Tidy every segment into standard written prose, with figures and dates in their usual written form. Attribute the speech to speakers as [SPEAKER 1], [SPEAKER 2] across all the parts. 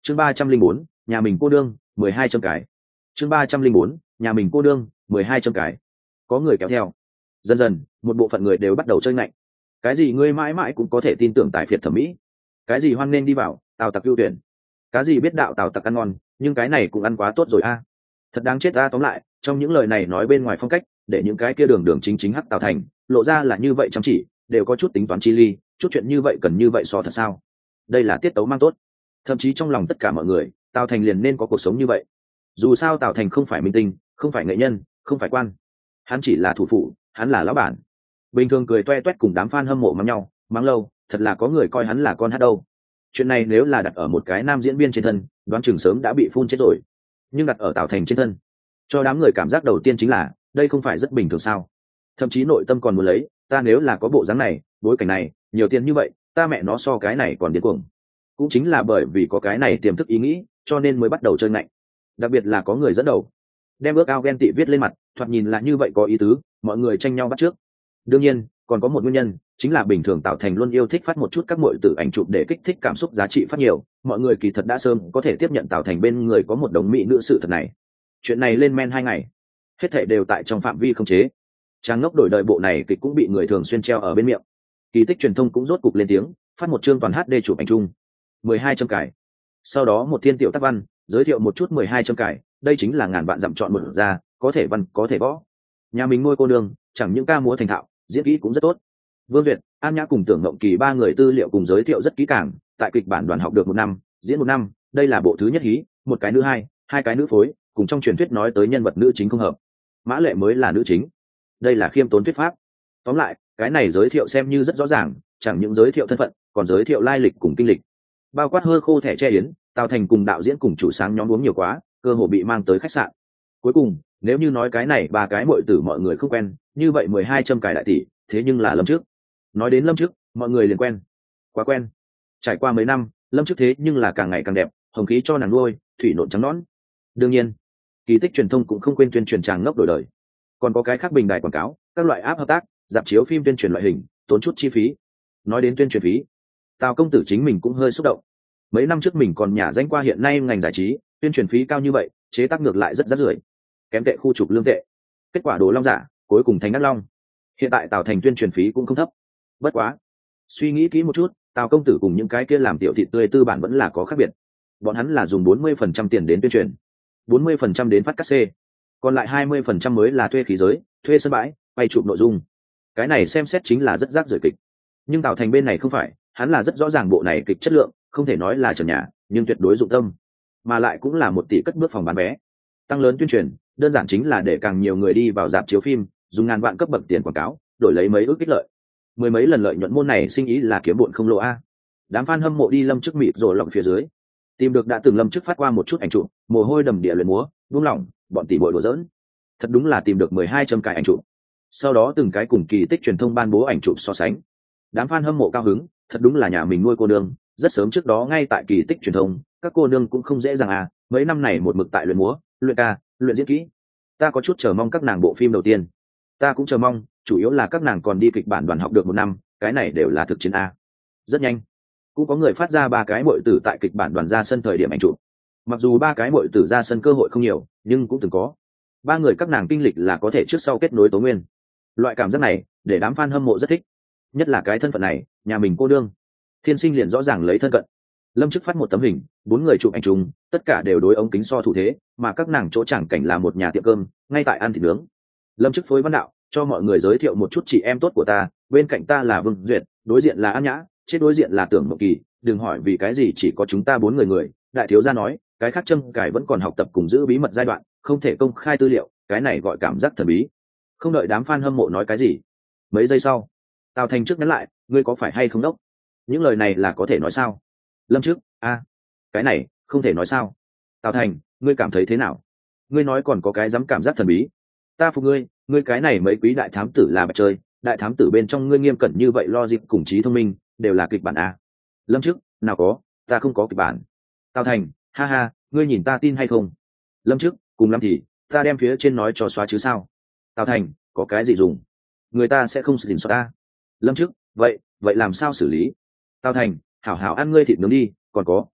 [SPEAKER 1] chương 304, nhà mình cô đương 12 châm cái. chương 304, nhà mình cô đương 12 châm cái. Có người kéo theo, dần dần một bộ phận người đều bắt đầu chơi ngạnh. Cái gì ngươi mãi mãi cũng có thể tin tưởng tài phiệt thẩm mỹ, cái gì hoan nên đi vào tào tặc ưu tuyển, cái gì biết đạo tào tặc ăn ngon, nhưng cái này cũng ăn quá tốt rồi a. Thật đáng chết. Tóm lại trong những lời này nói bên ngoài phong cách, để những cái kia đường đường chính chính hắc tào thành lộ ra là như vậy chăm chỉ, đều có chút tính toán chi ly, chút chuyện như vậy cần như vậy so thật sao? Đây là tiết tấu mang tốt. Thậm chí trong lòng tất cả mọi người, tào thành liền nên có cuộc sống như vậy. Dù sao tào thành không phải minh tinh, không phải nghệ nhân, không phải quan, hắn chỉ là thủ phủ, hắn là lão bản. Bình thường cười toe toét cùng đám fan hâm mộ mắng nhau mắng lâu, thật là có người coi hắn là con hát đâu. Chuyện này nếu là đặt ở một cái nam diễn viên trên thân, đoán chừng sớm đã bị phun chết rồi. Nhưng đặt ở tào thành trên thân, cho đám người cảm giác đầu tiên chính là đây không phải rất bình thường sao? Thậm chí nội tâm còn muốn lấy, ta nếu là có bộ dáng này, bối cảnh này, nhiều tiền như vậy, ta mẹ nó so cái này còn điên cuồng. Cũng chính là bởi vì có cái này tiềm thức ý nghĩ, cho nên mới bắt đầu chơi ngạnh. Đặc biệt là có người dẫn đầu, đem ước ao ghen tị viết lên mặt, thoạt nhìn là như vậy có ý tứ, mọi người tranh nhau bắt trước. Đương nhiên còn có một nguyên nhân, chính là bình thường Tào Thành luôn yêu thích phát một chút các muội tử ảnh chụp để kích thích cảm xúc giá trị phát nhiều, mọi người kỳ thật đã sớm có thể tiếp nhận Tào Thành bên người có một đống mỹ nữ sự thật này. Chuyện này lên men 2 ngày, hết thảy đều tại trong phạm vi không chế. Trang ngốc đổi đời bộ này kịch cũng bị người thường xuyên treo ở bên miệng. Kỳ tích truyền thông cũng rốt cục lên tiếng, phát một chương toàn HD chụp ảnh chung, 12 châm cải. Sau đó một thiên tiểu tác văn, giới thiệu một chút 12 châm cải, đây chính là ngàn vạn dặm chọn một ra, có thể văn có thể võ. Nhà mình nuôi cô nương, chẳng những ca múa thành thạo, diễn kỹ cũng rất tốt. Vương Việt, An Nhã cùng Tưởng Ngộng Kỳ 3 người tư liệu cùng giới thiệu rất kỹ càng, tại kịch bản đoàn học được 1 năm, diễn 1 năm, đây là bộ thứ nhất hí, một cái nữ hai, 2 cái nữ phối, cùng trong truyền thuyết nói tới nhân vật nữ chính không hợp. Mã Lệ mới là nữ chính. Đây là khiêm tốn thuyết pháp. Tóm lại, cái này giới thiệu xem như rất rõ ràng, chẳng những giới thiệu thân phận, còn giới thiệu lai lịch cùng kinh lịch. Bao quát hơ khô thẻ che yến, Tào Thành cùng đạo diễn cùng chủ sáng nhóm uống nhiều quá, cơ hồ bị mang tới khách sạn. Cuối cùng, nếu như nói cái này 3 cái muội tử mọi người không quen, như vậy 12 châm cài đại tỷ, thế nhưng là Lâm Trước. Nói đến Lâm Trước, mọi người liền quen. Quá quen. Trải qua mấy năm, Lâm Trước thế nhưng là càng ngày càng đẹp, hồng khí cho nàng nuôi, thủy nộn trắng nõn. Đương nhiên, kỳ tích truyền thông cũng không quên tuyên truyền chàng ngốc đổi đời. Còn có cái khác bình đài quảng cáo, các loại app hợp tác, dạp chiếu phim tuyên truyền loại hình, tốn chút chi phí. Nói đến tuyên truyền phí, Tào công tử chính mình cũng hơi xúc động. Mấy năm trước mình còn nhả danh qua hiện nay ngành giải trí, tuyên truyền phí cao như vậy, chế tác ngược lại rất rác rưởi, kém tệ khu trục lương tệ. Kết quả đồ long giả, cuối cùng thành đắc long. Hiện tại Tào Thành tuyên truyền phí cũng không thấp. Bất quá, suy nghĩ kỹ một chút, Tào công tử cùng những cái kia làm tiểu thị tươi tư bản vẫn là có khác biệt. Bọn hắn là dùng 40% tiền đến tuyên truyền, 40% đến phát cát xê, còn lại 20% mới là thuê khí giới, thuê sân bãi, quay chụp nội dung. Cái này xem xét chính là rất rác rưởi kịch. Nhưng Tào Thành bên này không phải, hắn là rất rõ ràng bộ này kịch chất lượng, không thể nói là trần nhà, nhưng tuyệt đối dụng tâm, mà lại cũng là 1 tỷ cất bước phòng bán vé. Tăng lớn tuyên truyền, đơn giản chính là để càng nhiều người đi vào rạp chiếu phim, dùng ngàn vạn cấp bậc tiền quảng cáo, đổi lấy mấy ước kích lợi. Mười mấy lần lợi nhuận môn này sinh ý là kiếm bộn không lỗ a. Đám fan hâm mộ đi Lâm Trước mịt rồi lọng phía dưới, tìm được đã từng Lâm Trước phát qua một chút ảnh chụp, mồ hôi đầm địa luyện múa, buông lỏng, bọn tỷ muội đùa giỡn. Thật đúng là tìm được 12 châm cài ảnh chụp. Sau đó từng cái cùng kỳ tích truyền thông ban bố ảnh chụp so sánh. Đám fan hâm mộ cao hứng, thật đúng là nhà mình nuôi cô nương, rất sớm trước đó ngay tại kỳ tích truyền thông, các cô nương cũng không dễ dàng à, mấy năm này một mực tại luyện múa, luyện ca, luyện diễn kỹ. Ta có chút chờ mong các nàng bộ phim đầu tiên. Ta cũng chờ mong, chủ yếu là các nàng còn đi kịch bản đoàn học được 1 năm, cái này đều là thực chiến a. Rất nhanh, cũng có người phát ra 3 cái muội tử tại kịch bản đoàn ra sân thời điểm ảnh chụp. Mặc dù 3 cái muội tử ra sân cơ hội không nhiều, nhưng cũng từng có. 3 người các nàng kinh lịch là có thể trước sau kết nối tố nguyên. Loại cảm giác này, để đám fan hâm mộ rất thích. Nhất là cái thân phận này, nhà mình cô đương, thiên sinh liền rõ ràng lấy thân cận. Lâm Trước phát một tấm hình, 4 người chụp ảnh chung, tất cả đều đối ống kính so thủ thế, mà các nàng chỗ chẳng cảnh là một nhà tiệm cơm, ngay tại ăn thịt nướng. Lâm Trước phối văn đạo, cho mọi người giới thiệu một chút chị em tốt của ta, bên cạnh ta là Vương Duyệt, đối diện là An Nhã, trên đối diện là Tưởng Mộng Kỳ, đừng hỏi vì cái gì chỉ có chúng ta 4 người, đại thiếu gia nói, cái khác châm cải vẫn còn học tập cùng giữ bí mật giai đoạn, không thể công khai tư liệu, cái này gọi cảm giác thần bí. Không đợi đám fan hâm mộ nói cái gì, mấy giây sau, Tào Thành trước nhắn lại, ngươi có phải hay không đốc? Những lời này là có thể nói sao? Lâm Trước, cái này không thể nói sao? Tào Thành, ngươi cảm thấy thế nào? Ngươi nói còn có cái dám cảm giác thần bí? Ta phục ngươi cái này mấy quý đại thám tử là bạch chơi, đại thám tử bên trong ngươi nghiêm cẩn như vậy lo dịp cùng trí thông minh, đều là kịch bản a. Lâm Trước, nào có, ta không có kịch bản. Tào Thành, ha ha, ngươi nhìn ta tin hay không? Lâm Trước, cùng lắm thì ta đem phía trên nói cho xóa chứ sao? Tào Thành, có cái gì dùng? Người ta sẽ không xử xóa ta. Lâm Trước, vậy làm sao xử lý? Tào Thành, hảo hảo ăn ngươi thịt nướng đi, còn có,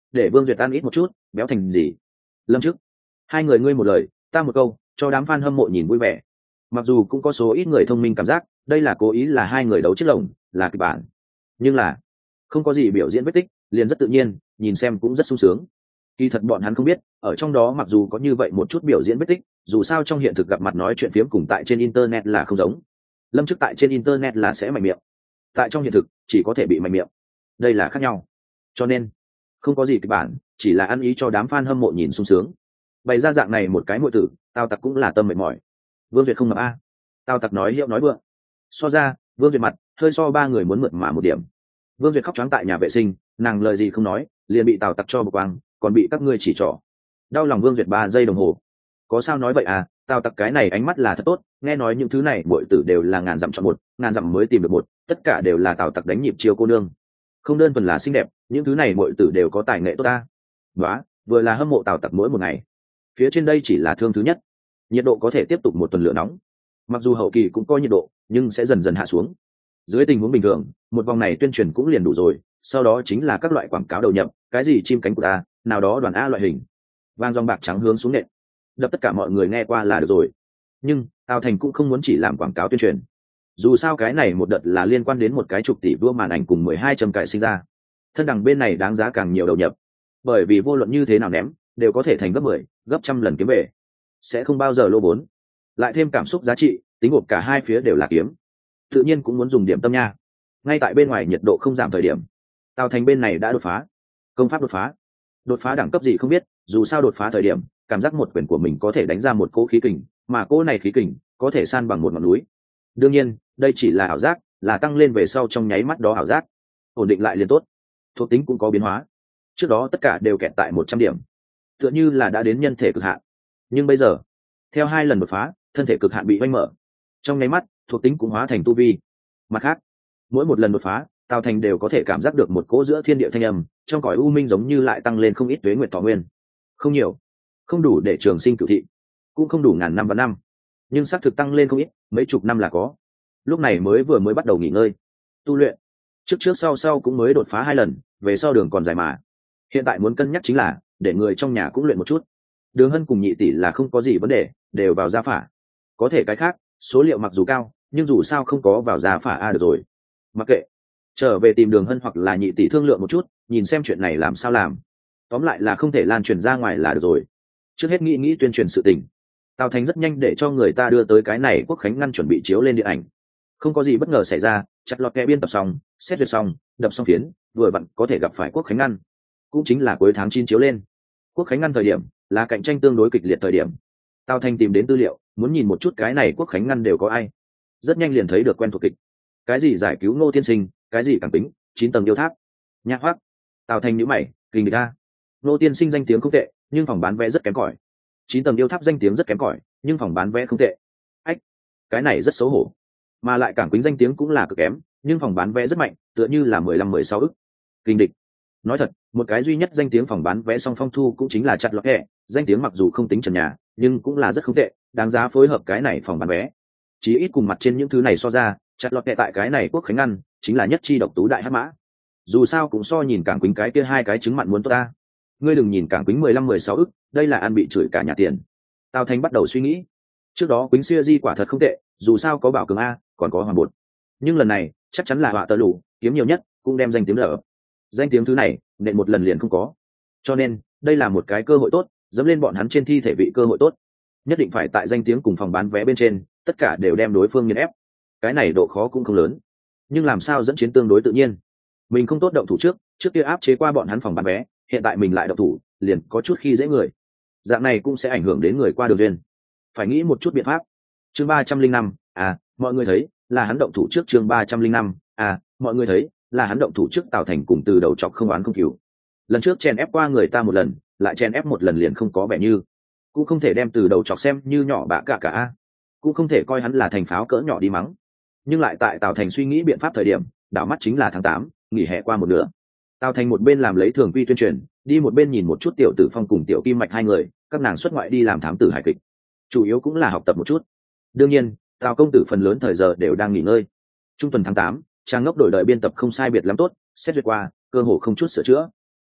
[SPEAKER 1] để Vương Duyệt ăn ít một chút, béo thành gì. Lâm Chức, hai người ngươi một lời ta một câu, cho đám fan hâm mộ nhìn vui vẻ. Mặc dù cũng có số ít người thông minh cảm giác đây là cố ý là hai người đấu chiếc lồng, là kịch bản, nhưng là không có gì biểu diễn vết tích, liền rất tự nhiên, nhìn xem cũng rất sung sướng. Kỳ thật bọn hắn không biết, ở trong đó mặc dù có như vậy một chút biểu diễn vết tích, dù sao trong hiện thực gặp mặt nói chuyện phiếm cùng tại trên internet là không giống. Lâm Chức tại trên internet là sẽ mạnh miệng, tại trong hiện thực chỉ có thể bị mạnh miệng, đây là khác nhau. Cho nên không có gì kịch bản, chỉ là ăn ý cho đám fan hâm mộ nhìn sung sướng. Bày ra dạng này một cái muội tử, tao tặc cũng là tâm mệt mỏi. Vương Duyệt không ngập a. Tao tặc nói hiệu nói vượng. So ra Vương Duyệt mặt hơi so ba người muốn mượt mà một điểm. Vương Duyệt khóc choáng tại nhà vệ sinh, nàng lời gì không nói, liền bị Tào Tặc cho bực quang, còn bị các ngươi chỉ trỏ. Đau lòng Vương Duyệt 3 giây đồng hồ. Có sao nói vậy à, Tào Tặc cái này ánh mắt là thật tốt, nghe nói những thứ này muội tử đều là ngàn dặm chọn một, ngàn dặm mới tìm được một, tất cả đều là Tào Tặc đánh nhịp chiêu cô nương. Không đơn thuần là xinh đẹp, những thứ này muội tử đều có tài nghệ tốt ta. Đó, vừa là hâm mộ Tào Tặc mỗi một ngày. Phía trên đây chỉ là thương thứ nhất. Nhiệt độ có thể tiếp tục một tuần lửa nóng. Mặc dù hậu kỳ cũng có nhiệt độ, nhưng sẽ dần dần hạ xuống. Dưới tình huống bình thường, một vòng này tuyên truyền cũng liền đủ rồi, sau đó chính là các loại quảng cáo đầu nhập, cái gì chim cánh cụt A, nào đó đoàn A loại hình. Vang dòng bạc trắng hướng xuống nện. Đập tất cả mọi người nghe qua là được rồi. Nhưng Tào Thành cũng không muốn chỉ làm quảng cáo tuyên truyền. Dù sao cái này một đợt là liên quan đến một cái chục tỷ vua màn ảnh cùng 12 châm cải sinh ra. Thân đằng bên này đáng giá càng nhiều đầu nhập. Bởi vì vô luận như thế nào ném, đều có thể thành gấp 10, gấp trăm lần kiếm về. Sẽ không bao giờ lỗ vốn. Lại thêm cảm xúc giá trị, tính gộp cả hai phía đều là kiếm. Tự nhiên cũng muốn dùng điểm tâm nha. Ngay tại bên ngoài nhiệt độ không giảm thời điểm, Tào Thành bên này đã đột phá. Công pháp đột phá đẳng cấp gì không biết, dù sao đột phá thời điểm cảm giác một quyền của mình có thể đánh ra một cỗ khí kình, mà cỗ này khí kình có thể san bằng một ngọn núi. Đương nhiên đây chỉ là ảo giác, là tăng lên về sau trong nháy mắt đó ảo giác, ổn định lại liền tốt. Thuộc tính cũng có biến hóa, trước đó tất cả đều kẹt tại 100 điểm, tựa như là đã đến nhân thể cực hạn. Nhưng bây giờ theo 2 lần đột phá, thân thể cực hạn bị oanh mở, trong nháy mắt thuộc tính cũng hóa thành tu vi. Mặt khác, mỗi một lần đột phá, Tào Thành đều có thể cảm giác được một cỗ giữa thiên địa thanh âm, trong cõi u minh giống như lại tăng lên không ít tuế nguyệt thọ nguyên. Không nhiều, không đủ để trường sinh cửu thị, cũng không đủ ngàn năm và năm, nhưng xác thực tăng lên không ít, mấy chục năm là có. Lúc này vừa mới bắt đầu nghỉ ngơi, tu luyện, trước sau cũng mới đột phá 2 lần, về sau đường còn dài mà. Hiện tại muốn cân nhắc chính là để người trong nhà cũng luyện một chút. Đường Hân cùng Nhị tỷ là không có gì vấn đề, đều vào gia phả. Có thể cái khác, số liệu mặc dù cao, nhưng dù sao không có vào gia phả a được rồi. Mặc kệ, trở về tìm Đường Hân hoặc là Nhị tỷ thương lượng một chút, nhìn xem chuyện này làm sao làm. Tóm lại là không thể lan truyền ra ngoài là được rồi. Trước hết nghĩ tuyên truyền sự tình. Tào Thành rất nhanh để cho người ta đưa tới cái này Quốc Khánh ngăn chuẩn bị chiếu lên điện ảnh. Không có gì bất ngờ xảy ra, chặt lọt kẻ biên tập xong, xét duyệt xong, đập xong phiến, vừa vặn có thể gặp phải Quốc Khánh ngăn. Cũng chính là cuối tháng 9 chiếu lên. Quốc Khánh ngăn thời điểm là cạnh tranh tương đối kịch liệt thời điểm. Tào Thành tìm đến tư liệu, muốn nhìn một chút cái này Quốc Khánh ngăn đều có ai. Rất nhanh liền thấy được quen thuộc kịch. Cái gì giải cứu Ngô Tiên Sinh, cái gì cảm tính, 9 tầng yêu tháp. Nhạc Hoắc. Tào Thành nhíu mày, kinh địch a. Ngô Tiên Sinh danh tiếng không tệ, nhưng phòng bán vé rất kém cỏi. 9 tầng yêu tháp danh tiếng rất kém cỏi, nhưng phòng bán vé không tệ. Ách, cái này rất xấu hổ. Mà lại Cảng Quýnh danh tiếng cũng là cực kém, nhưng phòng bán vé rất mạnh, tựa như là 15-16 ức. Kinh địch. Nói thật, một cái duy nhất danh tiếng phòng bán vé song phong thu cũng chính là chặt lọt kẻ, danh tiếng mặc dù không tính trần nhà, nhưng cũng là rất không tệ, đáng giá phối hợp cái này phòng bán vé. Chí ít cùng mặt trên những thứ này so ra, chặt lọt kẻ tại cái này Quốc Khánh ngăn chính là nhất chi độc tú đại hắc mã. Dù sao cũng so nhìn Cảng Quýnh cái kia 2 cái trứng mặn muốn tốt ta. Ngươi đừng nhìn Cảng Quýnh 15-16 ức, đây là ăn bị chửi cả nhà tiền. Tào Thành bắt đầu suy nghĩ. Trước đó Quýnh xưa di quả thật không tệ, dù sao có Bảo Cường a, còn có Hoàng Bột. Nhưng lần này, chắc chắn là họa tơ lù, kiếm nhiều nhất, cũng đem danh tiếng đỡ. Danh tiếng thứ này, nện một lần liền không có. Cho nên, đây là một cái cơ hội tốt, dẫm lên bọn hắn trên thi thể vị cơ hội tốt. Nhất định phải tại danh tiếng cùng phòng bán vé bên trên, tất cả đều đem đối phương nghiền ép. Cái này độ khó cũng không lớn, nhưng làm sao dẫn chiến tương đối tự nhiên. Mình không tốt động thủ trước kia áp chế qua bọn hắn phòng bán vé, hiện tại mình lại động thủ, liền có chút khi dễ người. Dạng này cũng sẽ ảnh hưởng đến người qua đường duyên. Phải nghĩ một chút biện pháp. Chương 305, mọi người thấy, là hắn động thủ trước. Chương 305, mọi người thấy, là hắn động thủ trước. Tào Thành cùng từ đầu chọc không oán không cứu. Lần trước chèn ép qua người ta một lần, lại chèn ép một lần liền không có vẻ như. Cũng không thể đem từ đầu chọc xem như nhỏ bạ cả. Cũng không thể coi hắn là thành pháo cỡ nhỏ đi mắng. Nhưng lại tại Tào Thành suy nghĩ biện pháp thời điểm, đảo mắt chính là tháng 8, nghỉ hè qua một nửa. Tào Thành một bên làm lấy thường quy tuyên truyền, đi một bên nhìn một chút Tiểu Tử Phong cùng Tiểu Kim Mạch hai người, các nàng xuất ngoại đi làm thám tử hài kịch, chủ yếu cũng là học tập một chút. Đương nhiên, Tào công tử phần lớn thời giờ đều đang nghỉ ngơi. Trung tuần tháng 8, Trang Ngốc đổi đợi biên tập không sai biệt lắm tốt, xét duyệt qua, cơ hồ không chút sửa chữa.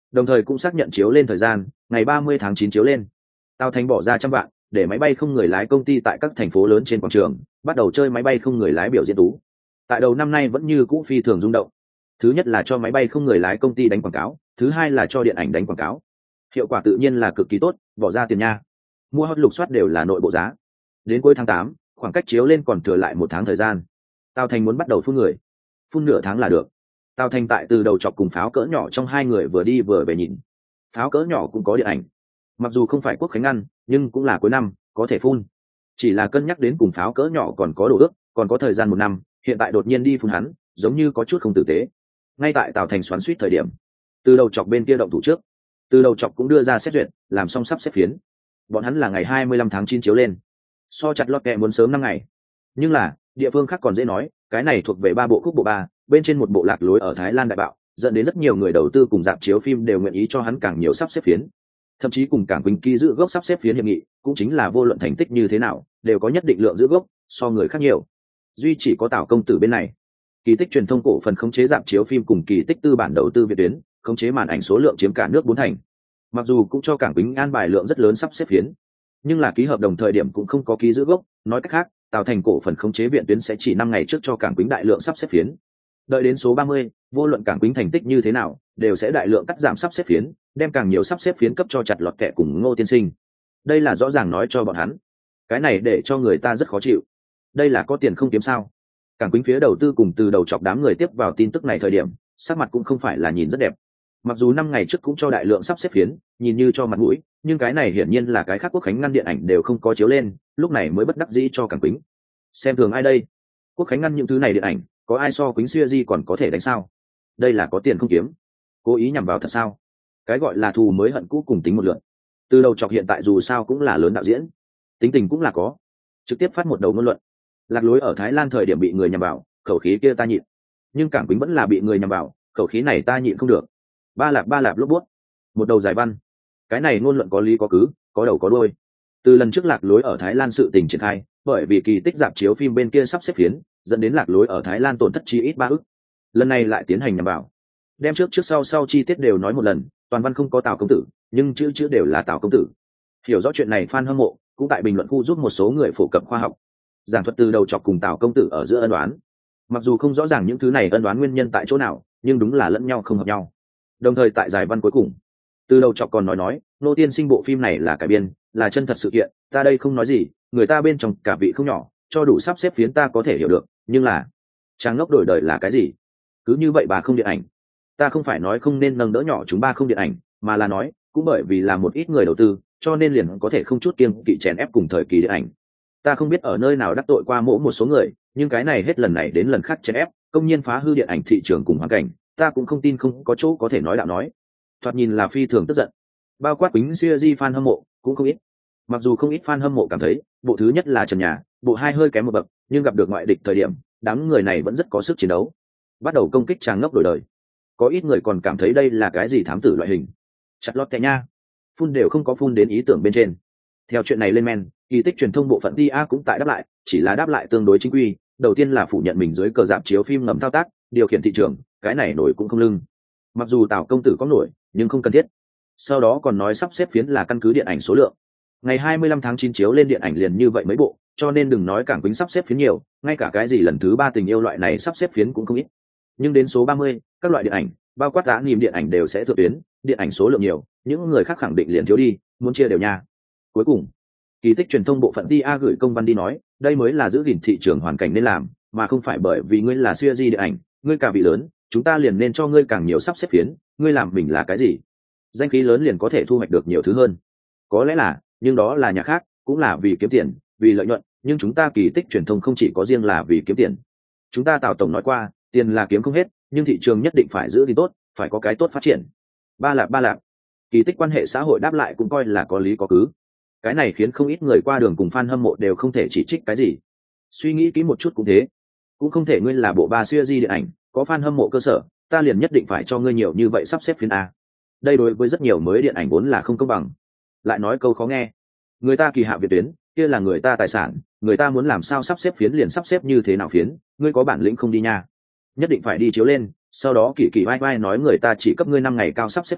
[SPEAKER 1] đồng thời cũng xác nhận chiếu lên thời gian, ngày 30 tháng 9 chiếu lên. Tào Thành bỏ ra 100 vạn để máy bay không người lái công ty tại các thành phố lớn trên quảng trường bắt đầu chơi máy bay không người lái biểu diễn tú. Tại đầu năm nay vẫn như cũ phi thường rung động. Thứ nhất là cho máy bay không người lái công ty đánh quảng cáo, thứ hai là cho điện ảnh đánh quảng cáo. Hiệu quả tự nhiên là cực kỳ tốt, bỏ ra tiền nha. Mua hot lục soát đều là nội bộ giá. Đến cuối tháng 8, khoảng cách chiếu lên còn thừa lại 1 tháng thời gian. Tào Thành muốn bắt đầu phun người. Phun nửa tháng là được. Tào Thành tại từ đầu chọc cùng Pháo Cỡ Nhỏ trong hai người vừa đi vừa về nhìn. Pháo Cỡ Nhỏ cũng có điện ảnh. Mặc dù không phải Quốc khánh ăn, nhưng cũng là cuối năm, có thể phun. Chỉ là cân nhắc đến cùng Pháo Cỡ Nhỏ còn có đồ ước, còn có thời gian 1 năm, hiện tại đột nhiên đi phun hắn, giống như có chút không tử tế. Ngay tại Tào Thành xoắn xuýt thời điểm, từ đầu chọc bên kia động thủ trước. Từ đầu chọc cũng đưa ra xét duyệt, làm xong sắp xếp phiến. Bọn hắn là ngày 25 tháng 9 chiếu lên. So chặt lọt kẹ muốn sớm 5 ngày. Nhưng là, địa phương khác còn dễ nói, cái này thuộc về 3 bộ khúc bộ 3, bên trên một bộ lạc lối ở Thái Lan đại bạo, dẫn đến rất nhiều người đầu tư cùng dạp chiếu phim đều nguyện ý cho hắn càng nhiều sắp xếp phiến. Thậm chí cùng Cảng Quỳnh ký giữ gốc sắp xếp phiến hiệp nghị, cũng chính là vô luận thành tích như thế nào, đều có nhất định lượng giữ gốc, so người khác nhiều. Duy chỉ có Tào công tử bên này. Kỳ Tích truyền thông cổ phần khống chế dạp chiếu phim cùng Kỳ Tích tư bản đầu tư Việt tuyến, khống chế màn ảnh số lượng chiếm cả nước 4 thành. Mặc dù cũng cho Cảng Quỳnh an bài lượng rất lớn sắp xếp phiến, nhưng là ký hợp đồng thời điểm cũng không có ký giữ gốc, nói cách khác, Tào Thành cổ phần khống chế viện tuyến sẽ chỉ 5 ngày trước cho Cảng Quỳnh đại lượng sắp xếp phiến. Đợi đến số 30, vô luận Cảng Quỳnh thành tích như thế nào, đều sẽ đại lượng cắt giảm sắp xếp phiến, đem càng nhiều sắp xếp phiến cấp cho chặt lọt kẹ cùng Ngô tiên sinh. Đây là rõ ràng nói cho bọn hắn. Cái này để cho người ta rất khó chịu. Đây là có tiền không kiếm sao? Cảng Quỳnh phía đầu tư cùng từ đầu chọc đám người tiếp vào tin tức này thời điểm, sắc mặt cũng không phải là nhìn rất đẹp. Mặc dù 5 ngày trước cũng cho đại lượng sắp xếp phiến, nhìn như cho mặt mũi, nhưng cái này hiển nhiên là cái khác Quốc khánh ngăn điện ảnh đều không có chiếu lên, lúc này mới bất đắc dĩ cho Cảng Quỳnh. Xem thường ai đây? Quốc khánh ngăn những thứ này điện ảnh, có ai so Quỳnh xưa gì còn có thể đánh sao? Đây là có tiền không kiếm, cố ý nhằm vào thật sao? Cái gọi là thù mới hận cũ cùng tính một lượt. Từ đầu chọc hiện tại dù sao cũng là lớn đạo diễn, tính tình cũng là có, trực tiếp phát một đầu ngôn luận. Lạc lối ở Thái Lan thời điểm bị người nhằm vào, khẩu khí kia ta nhịn, nhưng Cảng Quỳnh vẫn là bị người nhằm vào, khẩu khí này ta nhịn không được. Ba lạp lốp bút, một đầu giải văn. Cái này ngôn luận có lý có cứ, có đầu có đuôi. Từ lần trước lạc lối ở Thái Lan sự tình triển khai, bởi vì Kỳ Tích dạp chiếu phim bên kia sắp xếp phiến, dẫn đến lạc lối ở Thái Lan tổn thất chi ít 3 ức. Lần này lại tiến hành nhằm vào, đem trước sau chi tiết đều nói một lần, toàn văn không có Tào công tử, nhưng chữ đều là Tào công tử. Hiểu rõ chuyện này fan hâm mộ cũng tại bình luận khu giúp một số người phổ cập khoa học, giảng thuật từ đầu chọc cùng Tào công tử ở giữa ân đoán. Mặc dù không rõ ràng những thứ này ân đoán nguyên nhân tại chỗ nào, nhưng đúng là lẫn nhau không hợp nhau. Đồng thời tại giải văn cuối cùng, từ đầu chọc còn nói Ngô tiên sinh bộ phim này là cải biên, là chân thật sự kiện, ta đây không nói gì, người ta bên trong cả vị không nhỏ, cho đủ sắp xếp phiến ta có thể hiểu được, nhưng là trang ngốc đổi đời là cái gì? Cứ như vậy bà không điện ảnh. Ta không phải nói không nên nâng đỡ nhỏ chúng ba không điện ảnh, mà là nói cũng bởi vì là một ít người đầu tư, cho nên liền có thể không chút kiêng kỵ chèn ép cùng thời kỳ điện ảnh. Ta không biết ở nơi nào đắc tội qua một số người, nhưng cái này hết lần này đến lần khác chèn ép, công nhiên phá hư điện ảnh thị trường cùng hoàn cảnh, ta cũng không tin không có chỗ có thể nói đạo nói. Thoạt nhìn là phi thường tức giận. Bao quát Quýnh series fan hâm mộ cũng không ít. Mặc dù không ít fan hâm mộ cảm thấy bộ thứ nhất là trần nhà, bộ hai hơi kém một bậc, nhưng gặp được ngoại địch thời điểm, đám người này vẫn rất có sức chiến đấu, bắt đầu công kích Trang ngốc đổi đời. Có ít người còn cảm thấy đây là cái gì thám tử loại hình. Chặt lọt kẹ nha, phun đều không có phun đến ý tưởng bên trên. Theo chuyện này lên men, Kỳ Tích truyền thông bộ phận TA cũng tại đáp lại, chỉ là đáp lại tương đối chính quy. Đầu tiên là phủ nhận mình dưới cờ dạp chiếu phim ngầm thao tác, điều khiển thị trường, cái này nổi cũng không lưng. Mặc dù Tào công tử có nổi, nhưng không cần thiết. Sau đó còn nói sắp xếp phiến là căn cứ điện ảnh số lượng. Ngày 25 tháng 9 chiếu lên điện ảnh liền như vậy mấy bộ, cho nên đừng nói Cảng Quýnh sắp xếp phiến nhiều, ngay cả cái gì lần thứ 3 tình yêu loại này sắp xếp phiến cũng không ít. Nhưng đến số 30, các loại điện ảnh, bao quát giá niềm điện ảnh đều sẽ thượng tuyến, điện ảnh số lượng nhiều, những người khác khẳng định liền thiếu đi, muốn chia đều nha. Cuối cùng, Kỳ Tích truyền thông bộ phận TA gửi công văn đi nói, đây mới là giữ gìn thị trường hoàn cảnh nên làm, mà không phải bởi vì ngươi là series điện ảnh, ngươi cả vị lớn, chúng ta liền nên cho ngươi càng nhiều sắp xếp phiến, ngươi làm mình là cái gì? Danh khí lớn liền có thể thu hoạch được nhiều thứ hơn. Có lẽ là, nhưng đó là nhà khác, cũng là vì kiếm tiền, vì lợi nhuận, nhưng chúng ta Kỳ Tích truyền thông không chỉ có riêng là vì kiếm tiền. Chúng ta Tào tổng nói qua, tiền là kiếm không hết, nhưng thị trường nhất định phải giữ gìn tốt, phải có cái tốt phát triển. Ba lạc. Kỳ Tích quan hệ xã hội đáp lại cũng coi là có lý có cứ. Cái này khiến không ít người qua đường cùng fan hâm mộ đều không thể chỉ trích cái gì. Suy nghĩ kỹ một chút cũng thế, cũng không thể ngươi là bộ ba series điện ảnh, có fan hâm mộ cơ sở, ta liền nhất định phải cho ngươi nhiều như vậy sắp xếp phiến a. Đây đối với rất nhiều mới điện ảnh vốn là không công bằng. Lại nói câu khó nghe, người ta Kỳ Hạ Việt tuyến, kia là người ta tài sản, người ta muốn làm sao sắp xếp phiến liền sắp xếp như thế nào phiến, ngươi có bản lĩnh không đi nha. Nhất định phải đi chiếu lên, sau đó kỳ vai nói người ta chỉ cấp ngươi 5 ngày cao sắp xếp phiến,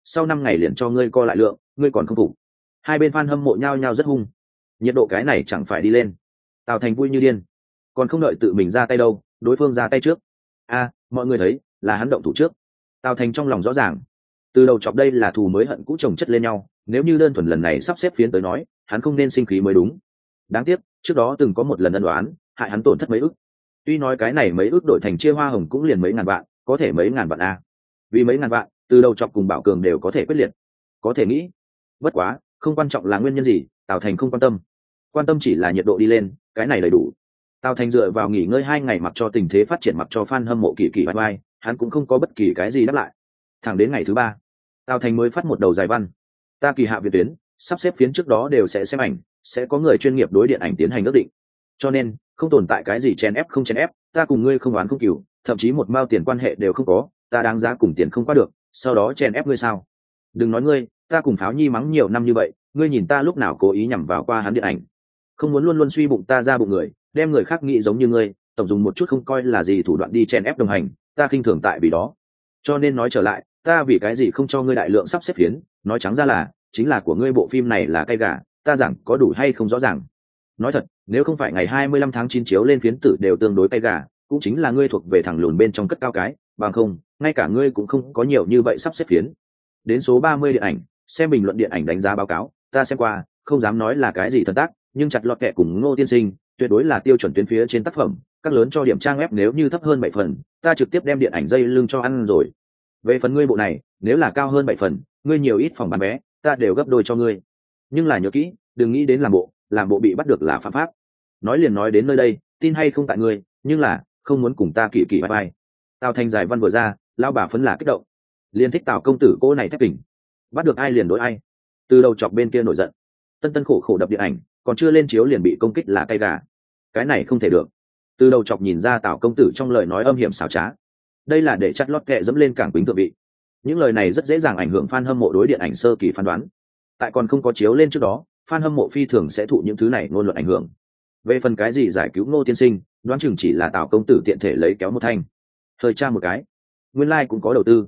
[SPEAKER 1] sau 5 ngày liền cho ngươi co lại lượng, ngươi còn không phục. Hai bên fan hâm mộ nhao nhao rất hung, nhiệt độ cái này chẳng phải đi lên. Tào Thành vui như điên, còn không đợi tự mình ra tay đâu, đối phương ra tay trước. Mọi người thấy là hắn động thủ trước. Tào Thành trong lòng rõ ràng, từ đầu chọc đây là thù mới hận cũ chồng chất lên nhau, nếu như đơn thuần lần này sắp xếp phiến tới nói, hắn không nên sinh khí mới đúng. Đáng tiếc trước đó từng có một lần ân đoán, hại hắn tổn thất mấy ức. Tuy nói cái này mấy ức đổi thành chia hoa hồng cũng liền mấy ngàn vạn, có thể mấy ngàn vạn vì mấy ngàn vạn, từ đầu chọc cùng Bảo Cường đều có thể quyết liệt. Có thể nghĩ, bất quá không quan trọng là nguyên nhân gì, Tào Thành không quan tâm chỉ là nhiệt độ đi lên, cái này đầy đủ. Tào Thành dựa vào nghỉ ngơi 2 ngày, mặc cho tình thế phát triển, mặc cho fan hâm mộ kỳ kỳ vai vai, hắn cũng không có bất kỳ cái gì đáp lại. Thẳng đến ngày thứ 3, Tào Thành mới phát một đầu dài văn: ta kỳ hạ viện tuyến sắp xếp phiến trước đó đều sẽ xem ảnh, sẽ có người chuyên nghiệp đối điện ảnh tiến hành ước định, cho nên không tồn tại cái gì chèn ép không chèn ép, ta cùng ngươi không oán không cừu, thậm chí một mao tiền quan hệ đều không có, ta đáng giá cùng tiền không qua được, sau đó chèn ép ngươi sao? Đừng nói ngươi, ta cùng Pháo Nhi mắng nhiều năm như vậy, ngươi nhìn ta lúc nào cố ý nhằm vào qua hắn điện ảnh, không muốn luôn luôn suy bụng ta ra bụng người, đem người khác nghĩ giống như ngươi, tổng dùng một chút không coi là gì thủ đoạn đi chèn ép đồng hành, ta khinh thường tại vì đó. Cho nên nói trở lại, ta vì cái gì không cho ngươi đại lượng sắp xếp phiến, nói trắng ra là chính là của ngươi bộ phim này là cay gà, ta giảng có đủ hay không rõ ràng. Nói thật, nếu không phải ngày 25 tháng 9 chiếu lên phiến tử đều tương đối cay gà, cũng chính là ngươi thuộc về thằng lùn bên trong cất cao cái, bằng không ngay cả ngươi cũng không có nhiều như vậy sắp xếp phiến. Đến số 30 điện ảnh, xem bình luận điện ảnh đánh giá báo cáo, ta xem qua, không dám nói là cái gì thần tác, nhưng chặt lọt kẹ cùng Ngô Tiên Sinh tuyệt đối là tiêu chuẩn tuyến phía trên tác phẩm, các lớn cho điểm trang web nếu như thấp hơn 7 phần, ta trực tiếp đem điện ảnh dây lưng cho ăn rồi. Về phần ngươi bộ này, nếu là cao hơn 7 phần, ngươi nhiều ít phòng bán vé, ta đều gấp đôi cho ngươi. Nhưng là nhớ kỹ, đừng nghĩ đến làm bộ bị bắt được là phạm pháp. Nói liền nói đến nơi đây, tin hay không tại ngươi, nhưng là không muốn cùng ta kỳ kỳ bye bye. Tào Thành giải văn vừa ra, lao bà phấn là kích động, liền thích Tào công tử cô này thép kình, bắt được ai liền đối ai. Từ đầu chọc bên kia nổi giận, tân khổ khổ đập điện ảnh, còn chưa lên chiếu liền bị công kích là cay gà, cái này không thể được. Từ đầu chọc nhìn ra Tào công tử trong lời nói âm hiểm xảo trá, đây là để chặt lót kẹ dẫm lên cảng quýnh thượng vị. Những lời này rất dễ dàng ảnh hưởng fan hâm mộ đối điện ảnh sơ kỳ phán đoán, tại còn không có chiếu lên trước đó, fan hâm mộ phi thường sẽ thụ những thứ này ngôn luận ảnh hưởng. Về phần cái gì giải cứu Ngô Tiên Sinh, đoán chừng chỉ là Tào công tử tiện thể lấy kéo một thanh, hơi tra một cái, nguyên lai cũng có đầu tư.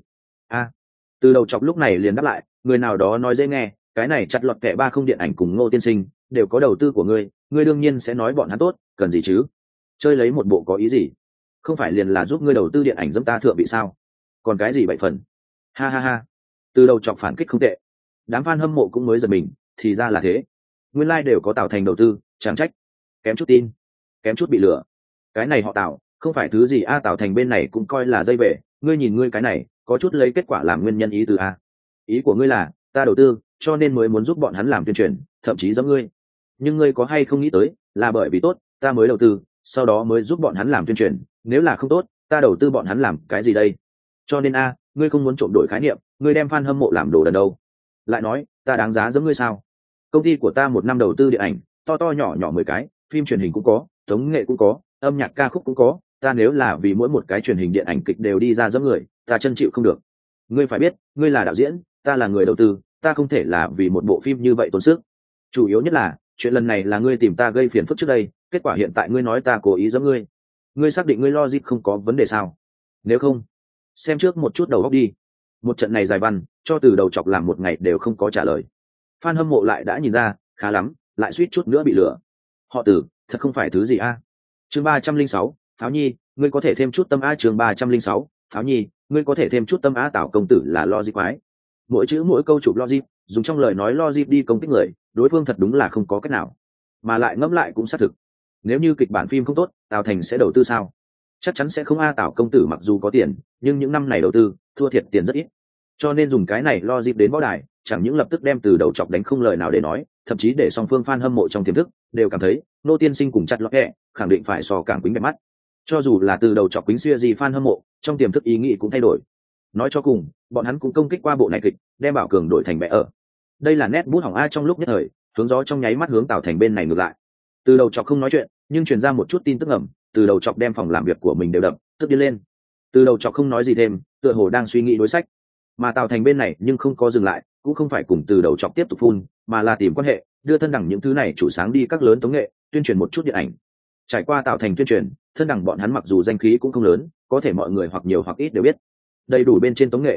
[SPEAKER 1] Từ đầu chọc lúc này liền đáp lại, người nào đó nói dễ nghe, cái này chặt lọt kẹ 3 không điện ảnh cùng Ngô Tiên Sinh đều có đầu tư của ngươi đương nhiên sẽ nói bọn hắn tốt, cần gì chứ? Chơi lấy một bộ có ý gì? Không phải liền là giúp ngươi đầu tư điện ảnh dẫm ta thượng vị sao? Còn cái gì vậy phần? Ha. Từ đầu chọc phản kích không tệ, đám fan hâm mộ cũng mới giật mình, thì ra là thế, nguyên lai đều có Tào Thành đầu tư, chẳng trách kém chút tin, kém chút bị lừa. Cái này họ Tào không phải thứ gì Tào Thành bên này cũng coi là dây về, ngươi nhìn ngươi cái này có chút lấy kết quả làm nguyên nhân ý từ ý của ngươi là ta đầu tư cho nên mới muốn giúp bọn hắn làm tuyên truyền, thậm chí giống ngươi. Nhưng ngươi có hay không nghĩ tới là bởi vì tốt ta mới đầu tư, sau đó mới giúp bọn hắn làm tuyên truyền, nếu là không tốt ta đầu tư bọn hắn làm cái gì đây? Cho nên ngươi không muốn trộm đổi khái niệm, ngươi đem fan hâm mộ làm đồ đần đâu. Lại nói ta đáng giá giống ngươi sao? Công ty của ta 1 năm đầu tư điện ảnh to to nhỏ nhỏ 10 cái, phim truyền hình cũng có, tống nghệ cũng có, âm nhạc ca khúc cũng có, ta nếu là vì mỗi một cái truyền hình điện ảnh kịch đều đi ra dẫm người, ta chân chịu không được. Ngươi phải biết, ngươi là đạo diễn, ta là người đầu tư, ta không thể là vì một bộ phim như vậy tốn sức. Chủ yếu nhất là chuyện lần này là ngươi tìm ta gây phiền phức trước đây, kết quả hiện tại ngươi nói ta cố ý giẫm ngươi. Ngươi xác định ngươi logic không có vấn đề sao? Nếu không, xem trước một chút đầu óc đi. Một trận này dài văn, cho từ đầu chọc làm 1 ngày đều không có trả lời. Fan hâm mộ lại đã nhìn ra, khá lắm, lại suýt chút nữa bị lừa. Họ Từ, thật không phải thứ gì Chương 306, Pháo Nhi, ngươi có thể thêm chút tâm chương 306, Pháo Nhi, ngươi có thể thêm chút tâm Tào công tử là logic quái. Mỗi chữ mỗi câu chụp logic, dùng trong lời nói logic đi công kích người, đối phương thật đúng là không có cách nào. Mà lại ngẫm lại cũng xác thực. Nếu như kịch bản phim không tốt, Tào Thành sẽ đầu tư sao? Chắc chắn sẽ không Tào công tử mặc dù có tiền, nhưng những năm này đầu tư, thua thiệt tiền rất ít. Cho nên dùng cái này logic đến võ đài, chẳng những lập tức đem từ đầu chọc đánh không lời nào để nói, thậm chí để song phương fan hâm mộ trong tiềm thức đều cảm thấy Ngô Tiên Sinh cùng chặt lọt kẹ khẳng định phải so cảng quýnh đẹp mắt. Cho dù là từ đầu chọc quýnh xưa gì fan hâm mộ, trong tiềm thức ý nghĩ cũng thay đổi. Nói cho cùng, bọn hắn cũng công kích qua bộ này kịch, đem Bảo Cường đổi thành bẽ ở. Đây là nét bút hỏng trong lúc nhất thời, hướng gió trong nháy mắt hướng Tào Thành bên này ngược lại. Từ đầu chọc không nói chuyện, nhưng truyền ra một chút tin tức ẩm, từ đầu chọc đem phòng làm việc của mình đều đập, tức đi lên. Từ đầu chọc không nói gì thêm, tựa hồ đang suy nghĩ đối sách. Mà Tào Thành bên này nhưng không có dừng lại, cũng không phải cùng từ đầu chọc tiếp tục phun, mà là tìm quan hệ, đưa thân đẳng những thứ này chủ sáng đi các lớn tống nghệ, tuyên truyền một chút điện ảnh. Trải qua Tào Thành tuyên truyền, thân đẳng bọn hắn mặc dù danh khí cũng không lớn, có thể mọi người hoặc nhiều hoặc ít đều biết. Đầy đủ bên trên tống nghệ,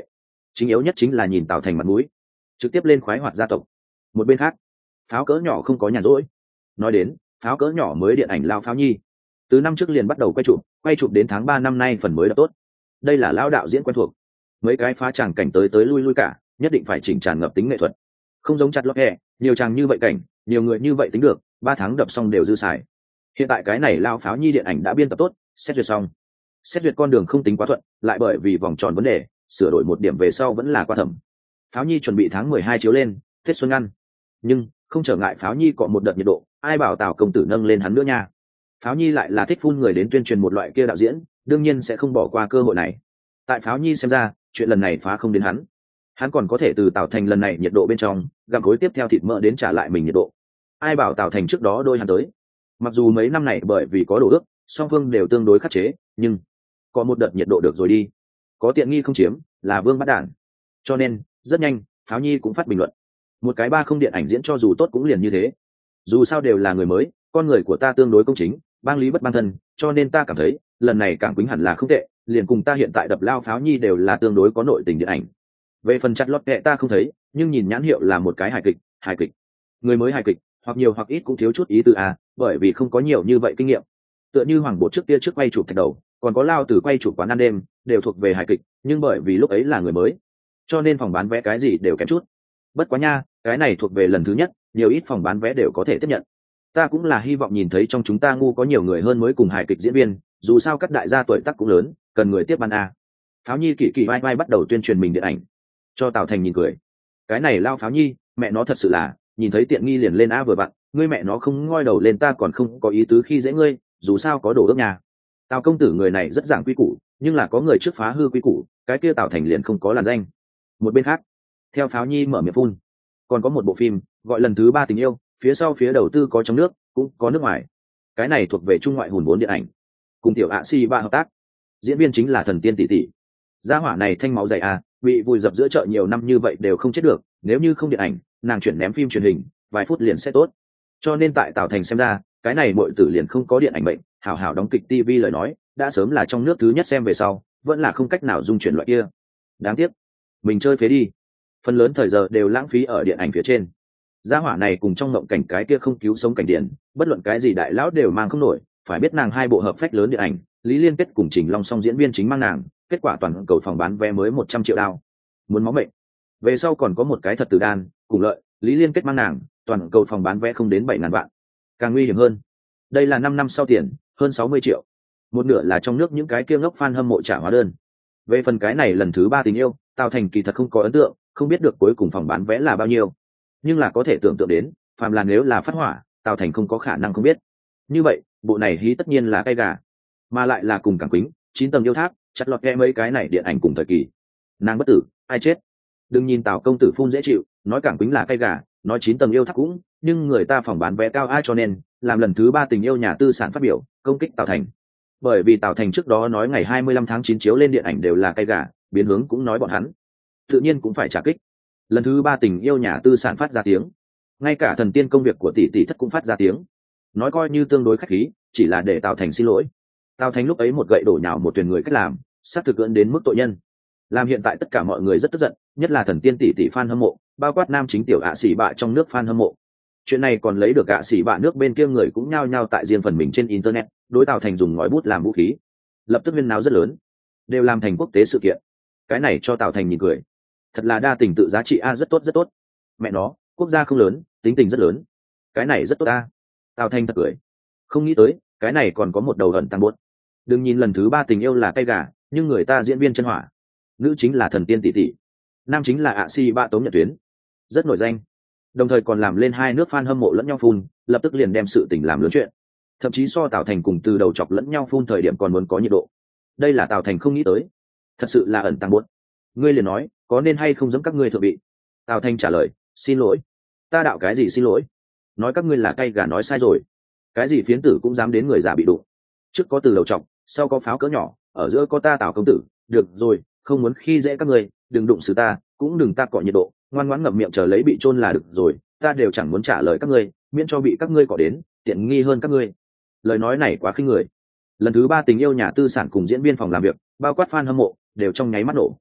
[SPEAKER 1] chính yếu nhất chính là nhìn Tào Thành mặt mũi, trực tiếp lên khoái hoạt gia tộc. Một bên khác, pháo cỡ nhỏ không có nhàn rỗi. Nói đến pháo cỡ nhỏ mới điện ảnh Lao Pháo Nhi, từ năm trước liền bắt đầu quay chụp đến tháng 3 năm nay phần mới đã tốt. Đây là lão đạo diễn quen thuộc, mấy cái phá tràng cảnh tới lui lui cả, nhất định phải chỉnh tràn ngập tính nghệ thuật, không giống chặt lót hẹ nhiều tràng như vậy cảnh, nhiều người như vậy tính được 3 tháng đập xong đều dư xài. Hiện tại cái này Lao Pháo Nhi điện ảnh đã biên tập tốt, xét duyệt xong. Xét duyệt con đường không tính quá thuận, lại bởi vì vòng tròn vấn đề, sửa đổi một điểm về sau vẫn là qua thẩm. Pháo Nhi chuẩn bị tháng 12 chiếu lên, Tết xuân ngăn. Nhưng không trở ngại Pháo Nhi có một đợt nhiệt độ, ai bảo Tào công tử nâng lên hắn nữa nha. Pháo Nhi lại là thích phun người đến tuyên truyền một loại kia đạo diễn, đương nhiên sẽ không bỏ qua cơ hội này. Tại Pháo Nhi xem ra, chuyện lần này phá không đến hắn còn có thể từ Tào Thành lần này nhiệt độ bên trong gặm khối tiếp theo thịt mỡ đến trả lại mình nhiệt độ. Ai bảo Tào Thành trước đó đôi hắn tới. Mặc dù mấy năm này bởi vì có đồ ước, song phương đều tương đối khắc chế, nhưng có một đợt nhiệt độ được rồi đi, có tiện nghi không chiếm là vương bắt đản. Cho nên rất nhanh Pháo Nhi cũng phát bình luận, một cái 3 không điện ảnh diễn cho dù tốt cũng liền như thế, dù sao đều là người mới, con người của ta tương đối công chính, bang lý bất bang thân, cho nên ta cảm thấy lần này Cảng Quýnh hẳn là không tệ, liền cùng ta hiện tại đập Lao Pháo Nhi đều là tương đối có nội tình điện ảnh. Về phần chặt lót kệ ta không thấy, nhưng nhìn nhãn hiệu là một cái hài kịch, người mới hài kịch, hoặc nhiều hoặc ít cũng thiếu chút ý tứ bởi vì không có nhiều như vậy kinh nghiệm. Tựa như Hoàng Bột trước kia trước quay chụp Thạch Đầu, còn có Lao Tử quay chụp Quán Ăn Đêm, đều thuộc về hài kịch, nhưng bởi vì lúc ấy là người mới, cho nên phòng bán vé cái gì đều kém chút. Bất quá nha, cái này thuộc về lần thứ nhất, nhiều ít phòng bán vé đều có thể tiếp nhận. Ta cũng là hy vọng nhìn thấy trong chúng ta ngu có nhiều người hơn mới cùng hài kịch diễn viên, dù sao các đại gia tuổi tác cũng lớn, cần người tiếp ban Pháo Nhi kỳ vai vai bắt đầu tuyên truyền mình điện ảnh, cho Tào Thành nhìn cười. Cái này Lao Pháo Nhi, mẹ nó thật sự là nhìn thấy tiện nghi liền lên vừa vặn, ngươi mẹ nó không ngoi đầu lên ta còn không có ý tứ khi dễ ngươi, dù sao có đồ ước nhà. Tào công tử người này rất giảng quy củ, nhưng là có người trước phá hư quy củ, cái kia Tào Thành liền không có làn danh. Một bên khác, theo Pháo Nhi mở miệng phun, còn có một bộ phim gọi lần thứ 3 tình yêu, phía đầu tư có trong nước cũng có nước ngoài. Cái này thuộc về trung ngoại hùn vốn điện ảnh, cùng tiểu A-si-ba hợp tác, diễn viên chính là thần tiên tỷ tỷ. Gia hỏa này thanh máu dày bị vùi dập giữa chợ nhiều năm như vậy đều không chết được, nếu như không điện ảnh, nàng chuyển ném phim truyền hình, vài phút liền sẽ tốt. Cho nên tại Tào Thành xem ra, cái này muội tử liền không có điện ảnh bệnh, hảo hảo đóng kịch TV lời nói, đã sớm là trong nước thứ nhất xem về sau, vẫn là không cách nào dung chuyển loại kia. Đáng tiếc, mình chơi phế đi, phần lớn thời giờ đều lãng phí ở điện ảnh phía trên. Gia hỏa này cùng trong mộng cảnh cái kia không cứu sống cảnh điện, bất luận cái gì đại lão đều mang không nổi, phải biết nàng 2 bộ hợp phách lớn điện ảnh, Lý Liên Kết cùng Trình Long Song diễn viên chính mang nàng, kết quả toàn cầu phòng bán vé mới 100 triệu đao. Muốn máu mệnh. Về sau còn có một cái thật từ đan, cùng lợi, Lý Liên Kết mang nàng, toàn cầu phòng bán vé không đến 7.000 vạn. Càng nguy hiểm hơn, đây là 5 năm sau tiền, hơn 60 triệu. Một nửa là trong nước những cái kia ngốc fan hâm mộ trả hóa đơn. Về phần cái này lần thứ 3 tình yêu, Tào Thành kỳ thật không có ấn tượng, không biết được cuối cùng phòng bán vé là bao nhiêu. Nhưng là có thể tưởng tượng đến, phàm là nếu là phát hỏa, Tào Thành không có khả năng không biết. Như vậy, bộ này hí tất nhiên là cay gà, mà lại là cùng Cảng Quýnh, 9 tầng yêu tháp, chặt lọt kẽ mấy cái này điện ảnh cùng thời kỳ. Nàng bất tử, ai chết? Đừng nhìn Tào công tử phun dễ chịu, nói Cảng Quýnh là cay gà, nói 9 tầng yêu tháp cũng, nhưng người ta phòng bán vé cao cho nên làm lần thứ 3 tình yêu nhà tư sản phát biểu công kích Tào Thành. Bởi vì Tào Thành trước đó nói ngày 25 tháng 9 chiếu lên điện ảnh đều là cay gà, biến hướng cũng nói bọn hắn, tự nhiên cũng phải trả kích. Lần thứ 3 tình yêu nhà tư sản phát ra tiếng, ngay cả thần tiên công việc của tỷ tỷ thất cũng phát ra tiếng, nói coi như tương đối khách khí, chỉ là để Tào Thành xin lỗi. Tào Thành lúc ấy một gậy đổ nhào một thuyền người cách làm, sát thực cưỡng đến mức tội nhân, làm hiện tại tất cả mọi người rất tức giận, nhất là thần tiên tỷ tỷ fan hâm mộ, bao quát nam chính tiểu ạ xỉ bạ trong nước fan hâm mộ. Chuyện này còn lấy được ạ xỉ bạ nước bên kia người cũng nhao nhao tại riêng phần mình trên internet đối Tào Thành dùng ngòi bút làm vũ khí, lập tức huyên náo rất lớn, đều làm thành quốc tế sự kiện. Cái này cho Tào Thành nhìn cười, thật là đa tình tự giá trị rất tốt rất tốt. Mẹ nó, quốc gia không lớn, tính tình rất lớn, cái này rất tốt Tào Thành thật cười, không nghĩ tới cái này còn có một đầu ẩn tăng buốt. Đừng nhìn lần thứ 3 tình yêu là cay gà, nhưng người ta diễn viên chân hỏa, nữ chính là thần tiên tỷ tỷ, nam chính là ạ si ba Tống Nhật Tuyến, rất nổi danh, đồng thời còn làm lên 2 nước fan hâm mộ lẫn nhau phun, lập tức liền đem sự tình làm lớn chuyện, thậm chí so Tào Thành cùng từ đầu chọc lẫn nhau phun thời điểm còn muốn có nhiệt độ. Đây là Tào Thành không nghĩ tới, thật sự là ẩn tăng buốt. Ngươi liền nói có nên hay không giống các ngươi thượng vị. Tào Thành trả lời, xin lỗi. Ta đạo cái gì xin lỗi? Nói các ngươi là cay gà nói sai rồi. Cái gì phiến tử cũng dám đến người già bị đụng. Trước có từ đầu trọc, sau có pháo cỡ nhỏ, ở giữa có ta Tào công tử. Được rồi, không muốn khi dễ các ngươi, đừng đụng xử ta, cũng đừng ta cọ nhiệt độ, ngoan ngoãn ngậm miệng chờ lấy bị chôn là được rồi. Ta đều chẳng muốn trả lời các ngươi, miễn cho bị các ngươi cọ đến, tiện nghi hơn các ngươi. Lời nói này quá khinh người. Lần thứ 3 tình yêu nhà tư sản cùng diễn viên phòng làm việc, bao quát fan hâm mộ, đều trong nháy mắt nổ.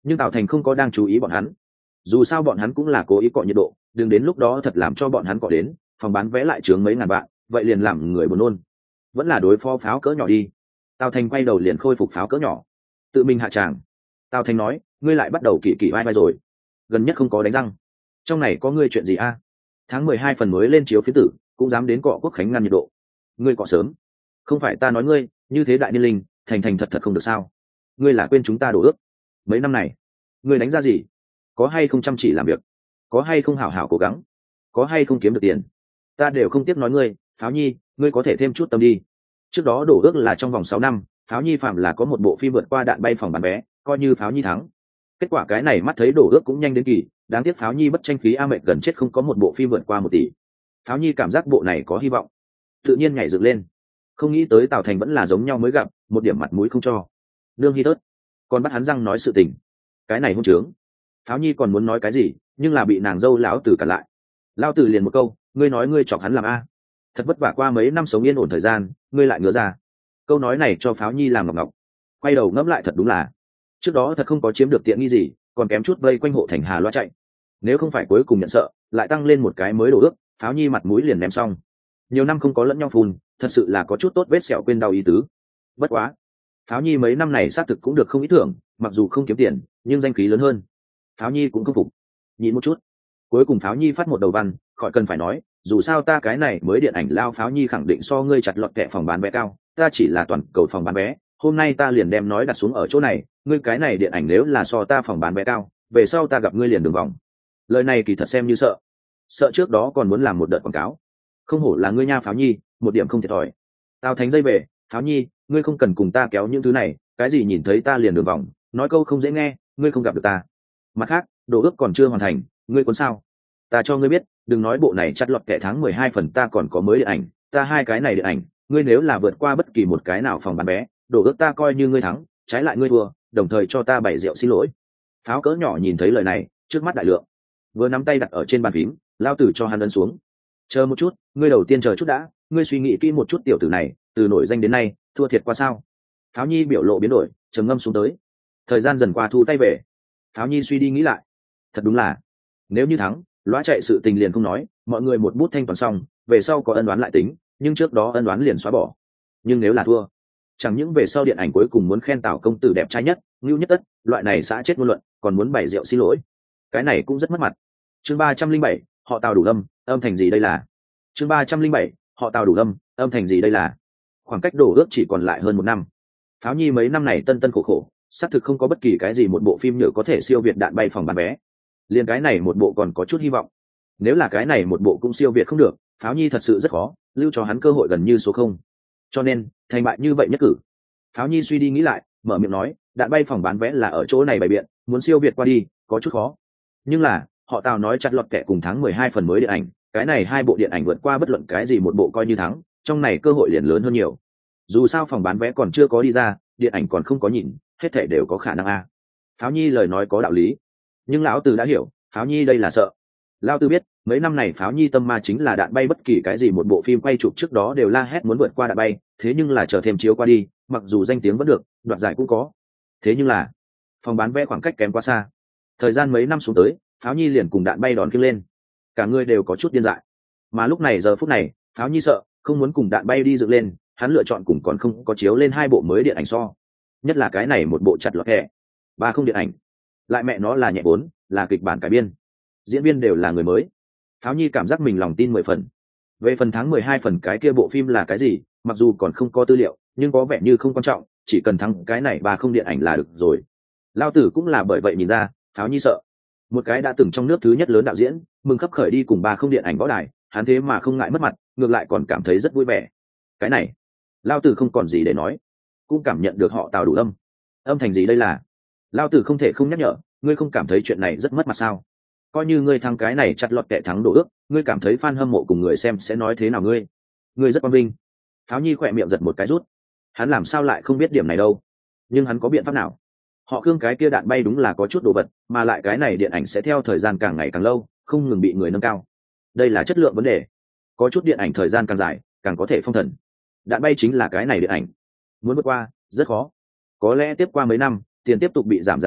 [SPEAKER 1] nhưng Tào Thành không có đang chú ý bọn hắn. Dù sao bọn hắn cũng là cố ý cọ nhiệt độ, đừng đến lúc đó thật làm cho bọn hắn cọ đến phòng bán vé lại chướng mấy ngàn vạn, vậy liền làm người buồn nôn. Vẫn là đối phó pháo cỡ nhỏ đi. Tào Thành quay đầu liền khôi phục pháo cỡ nhỏ, tự mình hạ tràng. Tào Thành nói, ngươi lại bắt đầu kỳ kỳ vai vai rồi, gần nhất không có đánh răng, trong này có ngươi chuyện gì a? Tháng 12 phần mới lên chiếu phiến tử, cũng dám đến cọ Quốc Khánh ngăn nhiệt độ. Ngươi cọ sớm, không phải ta nói ngươi, như thế đại niên linh, thành thành thật thật không được sao? Ngươi là quên chúng ta đổ ước. Mấy năm này, ngươi đánh ra gì? Có hay không chăm chỉ làm việc? Có hay không hảo hảo cố gắng? Có hay không kiếm được tiền? Ta đều không tiếc nói ngươi, Pháo Nhi, ngươi có thể thêm chút tâm đi. Trước đó đổ ước là trong vòng 6 năm, Pháo Nhi phạm là có một bộ phim vượt qua đạn bay phòng bán vé, coi như Pháo Nhi thắng. Kết quả cái này mắt thấy đổ ước cũng nhanh đến kỳ, đáng tiếc Pháo Nhi bất tranh khí a mệt gần chết không có một bộ phim vượt qua 1 tỷ. Pháo Nhi cảm giác bộ này có hy vọng, tự nhiên nhảy dựng lên. Không nghĩ tới Tào Thành vẫn là giống nhau mới gặp, một điểm mặt mũi không cho. Lương Hy tớt, còn bắt hắn răng nói sự tình. Cái này hôn trướng. Pháo Nhi còn muốn nói cái gì, nhưng là bị nàng dâu lão tử cản lại. Lão tử liền một câu, ngươi nói ngươi chọc hắn làm a? Thật vất vả qua mấy năm sống yên ổn thời gian, ngươi lại ngứa ra. Câu nói này cho Pháo Nhi làm ngọc ngọc. Quay đầu ngẫm lại thật đúng là, trước đó thật không có chiếm được tiện nghi gì, còn kém chút vây quanh hộ thành Hà loa chạy. Nếu không phải cuối cùng nhận sợ, lại tăng lên một cái mới đổ ước, Pháo Nhi mặt mũi liền ném xong. Nhiều năm không có lẫn nhau phun, thật sự là có chút tốt vết sẹo quên đau ý tứ. Bất quá, Pháo Nhi mấy năm này xác thực cũng được không ít thưởng, mặc dù không kiếm tiền, nhưng danh khí lớn hơn. Pháo Nhi cũng không phục, nhịn một chút. Cuối cùng Pháo Nhi phát một đầu văn, khỏi cần phải nói, dù sao ta cái này mới điện ảnh lao. Pháo Nhi khẳng định so ngươi chặt lọt kẹ phòng bán vé cao, ta chỉ là toàn cầu phòng bán vé, hôm nay ta liền đem nói đặt xuống ở chỗ này, ngươi cái này điện ảnh nếu là so ta phòng bán vé cao, về sau ta gặp ngươi liền đường vòng. Lời này kỳ thật xem như sợ trước đó còn muốn làm một đợt quảng cáo. Không hổ là ngươi nha Pháo Nhi, một điểm không thiệt thòi. Tao Thành dây về, Pháo Nhi, ngươi không cần cùng ta kéo những thứ này, cái gì nhìn thấy ta liền đường vòng, nói câu không dễ nghe, ngươi không gặp được ta. Mặt khác, đồ ước còn chưa hoàn thành, ngươi cuốn sao? Ta cho ngươi biết, đừng nói bộ này chặt lọt kẻ tháng 12 phần ta còn có mới điện ảnh, ta hai cái này điện ảnh, ngươi nếu là vượt qua bất kỳ một cái nào phòng bán vé, đồ ước ta coi như ngươi thắng, trái lại ngươi thua, đồng thời cho ta 7 rượu xin lỗi. Pháo cỡ nhỏ nhìn thấy lời này, trước mắt đại lượng, vừa nắm tay đặt ở trên bàn phím, lao tử cho hắn ấn xuống. Chờ một chút, ngươi đầu tiên chờ chút đã, ngươi suy nghĩ kỹ một chút tiểu tử này, từ nổi danh đến nay, thua thiệt qua sao? Pháo Nhi biểu lộ biến đổi, trầm ngâm xuống tới. Thời gian dần qua thu tay về. Pháo Nhi suy đi nghĩ lại, thật đúng là, nếu như thắng, lõa chạy sự tình liền không nói, mọi người một bút thanh toán xong, về sau có ân oán lại tính, nhưng trước đó ân oán liền xóa bỏ. Nhưng nếu là thua, chẳng những về sau điện ảnh cuối cùng muốn khen Tào công tử đẹp trai nhất, ngưu nhất tất, loại này xã chết ngôn luận, còn muốn bày rượu xin lỗi, cái này cũng rất mất mặt. Chương 307, họ Tào đủ âm thành gì đây là? Chương 307, họ Tào đủ âm thành gì đây là? Khoảng cách đổ ước chỉ còn lại hơn 1 năm. Pháo Nhi mấy năm này tân tân khổ khổ, xác thực không có bất kỳ cái gì một bộ phim nhựa có thể siêu việt đạn bay phòng bán vé. Liên cái này một bộ còn có chút hy vọng. Nếu là cái này một bộ cũng siêu việt không được, Pháo Nhi thật sự rất khó, lưu cho hắn cơ hội gần như số 0. Cho nên, thành bại như vậy nhất cử. Pháo Nhi suy đi nghĩ lại, mở miệng nói, đạn bay phòng bán vé là ở chỗ này bày biện, muốn siêu việt qua đi, có chút khó. Nhưng là, họ Tào nói chặt lọt kẻ cùng tháng 12 phần mới điện ảnh, cái này hai bộ điện ảnh vượt qua bất luận cái gì một bộ coi như thắng, trong này cơ hội liền lớn hơn nhiều. Dù sao phòng bán vé còn chưa có đi ra, điện ảnh còn không có nhìn, hết thảy đều có khả năng a. Pháo Nhi lời nói có đạo lý, nhưng lão Từ đã hiểu, Pháo Nhi đây là sợ. Lão Từ biết, mấy năm này Pháo Nhi tâm ma chính là đạn bay, bất kỳ cái gì một bộ phim quay chụp trước đó đều la hét muốn vượt qua đạn bay, thế nhưng là chờ thêm chiếu qua đi, mặc dù danh tiếng vẫn được, đoạt giải cũng có, thế nhưng là phòng bán vé khoảng cách kém quá xa. Thời gian mấy năm xuống tới, Pháo Nhi liền cùng đạn bay đón kiếm lên, cả người đều có chút điên dại. Mà lúc này giờ phút này, Pháo Nhi sợ, không muốn cùng đạn bay đi dựng lên, hắn lựa chọn cùng còn không có chiếu lên 2 bộ mới điện ảnh so. Nhất là cái này một bộ chặt lọt kẻ, 3 không điện ảnh, lại mẹ nó là nhẹ vốn, là kịch bản cải biên, diễn viên đều là người mới. Pháo Nhi cảm giác mình lòng tin 10 phần. Về phần tháng 12 phần cái kia bộ phim là cái gì, mặc dù còn không có tư liệu, nhưng có vẻ như không quan trọng, chỉ cần thắng cái này 3 không điện ảnh là được rồi. Lao Tử cũng là bởi vậy nhìn ra, Pháo Nhi sợ. Một cái đã từng trong nước thứ nhất lớn đạo diễn, mừng khắp khởi đi cùng 3 không điện ảnh võ đài, hắn thế mà không ngại mất mặt, ngược lại còn cảm thấy rất vui vẻ. Cái này, Lao Tử không còn gì để nói, cũng cảm nhận được họ Tào đủ âm thành gì đây là? Lao Tử không thể không nhắc nhở, ngươi không cảm thấy chuyện này rất mất mặt sao? Coi như ngươi thắng cái này chặt lọt kẻ thắng đổ ước, ngươi cảm thấy fan hâm mộ cùng người xem sẽ nói thế nào ngươi rất quang vinh. Pháo Nhi khỏe miệng giật một cái rút, hắn làm sao lại không biết điểm này đâu, nhưng hắn có biện pháp nào? Họ Khương cái kia đạn bay đúng là có chút đồ vật, mà lại cái này điện ảnh sẽ theo thời gian càng ngày càng lâu, không ngừng bị người nâng cao. Đây là chất lượng vấn đề, có chút điện ảnh thời gian càng dài càng có thể phong thần. Đạn bay chính là cái này điện ảnh, muốn vượt qua rất khó. Có lẽ tiếp qua mấy năm, tiền tiếp tục bị giảm giá trị,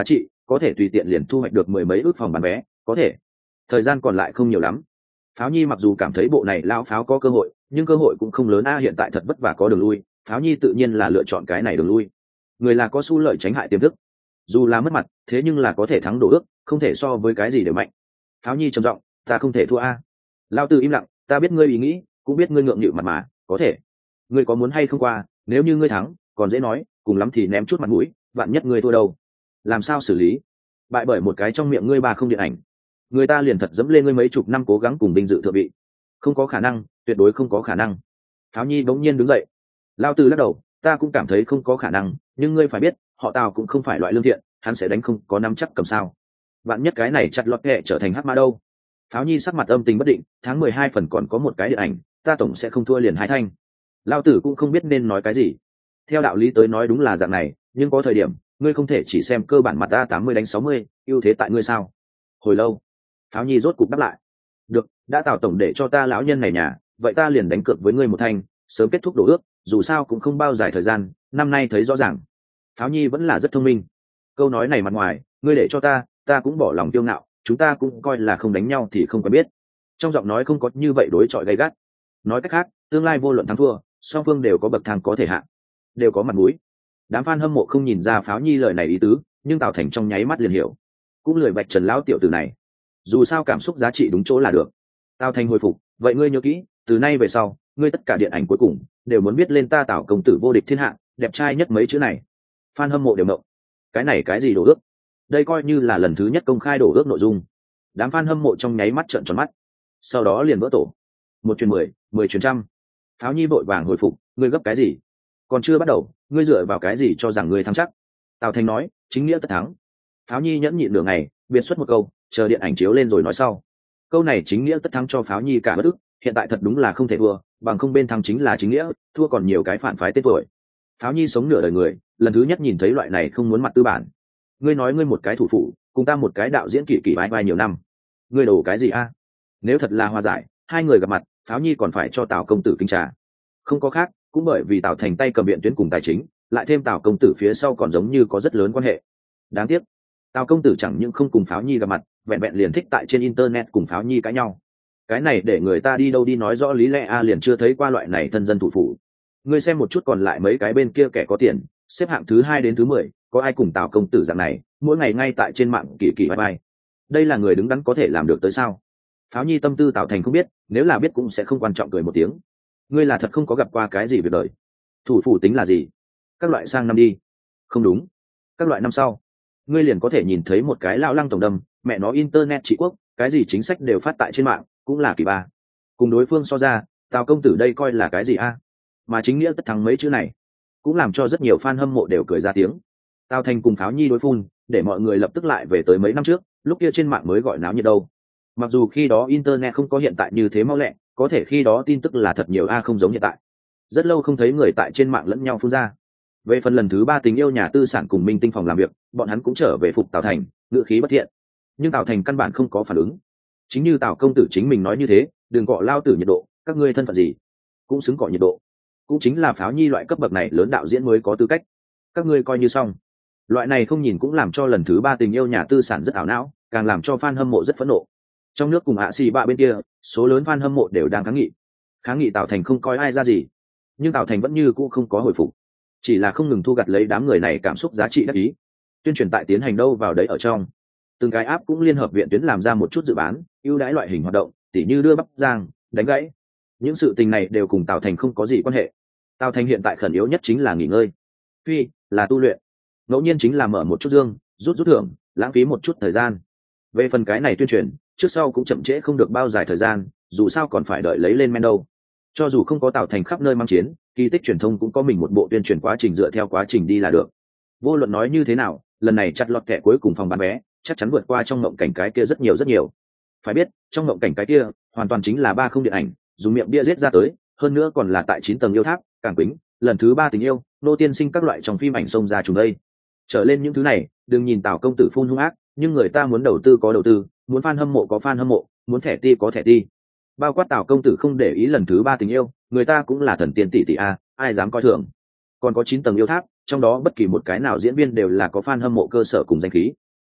[SPEAKER 1] có thể tùy tiện liền thu hoạch được mười mấy ước phòng bán vé, có thể thời gian còn lại không nhiều lắm. Pháo nhi mặc dù cảm thấy bộ này lao pháo có cơ hội, nhưng cơ hội cũng không lớn a, hiện tại thật vất vả có đường lui, pháo nhi tự nhiên là lựa chọn cái này đường lui. Người là có xu lợi tránh hại tiềm thức, dù là mất mặt thế nhưng là có thể thắng đổ ước, không thể so với cái gì đều mạnh. Pháo nhi trầm giọng, ta không thể thua a. Lao tử im lặng, ta biết ngươi ý nghĩ, cũng biết ngươi ngượng nghịu mặt mà, có thể ngươi có muốn hay không qua, nếu như ngươi thắng còn dễ nói, cùng lắm thì ném chút mặt mũi, vạn nhất ngươi thua đâu, làm sao xử lý? Bại bởi một cái trong miệng ngươi bà không điện ảnh, người ta liền thật dẫm lên ngươi mấy chục năm cố gắng cùng vinh dự thượng vị. Không có khả năng, tuyệt đối không có khả năng. Pháo nhi bỗng nhiên đứng dậy. Lao tử lắc đầu, ta cũng cảm thấy không có khả năng, nhưng ngươi phải biết họ Tào cũng không phải loại lương thiện, hắn sẽ đánh không có nắm chắc cầm sao. Vạn nhất cái này chặt lọt kệ trở thành hắc mã đâu. Pháo nhi sắc mặt âm tình bất định, tháng 12 phần còn có một cái điện ảnh, ta tổng sẽ không thua liền hai thanh. Lao tử cũng không biết nên nói cái gì. Theo đạo lý tới nói đúng là dạng này, nhưng có thời điểm ngươi không thể chỉ xem cơ bản mặt ta 80 đánh 60, ưu thế tại ngươi sao? Hồi lâu Pháo nhi rốt cục đáp lại, được, đã Tào tổng để cho ta lão nhân này nhà, vậy ta liền đánh cược với ngươi một thanh, sớm kết thúc đổ ước, dù sao cũng không bao dài thời gian, năm nay thấy rõ ràng. Pháo nhi vẫn là rất thông minh. Câu nói này mặt ngoài ngươi để cho ta cũng bỏ lòng tiêu ngạo, chúng ta cũng coi là không đánh nhau thì không quen biết. Trong giọng nói không có như vậy đối chọi gay gắt. Nói cách khác, tương lai vô luận thắng thua, song phương đều có bậc thang có thể hạ, đều có mặt mũi. Đám fan hâm mộ không nhìn ra Pháo nhi lời này ý tứ, nhưng Tào Thành trong nháy mắt liền hiểu, cũng lười bạch trần lão tiểu tử này, dù sao cảm xúc giá trị đúng chỗ là được. Tào Thành hồi phục, vậy ngươi nhớ kỹ, từ nay về sau ngươi tất cả điện ảnh cuối cùng đều muốn viết lên ta Tào công tử vô địch thiên hạ, đẹp trai nhất mấy chữ này. Fan hâm mộ đều ngộng, cái này cái gì đổ ước? Đây coi như là lần thứ nhất công khai đổ ước nội dung. Đám fan hâm mộ trong nháy mắt trợn tròn mắt, sau đó liền vỡ tổ. 1 truyền 10, 10 truyền trăm. Pháo nhi vội vàng hồi phục, ngươi gấp cái gì? Còn chưa bắt đầu, ngươi dựa vào cái gì cho rằng ngươi thắng chắc? Tào Thành nói, chính nghĩa tất thắng. Pháo nhi nhẫn nhịn nửa ngày, biện xuất một câu, chờ điện ảnh chiếu lên rồi nói sau. Câu này chính nghĩa tất thắng cho Pháo nhi cả bất ức, hiện tại thật đúng là không thể thua, bằng không bên thắng chính là chính nghĩa, thua còn nhiều cái phản phái tên tuổi. Pháo nhi sống nửa đời người, lần thứ nhất nhìn thấy loại này không muốn mặt tư bản. Ngươi nói ngươi một cái thủ phụ, cùng ta một cái đạo diễn kỳ kỳ vai vai nhiều năm, ngươi đổ cái gì a? Nếu thật là hòa giải, hai người gặp mặt, Pháo nhi còn phải cho Tào công tử kính trà. Không có khác, cũng bởi vì Tào Thành tay cầm viện tuyến cùng tài chính, lại thêm Tào công tử phía sau còn giống như có rất lớn quan hệ. Đáng tiếc, Tào công tử chẳng những không cùng Pháo nhi gặp mặt, vẹn vẹn liền thích tại trên internet cùng Pháo nhi cãi nhau. Cái này để người ta đi đâu đi nói rõ lý lẽ a, liền chưa thấy qua loại này thân dân thủ phủ. Ngươi xem một chút còn lại mấy cái bên kia kẻ có tiền, xếp hạng thứ 2 đến thứ 10, có ai cùng Tào công tử dạng này, mỗi ngày ngay tại trên mạng kỳ kỳ bye bye. Đây là người đứng đắn có thể làm được tới sao? Pháo nhi tâm tư Tào Thành không biết, nếu là biết cũng sẽ không quan trọng, cười một tiếng. Ngươi là thật không có gặp qua cái gì việc đời. Thủ phủ tính là gì? Các loại sang năm đi. Không đúng, các loại năm sau ngươi liền có thể nhìn thấy một cái lão lăng tổng đâm, mẹ nó internet trị quốc, cái gì chính sách đều phát tại trên mạng, cũng là kỳ ba. Cùng đối phương so ra, Tào công tử đây coi là cái gì a? Mà chính nghĩa tất thắng mấy chữ này cũng làm cho rất nhiều fan hâm mộ đều cười ra tiếng. Tào Thành cùng Pháo nhi đối phun, để mọi người lập tức lại về tới mấy năm trước, lúc kia trên mạng mới gọi náo nhiệt đâu. Mặc dù khi đó internet không có hiện tại như thế mau lẹ, có thể khi đó tin tức là thật nhiều a, không giống hiện tại. Rất lâu không thấy người tại trên mạng lẫn nhau phun ra. Về phần lần thứ 3 tình yêu nhà tư sản cùng Minh Tinh phòng làm việc, bọn hắn cũng trở về phục Tào Thành, ngữ khí bất thiện. Nhưng Tào Thành căn bản không có phản ứng. Chính như Tào công tử chính mình nói như thế, đừng cọ lao tử nhiệt độ, các ngươi thân phận gì cũng xứng cọ nhiệt độ. Cũng chính là Pháo nhi loại cấp bậc này lớn đạo diễn mới có tư cách. Các ngươi coi như xong. Loại này không nhìn cũng làm cho lần thứ 3 tình yêu nhà tư sản rất ảo não, càng làm cho fan hâm mộ rất phẫn nộ. Trong nước cùng hạ xì bạ bên kia, số lớn fan hâm mộ đều đang kháng nghị Tào Thành không coi ai ra gì. Nhưng Tào Thành vẫn như cũ không có hồi phục, chỉ là không ngừng thu gặt lấy đám người này cảm xúc giá trị đắc ý. Tuyên truyền tại tiến hành đâu vào đấy ở trong. Từng cái app cũng liên hợp viện tuyến làm ra một chút dự bán, ưu đãi loại hình hoạt động, tỉ như đưa bắp rang, đánh gãy. Những sự tình này đều cùng Tào Thành không có gì quan hệ. Tào Thành hiện tại khẩn yếu nhất chính là nghỉ ngơi, phi là tu luyện. Ngẫu nhiên chính là mở một chút dương, rút thưởng, lãng phí một chút thời gian. Về phần cái này tuyên truyền, trước sau cũng chậm trễ không được bao dài thời gian, dù sao còn phải đợi lấy lên men đâu. Cho dù không có Tào Thành khắp nơi mang chiến, kỳ tích truyền thông cũng có mình một bộ tuyên truyền quá trình dựa theo quá trình đi là được. Vô luận nói như thế nào, lần này chặt lọt kẻ cuối cùng phòng bán vé chắc chắn vượt qua trong mộng cảnh cái kia rất nhiều. Phải biết, trong mộng cảnh cái kia hoàn toàn chính là 3 không điện ảnh, dùng miệng bia giết ra tới, hơn nữa còn là tại 9 tầng yêu tháp, Cảng Quýnh, lần thứ 3 tình yêu, nô tiên sinh các loại trong phim ảnh xông ra trùng đây. Trở lên những thứ này, đừng nhìn Tào công tử phun hung ác, nhưng người ta muốn đầu tư có đầu tư, muốn fan hâm mộ có fan hâm mộ, muốn thẻ ti có thẻ ti. Bao quát Tào công tử không để ý lần thứ 3 tình yêu, người ta cũng là thần tiên tỷ a, ai dám coi thường. Còn có 9 tầng yêu tháp, trong đó bất kỳ một cái nào diễn viên đều là có fan hâm mộ cơ sở cùng danh khí.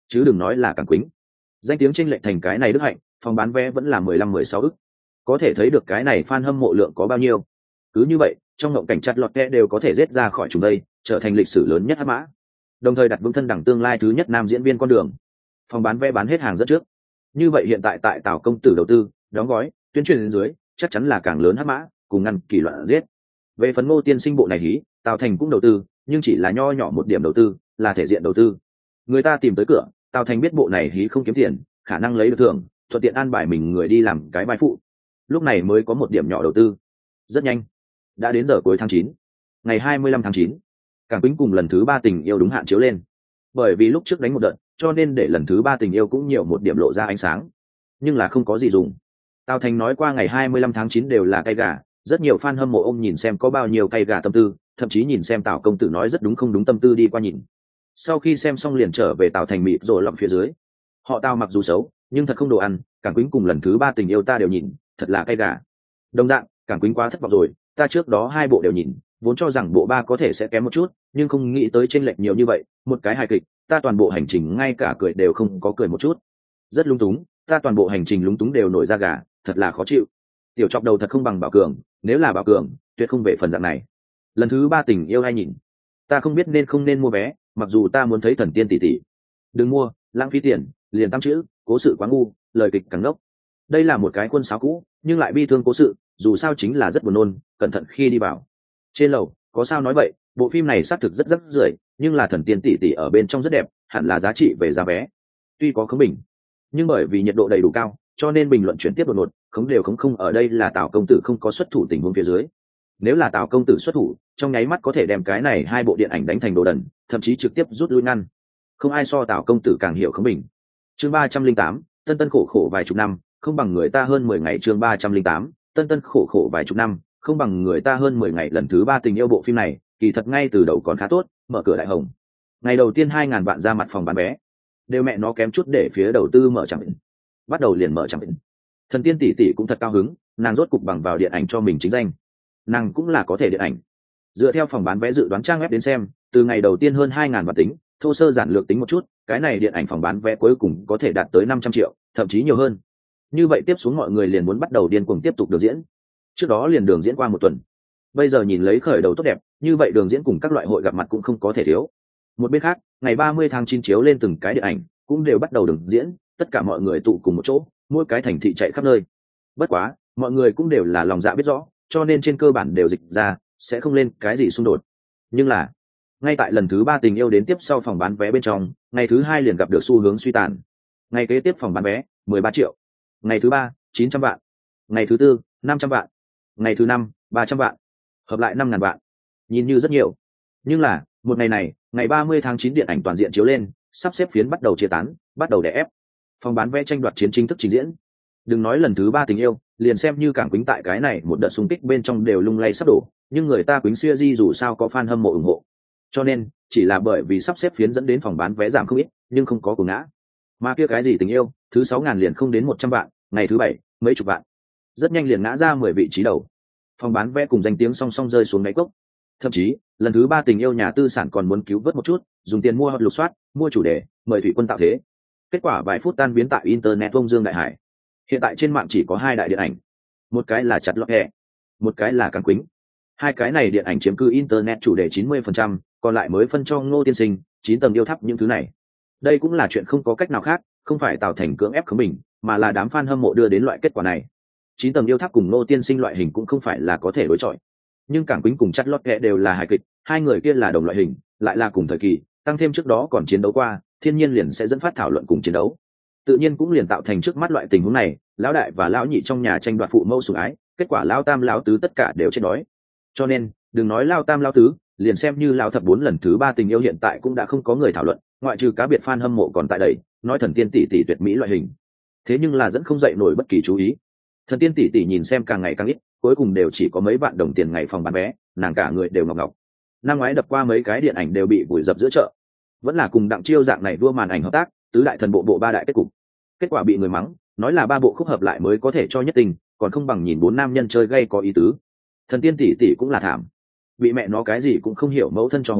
[SPEAKER 1] chứ đừng nói là Cảng Quýnh. Danh tiếng chênh lệch thành cái này đức hạnh, phòng bán vé vẫn là 15-16 ức. Có thể thấy được cái này fan hâm mộ lượng có bao nhiêu. Cứ như vậy, trong ngộng cảnh chặt lọt kẹ đều có thể rết ra khỏi chúng đây, trở thành lịch sử lớn nhất hắc mã. Đồng thời đặt vững thân đẳng tương lai thứ nhất nam diễn viên con đường. Phòng bán vé bán hết hàng rất trước. Như vậy hiện tại tại Tào công tử đầu tư, đóng gói, tuyên truyền đến dưới, chắc chắn là càng lớn hắc mã, cùng ngăn kỳ loạn giết. Về phần Ngô tiên sinh bộ này hí, Tào Thành cũng đầu tư, nhưng chỉ là nho nhỏ một điểm đầu tư, là thể diện đầu tư. Người ta tìm tới cửa, Tào Thành biết bộ này hí không kiếm tiền, khả năng lấy được thưởng, thuận tiện an bài mình người đi làm cái vai phụ. Lúc này mới có một điểm nhỏ đầu tư. Rất nhanh, đã đến giờ cuối tháng 9. Ngày 25 tháng 9, Cảng Quýnh cùng lần thứ 3 tình yêu đúng hạn chiếu lên. Bởi vì lúc trước đánh một đợt, cho nên để lần thứ 3 tình yêu cũng nhiều một điểm lộ ra ánh sáng. Nhưng là không có gì dùng. Tào Thành nói qua ngày 25 tháng 9 đều là cay gà, rất nhiều fan hâm mộ ôm nhìn xem có bao nhiêu cay gà tâm tư, thậm chí nhìn xem Tào công tử nói rất đúng không đúng tâm tư đi qua nhìn. Sau khi xem xong liền trở về Tào Thành mịt rồi lọng phía dưới. Họ Tào mặc dù xấu, nhưng thật không đồ ăn, Cảng Quýnh cùng lần thứ 3 tình yêu ta đều nhìn, thật là cay gà. Đồng dạng, Cảng Quýnh quá thất vọng rồi, ta trước đó 2 bộ đều nhìn, vốn cho rằng bộ 3 có thể sẽ kém một chút, nhưng không nghĩ tới chênh lệch nhiều như vậy, một cái hài kịch, ta toàn bộ hành trình ngay cả cười đều không có cười một chút. Rất lung túng, ta toàn bộ hành trình lúng túng đều nổi da gà, thật là khó chịu. Tiểu Chọc đầu thật không bằng Bảo Cường, nếu là Bảo Cường, tuyệt không về phần dạng này. Lần thứ 3 tình yêu hay nhìn, ta không biết nên không nên mua vé, mặc dù ta muốn thấy thần tiên tỷ tỷ. Đừng mua, lãng phí tiền, liền tăng chữ, cố sự quá ngu, lời kịch càng ngốc. Đây là một cái quân sáo cũ, nhưng lại bi thương cố sự, dù sao chính là rất buồn nôn, cẩn thận khi đi vào. Trên lầu, có sao nói vậy, bộ phim này xác thực rất rất rưởi, nhưng là thần tiên tỷ tỷ ở bên trong rất đẹp, hẳn là giá trị về giá vé. Tuy có khống bình, nhưng bởi vì nhiệt độ đầy đủ cao, cho nên bình luận chuyển tiếp đột ngột, khống đều khống không ở đây là Tào công tử không có xuất thủ tình huống phía dưới. Nếu là Tào công tử xuất thủ, trong nháy mắt có thể đem cái này 2 bộ điện ảnh đánh thành đồ đần, thậm chí trực tiếp rút lui ngăn. Không ai so Tào công tử càng hiểu khống bình. Chương 308, tân tân khổ khổ vài chục năm, không bằng người ta hơn 10 ngày. Chương 308, tân tân khổ khổ vài chục năm, không bằng người ta hơn 10 ngày. Lần thứ 3 tình yêu bộ phim này, kỳ thật ngay từ đầu còn khá tốt, mở cửa đại hồng. Ngày đầu tiên 2.000 vạn ra mặt phòng bán vé, đều mẹ nó kém chút để phía đầu tư mở chẳng định. Bắt đầu liền mở chẳng định. Thần tiên tỷ tỷ cũng thật cao hứng, nàng rốt cục bằng vào điện ảnh cho mình chính danh. Nàng cũng là có thể điện ảnh. Dựa theo phòng bán vé dự đoán trang web đến xem, từ ngày đầu tiên hơn 2.000 vạn tính, thô sơ giản lược tính một chút, cái này điện ảnh phòng bán vé cuối cùng có thể đạt tới 500 triệu, thậm chí nhiều hơn. Như vậy tiếp xuống mọi người liền muốn bắt đầu điên cuồng tiếp tục đường diễn. Trước đó liền đường diễn qua 1 tuần. Bây giờ nhìn lấy khởi đầu tốt đẹp, như vậy đường diễn cùng các loại hội gặp mặt cũng không có thể thiếu. Một bên khác, ngày 30 tháng 9 chiếu lên từng cái điện ảnh, cũng đều bắt đầu đường diễn, tất cả mọi người tụ cùng một chỗ, mỗi cái thành thị chạy khắp nơi. Bất quá, mọi người cũng đều là lòng dạ biết rõ, cho nên trên cơ bản đều dịch ra, sẽ không lên cái gì xung đột. Nhưng là, ngay tại lần thứ 3 tình yêu đến tiếp sau phòng bán vé bên trong, ngày thứ 2 liền gặp được xu hướng suy tàn. Ngày kế tiếp phòng bán vé 13 triệu, ngày thứ 3 900 vạn, ngày thứ 4 500 vạn, ngày thứ 5 300 vạn, hợp lại 5.000 vạn. Nhìn như rất nhiều, nhưng là một ngày này, ngày 30 tháng 9 điện ảnh toàn diện chiếu lên, sắp xếp phiến bắt đầu chia tán, bắt đầu đè ép. Phòng bán vé tranh đoạt chiến chính thức trình diễn. Đừng nói lần thứ 3 tình yêu, liền xem như Cảng Quýnh tại cái này một đợt xung kích bên trong đều lung lay sắp đổ, nhưng người ta Quýnh series dù sao có fan hâm mộ ủng hộ. Cho nên, chỉ là bởi vì sắp xếp phiến dẫn đến phòng bán vé giảm không ít, nhưng không có cuồng ngã. Mà kia cái gì tình yêu, thứ 6.000 liền không đến 100 vạn, ngày thứ 7 mấy chục vạn. Rất nhanh liền ngã ra 10 vị trí đầu. Phòng bán vé cùng danh tiếng song song rơi xuống đáy cốc. Thậm chí, lần thứ 3 tình yêu nhà tư sản còn muốn cứu vớt một chút, dùng tiền mua lục soát, mua chủ đề, mời thủy quân tạo thế. Kết quả vài phút tan biến tại internet vông dương đại hải. Hiện tại trên mạng chỉ có 2 đại điện ảnh, một cái là chặt lọt hẹ, một cái là Cảng Quýnh. 2 cái này điện ảnh chiếm cứ internet chủ đề 90%, còn lại mới phân cho Ngô tiên sinh 9 tầng yêu tháp những thứ này. Đây cũng là chuyện không có cách nào khác, không phải tạo thành cưỡng ép khống mình, mà là đám fan hâm mộ đưa đến loại kết quả này. 9 tầng yêu tháp cùng Ngô tiên sinh loại hình cũng không phải là có thể đối chọi. Nhưng Cảng Quýnh cùng chặt lọt hẹ đều là hài kịch, 2 người kia là đồng loại hình, lại là cùng thời kỳ, tăng thêm trước đó còn chiến đấu qua, thiên nhiên liền sẽ dẫn phát thảo luận cùng chiến đấu. Tự nhiên cũng liền tạo thành trước mắt loại tình huống này, lão đại và lão nhị trong nhà tranh đoạt phụ mẫu sủng ái, kết quả lão tam lão tứ tất cả đều chết đói. Cho nên, đừng nói lão tam lão tứ, liền xem như lão thập 4 lần thứ 3 tình yêu hiện tại cũng đã không có người thảo luận, ngoại trừ cá biệt fan hâm mộ còn tại đây, nói thần tiên tỷ tỷ tuyệt mỹ loại hình. Thế nhưng là dẫn không dậy nổi bất kỳ chú ý. Thần tiên tỷ tỷ nhìn xem càng ngày càng ít, cuối cùng đều chỉ có mấy vạn đồng tiền ngày phòng bán vé, nàng cả người đều ngọc ngọc. Năm ngoái đập qua mấy cái điện ảnh đều bị vùi dập giữa chợ. Vẫn là cùng Đặng Chiêu dạng này đua màn ảnh hợp tác, tứ đại thần bộ 3 đại kết cục. Kết quả bị người mắng, nói là 3 bộ khúc hợp lại mới có thể cho nhất tình, còn không bằng nhìn 4 nam nhân chơi gây có ý tứ. Thần tiên tỷ tỷ cũng là thảm, bị mẹ nó cái gì cũng không hiểu mẫu thân cho hố,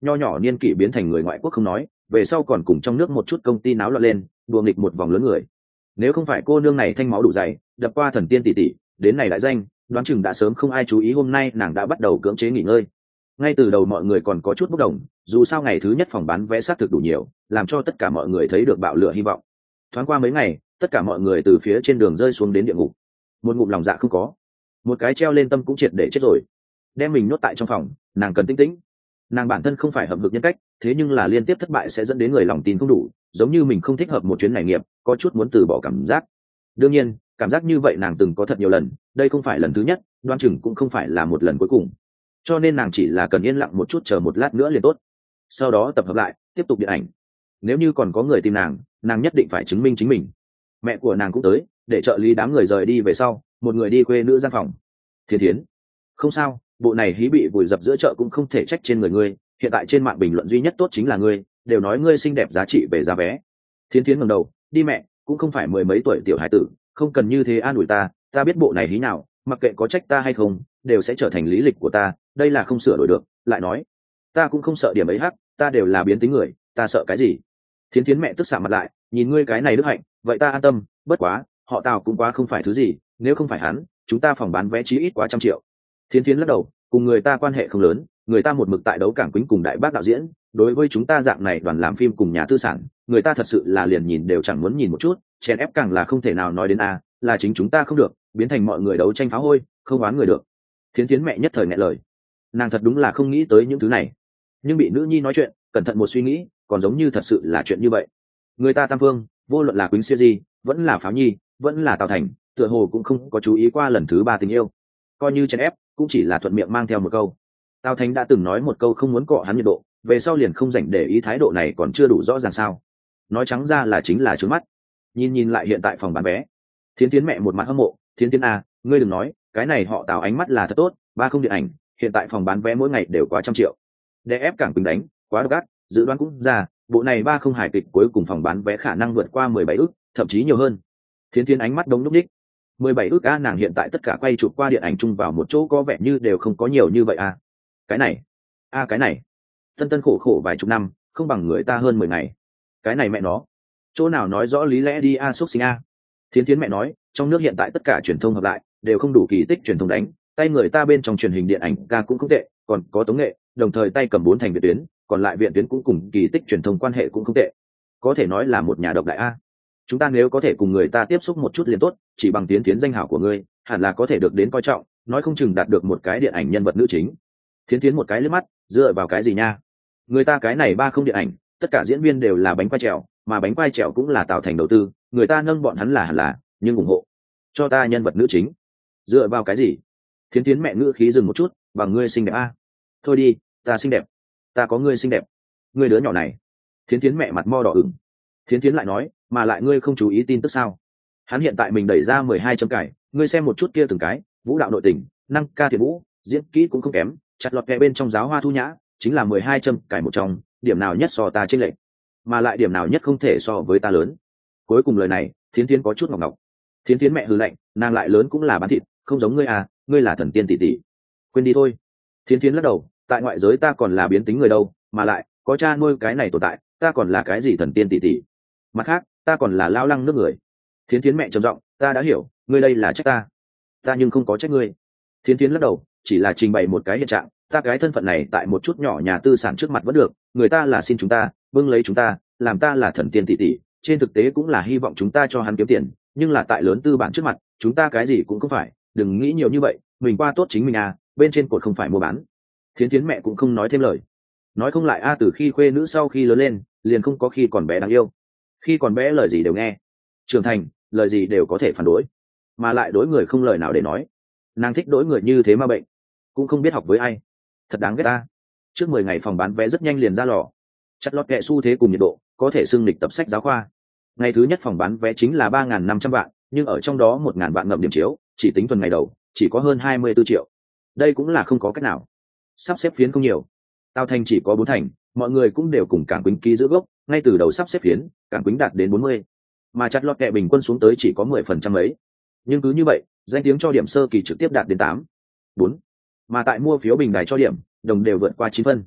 [SPEAKER 1] nho nhỏ niên kỷ biến thành người ngoại quốc không nói, về sau còn cùng trong nước một chút công ty náo loạn lên, đùa nghịch một vòng lớn người. Nếu không phải cô nương này thanh máu đủ dày, đập qua thần tiên tỷ tỷ, đến này đại danh, đoán chừng đã sớm không ai chú ý hôm nay nàng đã bắt đầu cưỡng chế nghỉ ngơi. Ngay từ đầu mọi người còn có chút bốc đồng, dù sao ngày thứ nhất phòng bán vé xác thực đủ nhiều, làm cho tất cả mọi người thấy được bạo lửa hy vọng. Thoáng qua mấy ngày, tất cả mọi người từ phía trên đường rơi xuống đến địa ngục. Một ngụm lòng dạ không có, một cái treo lên tâm cũng triệt để chết rồi. Đem mình nhốt tại trong phòng, nàng cần tĩnh tĩnh. Nàng bản thân không phải hậm hực nhân cách, thế nhưng là liên tiếp thất bại sẽ dẫn đến người lòng tin không đủ, giống như mình không thích hợp một chuyến này nghiệp, có chút muốn từ bỏ cảm giác. Đương nhiên, cảm giác như vậy nàng từng có thật nhiều lần, đây không phải lần thứ nhất, đoán chừng cũng không phải là một lần cuối cùng. Cho nên nàng chỉ là cần yên lặng một chút, chờ một lát nữa liền tốt. Sau đó tập hợp lại, tiếp tục điện ảnh. Nếu như còn có người tìm nàng nhất định phải chứng minh chính mình. Mẹ của nàng cũng tới, để trợ lý đám người rời đi về sau, một người đi quê nữ gian phòng. Thiên Thiến, không sao, bộ này hí bị vùi dập giữa chợ cũng không thể trách trên người ngươi, hiện tại trên mạng bình luận duy nhất tốt chính là ngươi, đều nói ngươi xinh đẹp giá trị về giá vé. Thiên Thiến ngẩng đầu, đi mẹ, cũng không phải mười mấy tuổi tiểu hải tử, không cần như thế an ủi ta biết bộ này hí nào, mặc kệ có trách ta hay không, đều sẽ trở thành lý lịch của ta, đây là không sửa đổi được. Lại nói, ta cũng không sợ điểm ấy hắc, ta đều là biến tính người, ta sợ cái gì? Thiến Thiến mẹ tức xạ mặt lại, nhìn ngươi cái này đức hạnh, vậy ta an tâm, bất quá, họ Tào cũng quá không phải thứ gì, nếu không phải hắn, chúng ta phòng bán vé chí ít quá 100 triệu. Thiến Thiến lắc đầu, cùng người ta quan hệ không lớn, người ta một mực tại đấu cảng quýnh cùng đại bác đạo diễn, đối với chúng ta dạng này đoàn làm phim cùng nhà tư sản, người ta thật sự là liền nhìn đều chẳng muốn nhìn một chút, chèn ép càng là không thể nào nói đến là chính chúng ta không được, biến thành mọi người đấu tranh phá hôi, không oán người được. Thiến Thiến mẹ nhất thời nghẹn lời, nàng thật đúng là không nghĩ tới những thứ này, nhưng bị nữ nhi nói chuyện, cẩn thận một suy nghĩ, còn giống như thật sự là chuyện như vậy. Người ta tam phương, vô luận là Quýnh Siêu Di, vẫn là Pháo Nhi, vẫn là Tào Thành, tựa hồ cũng không có chú ý qua lần thứ ba tình yêu, coi như chèn ép, cũng chỉ là thuận miệng mang theo một câu. Tào Thành đã từng nói một câu không muốn cọ hắn nhiệt độ, về sau liền không dành để ý, thái độ này còn chưa đủ rõ ràng sao? Nói trắng ra là chính là trướng mắt. Nhìn lại hiện tại phòng bán vé, Thiến Thiến mẹ một mặt hâm mộ, Thiến Thiến ngươi đừng nói, cái này họ Tào ánh mắt là thật tốt, ba không điện ảnh, hiện tại phòng bán vé mỗi ngày đều quá 100 triệu. Đè ép cảng Quýnh đánh, quá độc ác, dự đoán cũng ra, bộ này ba không hài kịch cuối cùng phòng bán vé khả năng vượt qua 17 ức, thậm chí nhiều hơn. Thiến Thiến ánh mắt đống lúc đích. 17 ức nàng hiện tại tất cả quay chụp qua điện ảnh chung vào một chỗ có vẻ như đều không có nhiều như vậy Cái này, cái này. Tân khổ khổ vài chục năm, không bằng người ta hơn 10 ngày. Cái này mẹ nó, chỗ nào nói rõ lý lẽ đi xúc sinh Thiến Thiến mẹ nói, trong nước hiện tại tất cả truyền thông hợp lại, đều không đủ kỳ tích truyền thông đánh, tay người ta bên trong truyền hình điện ảnh ca cũng không tệ, còn có tống nghệ, đồng thời tay cầm 4 thành viện tuyến, còn lại viện tuyến cũng cùng kỳ tích truyền thông quan hệ cũng không tệ, có thể nói là một nhà độc đại chúng ta nếu có thể cùng người ta tiếp xúc một chút liền tốt, chỉ bằng Thiến danh hảo của ngươi, hẳn là có thể được đến coi trọng, nói không chừng đạt được một cái điện ảnh nhân vật nữ chính. Thiến một cái liếc mắt, dựa vào cái gì nha? Người ta cái này ba không điện ảnh, tất cả diễn viên đều là bánh quai trèo, mà bánh quai trèo cũng là tạo thành đầu tư, người ta nâng bọn hắn là hẳn là, nhưng ủng hộ cho ta nhân vật nữ chính. Dựa vào cái gì? Thiến mẹ ngữ khí dừng một chút, bằng ngươi xinh đẹp Thôi đi, ta xinh đẹp, ta có ngươi xinh đẹp. Ngươi đứa nhỏ này. Thiến mẹ mặt mo đỏ ửng. Thiến lại nói, mà lại ngươi không chú ý tin tức sao? Hắn hiện tại mình đẩy ra 12 châm cải, ngươi xem một chút kia từng cái, vũ đạo nội tình, năng ca thiện vũ, diễn kỹ cũng không kém, chặt lọt kẹ bên trong giáo hoa thu nhã, chính là 12 châm cải một trong, điểm nào nhất so ta trên lệch, mà lại điểm nào nhất không thể so với ta lớn. Cuối cùng lời này, Thiến có chút ngọc ngọc. Thiến mẹ hừ lạnh, nàng lại lớn cũng là bán thịt, không giống ngươi ngươi là thần tiên tỷ tỷ. Quên đi thôi. Thiến lắc đầu, tại ngoại giới ta còn là biến tính người đâu, mà lại có cha nuôi cái này tồn tại, ta còn là cái gì thần tiên tỷ tỷ? Mặt khác, ta còn là lao lăng nước người. Thiến mẹ trầm giọng, ta đã hiểu, ngươi đây là trách ta nhưng không có trách ngươi. Thiến lắc đầu, chỉ là trình bày một cái hiện trạng, ta cái thân phận này tại một chút nhỏ nhà tư sản trước mặt vẫn được, người ta là xin chúng ta, bưng lấy chúng ta, làm ta là thần tiên tỷ tỷ, trên thực tế cũng là hy vọng chúng ta cho hắn kiếm tiền, nhưng là tại lớn tư bản trước mặt, chúng ta cái gì cũng không phải, đừng nghĩ nhiều như vậy, mình qua tốt chính mình bên trên cột không phải mua bán. Thiến mẹ cũng không nói thêm lời, nói không lại từ khi khuê nữ sau khi lớn lên, liền không có khi còn bé đáng yêu. Khi còn bé lời gì đều nghe, trưởng thành lời gì đều có thể phản đối, mà lại đối người không lời nào để nói. Nàng thích đối người như thế mà bệnh, cũng không biết học với ai, thật đáng ghét Trước 10 ngày phòng bán vé rất nhanh liền ra lò, chặt lọt kệ xu thế cùng nhiệt độ, có thể xưng lịch tập sách giáo khoa. Ngày thứ nhất phòng bán vé chính là 3.500 vạn, nhưng ở trong đó 1.000 vạn ngậm điểm chiếu, chỉ tính tuần ngày đầu, chỉ có hơn 24 triệu. Đây cũng là không có cách nào. Sắp xếp phiến không nhiều, Tào Thành chỉ có 4 thành, mọi người cũng đều cùng Cảng Quýnh ký giữ gốc, ngay từ đầu sắp xếp phiến, Cảng Quýnh đạt đến 40, mà chặt lọt kệ bình quân xuống tới chỉ có 10% ấy. Nhưng cứ như vậy, danh tiếng cho điểm sơ kỳ trực tiếp đạt đến 8, 4, mà tại mua phiếu bình đài cho điểm, đồng đều vượt qua 9 phân.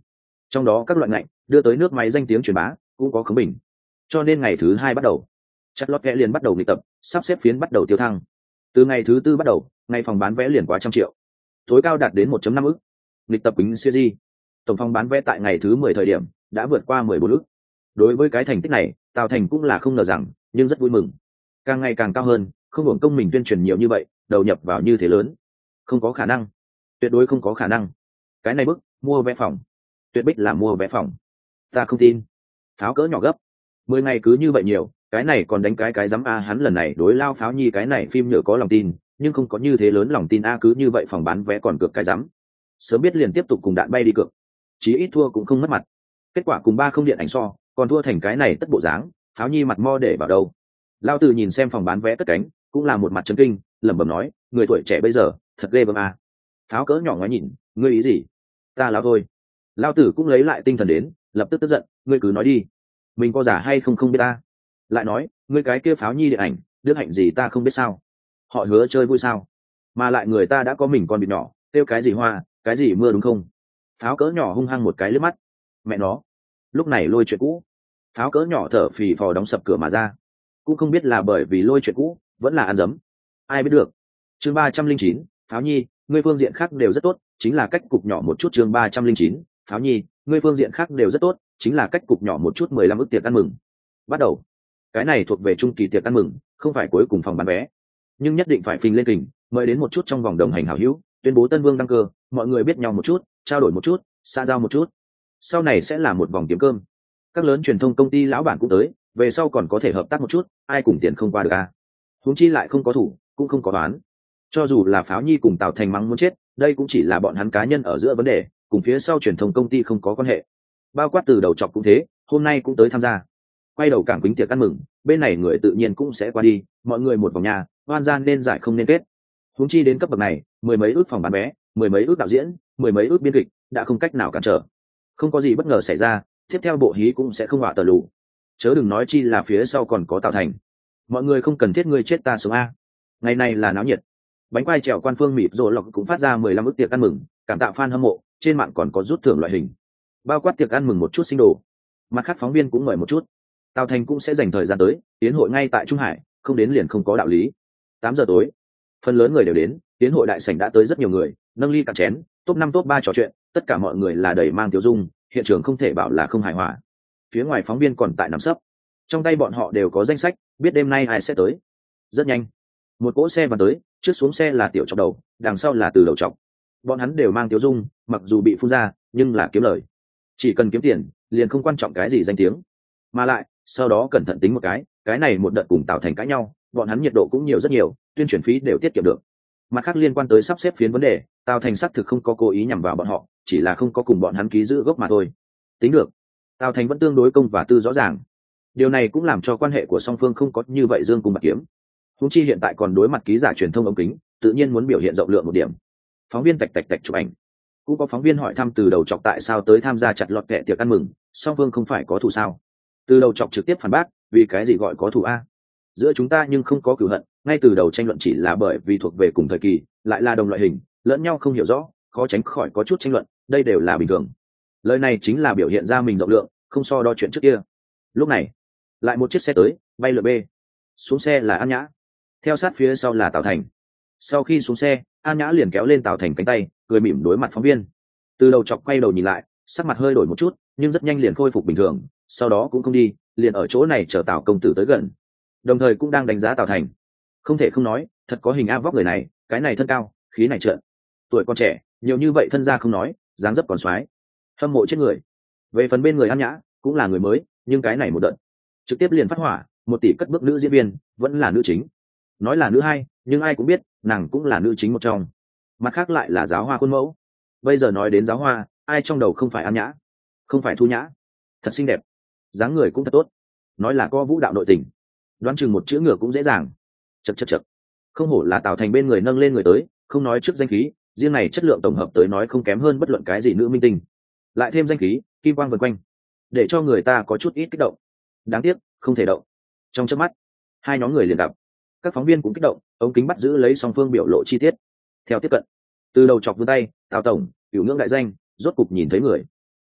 [SPEAKER 1] trong đó các loại ngạnh đưa tới nước máy danh tiếng truyền bá cũng có khống bình. Cho nên ngày thứ 2 bắt đầu, chặt lót kẽ liền bắt đầu nghịch tập, sắp xếp phiến bắt đầu tiêu thăng. Từ ngày thứ 4 bắt đầu, ngày phòng bán vé liền quá 100 triệu, tối cao đạt đến 1.5 ức. Nghịch tập Queen Series, tổng phòng bán vé tại ngày thứ 10 thời điểm đã vượt qua 14 ức. Đối với cái thành tích này, Tào Thành cũng là không ngờ rằng, nhưng rất vui mừng. Càng ngày càng cao hơn, không hưởng công mình tuyên truyền nhiều như vậy, đầu nhập vào như thế lớn. Không có khả năng, tuyệt đối không có khả năng. Cái này bức mua vé phòng, tuyệt bích là mua vé phòng. Ta không tin. Pháo cỡ nhỏ gấp 10 ngày cứ như vậy nhiều, cái này còn đánh cái dám a. Hắn lần này đối Lao Pháo Nhi cái này phim nhựa có lòng tin, nhưng không có như thế lớn lòng tin a. Cứ như vậy phòng bán vé còn cược cái dám. Sớm biết liền tiếp tục cùng đạn bay đi cược, chí ít thua cũng không mất mặt. Kết quả cùng 3 không điện ảnh so, còn thua thành cái này tất bộ dáng. Pháo Nhi mặt mo để vào đâu? Lao Tử nhìn xem phòng bán vé cất cánh, cũng là một mặt chấn kinh, lẩm bẩm nói, người tuổi trẻ bây giờ thật ghê gớm a. Pháo cỡ nhỏ ngoái nhìn, ngươi ý gì? Ta lão thôi. Lao Tử cũng lấy lại tinh thần đến, lập tức tức giận, ngươi cứ nói đi, mình có giả hay không không biết ta. Lại nói, ngươi cái kia Pháo Nhi điện ảnh đức hạnh gì ta không biết sao? Họ hứa chơi vui sao? Mà lại người ta đã có mình con vịt nhỏ, tiêu cái gì hoa, cái gì mưa đúng không? Pháo cỡ nhỏ hung hăng một cái lướt mắt, mẹ nó, lúc này lôi chuyện cũ. Pháo cỡ nhỏ thở phì phò đóng sập cửa mà ra, cũng không biết là bởi vì lôi chuyện cũ vẫn là ăn dấm, ai biết được. Chương 309, Pháo Nhi, ngươi phương diện khác đều rất tốt, chính là cách cục nhỏ một chút. Chương 309, Pháo Nhi, ngươi phương diện khác đều rất tốt, chính là cách cục nhỏ một chút. 15 ức tiệc ăn mừng bắt đầu. Cái này thuộc về trung kỳ tiệc ăn mừng, không phải cuối cùng phòng bán vé, nhưng nhất định phải phình lên kình, mời đến một chút trong vòng đồng hành hảo hữu, tuyên bố Tân Vương đăng cơ, mọi người biết nhau một chút, trao đổi một chút, xã giao một chút, sau này sẽ là một vòng kiếm cơm. Các lớn truyền thông công ty lão bản cũng tới, về sau còn có thể hợp tác một chút, ai cùng tiền không qua được a. Huống chi lại không có thủ, cũng không có đoán. Cho dù là Pháo Nhi cùng Tào Thành mắng muốn chết, đây cũng chỉ là bọn hắn cá nhân ở giữa vấn đề, cùng phía sau truyền thông công ty không có quan hệ. Bao quát từ đầu chọc cũng thế, hôm nay cũng tới tham gia. Quay đầu cảng Quýnh tiệc ăn mừng, bên này người tự nhiên cũng sẽ qua đi, mọi người một vòng nhà, oan gian nên giải không nên kết. Huống chi đến cấp bậc này, mười mấy ước phòng bán vé, mười mấy ước đạo diễn, mười mấy ước biên kịch, đã không cách nào cản trở. Không có gì bất ngờ xảy ra, tiếp theo bộ hí cũng sẽ không họa tờ lù. Chớ đừng nói chi là phía sau còn có Tào Thành. Mọi người không cần thiết ngươi chết ta sống a. Ngày này là náo nhiệt. Bánh quai trèo quan phương mịp rồi lọc cũng phát ra 15 ức tiệc ăn mừng, cảm tạ fan hâm mộ, trên mạng còn có rút thưởng loại hình. Bao quát tiệc ăn mừng một chút sinh đồ. Mặt khác phóng viên cũng mời một chút. Tào Thành cũng sẽ dành thời gian tới, tiến hội ngay tại Trung Hải, không đến liền không có đạo lý. 8 giờ tối, phần lớn người đều đến, tiến hội đại sảnh đã tới rất nhiều người, nâng ly cạn chén, top 5 top 3 trò chuyện, tất cả mọi người là đầy mang tiêu dung, hiện trường không thể bảo là không hài hòa. Phía ngoài phóng viên còn tại nằm sấp, trong tay bọn họ đều có danh sách, biết đêm nay ai sẽ tới. Rất nhanh, một cỗ xe vào tới, trước xuống xe là tiểu chọc đầu, đằng sau là từ đầu chọc. Bọn hắn đều mang tiêu dung, mặc dù bị phun ra, nhưng là kiếm lời. Chỉ cần kiếm tiền, liền không quan trọng cái gì danh tiếng. Mà lại, sau đó cẩn thận tính một cái này một đợt cùng Tào Thành cãi nhau, bọn hắn nhiệt độ cũng nhiều rất nhiều, tuyên truyền phí đều tiết kiệm được. Mặt khác liên quan tới sắp xếp phiến vấn đề, Tào Thành xác thực không có cố ý nhằm vào bọn họ, chỉ là không có cùng bọn hắn ký giữ gốc mà thôi. Tính được, Tào Thành vẫn tương đối công và tư rõ ràng. Điều này cũng làm cho quan hệ của song phương không có như vậy dương cùng bạc kiếm. Húng chi hiện tại còn đối mặt ký giả truyền thông ống kính, tự nhiên muốn biểu hiện rộng lượng một điểm. Phóng viên tạch chụp ảnh. Cũng có phóng viên hỏi thăm từ đầu chọc tại sao tới tham gia chặt lọt kẹ tiệc ăn mừng, song phương không phải có thù sao? Từ đầu chọc trực tiếp phản bác, vì cái gì gọi có thù a? Giữa chúng ta nhưng không có cửu hận, ngay từ đầu tranh luận chỉ là bởi vì thuộc về cùng thời kỳ, lại là đồng loại hình, lẫn nhau không hiểu rõ, khó tránh khỏi có chút tranh luận, đây đều là bình thường. Lời này chính là biểu hiện ra mình rộng lượng, không so đo chuyện trước kia. Lúc này, lại một chiếc xe tới, bay lượn B. Xuống xe là An Nhã, theo sát phía sau là Tào Thành. Sau khi xuống xe, An Nhã liền kéo lên Tào Thành cánh tay, cười mỉm đối mặt phóng viên. Từ đầu chọc quay đầu nhìn lại, sắc mặt hơi đổi một chút, nhưng rất nhanh liền khôi phục bình thường, sau đó cũng không đi, liền ở chỗ này chờ Tào công tử tới gần, đồng thời cũng đang đánh giá Tào Thành. Không thể không nói, thật có hình áp vóc người này, cái này thân cao, khí này trợn, tuổi còn trẻ, nhiều như vậy thân gia không nói, dáng dấp còn xoái, hâm mộ chết người. Về phần bên người An Nhã, cũng là người mới, nhưng cái này một đợt trực tiếp liền phát hỏa, 1 tỷ cất bước nữ diễn viên, vẫn là nữ chính. Nói là nữ hai, nhưng ai cũng biết, nàng cũng là nữ chính một trong. Mặt khác lại là giáo hoa khuôn mẫu. Bây giờ nói đến giáo hoa, ai trong đầu không phải An Nhã, không phải Thu Nhã. Thật xinh đẹp, dáng người cũng thật tốt. Nói là có vũ đạo nội tình, đoán chừng một chữ ngựa cũng dễ dàng. Chật. Không hổ là Tào Thành bên người nâng lên người tới, không nói trước danh khí, riêng này chất lượng tổng hợp tới nói không kém hơn bất luận cái gì nữ minh tinh. Lại thêm danh khí, kim quang vần quanh, để cho người ta có chút ít kích động. Đáng tiếc, không thể động. Trong chớp mắt, hai nhóm người liền gặp. Các phóng viên cũng kích động, ống kính bắt giữ lấy song phương biểu lộ chi tiết. Theo tiếp cận, từ đầu chọc vươn tay, Tào tổng, cửu ngưỡng đại danh, rốt cục nhìn thấy người.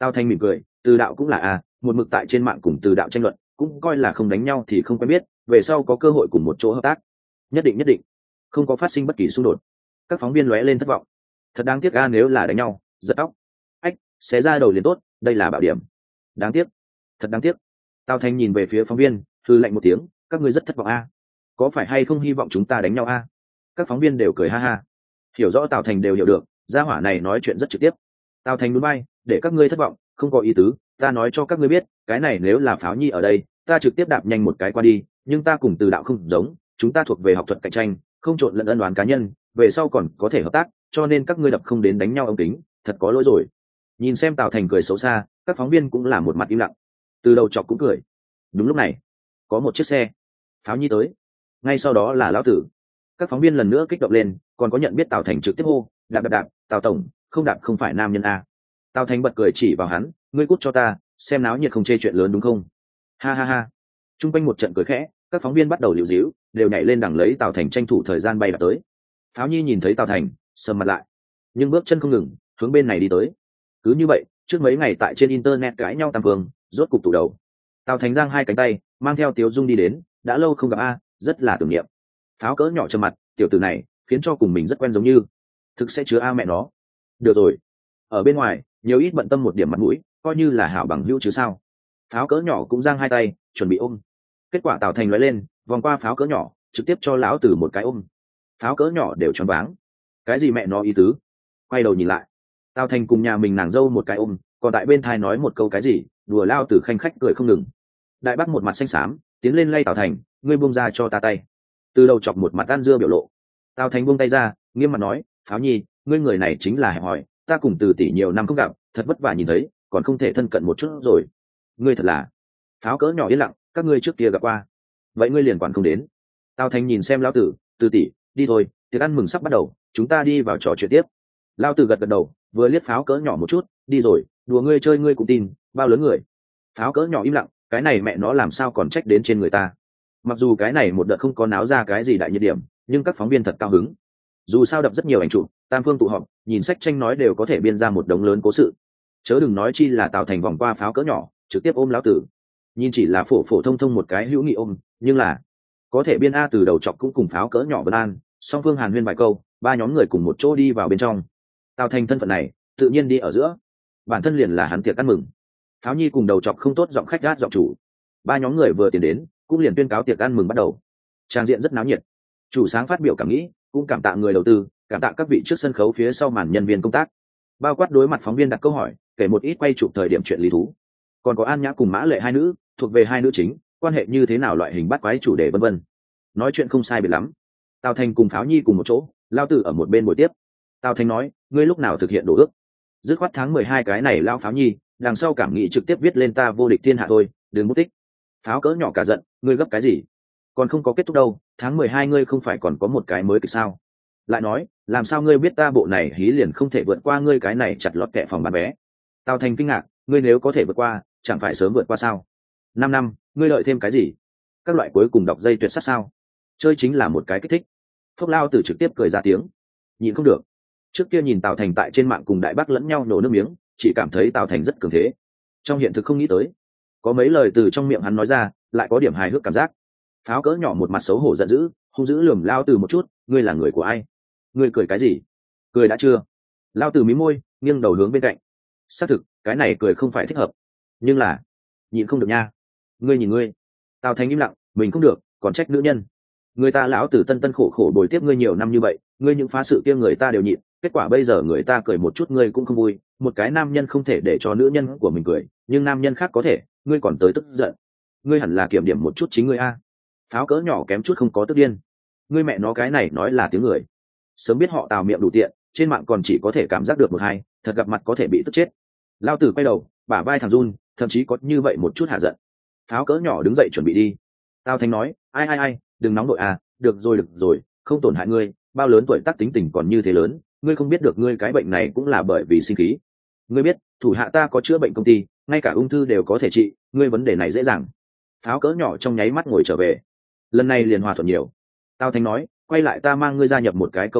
[SPEAKER 1] Tào Thành mỉm cười, từ đạo cũng là một mực tại trên mạng cùng từ đạo tranh luận, cũng coi là không đánh nhau thì không quen biết, về sau có cơ hội cùng một chỗ hợp tác. Nhất định không có phát sinh bất kỳ xung đột. Các phóng viên lóe lên thất vọng. Thật đáng tiếc nếu là đánh nhau, giật tóc, ách, xé ra đầu liền tốt, đây là bảo điểm. Đáng tiếc, thật đáng tiếc. Tào Thành nhìn về phía phóng viên, hừ lạnh một tiếng, các ngươi rất thất vọng có phải hay không hy vọng chúng ta đánh nhau Các phóng viên đều cười ha ha. Hiểu rõ Tào Thành đều hiểu được, gia hỏa này nói chuyện rất trực tiếp. Tào Thành núi bay, để các ngươi thất vọng, không có ý tứ, ta nói cho các ngươi biết, cái này nếu là Pháo Nhi ở đây, ta trực tiếp đạp nhanh một cái qua đi, nhưng ta cùng từ đạo không giống, chúng ta thuộc về học thuật cạnh tranh, không trộn lẫn ân oán cá nhân, về sau còn có thể hợp tác, cho nên các ngươi đập không đến đánh nhau ống kính, thật có lỗi rồi. Nhìn xem Tào Thành cười xấu xa, các phóng viên cũng là một mặt im lặng. Từ đầu chọc cũng cười. Đúng lúc này, có một chiếc xe Pháo Nhi tới, ngay sau đó là lão tử. Các phóng viên lần nữa kích động lên, còn có nhận biết Tào Thành trực tiếp hô, đạp, Tào tổng, không đạp không phải nam nhân Tào Thành bật cười chỉ vào hắn, ngươi cút cho ta, xem náo nhiệt không chê chuyện lớn đúng không? Ha ha ha. Trung quanh một trận cười khẽ, các phóng viên bắt đầu liễu díu, đều nhảy lên đằng lấy Tào Thành tranh thủ thời gian bay tới. Pháo Nhi nhìn thấy Tào Thành, sầm mặt lại, nhưng bước chân không ngừng, hướng bên này đi tới. Cứ như vậy, trước mấy ngày tại trên internet cãi nhau tam phương, rốt cục tụ đầu. Tào Thành giang hai cánh tay, mang theo Tiếu Dung đi đến, đã lâu không gặp rất là tưởng niệm. Pháo cỡ nhỏ trầm mặt, tiểu tử này khiến cho cùng mình rất quen giống như, thực sẽ chứa mẹ nó. Được rồi, ở bên ngoài nhiều ít bận tâm một điểm mặt mũi, coi như là hảo bằng hữu chứ sao. Pháo cỡ nhỏ cũng giang hai tay, chuẩn bị ôm. Kết quả Tào Thành lóe lên, vòng qua pháo cỡ nhỏ, trực tiếp cho lão tử một cái ôm. Pháo cỡ nhỏ đều choáng váng. Cái gì mẹ nó ý tứ? Quay đầu nhìn lại, Tào Thành cùng nhà mình nàng dâu một cái ôm, còn tại bên thai nói một câu cái gì, đùa lao tử khanh khách cười không ngừng. Đại bác một mặt xanh xám, tiến lên lay Tào Thành, ngươi buông ra cho ta tay. Từ đầu chọc một mặt ăn dưa biểu lộ. Tào Thành buông tay ra, nghiêm mặt nói, Pháo Nhi, ngươi người này chính là hẹp hòi, ta cùng từ tỷ nhiều năm không gặp, thật vất vả nhìn thấy, còn không thể thân cận một chút rồi. Ngươi thật là. Pháo cỡ nhỏ yên lặng, các ngươi trước kia gặp qua, vậy ngươi liền quản không đến. Tào Thành nhìn xem lão tử, từ tỷ, đi thôi, tiệc ăn mừng sắp bắt đầu, chúng ta đi vào trò chuyện tiếp. Lão tử gật gật đầu, vừa liếc pháo cỡ nhỏ một chút, đi rồi, đùa ngươi chơi ngươi cũng tin, bao lớn người. Pháo cỡ nhỏ im lặng, cái này mẹ nó làm sao còn trách đến trên người ta. Mặc dù cái này một đợt không có náo ra cái gì đại nhiệt điểm, nhưng các phóng viên thật cao hứng. Dù sao đập rất nhiều ảnh chụp, tam phương tụ họp, nhìn sách tranh nói đều có thể biên ra một đống lớn cố sự. Chớ đừng nói chi là Tào Thành vòng qua pháo cỡ nhỏ, trực tiếp ôm lão tử. Nhìn chỉ là phổ phổ thông thông một cái hữu nghị ôm, nhưng là có thể biên từ đầu chọc cũng cùng pháo cỡ nhỏ vân an, song phương hàn huyên vài câu, ba nhóm người cùng một chỗ đi vào bên trong. Tào Thành thân phận này, tự nhiên đi ở giữa, bản thân liền là hắn tiệc ăn mừng. Pháo Nhi cùng đầu chọc không tốt giọng khách gát giọng chủ. Ba nhóm người vừa tiến đến, cũng liền tuyên cáo tiệc ăn mừng bắt đầu. Trang diện rất náo nhiệt. Chủ sáng phát biểu cảm nghĩ, cũng cảm tạ người đầu tư, cảm tạ các vị trước sân khấu phía sau màn nhân viên công tác, bao quát đối mặt phóng viên đặt câu hỏi, kể một ít quay chụp thời điểm chuyện lý thú. Còn có An Nhã cùng Mã Lệ hai nữ, thuộc về hai nữ chính, quan hệ như thế nào, loại hình bắt quái chủ đề vân vân. Nói chuyện không sai biệt lắm. Tào Thành cùng Pháo Nhi cùng một chỗ, lao tử ở một bên buổi tiếp. Tào Thành nói, ngươi lúc nào thực hiện đồ ước? Dứt khoát tháng 12 cái này lao Pháo Nhi, đằng sau cảm nghĩ trực tiếp viết lên ta vô địch thiên hạ thôi, đừng bút tích. Pháo cỡ nhỏ cả giận, ngươi gấp cái gì? Còn không có kết thúc đâu, tháng 12 ngươi không phải còn có một cái mới kịch sao? Lại nói, làm sao ngươi biết ta bộ này hí liền không thể vượt qua ngươi cái này chặt lọt kẹ phòng bán vé? Tào Thành kinh ngạc, ngươi nếu có thể vượt qua, chẳng phải sớm vượt qua sao? 5 năm, ngươi đợi thêm cái gì? Các loại cuối cùng đọc dây tuyệt sát sao? Chơi chính là một cái kích thích. Phúc Lao Tử trực tiếp cười ra tiếng. Nhìn không được. Trước kia nhìn Tào Thành tại trên mạng cùng Đại Bác lẫn nhau nổ nước miếng, chỉ cảm thấy Tào Thành rất cường thế. Trong hiện thực không nghĩ tới, có mấy lời từ trong miệng hắn nói ra, lại có điểm hài hước cảm giác. Pháo cỡ nhỏ một mặt xấu hổ giận dữ, hung dữ lườm Lao Tử một chút, ngươi là người của ai? Ngươi cười cái gì? Cười đã chưa? Lao Tử mí môi, nghiêng đầu hướng bên cạnh. Xác thực, cái này cười không phải thích hợp, nhưng là nhịn không được nha. Ngươi nhìn ngươi. Tào Thành im lặng, mình không được, còn trách nữ nhân. Người ta lão tử tân tân khổ khổ bồi tiếp ngươi nhiều năm như vậy, ngươi những phá sự kia người ta đều nhịn, kết quả bây giờ người ta cười một chút ngươi cũng không vui. Một cái nam nhân không thể để cho nữ nhân của mình cười, nhưng nam nhân khác có thể, ngươi còn tới tức giận. Ngươi hẳn là kiểm điểm một chút chính ngươi a. Pháo cỡ nhỏ kém chút không có tức điên. Ngươi mẹ nó cái này nói là tiếng người. Sớm biết họ Tào miệng đủ tiện, trên mạng còn chỉ có thể cảm giác được một hai, thật gặp mặt có thể bị tức chết. Lao tử quay đầu, bả vai thằng run, thậm chí có như vậy một chút hạ giận. Pháo cỡ nhỏ đứng dậy chuẩn bị đi. Tào Thành nói, ai, đừng nóng đội à, được rồi, không tổn hại ngươi, bao lớn tuổi tác tính tình còn như thế lớn, ngươi không biết được ngươi cái bệnh này cũng là bởi vì sinh khí. Ngươi biết, thủ hạ ta có chữa bệnh công ty, ngay cả ung thư đều có thể trị, ngươi vấn đề này dễ dàng. Pháo cỡ nhỏ trong nháy mắt ngồi trở về. Lần này liền hòa thuận nhiều. Tào Thành nói, quay lại ta mang ngươi gia nhập một cái câu lạc bộ,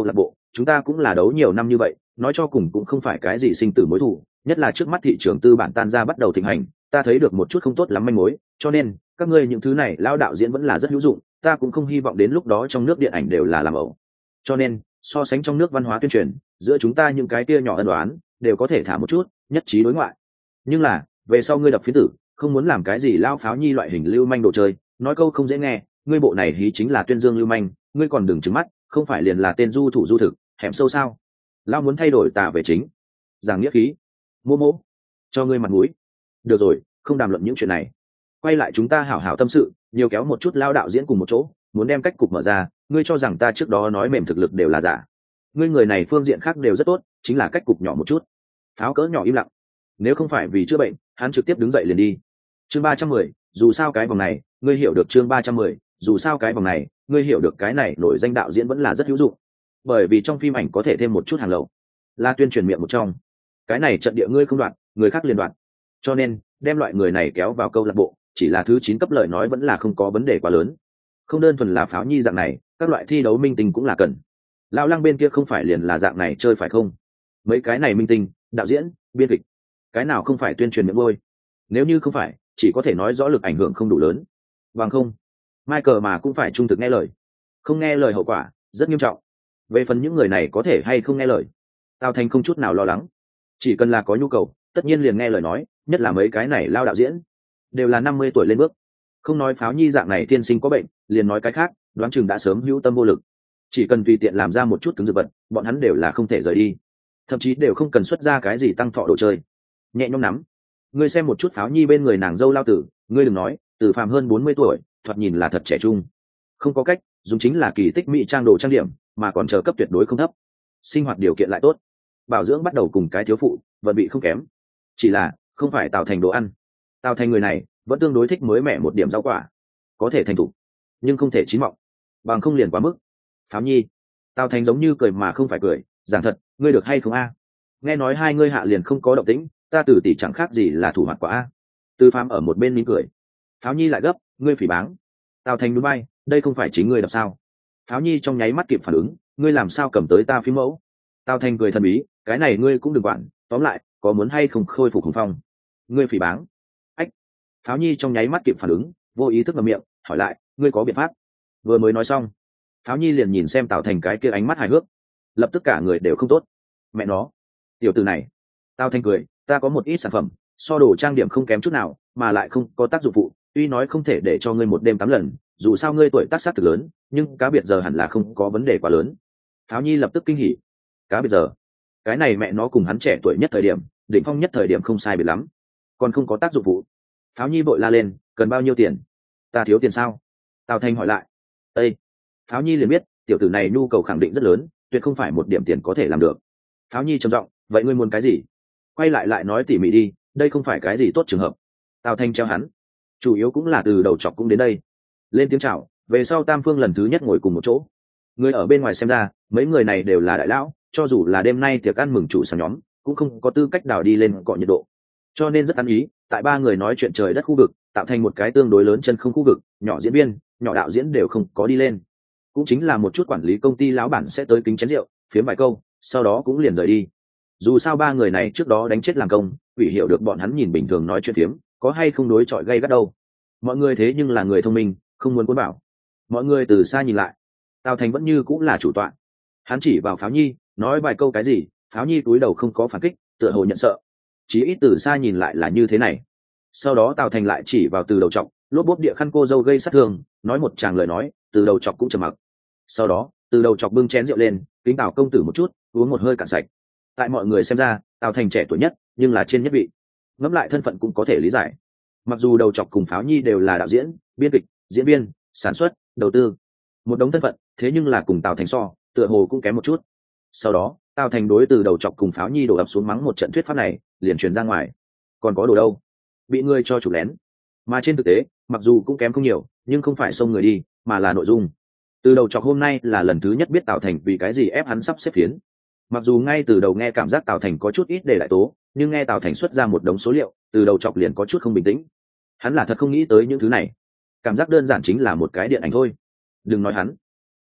[SPEAKER 1] chúng ta cũng là đấu nhiều năm như vậy, nói cho cùng cũng không phải cái gì sinh tử mối thù, nhất là trước mắt thị trường tư bản tan ra bắt đầu thịnh hành, ta thấy được một chút không tốt lắm manh mối, cho nên các ngươi những thứ này lao đạo diễn vẫn là rất hữu dụng, ta cũng không hy vọng đến lúc đó trong nước điện ảnh đều là làm ẩu. Cho nên so sánh trong nước văn hóa tuyên truyền, giữa chúng ta những cái kia nhỏ ân đoán đều có thể thả một chút, nhất trí đối ngoại. Nhưng là về sau ngươi đập phiến tử, không muốn làm cái gì lao pháo nhi loại hình lưu manh đồ chơi, nói câu không dễ nghe, ngươi bộ này hí chính là tuyên dương lưu manh, ngươi còn đừng trừng mắt, không phải liền là tên du thủ du thực hẻm sâu sao? Lao muốn thay đổi tà về chính, giảng nghĩa khí, mô mô, cho ngươi mặt mũi. Được rồi, không đàm luận những chuyện này, quay lại chúng ta hảo hảo tâm sự, nhiều kéo một chút lao đạo diễn cùng một chỗ, muốn đem cách cục mở ra. Ngươi cho rằng ta trước đó nói mềm thực lực đều là giả? Ngươi người này phương diện khác đều rất tốt, chính là cách cục nhỏ một chút. Pháo cỡ nhỏ im lặng, nếu không phải vì chữa bệnh, hắn trực tiếp đứng dậy liền đi. Chương 310, dù sao cái vòng này, ngươi hiểu được. Chương 310, dù sao cái vòng này, ngươi hiểu được. Cái này nổi danh đạo diễn vẫn là rất hữu dụng, bởi vì trong phim ảnh có thể thêm một chút hàng lậu, là tuyên truyền miệng một trong. Cái này trận địa ngươi không đoạn, người khác liền đoạn, cho nên đem loại người này kéo vào câu lạc bộ, chỉ là thứ 9 cấp lời nói vẫn là không có vấn đề quá lớn. Không đơn thuần là pháo nhi dạng này, các loại thi đấu minh tinh cũng là cần. Lão Lăng bên kia không phải liền là dạng này chơi phải không? Mấy cái này minh tinh, đạo diễn, biên kịch, cái nào không phải tuyên truyền miệng môi? Nếu như không phải, chỉ có thể nói rõ lực ảnh hưởng không đủ lớn. Bằng không, Michael mà cũng phải trung thực nghe lời. Không nghe lời hậu quả rất nghiêm trọng. Về phần những người này có thể hay không nghe lời, Tào Thành không chút nào lo lắng. Chỉ cần là có nhu cầu, tất nhiên liền nghe lời nói, nhất là mấy cái này lao đạo diễn, đều là 50 tuổi lên bước. Không nói pháo nhi dạng này tiên sinh có bệnh, liền nói cái khác, đoán chừng đã sớm hữu tâm vô lực. Chỉ cần tùy tiện làm ra một chút cứng dược vật, bọn hắn đều là không thể rời đi, thậm chí đều không cần xuất ra cái gì tăng thọ đồ chơi. Nhẹ nhõm nắm. Ngươi xem một chút pháo nhi bên người nàng dâu lao tử, ngươi đừng nói, Từ Phàm hơn 40 tuổi, thoạt nhìn là thật trẻ trung. Không có cách, dùng chính là kỳ tích mỹ trang đồ trang điểm, mà còn chờ cấp tuyệt đối không thấp. Sinh hoạt điều kiện lại tốt, bảo dưỡng bắt đầu cùng cái thiếu phụ, vận bị không kém. Chỉ là không phải tạo thành đồ ăn. Tạo thành người này vẫn tương đối thích mới mẻ một điểm rau quả, có thể thành thủ, nhưng không thể chín mọng, bằng không liền quá mức. Pháo nhi, Tào Thành giống như cười mà không phải cười, giảng thật, ngươi được hay không a? Nghe nói hai ngươi hạ liền không có động tĩnh, ta Từ tỷ chẳng khác gì là thủ mặt quả a. Từ Phàm ở một bên mỉm cười. Pháo nhi lại gấp, ngươi phỉ báng. Tào Thành núi bay, đây không phải chính ngươi đọc sao? Pháo nhi trong nháy mắt kịp phản ứng, ngươi làm sao cầm tới ta phím mẫu? Tào Thành cười thần bí, cái này ngươi cũng đừng quản, tóm lại, có muốn hay không khôi phục hùng phong? Ngươi phỉ báng. Ách. Pháo nhi trong nháy mắt kịp phản ứng, vô ý thức ngậm miệng, hỏi lại, ngươi có biện pháp? Vừa mới nói xong, Pháo nhi liền nhìn xem Tào Thành cái kia ánh mắt hài hước, lập tức cả người đều không tốt. Mẹ nó, tiểu tử này. Tào Thành cười, ta có một ít sản phẩm, so đồ trang điểm không kém chút nào, mà lại không có tác dụng phụ, tuy nói không thể để cho ngươi một đêm 8 lần, dù sao ngươi tuổi tác sát thực lớn, nhưng cá biệt giờ hẳn là không có vấn đề quá lớn. Pháo nhi lập tức kinh hỉ, cá biệt giờ, cái này mẹ nó cùng hắn trẻ tuổi nhất thời điểm, đỉnh phong nhất thời điểm không sai biệt lắm, còn không có tác dụng phụ. Pháo nhi vội la lên, cần bao nhiêu tiền? Ta thiếu tiền sao? Tào Thành hỏi lại. Ê! Pháo nhi liền biết tiểu tử này nhu cầu khẳng định rất lớn, tuyệt không phải một điểm tiền có thể làm được. Pháo nhi trầm giọng, vậy ngươi muốn cái gì? Quay lại nói tỉ mỉ đi, đây không phải cái gì tốt trường hợp. Tào Thanh treo hắn, chủ yếu cũng là từ đầu chọc cũng đến đây. Lên tiếng chào, về sau tam phương lần thứ nhất ngồi cùng một chỗ. Người ở bên ngoài xem ra, mấy người này đều là đại lão, cho dù là đêm nay tiệc ăn mừng chủ sáng nhóm, cũng không có tư cách đào đi lên cọ nhiệt độ. Cho nên rất ăn ý, tại ba người nói chuyện trời đất khu vực, tạo thành một cái tương đối lớn chân không khu vực, nhỏ diễn viên, nhỏ đạo diễn đều không có đi lên. Cũng chính là một chút quản lý công ty lão bản sẽ tới kính chén rượu, phiếm vài câu, sau đó cũng liền rời đi. Dù sao ba người này trước đó đánh chết làm công, ủy hiểu được bọn hắn nhìn bình thường nói chuyện phiếm, có hay không đối chọi gây gắt đâu. Mọi người thế nhưng là người thông minh, không muốn cuốn bảo. Mọi người từ xa nhìn lại, Tào Thành vẫn như cũng là chủ tọa. Hắn chỉ vào Pháo nhi, nói vài câu cái gì, Pháo nhi cúi đầu không có phản kích, tựa hồ nhận sợ. Chí ít từ xa nhìn lại là như thế này. Sau đó Tào Thành lại chỉ vào từ đầu trọc, lốp bốp địa khăn cô dâu gây sát thương, nói một tràng lời nói, từ đầu chọc cũng trầm mặc. Sau đó từ đầu chọc bưng chén rượu lên, kính Tào công tử một chút, uống một hơi cạn sạch. Tại mọi người xem ra, Tào Thành trẻ tuổi nhất, nhưng là trên nhất vị. Ngẫm lại thân phận cũng có thể lý giải. Mặc dù đầu chọc cùng Pháo nhi đều là đạo diễn, biên kịch, diễn viên, sản xuất, đầu tư, một đống thân phận, thế nhưng là cùng Tào Thành so, tựa hồ cũng kém một chút. Sau đó Tào Thành đối từ đầu chọc cùng Pháo nhi đổ ập xuống mắng một trận thuyết pháp này, liền truyền ra ngoài. Còn có đồ đâu? Bị ngươi cho chụp lén. Mà trên thực tế, mặc dù cũng kém không nhiều, nhưng không phải xông người đi, mà là nội dung. Từ đầu chọc hôm nay là lần thứ nhất biết Tào Thành vì cái gì ép hắn sắp xếp phiến. Mặc dù ngay từ đầu nghe cảm giác Tào Thành có chút ít để lại tố, nhưng nghe Tào Thành xuất ra một đống số liệu, từ đầu chọc liền có chút không bình tĩnh. Hắn là thật không nghĩ tới những thứ này, cảm giác đơn giản chính là một cái điện ảnh thôi. Đừng nói hắn,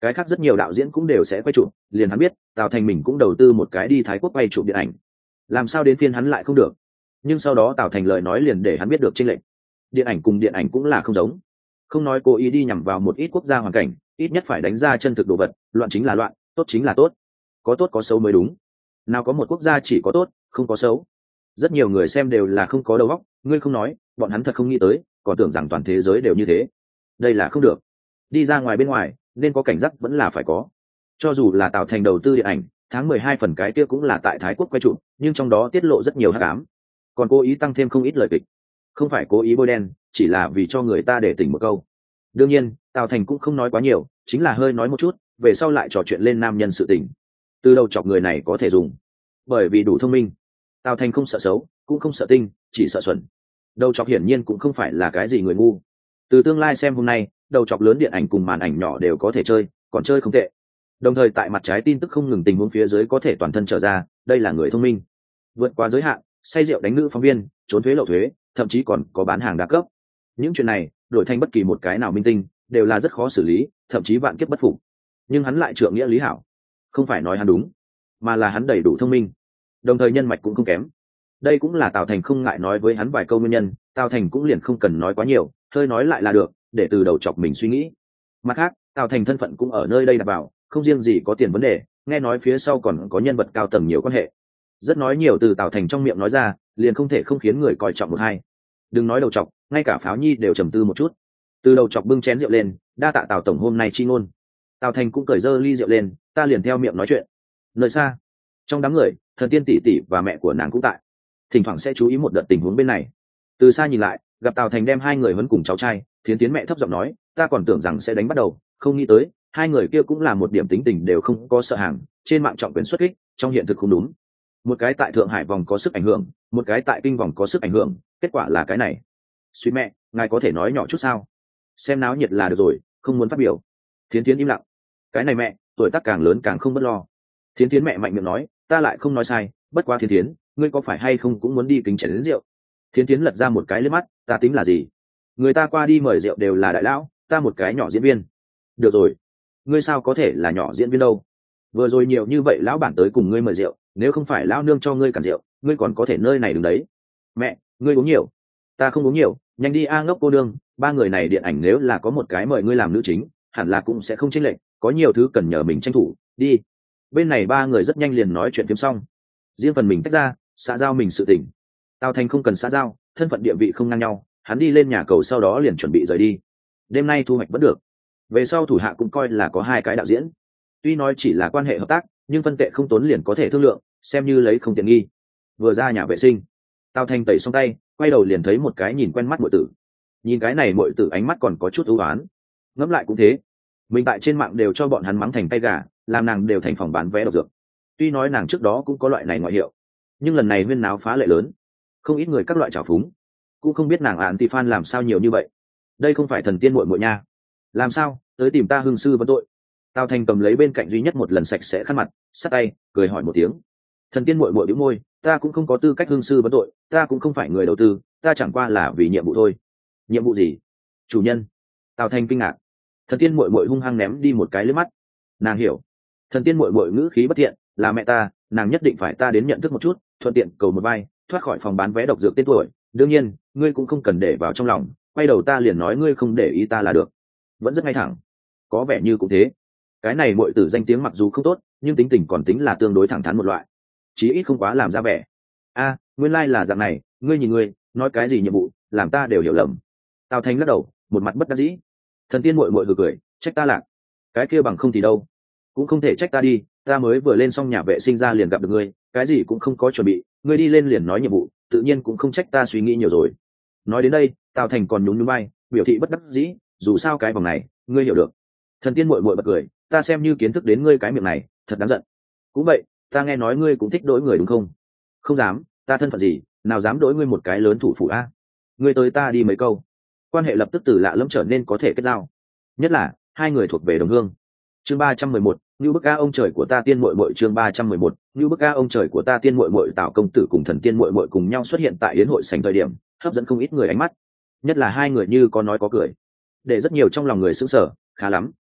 [SPEAKER 1] cái khác rất nhiều đạo diễn cũng đều sẽ quay chụp, liền hắn biết Tào Thành mình cũng đầu tư một cái đi Thái Quốc quay chụp điện ảnh, làm sao đến phiên hắn lại không được. Nhưng sau đó Tào Thành lời nói liền để hắn biết được chênh lệch, điện ảnh cùng điện ảnh cũng là không giống. Không nói cố ý đi nhằm vào một ít quốc gia hoàn cảnh, ít nhất phải đánh ra chân thực đồ vật. Loạn chính là loạn, tốt chính là tốt, có tốt có xấu mới đúng. Nào có một quốc gia chỉ có tốt không có xấu. Rất nhiều người xem đều là không có đầu óc, ngươi không nói bọn hắn thật không nghĩ tới, còn tưởng rằng toàn thế giới đều như thế. Đây là không được. Đi ra ngoài bên ngoài nên có cảnh giác vẫn là phải có. Cho dù là Tào Thành đầu tư điện ảnh, tháng 12 phần cái kia cũng là tại Thái Quốc quay chụp, nhưng trong đó tiết lộ rất nhiều hắc ám, còn cố ý tăng thêm không ít lời kịch. Không phải cố ý bôi đen, chỉ là vì cho người ta để tỉnh một câu. Đương nhiên Tào Thành cũng không nói quá nhiều, chính là hơi nói một chút, về sau lại trò chuyện lên nam nhân sự tình. Từ đầu chọc người này có thể dùng, bởi vì đủ thông minh. Tào Thành không sợ xấu cũng không sợ tinh, chỉ sợ xuẩn. Đầu chọc hiển nhiên cũng không phải là cái gì người ngu. Từ tương lai xem hôm nay, đầu chọc lớn điện ảnh cùng màn ảnh nhỏ đều có thể chơi, còn chơi không tệ. Đồng thời tại mặt trái tin tức không ngừng tình huống phía dưới có thể toàn thân trở ra, đây là người thông minh. Vượt quá giới hạn, say rượu đánh nữ phóng viên, trốn thuế lậu thuế, thậm chí còn có bán hàng đa cấp. Những chuyện này đổi thành bất kỳ một cái nào minh tinh đều là rất khó xử lý, thậm chí vạn kiếp bất phục. Nhưng hắn lại trượng nghĩa lý hảo, không phải nói hắn đúng, mà là hắn đầy đủ thông minh, đồng thời nhân mạch cũng không kém. Đây cũng là Tào Thành không ngại nói với hắn vài câu nguyên nhân. Tào Thành cũng liền không cần nói quá nhiều, hơi nói lại là được, để từ đầu chọc mình suy nghĩ. Mặt khác Tào Thành thân phận cũng ở nơi đây đặt vào, không riêng gì có tiền vấn đề, nghe nói phía sau còn có nhân vật cao tầng nhiều quan hệ. Rất nói nhiều từ Tào Thành trong miệng nói ra, liền không thể không khiến người coi trọng một hai. Đừng nói đầu chọc, ngay cả Pháo Nhi đều trầm tư một chút. Từ đầu chọc bưng chén rượu lên, đa tạ Tào tổng hôm nay chi ngôn. Tào Thành cũng cởi dơ ly rượu lên, ta liền theo miệng nói chuyện. Nơi xa trong đám người, Thần Tiên tỷ tỷ và mẹ của nàng cũng tại, thỉnh thoảng sẽ chú ý một đợt tình huống bên này. Từ xa nhìn lại, gặp Tào Thành đem hai người huấn cùng cháu trai, Thiến Thiến mẹ thấp giọng nói, ta còn tưởng rằng sẽ đánh bắt đầu, không nghĩ tới hai người kia cũng là một điểm tính tình đều không có, sợ hàng, trên mạng trọng quyền xuất kích, trong hiện thực không đúng. Một cái tại Thượng Hải vòng có sức ảnh hưởng, một cái tại Kinh vòng có sức ảnh hưởng, kết quả là cái này. Suy mẹ, ngài có thể nói nhỏ chút sao? Xem náo nhiệt là được rồi, không muốn phát biểu. Thiến Thiến im lặng. Cái này mẹ, tuổi tác càng lớn càng không bất lo. Thiến Thiến mẹ mạnh miệng nói, ta lại không nói sai, bất quá Thiến Thiến, ngươi có phải hay không cũng muốn đi kính chén đến rượu? Thiến Thiến lật ra một cái liếc mắt, ta tính là gì? Người ta qua đi mời rượu đều là đại lão, ta một cái nhỏ diễn viên. Được rồi, ngươi sao có thể là nhỏ diễn viên đâu? Vừa rồi nhiều như vậy lão bản tới cùng ngươi mời rượu, nếu không phải lão nương cho ngươi cản rượu, ngươi còn có thể nơi này đứng đấy. Mẹ, ngươi uống nhiều. Ta không uống nhiều, nhanh đi a ngốc cô đương, ba người này điện ảnh nếu là có một cái mời ngươi làm nữ chính, hẳn là cũng sẽ không chênh lệch, có nhiều thứ cần nhờ mình tranh thủ, đi. Bên này ba người rất nhanh liền nói chuyện phím xong, riêng phần mình tách ra, xã giao mình sự tình. Tào Thành không cần xã giao, thân phận địa vị không ngang nhau, hắn đi lên nhà cầu sau đó liền chuẩn bị rời đi. Đêm nay thu hoạch vẫn được, về sau thủ hạ cũng coi là có hai cái đạo diễn, tuy nói chỉ là quan hệ hợp tác, nhưng phân tệ không tốn liền có thể thương lượng, xem như lấy không tiện nghi. Vừa ra nhà vệ sinh, Tào Thành tẩy xong tay, quay đầu liền thấy một cái nhìn quen mắt muội tử. Nhìn cái này muội tử ánh mắt còn có chút ưu ái. Ngẫm lại cũng thế, mình tại trên mạng đều cho bọn hắn mắng thành tay gà, làm nàng đều thành phòng bán vé độc dược. Tuy nói nàng trước đó cũng có loại này ngoại hiệu, nhưng lần này huyên náo phá lệ lớn, không ít người các loại trào phúng, cũng không biết nàng anti fan làm sao nhiều như vậy. Đây không phải thần tiên muội muội nha, làm sao tới tìm ta hương sư vấn tội? Tào Thành cầm lấy bên cạnh duy nhất một lần sạch sẽ khăn mặt, sát tay cười hỏi một tiếng. Thần tiên muội muội bĩu môi, ta cũng không có tư cách hương sư vấn tội, ta cũng không phải người đầu tư, ta chẳng qua là vì nhiệm vụ thôi. Nhiệm vụ gì? Chủ nhân. Tào Thành kinh ngạc. Thần tiên muội muội hung hăng ném đi một cái lướt mắt. Nàng hiểu. Thần tiên muội muội ngữ khí bất thiện, là mẹ ta, nàng nhất định phải ta đến nhận thức một chút, thuận tiện cầu một vai, thoát khỏi phòng bán vé độc dược tên tuổi. Đương nhiên ngươi cũng không cần để vào trong lòng, quay đầu ta liền nói ngươi không để ý ta là được. Vẫn rất ngay thẳng, có vẻ như cũng thế. Cái này muội tử danh tiếng mặc dù không tốt, nhưng tính tình còn tính là tương đối thẳng thắn một loại, chí ít không quá làm ra vẻ. A, nguyên lai là dạng này, ngươi nhìn ngươi nói cái gì nhiệm vụ, làm ta đều hiểu lầm. Tào Thành lắc đầu, một mặt bất đắc dĩ. Thần tiên muội muội cười, trách ta lạc, cái kia bằng không thì đâu, cũng không thể trách ta đi, ta mới vừa lên xong nhà vệ sinh ra liền gặp được ngươi, cái gì cũng không có chuẩn bị, ngươi đi lên liền nói nhiệm vụ, tự nhiên cũng không trách ta suy nghĩ nhiều rồi. Nói đến đây, Tào Thành còn nhún nhún vai, biểu thị bất đắc dĩ, dù sao cái vòng này ngươi hiểu được. Thần tiên muội muội bật cười, ta xem như kiến thức đến ngươi cái miệng này, thật đáng giận. Cũng vậy, ta nghe nói ngươi cũng thích đối người đúng không? Không dám, ta thân phận gì, nào dám đối ngươi một cái lớn thủ phủ a? Ngươi tới ta đi mấy câu, quan hệ lập tức từ lạ lẫm trở nên có thể kết giao. Nhất là hai người thuộc về đồng hương. Chương 311, Như bức a ông trời của ta tiên muội muội. Chương 311, Như bức a ông trời của ta tiên muội muội. Tào công tử cùng thần tiên muội muội cùng nhau xuất hiện tại yến hội sảnh thời điểm, hấp dẫn không ít người ánh mắt. Nhất là hai người như có nói có cười, để rất nhiều trong lòng người sững sờ. Khá lắm,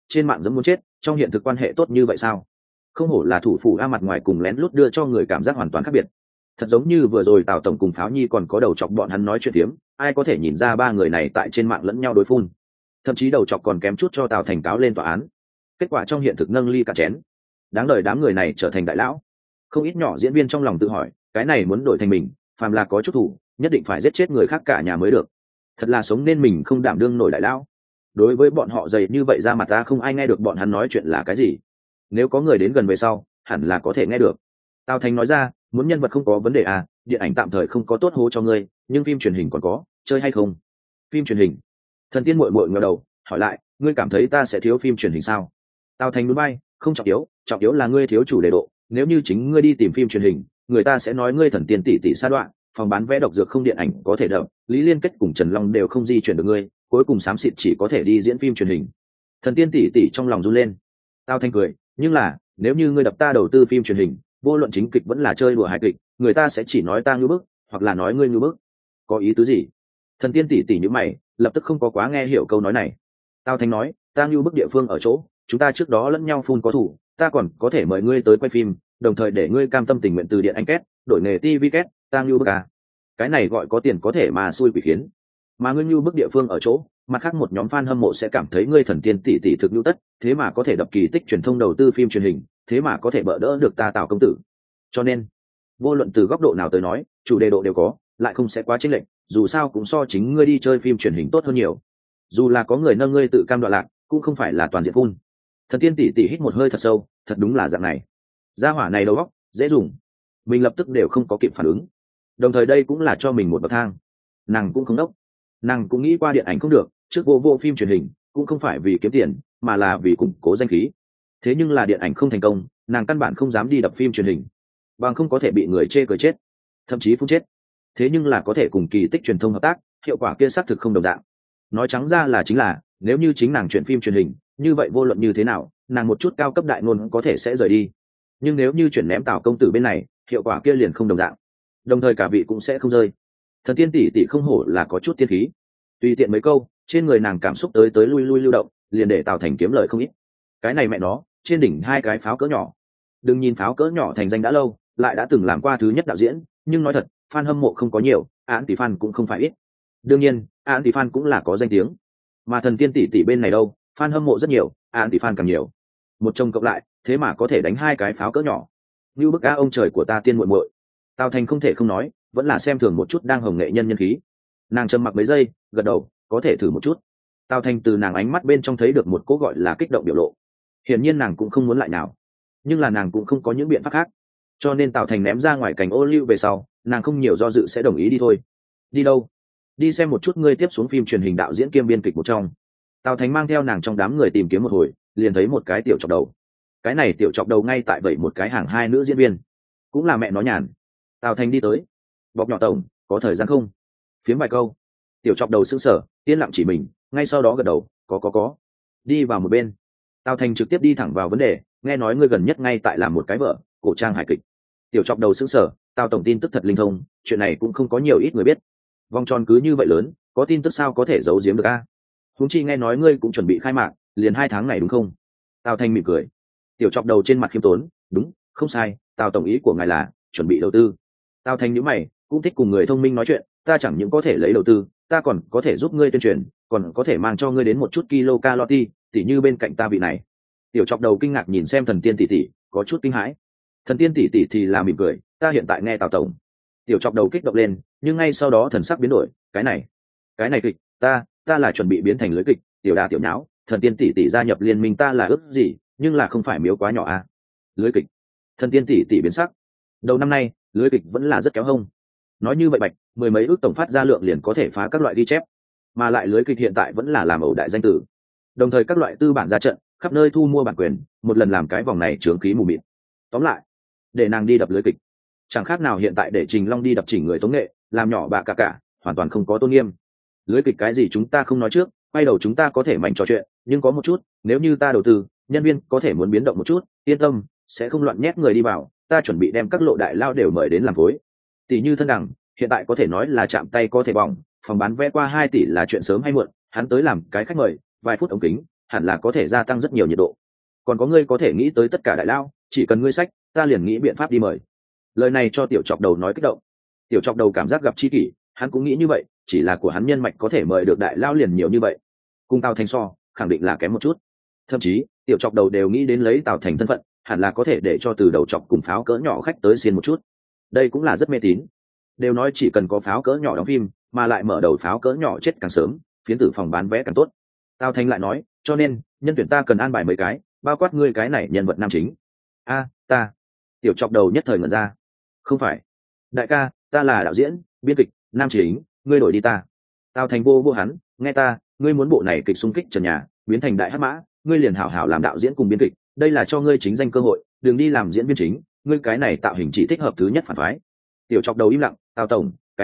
[SPEAKER 1] trên mạng giống muốn chết, trong hiện thực quan hệ tốt như vậy sao? Không hổ là thủ phủ A, mặt ngoài cùng lén lút đưa cho người cảm giác hoàn toàn khác biệt. Thật giống như vừa rồi Tào tổng cùng Pháo Nhi còn có đầu chọc bọn hắn nói chuyện tiếm, ai có thể nhìn ra ba người này tại trên mạng lẫn nhau đối phun. Thậm chí đầu chọc còn kém chút cho Tào Thành cáo lên tòa án. Kết quả trong hiện thực nâng ly cả chén. Đáng đời đám người này trở thành đại lão. Không ít nhỏ diễn viên trong lòng tự hỏi, cái này muốn đổi thành mình, phàm là có chút thủ, nhất định phải giết chết người khác cả nhà mới được. Thật là sống nên mình không đảm đương nổi đại lão. Đối với bọn họ dày như vậy ra mặt ta không ai nghe được bọn hắn nói chuyện là cái gì. Nếu có người đến gần về sau, hẳn là có thể nghe được. Tào Thành nói ra, muốn nhân vật không có vấn đề à, điện ảnh tạm thời không có tốt hố cho ngươi, nhưng phim truyền hình còn có, chơi hay không? Phim truyền hình? Thần Tiên muội muội ngẩng đầu, hỏi lại, ngươi cảm thấy ta sẽ thiếu phim truyền hình sao? Tào Thành núi bay, không trọng yếu là ngươi thiếu chủ đề độ, nếu như chính ngươi đi tìm phim truyền hình, người ta sẽ nói ngươi Thần Tiên tỷ tỷ sa đoạn, phòng bán vé độc dược không điện ảnh có thể đập, Lý Liên Kết cùng Trần Long đều không di chuyển được ngươi, cuối cùng xám xịt chỉ có thể đi diễn phim truyền hình. Thần Tiên tỷ tỷ trong lòng run lên. Tào Thành cười, nhưng là, nếu như ngươi đập ta đầu tư phim truyền hình, vô luận chính kịch vẫn là chơi đùa hài kịch, người ta sẽ chỉ nói ta ngư bức, hoặc là nói ngươi ngư bức. Có ý tứ gì? Thần Tiên tỷ tỷ như mày, lập tức không có quá nghe hiểu câu nói này. Tào Thành nói, ta ngư bức địa phương ở chỗ, chúng ta trước đó lẫn nhau phun có thủ, ta còn có thể mời ngươi tới quay phim, đồng thời để ngươi cam tâm tình nguyện từ điện ảnh kết, đổi nghề TV kết, ta ngư bức à? Cái này gọi có tiền có thể mà xui quỷ khiến. Mà ngươi ngư bức địa phương ở chỗ, mặt khác một nhóm fan hâm mộ sẽ cảm thấy ngươi Thần Tiên tỷ tỷ thực nhu tất, thế mà có thể đập kỳ tích truyền thông đầu tư phim truyền hình, thế mà có thể bỡ đỡ được ta Tào công tử. Cho nên, vô luận từ góc độ nào tới nói, chủ đề độ đều có, lại không sẽ quá chênh lệch, dù sao cũng so chính ngươi đi chơi phim truyền hình tốt hơn nhiều. Dù là có người nâng ngươi tự cam đoạn lạc, cũng không phải là toàn diện phun. Thần Tiên tỷ tỷ hít một hơi thật sâu, thật đúng là dạng này. Gia hỏa này đầu óc dễ dùng, mình lập tức đều không có kịp phản ứng. Đồng thời đây cũng là cho mình một bậc thang. Nàng cũng không đốc, nàng cũng nghĩ qua điện ảnh không được, trước vô phim truyền hình, cũng không phải vì kiếm tiền, mà là vì củng cố danh khí. Thế nhưng là điện ảnh không thành công, nàng căn bản không dám đi đập phim truyền hình, bằng không có thể bị người chê cười chết, thậm chí phun chết. Thế nhưng là có thể cùng kỳ tích truyền thông hợp tác, hiệu quả kia xác thực không đồng dạng. Nói trắng ra là chính là, nếu như chính nàng chuyển phim truyền hình, như vậy vô luận như thế nào, nàng một chút cao cấp đại ngôn có thể sẽ rời đi. Nhưng nếu như chuyển ném Tào công tử bên này, hiệu quả kia liền không đồng dạng. Đồng thời cả vị cũng sẽ không rơi. Thần Tiên tỷ tỷ không hổ là có chút tiên khí. Tùy tiện mấy câu, trên người nàng cảm xúc tới lui lưu động, liền để Tào Thành kiếm lời không ít. Cái này mẹ nó, trên đỉnh hai cái pháo cỡ nhỏ. Đừng nhìn pháo cỡ nhỏ thành danh đã lâu, lại đã từng làm qua thứ nhất đạo diễn, nhưng nói thật, fan hâm mộ không có nhiều, án tỷ fan cũng không phải ít. Đương nhiên, án tỷ fan cũng là có danh tiếng. Mà Thần Tiên tỷ tỷ bên này đâu, fan hâm mộ rất nhiều, án tỷ fan càng nhiều. Một chồng cộng lại, thế mà có thể đánh hai cái pháo cỡ nhỏ. Như bức á ông trời của ta tiên muội muội. Tào Thành không thể không nói, vẫn là xem thường một chút đang hồng nghệ nhân nhân khí. Nàng trầm mặc mấy giây, gật đầu, có thể thử một chút. Tào Thành từ nàng ánh mắt bên trong thấy được một cố gọi là kích động biểu lộ. Hiển nhiên nàng cũng không muốn lại nào, nhưng là nàng cũng không có những biện pháp khác, cho nên Tào Thành ném ra ngoài cảnh ô liu về sau, nàng không nhiều do dự sẽ đồng ý đi thôi. Đi đâu? Đi xem một chút ngươi tiếp xuống phim truyền hình đạo diễn kiêm biên kịch một trong. Tào Thành mang theo nàng trong đám người tìm kiếm một hồi, liền thấy một cái tiểu chọc đầu. Cái này tiểu chọc đầu ngay tại vậy một cái hàng hai nữ diễn viên, cũng là mẹ nó nhàn. Tào Thành đi tới, bọc nhỏ tổng, có thời gian không? Phiếm vài câu. Tiểu chọc đầu sững sờ, yên lặng chỉ mình, ngay sau đó gật đầu, có. Đi vào một bên. Tào Thành trực tiếp đi thẳng vào vấn đề, nghe nói ngươi gần nhất ngay tại làm một cái vở cổ trang hài kịch. Tiểu chọc đầu sững sờ, Tào tổng tin tức thật linh thông, chuyện này cũng không có nhiều ít người biết. Vòng tròn cứ như vậy lớn, có tin tức sao có thể giấu giếm được a? Huống chi nghe nói ngươi cũng chuẩn bị khai mạc, liền 2 tháng này đúng không? Tào Thành mỉm cười. Tiểu chọc đầu trên mặt khiêm tốn, đúng, không sai, Tào tổng ý của ngài là chuẩn bị đầu tư. Tào Thành nhíu mày, cũng thích cùng người thông minh nói chuyện, ta chẳng những có thể lấy đầu tư, ta còn có thể giúp ngươi tuyên truyền, còn có thể mang cho ngươi đến một chút kilocalorie, tỉ như bên cạnh ta vị này. Tiểu chọc đầu kinh ngạc nhìn xem Thần Tiên tỷ tỷ, có chút kinh hãi. Thần Tiên tỷ tỷ thì là mỉm cười, ta hiện tại nghe Tào tổng. Tiểu chọc đầu kích động lên, nhưng ngay sau đó thần sắc biến đổi, cái này kịch, ta là chuẩn bị biến thành lưới kịch, tiểu đà tiểu nháo, Thần Tiên tỷ tỷ gia nhập liên minh ta là ước gì, nhưng là không phải miếu quá nhỏ à? Lưới kịch. Thần Tiên tỷ tỷ biến sắc. Đầu năm nay, lưới kịch vẫn là rất kéo hông. Nói như vậy bạch, 10 mấy ước tổng phát ra lượng liền có thể phá các loại ghi chép, mà lại lưới kịch hiện tại vẫn là làm ẩu đại danh tử. Đồng thời các loại tư bản ra trận, khắp nơi thu mua bản quyền, một lần làm cái vòng này chướng khí mù mịt. Tóm lại, để nàng đi đập lưới kịch, chẳng khác nào hiện tại để Trình Long đi đập chỉnh người tống nghệ, làm nhỏ bạ cả, hoàn toàn không có tôn nghiêm. Lưới kịch cái gì chúng ta không nói trước, quay đầu chúng ta có thể mạnh trò chuyện, nhưng có một chút, nếu như ta đầu tư, nhân viên có thể muốn biến động một chút, yên tâm, sẽ không loạn nhét người đi vào, ta chuẩn bị đem các lộ đại lao đều mời đến làm phối. Tỷ như Thân Đằng, hiện tại có thể nói là chạm tay có thể bỏng, phòng bán vé qua 2 tỷ là chuyện sớm hay muộn, hắn tới làm cái khách mời, vài phút ống kính, hẳn là có thể gia tăng rất nhiều nhiệt độ. Còn có ngươi có thể nghĩ tới tất cả đại lao, chỉ cần ngươi sách, ta liền nghĩ biện pháp đi mời. Lời này cho tiểu chọc đầu nói kích động. Tiểu chọc đầu cảm giác gặp chi kỷ, hắn cũng nghĩ như vậy, chỉ là của hắn nhân mạch có thể mời được đại lao liền nhiều như vậy, cùng Tào Thành so khẳng định là kém một chút. Thậm chí tiểu chọc đầu đều nghĩ đến lấy Tào Thành thân phận, hẳn là có thể để cho từ đầu chọc cùng pháo cỡ nhỏ khách tới xiên một chút. Đây cũng là rất mê tín, đều nói chỉ cần có pháo cỡ nhỏ đóng phim, mà lại mở đầu pháo cỡ nhỏ chết càng sớm, phiến tử phòng bán vé càng tốt. Tào Thành lại nói, cho nên nhân tuyển ta cần an bài mấy cái, bao quát ngươi cái này nhân vật nam chính. Ta tiểu chọc đầu nhất thời ngẩn ra. Không phải đại ca, ta là đạo diễn biên kịch nam chính, ngươi đổi đi ta. Tào Thành vô hắn, nghe ta, ngươi muốn bộ này kịch xung kích trần nhà biến thành đại hắc mã, ngươi liền hảo hảo làm đạo diễn cùng biên kịch, đây là cho ngươi chính danh cơ hội, đừng đi làm diễn viên chính, ngươi cái này tạo hình chỉ thích hợp thứ nhất phản phái. Tiểu chọc đầu im lặng, Tào tổng, cái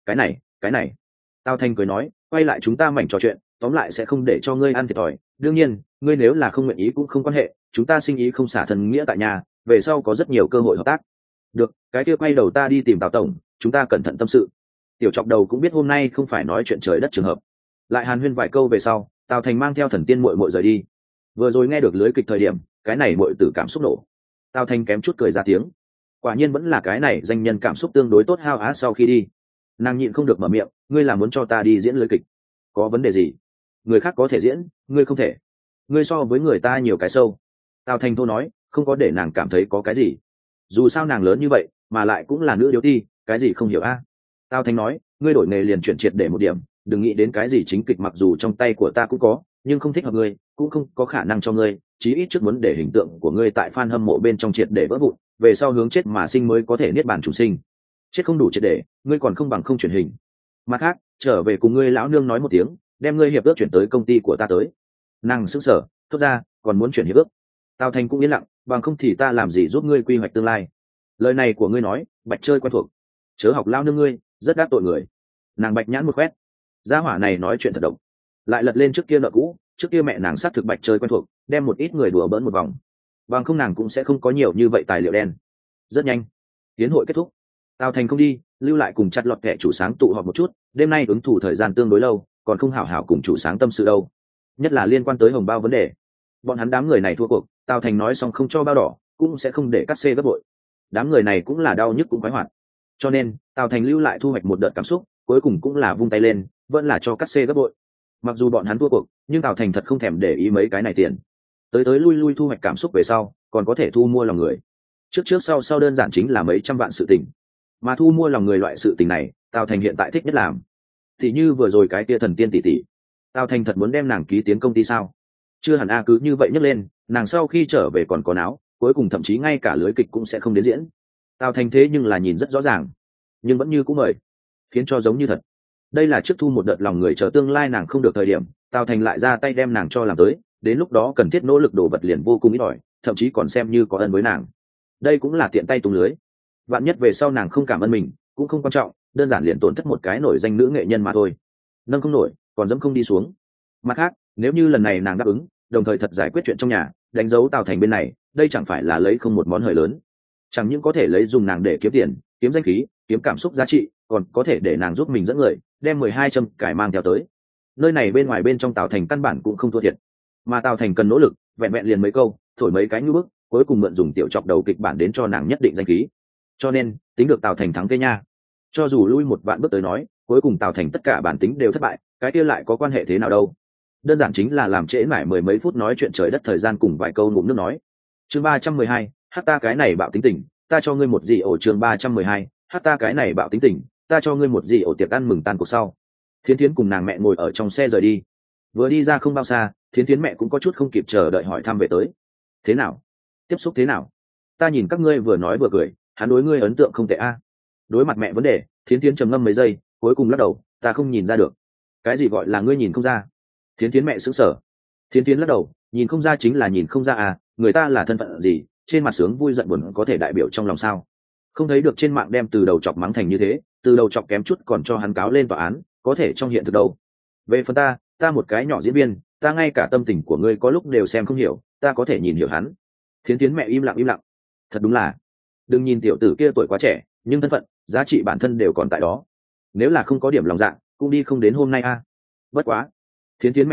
[SPEAKER 1] này. Tào Thành cười nói, quay lại chúng ta mảnh trò chuyện, tóm lại sẽ không để cho ngươi ăn thiệt thòi, đương nhiên ngươi nếu là không nguyện ý cũng không quan hệ, chúng ta sinh ý không xả thân nghĩa tại nhà, về sau có rất nhiều cơ hội hợp tác. Được, cái kia quay đầu ta đi tìm Tào tổng, chúng ta cẩn thận tâm sự. Tiểu chọc đầu cũng biết hôm nay không phải nói chuyện trời đất trường hợp, lại hàn huyên vài câu về sau, Tào Thành mang theo Thần Tiên muội muội rời đi. Vừa rồi nghe được lưới kịch thời điểm, cái này muội tử cảm xúc nổ. Tào Thành kém chút cười ra tiếng. Quả nhiên vẫn là cái này danh nhân cảm xúc tương đối tốt hao á. Sau khi đi, nàng nhịn không được mở miệng, ngươi là muốn cho ta đi diễn lưới kịch? Có vấn đề gì? Người khác có thể diễn, ngươi không thể. Ngươi so với người ta nhiều cái sâu. Tào Thành thô nói, không có để nàng cảm thấy có cái gì. Dù sao nàng lớn như vậy, mà lại cũng là nữ điếu ti, cái gì không hiểu a? Tào Thành nói, ngươi đổi nghề liền chuyển triệt để một điểm, đừng nghĩ đến cái gì chính kịch, mặc dù trong tay của ta cũng có, nhưng không thích hợp ngươi, cũng không có khả năng cho ngươi, chí ít trước muốn để hình tượng của ngươi tại fan hâm mộ bên trong triệt để vỡ vụn, về sau hướng chết mà sinh mới có thể niết bàn chủ sinh. Chết không đủ triệt để, ngươi còn không bằng không chuyển hình. Mặt khác, trở về cùng ngươi lão nương nói một tiếng, đem ngươi hiệp ước chuyển tới công ty của ta tới. Nàng sững sờ, thốt ra, còn muốn chuyển hiệp ước? Tào Thành cũng yên lặng, bằng không thì ta làm gì giúp ngươi quy hoạch tương lai. Lời này của ngươi nói, bạch chơi quen thuộc, chớ học lao nương ngươi, rất đắc tội người. Nàng bạch nhãn một quét, gia hỏa này nói chuyện thật độc, lại lật lên trước kia nợ cũ, trước kia mẹ nàng sát thực bạch chơi quen thuộc, đem một ít người đùa bỡn một vòng, bằng không nàng cũng sẽ không có nhiều như vậy tài liệu đen. Rất nhanh tiến hội kết thúc, Tào Thành không đi, lưu lại cùng chặt lọt kẻ chủ sáng tụ họp một chút, đêm nay ứng thủ thời gian tương đối lâu, còn không hảo hảo cùng chủ sáng tâm sự đâu, nhất là liên quan tới hồng bao vấn đề. Bọn hắn đám người này thua cuộc, Tào Thành nói xong không cho bao đỏ, cũng sẽ không để cắt xê gấp bội. Đám người này cũng là đau nhức cũng khoái hoạt, cho nên Tào Thành lưu lại thu hoạch một đợt cảm xúc, cuối cùng cũng là vung tay lên, vẫn là cho cắt xê gấp bội. Mặc dù bọn hắn thua cuộc, nhưng Tào Thành thật không thèm để ý mấy cái này tiền, tới lui lui thu hoạch cảm xúc về sau, còn có thể thu mua lòng người. Trước sau đơn giản chính là mấy trăm vạn sự tình, mà thu mua lòng người loại sự tình này, Tào Thành hiện tại thích nhất làm. Thì như vừa rồi cái tia Thần Tiên tỷ tỷ, Tào Thành thật muốn đem nàng ký tiến công ty sao? Chưa hẳn a, cứ như vậy nhấc lên, nàng sau khi trở về còn có áo, cuối cùng thậm chí ngay cả lưới kịch cũng sẽ không đến diễn. Tào Thành thế nhưng là nhìn rất rõ ràng, nhưng vẫn như cũng mời, khiến cho giống như thật. Đây là trước thu một đợt lòng người, chờ tương lai nàng không được thời điểm, Tào Thành lại ra tay đem nàng cho làm tới, đến lúc đó cần thiết nỗ lực đổ vật liền vô cùng ít ỏi, thậm chí còn xem như có ân với nàng. Đây cũng là tiện tay tung lưới, vạn nhất về sau nàng không cảm ơn mình cũng không quan trọng, đơn giản liền tổn thất một cái nổi danh nữ nghệ nhân mà thôi, nâng không nổi còn dẫm không đi xuống. Mặt khác, nếu như lần này nàng đáp ứng, đồng thời thật giải quyết chuyện trong nhà, đánh dấu Tào Thành bên này, đây chẳng phải là lấy không một món hời lớn. Chẳng những có thể lấy dùng nàng để kiếm tiền, kiếm danh khí, kiếm cảm xúc giá trị, còn có thể để nàng giúp mình dẫn người, đem 12 châm cải mang theo tới. Nơi này bên ngoài bên trong Tào Thành căn bản cũng không thua thiệt, mà Tào Thành cần nỗ lực, vẹn vẹn liền mấy câu, thổi mấy cái như bức, cuối cùng mượn dùng tiểu chọc đầu kịch bản đến cho nàng nhất định danh khí. Cho nên tính được Tào Thành thắng tê nha. Cho dù lui một vạn bước tới nói, cuối cùng Tào Thành tất cả bản tính đều thất bại, cái kia lại có quan hệ thế nào đâu? Đơn giản chính là làm trễ mãi mười mấy phút nói chuyện trời đất thời gian cùng vài câu ngụm nước nói. Chương 312, hát ta cái này bạo tính tình, ta cho ngươi một gì ổ. Chương 312, hát ta cái này bạo tính tình, ta cho ngươi một gì ổ. Tiệc ăn mừng tan cuộc sau, Thiến Thiến cùng nàng mẹ ngồi ở trong xe rời đi. Vừa đi ra không bao xa, Thiến Thiến mẹ cũng có chút không kịp chờ đợi hỏi thăm về tới. Thế nào? Tiếp xúc thế nào? Ta nhìn các ngươi vừa nói vừa cười, hắn đối ngươi ấn tượng không tệ a. Đối mặt mẹ vấn đề, Thiến Thiến trầm ngâm mấy giây, cuối cùng lắc đầu, ta không nhìn ra được. Cái gì gọi là ngươi nhìn không ra? Thiến Thiến mẹ sững sờ. Thiến Thiến lắc đầu, nhìn không ra chính là nhìn không ra à, người ta là thân phận gì, trên mặt sướng vui giận buồn có thể đại biểu trong lòng sao? Không thấy được trên mạng đem từ đầu chọc mắng thành như thế, từ đầu chọc kém chút còn cho hắn cáo lên tòa án, có thể trong hiện thực đâu. Về phần ta một cái nhỏ diễn viên, ta ngay cả tâm tình của ngươi có lúc đều xem không hiểu, ta có thể nhìn hiểu hắn. Thiến Thiến mẹ im lặng. Thật đúng là, đừng nhìn tiểu tử kia tuổi quá trẻ, nhưng thân phận, giá trị bản thân đều còn tại đó. Nếu là không có điểm lòng dạ, cũng đi không đến hôm nay a. Bất quá, Thiến Thiến mẹ hỏi,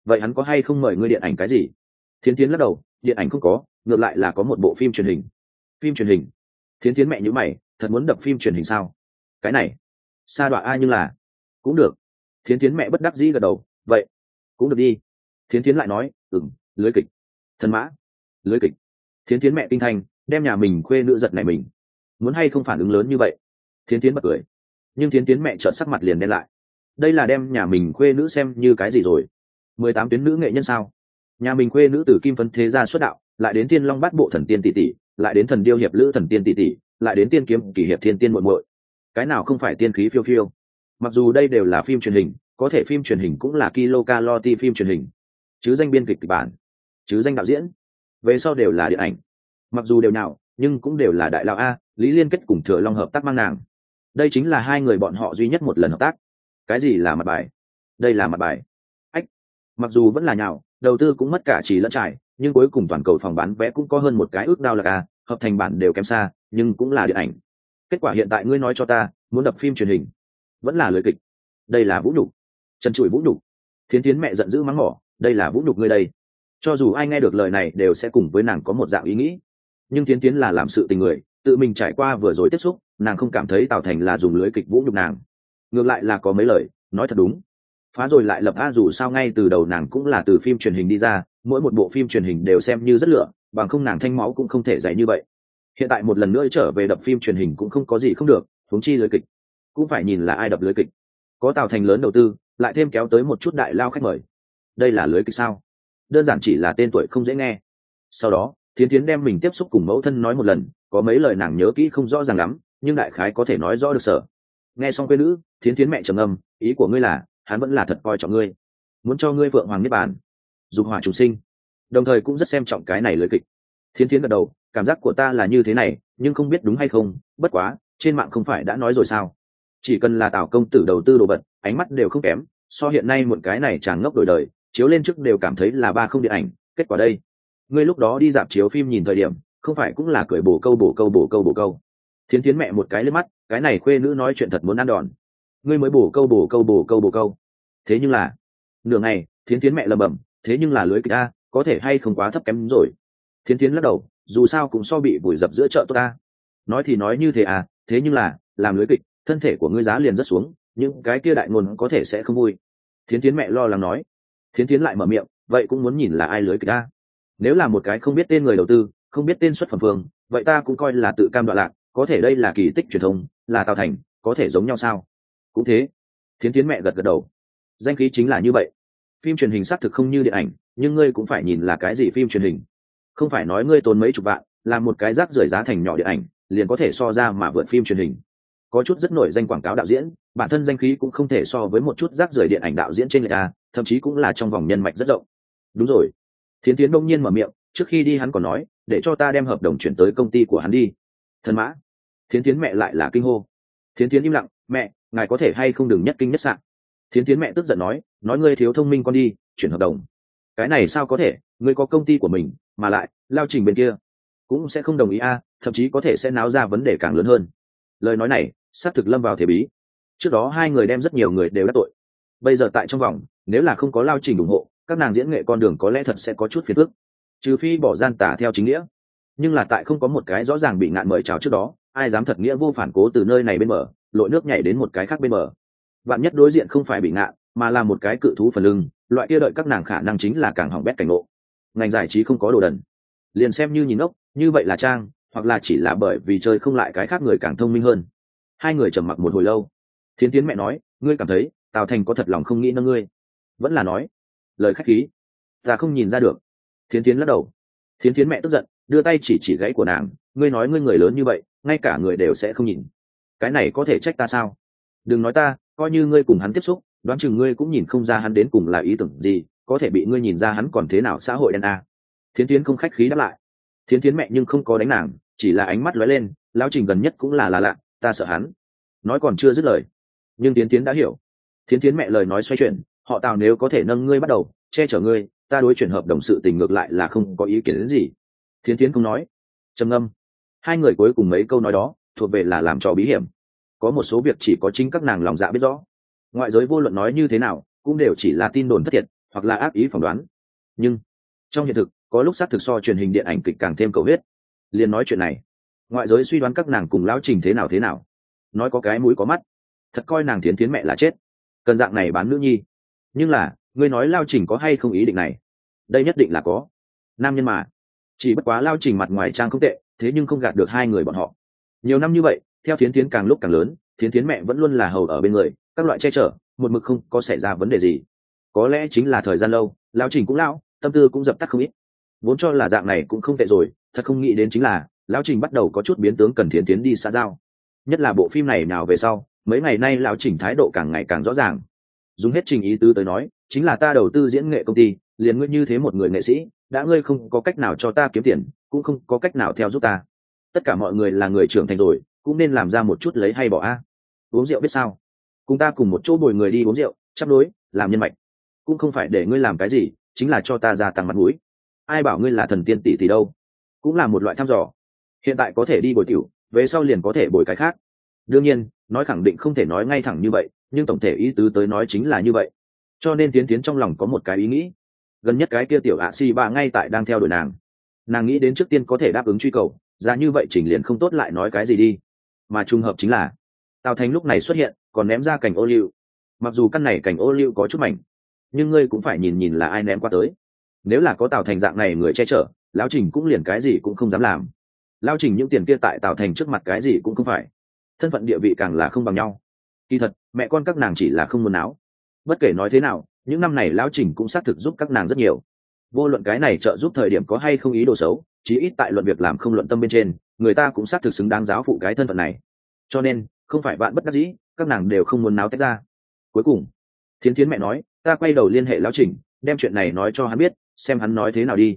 [SPEAKER 1] vậy hắn có hay không mời ngươi điện ảnh cái gì? Thiến Thiến lắc đầu, điện ảnh không có, ngược lại là có một bộ phim truyền hình. Phim truyền hình? Thiến Thiến mẹ nhíu mày, thật muốn đập phim truyền hình sao? Cái này sa đọa ai, nhưng là cũng được. Thiến Thiến mẹ bất đắc dĩ gật đầu, vậy cũng được đi. Thiến Thiến lại nói, lưới kịch. Thần mã, lưới kịch. Thiến Thiến mẹ kinh thành, đem nhà mình khuê nữ giật này mình. Muốn hay không phản ứng lớn như vậy? Thiến Thiến bật cười, nhưng Thiến Thiến mẹ trợn sắc mặt liền đen lại. Đây là đem nhà mình khuê nữ xem như cái gì rồi? 18 tuyến nữ nghệ nhân sao? Nhà mình khuê nữ từ kim phấn thế gia xuất đạo, lại đến tiên long bát bộ thần tiên tỷ tỷ, lại đến thần điêu hiệp lữ thần tiên tỷ tỷ, lại đến tiên kiếm kỳ hiệp thiên tiên muội muội. Cái nào không phải tiên khí phiêu phiêu? Mặc dù đây đều là phim truyền hình, có thể phim truyền hình cũng là kilocalorie phim truyền hình, chứ danh biên kịch kịch bản, chứ danh đạo diễn, về sau đều là điện ảnh. Mặc dù đều nào, nhưng cũng đều là đại lão a. Lý Liên Kết cùng Thừa Long hợp tác mang nàng, đây chính là hai người bọn họ duy nhất một lần hợp tác. Cái gì là mặt bài? Đây là mặt bài. Ách, mặc dù vẫn là nhào, đầu tư cũng mất cả chỉ lẫn trải, nhưng cuối cùng toàn cầu phòng bán vé cũng có hơn một cái ước đao lạc a, hợp thành bản đều kém xa, nhưng cũng là điện ảnh. Kết quả hiện tại ngươi nói cho ta, muốn đập phim truyền hình, vẫn là lưới kịch. Đây là vũ nhục, trần trụi vũ nhục. Thiến Thiến mẹ giận dữ mắng mỏ, đây là vũ nhục ngươi đây. Cho dù ai nghe được lời này đều sẽ cùng với nàng có một dạng ý nghĩ, nhưng Thiến Thiến là làm sự tình người, tự mình trải qua vừa rồi tiếp xúc, nàng không cảm thấy Tào Thành là dùng lưới kịch vũ nhục nàng, ngược lại là có mấy lời nói thật đúng. Phá rồi lại lập a, dù sao ngay từ đầu nàng cũng là từ phim truyền hình đi ra, mỗi một bộ phim truyền hình đều xem như rất lựa, bằng không nàng thanh máu cũng không thể dày như vậy. Hiện tại một lần nữa trở về đập phim truyền hình cũng không có gì không được, huống chi lưới kịch cũng phải nhìn là ai đập lưới kịch. Có Tào Thành lớn đầu tư, lại thêm kéo tới một chút đại lao khách mời, đây là lưới kịch sao? Đơn giản chỉ là tên tuổi không dễ nghe. Sau đó Thiến Thiến đem mình tiếp xúc cùng mẫu thân nói một lần, có mấy lời nàng nhớ kỹ không rõ ràng lắm, nhưng đại khái có thể nói rõ được sở. Nghe xong quê nữ, Thiến Thiến mẹ trầm ngâm, ý của ngươi là hắn vẫn là thật coi trọng ngươi, muốn cho ngươi vượng hoàng niết bàn, dục hỏa chúng sinh, đồng thời cũng rất xem trọng cái này lưới kịch. Thiến Thiến gật đầu, cảm giác của ta là như thế này, nhưng không biết đúng hay không, bất quá trên mạng không phải đã nói rồi sao, chỉ cần là Tào công tử đầu tư đồ vật, ánh mắt đều không kém, so hiện nay một cái này chàng ngốc đổi đời, chiếu lên trước đều cảm thấy là ba không điện ảnh. Kết quả đây, ngươi lúc đó đi dạp chiếu phim nhìn thời điểm, không phải cũng là cười bổ câu. Thiến Thiến mẹ một cái lên mắt, cái này khuê nữ nói chuyện thật muốn ăn đòn. Ngươi mới bổ câu. Thế nhưng là, nửa ngày Thiến Thiến mẹ lẩm bẩm, thế nhưng là lưới kịch a, có thể hay không quá thấp kém rồi. Thiến Thiến lắc đầu, dù sao cũng so bị vùi dập giữa chợ tốt ta. Nói thì nói như thế à, thế nhưng là làm lưới kịch, thân thể của ngươi giá liền rất xuống, những cái kia đại ngôn có thể sẽ không vui. Thiến Thiến mẹ lo lắng nói. Thiến Thiến lại mở miệng, vậy cũng muốn nhìn là ai lưới kịch a. Nếu là một cái không biết tên người đầu tư, không biết tên xuất phẩm phương, vậy ta cũng coi là tự cam đoạn lạc, có thể đây là kỳ tích truyền thông, là Tào Thành, có thể giống nhau sao? Cũng thế. Thiến Thiến mẹ gật gật đầu. Danh khí chính là như vậy. Phim truyền hình xác thực không như điện ảnh, nhưng ngươi cũng phải nhìn là cái gì phim truyền hình. Không phải nói ngươi tốn mấy chục vạn, làm một cái rác rưởi giá thành nhỏ điện ảnh, liền có thể so ra mà vượt phim truyền hình. Có chút rất nổi danh quảng cáo đạo diễn, bản thân danh khí cũng không thể so với một chút rác rưởi điện ảnh đạo diễn trên người ta, thậm chí cũng là trong vòng nhân mạch rất rộng. Đúng rồi. Thiến Thiến đông nhiên mở miệng, trước khi đi hắn còn nói, để cho ta đem hợp đồng chuyển tới công ty của hắn đi. Thần mã. Thiến Thiến mẹ lại là kinh hô. Thiến Thiến im lặng, mẹ, ngài có thể hay không đừng nhất kinh nhất sạn. Thiến Thiến mẹ tức giận nói ngươi thiếu thông minh con đi, chuyển hợp đồng. Cái này sao có thể, ngươi có công ty của mình, mà lại lao trình bên kia cũng sẽ không đồng ý a, thậm chí có thể sẽ náo ra vấn đề càng lớn hơn. Lời nói này xác thực lâm vào thế bí. Trước đó hai người đem rất nhiều người đều đắc tội, bây giờ tại trong vòng, nếu là không có lao trình ủng hộ, các nàng diễn nghệ con đường có lẽ thật sẽ có chút phiền phức, trừ phi bỏ gian tả theo chính nghĩa. Nhưng là tại không có một cái rõ ràng bị ngạn mời chào trước đó, ai dám thật nghĩa vô phản cố từ nơi này bên bờ lội nước nhảy đến một cái khác bên bờ. Vạn nhất đối diện không phải bị ngạn, mà là một cái cự thú phần lưng, loại kia đợi các nàng khả năng chính là càng hỏng bét cảnh ngộ. Ngành giải trí không có đồ đần, liền xem như nhìn ốc như vậy là trang, hoặc là chỉ là bởi vì chơi không lại cái khác người càng thông minh hơn. Hai người trầm mặc một hồi lâu. Thiến Thiến mẹ nói, ngươi cảm thấy Tào Thành có thật lòng không nghĩ nâng ngươi, vẫn là nói lời khách khí? Ta không nhìn ra được. Thiến Thiến lắc đầu. Thiến Thiến mẹ tức giận, đưa tay chỉ gãy của nàng, ngươi nói ngươi người lớn như vậy, ngay cả người đều sẽ không nhìn, cái này có thể trách ta sao? Đừng nói ta, coi như ngươi cùng hắn tiếp xúc, đoán chừng ngươi cũng nhìn không ra hắn đến cùng là ý tưởng gì, có thể bị ngươi nhìn ra hắn còn thế nào xã hội đen a. Thiến Thiến không khách khí đáp lại. Thiến Thiến mẹ nhưng không có đánh nàng, chỉ là ánh mắt lóe lên, lão trình gần nhất cũng là lạ, ta sợ hắn. Nói còn chưa dứt lời, nhưng Thiến Thiến đã hiểu. Thiến Thiến mẹ lời nói xoay chuyển, họ Tào nếu có thể nâng ngươi bắt đầu che chở ngươi, ta đối chuyển hợp đồng sự tình ngược lại là không có ý kiến đến gì. Thiến Thiến không nói, trầm ngâm. Hai người cuối cùng mấy câu nói đó thuộc về là làm trò bí hiểm, có một số việc chỉ có chính các nàng lòng dạ biết rõ, ngoại giới vô luận nói như thế nào cũng đều chỉ là tin đồn thất thiệt, hoặc là ác ý phỏng đoán. Nhưng trong hiện thực có lúc xác thực so truyền hình điện ảnh kịch càng thêm cầu huyết. Liền nói chuyện này, ngoại giới suy đoán các nàng cùng lão Trình thế nào, nói có cái mũi có mắt, thật coi nàng Thiến Thiến mẹ là chết, cần dạng này bán nữ nhi. Nhưng là ngươi nói Lao Trình có hay không ý định này? Đây nhất định là có. Nam nhân mà, chỉ bất quá Lao Trình mặt ngoài trang không tệ, thế nhưng không gạt được hai người bọn họ. Nhiều năm như vậy, theo Thiến Thiến càng lúc càng lớn, Thiến Thiến mẹ vẫn luôn là hầu ở bên người, các loại che chở, một mực không có xảy ra vấn đề gì. Có lẽ chính là thời gian lâu, Lao Trình cũng lão, tâm tư cũng dập tắt không ít. Vốn cho là dạng này cũng không tệ rồi, thật không nghĩ đến chính là Lão Trình bắt đầu có chút biến tướng cần Thiến Thiến đi xã giao. Nhất là bộ phim này nào về sau, mấy ngày nay Lão Trình thái độ càng ngày càng rõ ràng. Dùng hết Trình ý tứ tới nói, chính là ta đầu tư diễn nghệ công ty, liền ngươi như thế một người nghệ sĩ, đã ngươi không có cách nào cho ta kiếm tiền, cũng không có cách nào theo giúp ta. Tất cả mọi người là người trưởng thành rồi, cũng nên làm ra một chút lấy hay bỏ a. Uống rượu biết sao? Cùng ta cùng một chỗ bồi người đi uống rượu, chấp đối, làm nhân mạch. Cũng không phải để ngươi làm cái gì, chính là cho ta gia tăng mặt mũi. Ai bảo ngươi là thần tiên tỷ tỷ đâu? Cũng là một loại thăm dò. Hiện tại có thể đi bồi tiểu, về sau liền có thể bồi cái khác. Đương nhiên, nói khẳng định không thể nói ngay thẳng như vậy, nhưng tổng thể ý tứ tới nói chính là như vậy. Cho nên Tiến Tiến trong lòng có một cái ý nghĩ. Gần nhất cái kia tiểu si bà ngay tại đang theo đuổi nàng nghĩ đến trước tiên có thể đáp ứng truy cầu, ra như vậy Trình liền không tốt lại nói cái gì đi. Mà trùng hợp chính là Tào Thành lúc này xuất hiện, còn ném ra cành ô liu. Mặc dù căn này cành ô liu có chút mảnh, nhưng ngươi cũng phải nhìn nhìn là ai ném qua tới. Nếu là có Tào Thành dạng này người che chở, Lão Trình cũng liền cái gì cũng không dám làm. Lão Trình những tiền kia tại Tào Thành trước mặt cái gì cũng không phải, thân phận địa vị càng là không bằng nhau. Kỳ thật mẹ con các nàng chỉ là không muốn áo. Bất kể nói thế nào, những năm này Lão Trình cũng xác thực giúp các nàng rất nhiều. Vô luận cái này trợ giúp thời điểm có hay không ý đồ xấu, chí ít tại luận việc làm không luận tâm bên trên, người ta cũng xác thực xứng đáng giáo phụ cái thân phận này. Cho nên không phải vạn bất đắc dĩ, các nàng đều không muốn náo tách ra. Cuối cùng Thiến Thiến mẹ nói, ta quay đầu liên hệ Lão Trình, đem chuyện này nói cho hắn biết, xem hắn nói thế nào đi.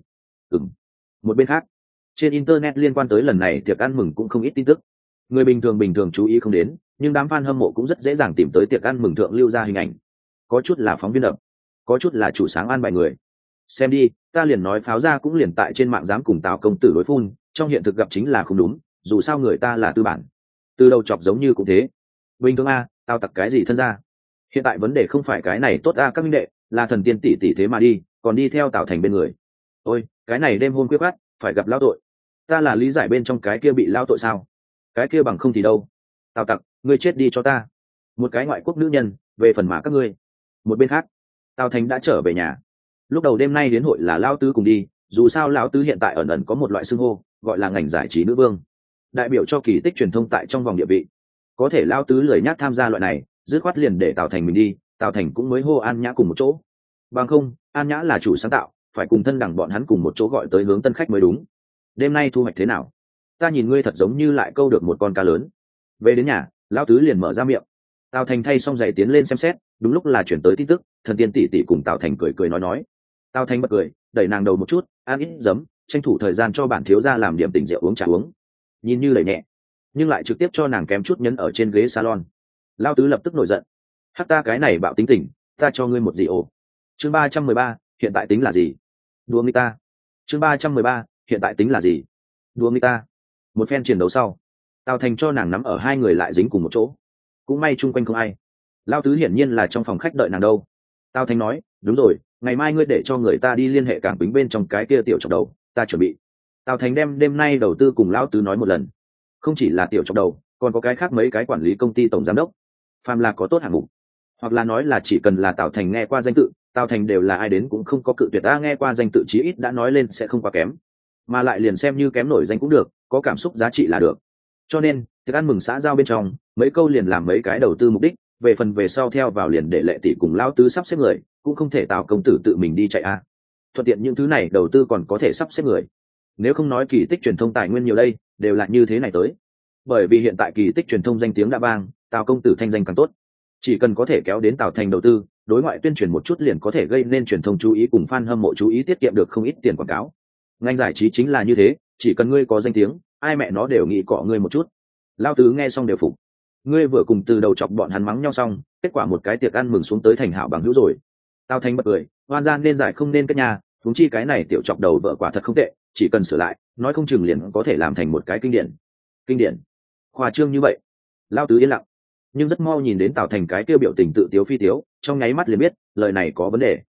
[SPEAKER 1] Một bên khác, trên internet liên quan tới lần này tiệc ăn mừng cũng không ít tin tức. Người bình thường chú ý không đến, nhưng đám fan hâm mộ cũng rất dễ dàng tìm tới tiệc ăn mừng thượng lưu ra hình ảnh. Có chút là phóng viên đập, có chút là chủ sáng an bài người. Xem đi, ta liền nói pháo ra cũng liền tại trên mạng dám cùng Tào công tử đối phun, trong hiện thực gặp chính là không đúng, dù sao người ta là tư bản. Từ đầu chọc giống như cũng thế. Bình thường a, tao tặc cái gì thân ra. Hiện tại vấn đề không phải cái này tốt a các minh đệ, là thần tiên tỷ tỷ thế mà đi, còn đi theo Tào Thành bên người. Ôi, cái này đêm hôm quyết khát, phải gặp lao tội. Ta là lý giải bên trong cái kia bị lao tội sao? Cái kia bằng không thì đâu. Tào tặc, ngươi chết đi cho ta. Một cái ngoại quốc nữ nhân, về phần mà các ngươi. Một bên khác, Tào Thành đã trở về nhà. Lúc đầu đêm nay đến hội là lao tứ cùng đi, dù sao lão tứ hiện tại ẩn có một loại xưng hô, gọi là ngành giải trí nữ vương, đại biểu cho kỳ tích truyền thông tại trong vòng địa vị. Có thể lao tứ lười nhác tham gia loại này, dứt khoát liền để Tào Thành mình đi, Tào Thành cũng mới hô An Nhã cùng một chỗ. Bằng không, An Nhã là chủ sáng tạo, phải cùng thân đẳng bọn hắn cùng một chỗ gọi tới hướng tân khách mới đúng. Đêm nay thu hoạch thế nào? Ta nhìn ngươi thật giống như lại câu được một con cá lớn. Về đến nhà, lão tứ liền mở ra miệng. Tào Thành thay xong giày tiến lên xem xét, đúng lúc là chuyển tới tin tức, thần tiên tỷ tỷ cùng Tào Thành cười nói. Tào Thành bật cười, đẩy nàng đầu một chút, ăn ít giấm, tranh thủ thời gian cho bản thiếu gia làm điểm tình rượu uống trà uống. Nhìn như lầy nhẹ, nhưng lại trực tiếp cho nàng kém chút nhấn ở trên ghế salon. Lão tứ lập tức nổi giận. Hắc ta cái này bạo tính tình, ta cho ngươi một gì ổ. Chương 313, hiện tại tính là gì? Đùa người ta. Chương 313, hiện tại tính là gì? Đùa người ta. Một phen chiến đấu sau, Tào Thành cho nàng nắm ở hai người lại dính cùng một chỗ. Cũng may chung quanh không ai. Lão tứ hiển nhiên là trong phòng khách đợi nàng đâu. Tào Thành nói, đúng rồi, ngày mai ngươi để cho người ta đi liên hệ cảng bính bên trong cái kia tiểu chọc đầu, ta chuẩn bị. Tào Thành đem đêm nay đầu tư cùng lão tứ nói một lần. Không chỉ là tiểu chọc đầu, còn có cái khác mấy cái quản lý công ty tổng giám đốc. Phàm là có tốt hạng mục, hoặc là nói là chỉ cần là Tào Thành nghe qua danh tự, Tào Thành đều là ai đến cũng không có cự tuyệt. Ta nghe qua danh tự chí ít đã nói lên sẽ không quá kém, mà lại liền xem như kém nổi danh cũng được, có cảm xúc giá trị là được. Cho nên thức ăn mừng xã giao bên trong mấy câu liền làm mấy cái đầu tư mục đích, về phần về sau theo vào liền để Lệ tỷ cùng lão tứ sắp xếp người, cũng không thể Tào công tử tự mình đi chạy a. Thuận tiện những thứ này đầu tư còn có thể sắp xếp người. Nếu không nói kỳ tích truyền thông tài nguyên nhiều đây, đều là như thế này tới. Bởi vì hiện tại kỳ tích truyền thông danh tiếng đã vang, Tào công tử thanh danh càng tốt. Chỉ cần có thể kéo đến Tào Thành đầu tư, đối ngoại tuyên truyền một chút liền có thể gây nên truyền thông chú ý cùng fan hâm mộ chú ý, tiết kiệm được không ít tiền quảng cáo. Ngành giải trí chính là như thế, chỉ cần ngươi có danh tiếng, ai mẹ nó đều nghĩ cọ ngươi một chút. Lao tứ nghe xong đều phục. Ngươi vừa cùng từ đầu chọc bọn hắn mắng nhau xong, kết quả một cái tiệc ăn mừng xuống tới thành hảo bằng hữu rồi. Tào Thành bật cười, hoan gian nên giải không nên cất nhà, huống chi cái này tiểu chọc đầu vợ quả thật không tệ, chỉ cần sửa lại, nói không chừng liền có thể làm thành một cái kinh điển. Khoa trương như vậy. Lao tứ yên lặng, nhưng rất mau nhìn đến Tào Thành cái kêu biểu tình tự tiếu phi tiếu, trong nháy mắt liền biết lời này có vấn đề.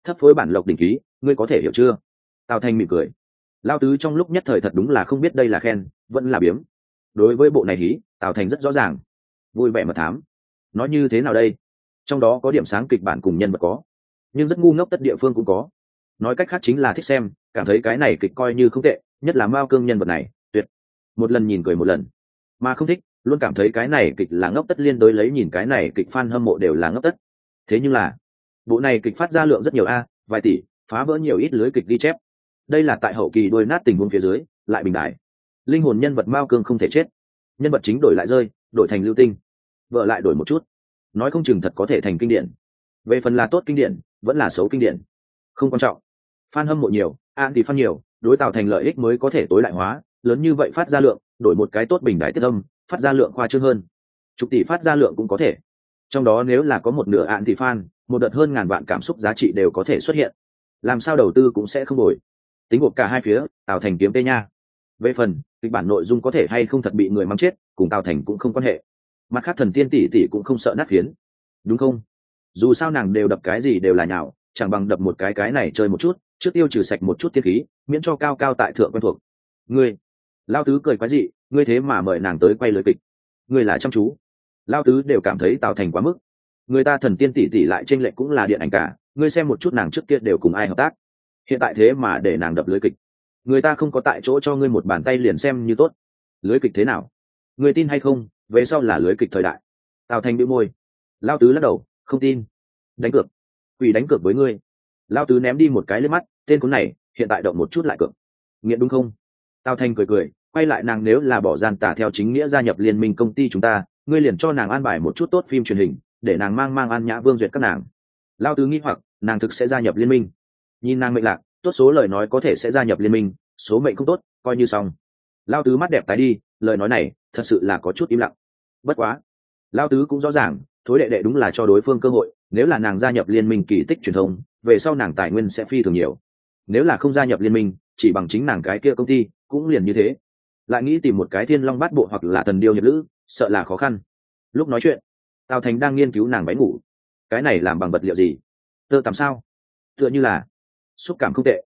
[SPEAKER 1] thấp phối bản lộc đỉnh ký, ngươi có thể hiểu chưa? Tào Thành mỉm cười. Lao tứ trong lúc nhất thời thật đúng là không biết đây là khen vẫn là biếm. Đối với bộ này hí, Tào Thành rất rõ ràng. Vui vẻ mà thám. Nói như thế nào đây? Trong đó có điểm sáng kịch bản cùng nhân vật có, nhưng rất ngu ngốc tất địa phương cũng có. Nói cách khác chính là thích xem, cảm thấy cái này kịch coi như không tệ, nhất là Mao Cương nhân vật này tuyệt, một lần nhìn cười một lần. Mà không thích, luôn cảm thấy cái này kịch là ngốc tất, liên đối lấy nhìn cái này kịch fan hâm mộ đều là ngốc tất. Thế nhưng là bộ này kịch phát ra lượng rất nhiều vài tỷ, phá vỡ nhiều ít lưới kịch ghi chép. Đây là tại hậu kỳ đôi nát tình huống phía dưới lại bình đại, linh hồn nhân vật Mao Cương không thể chết, nhân vật chính đổi lại rơi, đổi thành lưu tinh, vợ lại đổi một chút, nói không chừng thật có thể thành kinh điển. Về phần là tốt kinh điển vẫn là xấu kinh điển không quan trọng, fan hâm mộ nhiều, thì fan nhiều, đối tạo thành lợi ích mới có thể tối đại hóa. Lớn như vậy phát ra lượng, đổi một cái tốt bình đại tiết âm, phát ra lượng khoa trương hơn, chục tỷ phát ra lượng cũng có thể. Trong đó nếu là có một nửa thì fan, một đợt hơn ngàn vạn cảm xúc giá trị đều có thể xuất hiện. Làm sao đầu tư cũng sẽ không đổi. Tính gộp cả hai phía, tạo thành kiếm tê nha. Về phần kịch bản nội dung có thể hay không thật bị người mắng chết, cùng Tào Thành cũng không quan hệ. Mặt khác Thần Tiên tỷ tỷ cũng không sợ nát phiến, đúng không? Dù sao nàng đều đập cái gì đều là nhào, chẳng bằng đập một cái này chơi một chút, trước tiêu trừ sạch một chút tiên khí, miễn cho cao cao tại thượng quen thuộc. Ngươi, Lao tứ cười quái dị, ngươi thế mà mời nàng tới quay lời kịch, ngươi là chăm chú. Lao tứ đều cảm thấy Tào Thành quá mức. Người ta Thần Tiên tỷ tỷ lại trên lệnh cũng là điện ảnh cả, ngươi xem một chút nàng trước kia đều cùng ai hợp tác, hiện tại thế mà để nàng đập lưới kịch, người ta không có tại chỗ cho ngươi một bàn tay liền xem như tốt. Lưới kịch thế nào? Ngươi tin hay không, về sau là lưới kịch thời đại. Tào Thành bĩu môi. Lao tứ lắc đầu, không tin. Đánh cược? Quỷ đánh cược với ngươi. Lao tứ ném đi một cái lên mắt, tên cuốn này hiện tại động một chút lại cược, nghiện đúng không? Tào Thành cười cười, quay lại nàng, nếu là bỏ gian tả theo chính nghĩa gia nhập liên minh công ty chúng ta, ngươi liền cho nàng an bài một chút tốt phim truyền hình, để nàng mang An Nhã Vương duyệt các nàng. Lao tứ nghĩ hoặc nàng thực sẽ gia nhập liên minh. Nhìn nàng mệnh lạc tốt, số lời nói có thể sẽ gia nhập liên minh, số mệnh không tốt coi như xong. Lao tứ mắt đẹp tái đi, lời nói này thật sự là có chút im lặng. Bất quá Lao tứ cũng rõ ràng, thối đệ đệ đúng là cho đối phương cơ hội, nếu là nàng gia nhập liên minh kỳ tích truyền thông, về sau nàng tài nguyên sẽ phi thường nhiều. Nếu là không gia nhập liên minh, chỉ bằng chính nàng cái kia công ty cũng liền như thế. Lại nghĩ tìm một cái Thiên Long Bát Bộ hoặc là Thần Điêu Hiệp Lữ, sợ là khó khăn. Lúc nói chuyện, Tào Thành đang nghiên cứu nàng váy ngủ. Cái này làm bằng vật liệu gì? Tơ tằm sao? Tựa như là xúc cảm không tệ.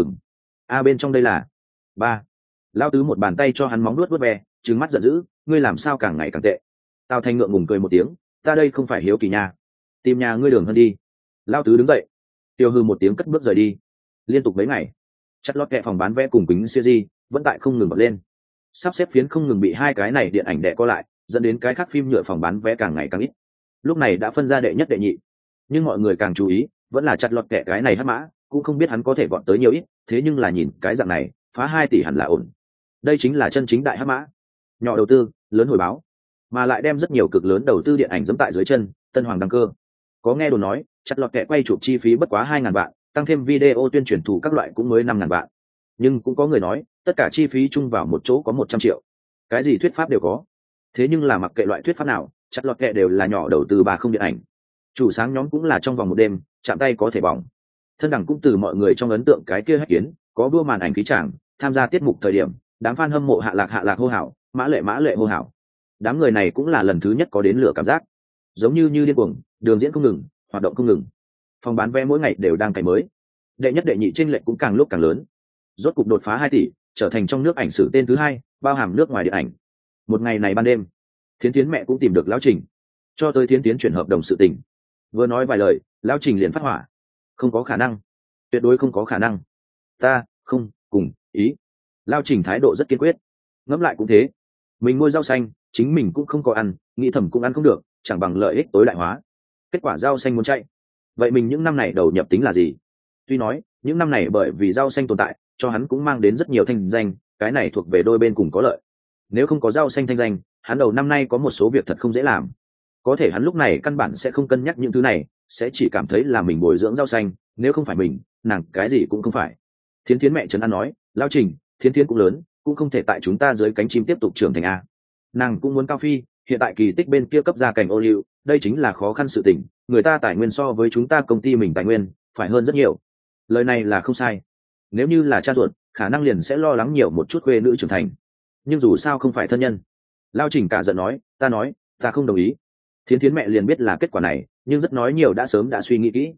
[SPEAKER 1] Bên trong đây là ba. Lao tứ một bàn tay cho hắn móng nuốt vuốt ve, trừng mắt giận dữ, ngươi làm sao càng ngày càng tệ. Tào Thành ngượng ngùng cười một tiếng, ta đây không phải hiếu kỳ nha, tìm nhà ngươi đường hơn đi. Lao tứ đứng dậy, tiêu hư một tiếng cất bước rời đi. Liên tục mấy ngày, chặt lót kẹ phòng bán vé cùng kính series vẫn tại không ngừng bật lên, sắp xếp phiến không ngừng bị hai cái này điện ảnh đè co lại, dẫn đến cái khác phim nhựa phòng bán vé càng ngày càng ít. Lúc này đã phân ra đệ nhất đệ nhị, nhưng mọi người càng chú ý vẫn là chặt lọt kẹ cái này hắc mã, cũng không biết hắn có thể vọt tới nhiều ít, thế nhưng là nhìn cái dạng này phá 2 tỷ hẳn là ổn. Đây chính là chân chính đại hắc mã, nhỏ đầu tư lớn hồi báo, mà lại đem rất nhiều cực lớn đầu tư điện ảnh giẫm tại dưới chân. Tân hoàng đăng cơ, có nghe đồn nói chặt lọt kẹ quay chụp chi phí bất quá 2.000 vạn, tăng thêm video tuyên truyền thủ các loại cũng mới 5.000 vạn, nhưng cũng có người nói tất cả chi phí chung vào một chỗ có 100 triệu. Cái gì thuyết pháp đều có, thế nhưng là mặc kệ loại thuyết pháp nào, chặt lọt kẹ đều là nhỏ đầu tư bà không điện ảnh. Chủ sáng nhóm cũng là trong vòng một đêm chạm tay có thể bỏng. Thân đẳng cũng từ mọi người trong ấn tượng cái kia hách kiến có đua màn ảnh khí tràng tham gia tiết mục thời điểm, đám fan hâm mộ hạ lạc hô hào, mã lệ hô hào. Đám người này cũng là lần thứ nhất có đến lửa cảm giác, giống như điên cuồng, đường diễn không ngừng, hoạt động không ngừng, phòng bán vé mỗi ngày đều đang cày mới, đệ nhất đệ nhị chênh lệch cũng càng lúc càng lớn, rốt cục đột phá 2 tỷ, trở thành trong nước ảnh sử tên thứ 2, bao hàm nước ngoài điện ảnh. Một ngày này ban đêm, Thiến Thiến mẹ cũng tìm được lão Trình, cho tới Thiến Thiến chuyển hợp đồng sự tình. Vừa nói vài lời, lão Trình liền phát hỏa, không có khả năng, tuyệt đối không có khả năng, ta không cùng ý. Lão Trình thái độ rất kiên quyết. Ngẫm lại cũng thế, mình nuôi rau xanh chính mình cũng không có ăn, nghĩ thầm cũng ăn không được, chẳng bằng lợi ích tối đại hóa. Kết quả rau xanh muốn chạy, vậy mình những năm này đầu nhập tính là gì? Tuy nói những năm này bởi vì rau xanh tồn tại cho hắn cũng mang đến rất nhiều thanh danh, cái này thuộc về đôi bên cùng có lợi. Nếu không có rau xanh thanh danh, hắn đầu năm nay có một số việc thật không dễ làm. Có thể hắn lúc này căn bản sẽ không cân nhắc những thứ này, sẽ chỉ cảm thấy là mình bồi dưỡng rau xanh, nếu không phải mình, nàng cái gì cũng không phải. Thiến Thiến mẹ trấn an nói, Lão Trình, Thiến Thiến cũng lớn, cũng không thể tại chúng ta dưới cánh chim tiếp tục trưởng thành a. Nàng cũng muốn cao phi, hiện tại kỳ tích bên kia cấp ra cảnh ô liu, đây chính là khó khăn sự tình, người ta tài nguyên so với chúng ta công ty mình tài nguyên phải hơn rất nhiều. Lời này là không sai, nếu như là cha ruột khả năng liền sẽ lo lắng nhiều một chút khuê nữ trưởng thành, nhưng dù sao không phải thân nhân. Lao Trình cả giận nói, ta không đồng ý. Thiến Thiến mẹ liền biết là kết quả này, nhưng rất nói nhiều đã sớm đã suy nghĩ kỹ.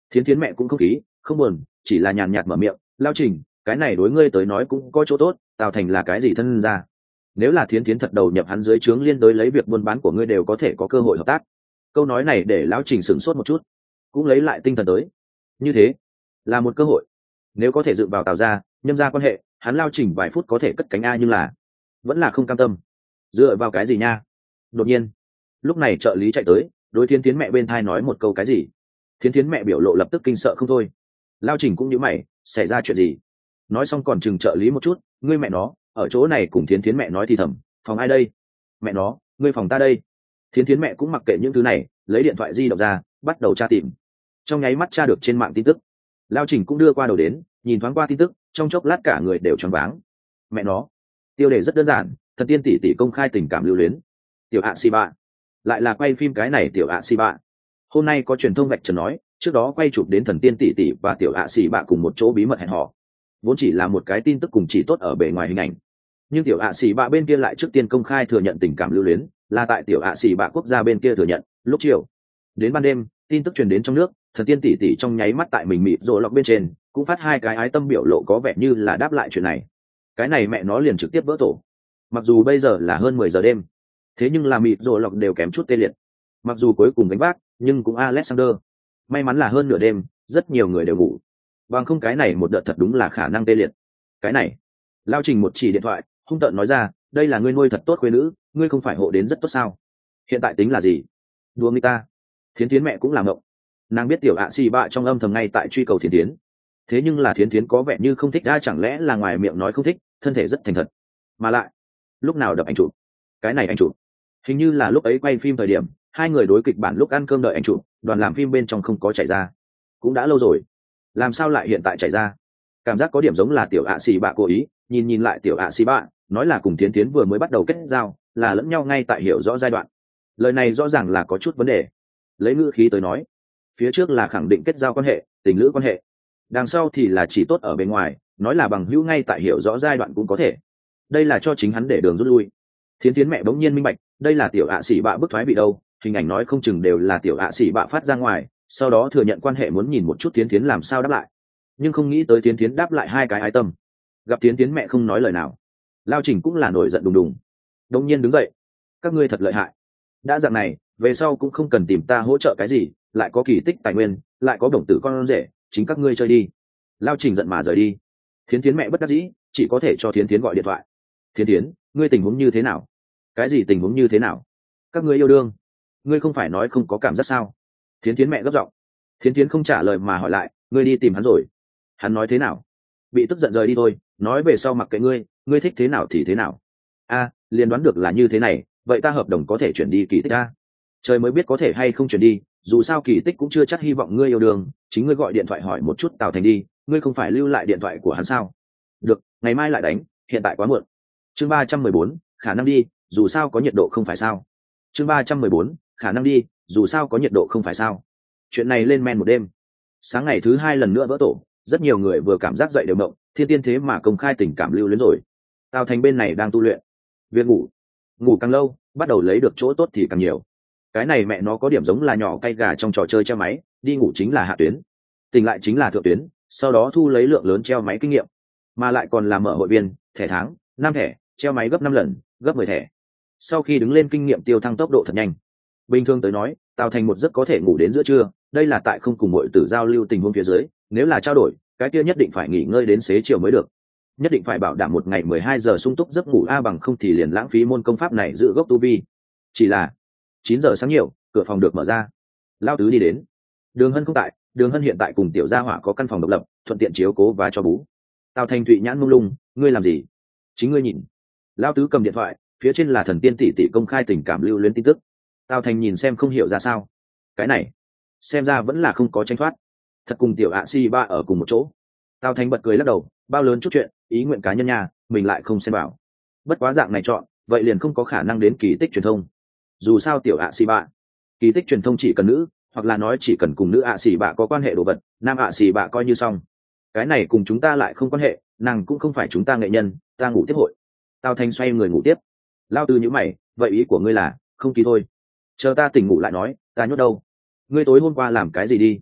[SPEAKER 1] Thiến Thiến mẹ cũng không khí không buồn, chỉ là nhàn nhạt mở miệng, Lao Trình, cái này đối ngươi tới nói cũng có chỗ tốt, Tào Thành là cái gì thân ra. Nếu là Thiến Thiến thật đầu nhập hắn dưới trướng liên đối lấy việc buôn bán của ngươi đều có thể có cơ hội hợp tác. Câu nói này để Lão Trình sửng sốt một chút, cũng lấy lại tinh thần tới. Như thế là một cơ hội, nếu có thể dựa vào Tào gia nhân gia quan hệ, hắn Lao Trình vài phút có thể cất cánh, nhưng là vẫn là không cam tâm. Dựa vào cái gì nha? Đột nhiên lúc này trợ lý chạy tới, đối Thiến Thiến mẹ bên thai nói một câu cái gì. Thiến Thiến mẹ biểu lộ lập tức kinh sợ không thôi. Lao Trình cũng nhíu mày, xảy ra chuyện gì? Nói xong còn chừng trợ lý một chút, ngươi mẹ nó ở chỗ này cùng Thiến Thiến mẹ nói thì thầm, phòng ai đây? Mẹ nó, ngươi phòng ta đây. Thiến Thiến mẹ cũng mặc kệ những thứ này, lấy điện thoại di động ra bắt đầu tra tìm. Trong nháy mắt tra được trên mạng tin tức. Lao Trình cũng đưa qua đầu đến, nhìn thoáng qua tin tức, trong chốc lát cả người đều choáng váng. Mẹ nó, tiêu đề rất đơn giản, thần tiên tỷ tỷ công khai tình cảm lưu luyến. Tiểu ạ xì bạ, lại là quay phim cái này tiểu ạ xì bạ. Hôm nay có truyền thông vạch trần nói, trước đó quay chụp đến thần tiên tỷ tỷ và tiểu ạ xì bạ cùng một chỗ bí mật hẹn hò, vốn chỉ là một cái tin tức cùng chỉ tốt ở bề ngoài hình ảnh, nhưng tiểu ạ xì bạ bên kia lại trước tiên công khai thừa nhận tình cảm lưu luyến, là tại tiểu ạ xì bạ quốc gia bên kia thừa nhận. Lúc chiều đến ban đêm, tin tức truyền đến trong nước, thần tiên tỷ tỷ trong nháy mắt tại mình mịt rồ lọc bên trên cũng phát hai cái ái tâm biểu lộ, có vẻ như là đáp lại chuyện này. Cái này mẹ nó liền trực tiếp vỡ tổ. Mặc dù bây giờ là hơn 10 giờ đêm, thế nhưng là mịt rồ lọc đều kém chút tê liệt. Mặc dù cuối cùng gánh vác, nhưng cũng Alexander. May mắn là hơn nửa đêm, rất nhiều người đều ngủ. Bằng không cái này một đợt thật đúng là khả năng tê liệt. Cái này, Lao Trình một chỉ điện thoại, hung tợn nói ra, đây là ngươi nuôi thật tốt khuê nữ, ngươi không phải hộ đến rất tốt sao? Hiện tại tính là gì? Đùa người ta. Thiến Thiến mẹ cũng làm ngộng. Nàng biết tiểu ạ xì bạ trong âm thầm ngay tại truy cầu Thiến Thiến. Thế nhưng là Thiến Thiến có vẻ như không thích, chẳng lẽ là ngoài miệng nói không thích, thân thể rất thành thật. Mà lại, lúc nào đập ảnh chụp? Cái này ảnh chụp, hình như là lúc ấy quay phim thời điểm, hai người đối kịch bản lúc ăn cơm đợi ảnh chụp, đoàn làm phim bên trong không có chảy ra. Cũng đã lâu rồi, làm sao lại hiện tại chảy ra? Cảm giác có điểm giống là tiểu ạ xì bạ cố ý, nhìn lại tiểu ạ xì bạ, nói là cùng Thiến Thiến vừa mới bắt đầu kết giao, là lẫn nhau ngay tại hiểu rõ giai đoạn. Lời này rõ ràng là có chút vấn đề. Lấy ngữ khí tới nói, phía trước là khẳng định kết giao quan hệ, tình lữ quan hệ, đằng sau thì là chỉ tốt ở bên ngoài, nói là bằng hữu ngay tại hiểu rõ giai đoạn cũng có thể. Đây là cho chính hắn để đường rút lui. Thiến Thiến mẹ bỗng nhiên minh bạch, đây là tiểu ạ xỉ bạ bức thoái bị đâu, hình ảnh nói không chừng đều là tiểu ạ xỉ bạ phát ra ngoài, sau đó thừa nhận quan hệ, muốn nhìn một chút Thiến Thiến làm sao đáp lại. Nhưng không nghĩ tới Thiến Thiến đáp lại hai cái ái tâm. Gặp Thiến Thiến mẹ không nói lời nào, Lao Trình cũng là nổi giận đùng đùng. Đống nhiên đứng dậy, các ngươi thật lợi hại, đã dạng này về sau cũng không cần tìm ta hỗ trợ cái gì, lại có kỳ tích tài nguyên, lại có đồng tử con rể, chính các ngươi chơi đi. Lao Trình giận mà rời đi. Thiến Thiến mẹ bất đắc dĩ, chỉ có thể cho Thiến Thiến gọi điện thoại. Thiến Thiến, ngươi tình huống như thế nào? Cái gì tình huống như thế nào? Các ngươi yêu đương, ngươi không phải nói không có cảm giác sao? Thiến Thiến mẹ gấp giọng. Thiến Thiến không trả lời mà hỏi lại, ngươi đi tìm hắn rồi? Hắn nói thế nào? Bị tức giận rời đi thôi, nói về sau mặc kệ ngươi, ngươi thích thế nào thì thế nào. Liền đoán được là như thế này, vậy ta hợp đồng có thể chuyển đi kỳ tích a? Trời mới biết có thể hay không chuyển đi, dù sao kỳ tích cũng chưa chắc hy vọng ngươi yêu đương, chính ngươi gọi điện thoại hỏi một chút Tào Thành đi, ngươi không phải lưu lại điện thoại của hắn sao? Được, ngày mai lại đánh, hiện tại quá muộn. Chương 314, khả năng đi, dù sao có nhiệt độ không phải sao. Chương 314, khả năng đi, dù sao có nhiệt độ không phải sao. Chuyện này lên men một đêm. Sáng ngày thứ hai lần nữa vỡ tổ, rất nhiều người vừa cảm giác dậy đều mộng, thiên tiên thế mà công khai tình cảm lưu luyến rồi. Tào Thành bên này đang tu luyện, việc ngủ càng lâu, bắt đầu lấy được chỗ tốt thì càng nhiều. Cái này mẹ nó có điểm giống là nhỏ cay gà trong trò chơi treo máy, đi ngủ chính là hạ tuyến, tỉnh lại chính là thượng tuyến, sau đó thu lấy lượng lớn treo máy kinh nghiệm, mà lại còn là mở hội viên, thẻ tháng, 5 thẻ, treo máy gấp 5 lần, gấp 10 thẻ. Sau khi đứng lên kinh nghiệm tiêu thăng tốc độ thật nhanh. Bình thường tới nói, Tào Thành một giấc có thể ngủ đến giữa trưa, đây là tại không cùng mọi tử giao lưu tình huống phía dưới, nếu là trao đổi, cái kia nhất định phải nghỉ ngơi đến xế chiều mới được. Nhất định phải bảo đảm một ngày 12 giờ sung túc giấc ngủ, bằng không thì liền lãng phí môn công pháp này giữ gốc tu vi. Chỉ là 9 giờ sáng nhiều, cửa phòng được mở ra. Lao Tứ đi đến. Đường Hân không tại, Đường Hân hiện tại cùng tiểu gia hỏa có căn phòng độc lập, thuận tiện chiếu cố và cho bú. Tào Thành Thụy nhãn mông lung, ngươi làm gì? Chính ngươi nhìn. Lao Tứ cầm điện thoại, phía trên là thần tiên tỷ tỷ công khai tình cảm lưu luyến tin tức. Tào Thành nhìn xem không hiểu ra sao. Cái này, xem ra vẫn là không có tranh thoát. Thật cùng tiểu ạ si ba ở cùng một chỗ. Tào Thành bật cười lắc đầu, bao lớn chút chuyện, ý nguyện cá nhân nhà, mình lại không xem bảo. Bất quá dạng này chọn, vậy liền không có khả năng đến kỳ tích truyền thông. Dù sao tiểu ạ xì bạ, kỳ tích truyền thông chỉ cần nữ, hoặc là nói chỉ cần cùng nữ ạ xì bạ có quan hệ đồ vật, nam ạ xì bạ coi như xong. Cái này cùng chúng ta lại không quan hệ, nàng cũng không phải chúng ta nghệ nhân, ta ngủ tiếp hội. Tào Thành xoay người ngủ tiếp. Lao Tư nhíu mày, vậy ý của ngươi là không ký thôi? Chờ ta tỉnh ngủ lại nói, ta nhốt đâu? Ngươi tối hôm qua làm cái gì đi?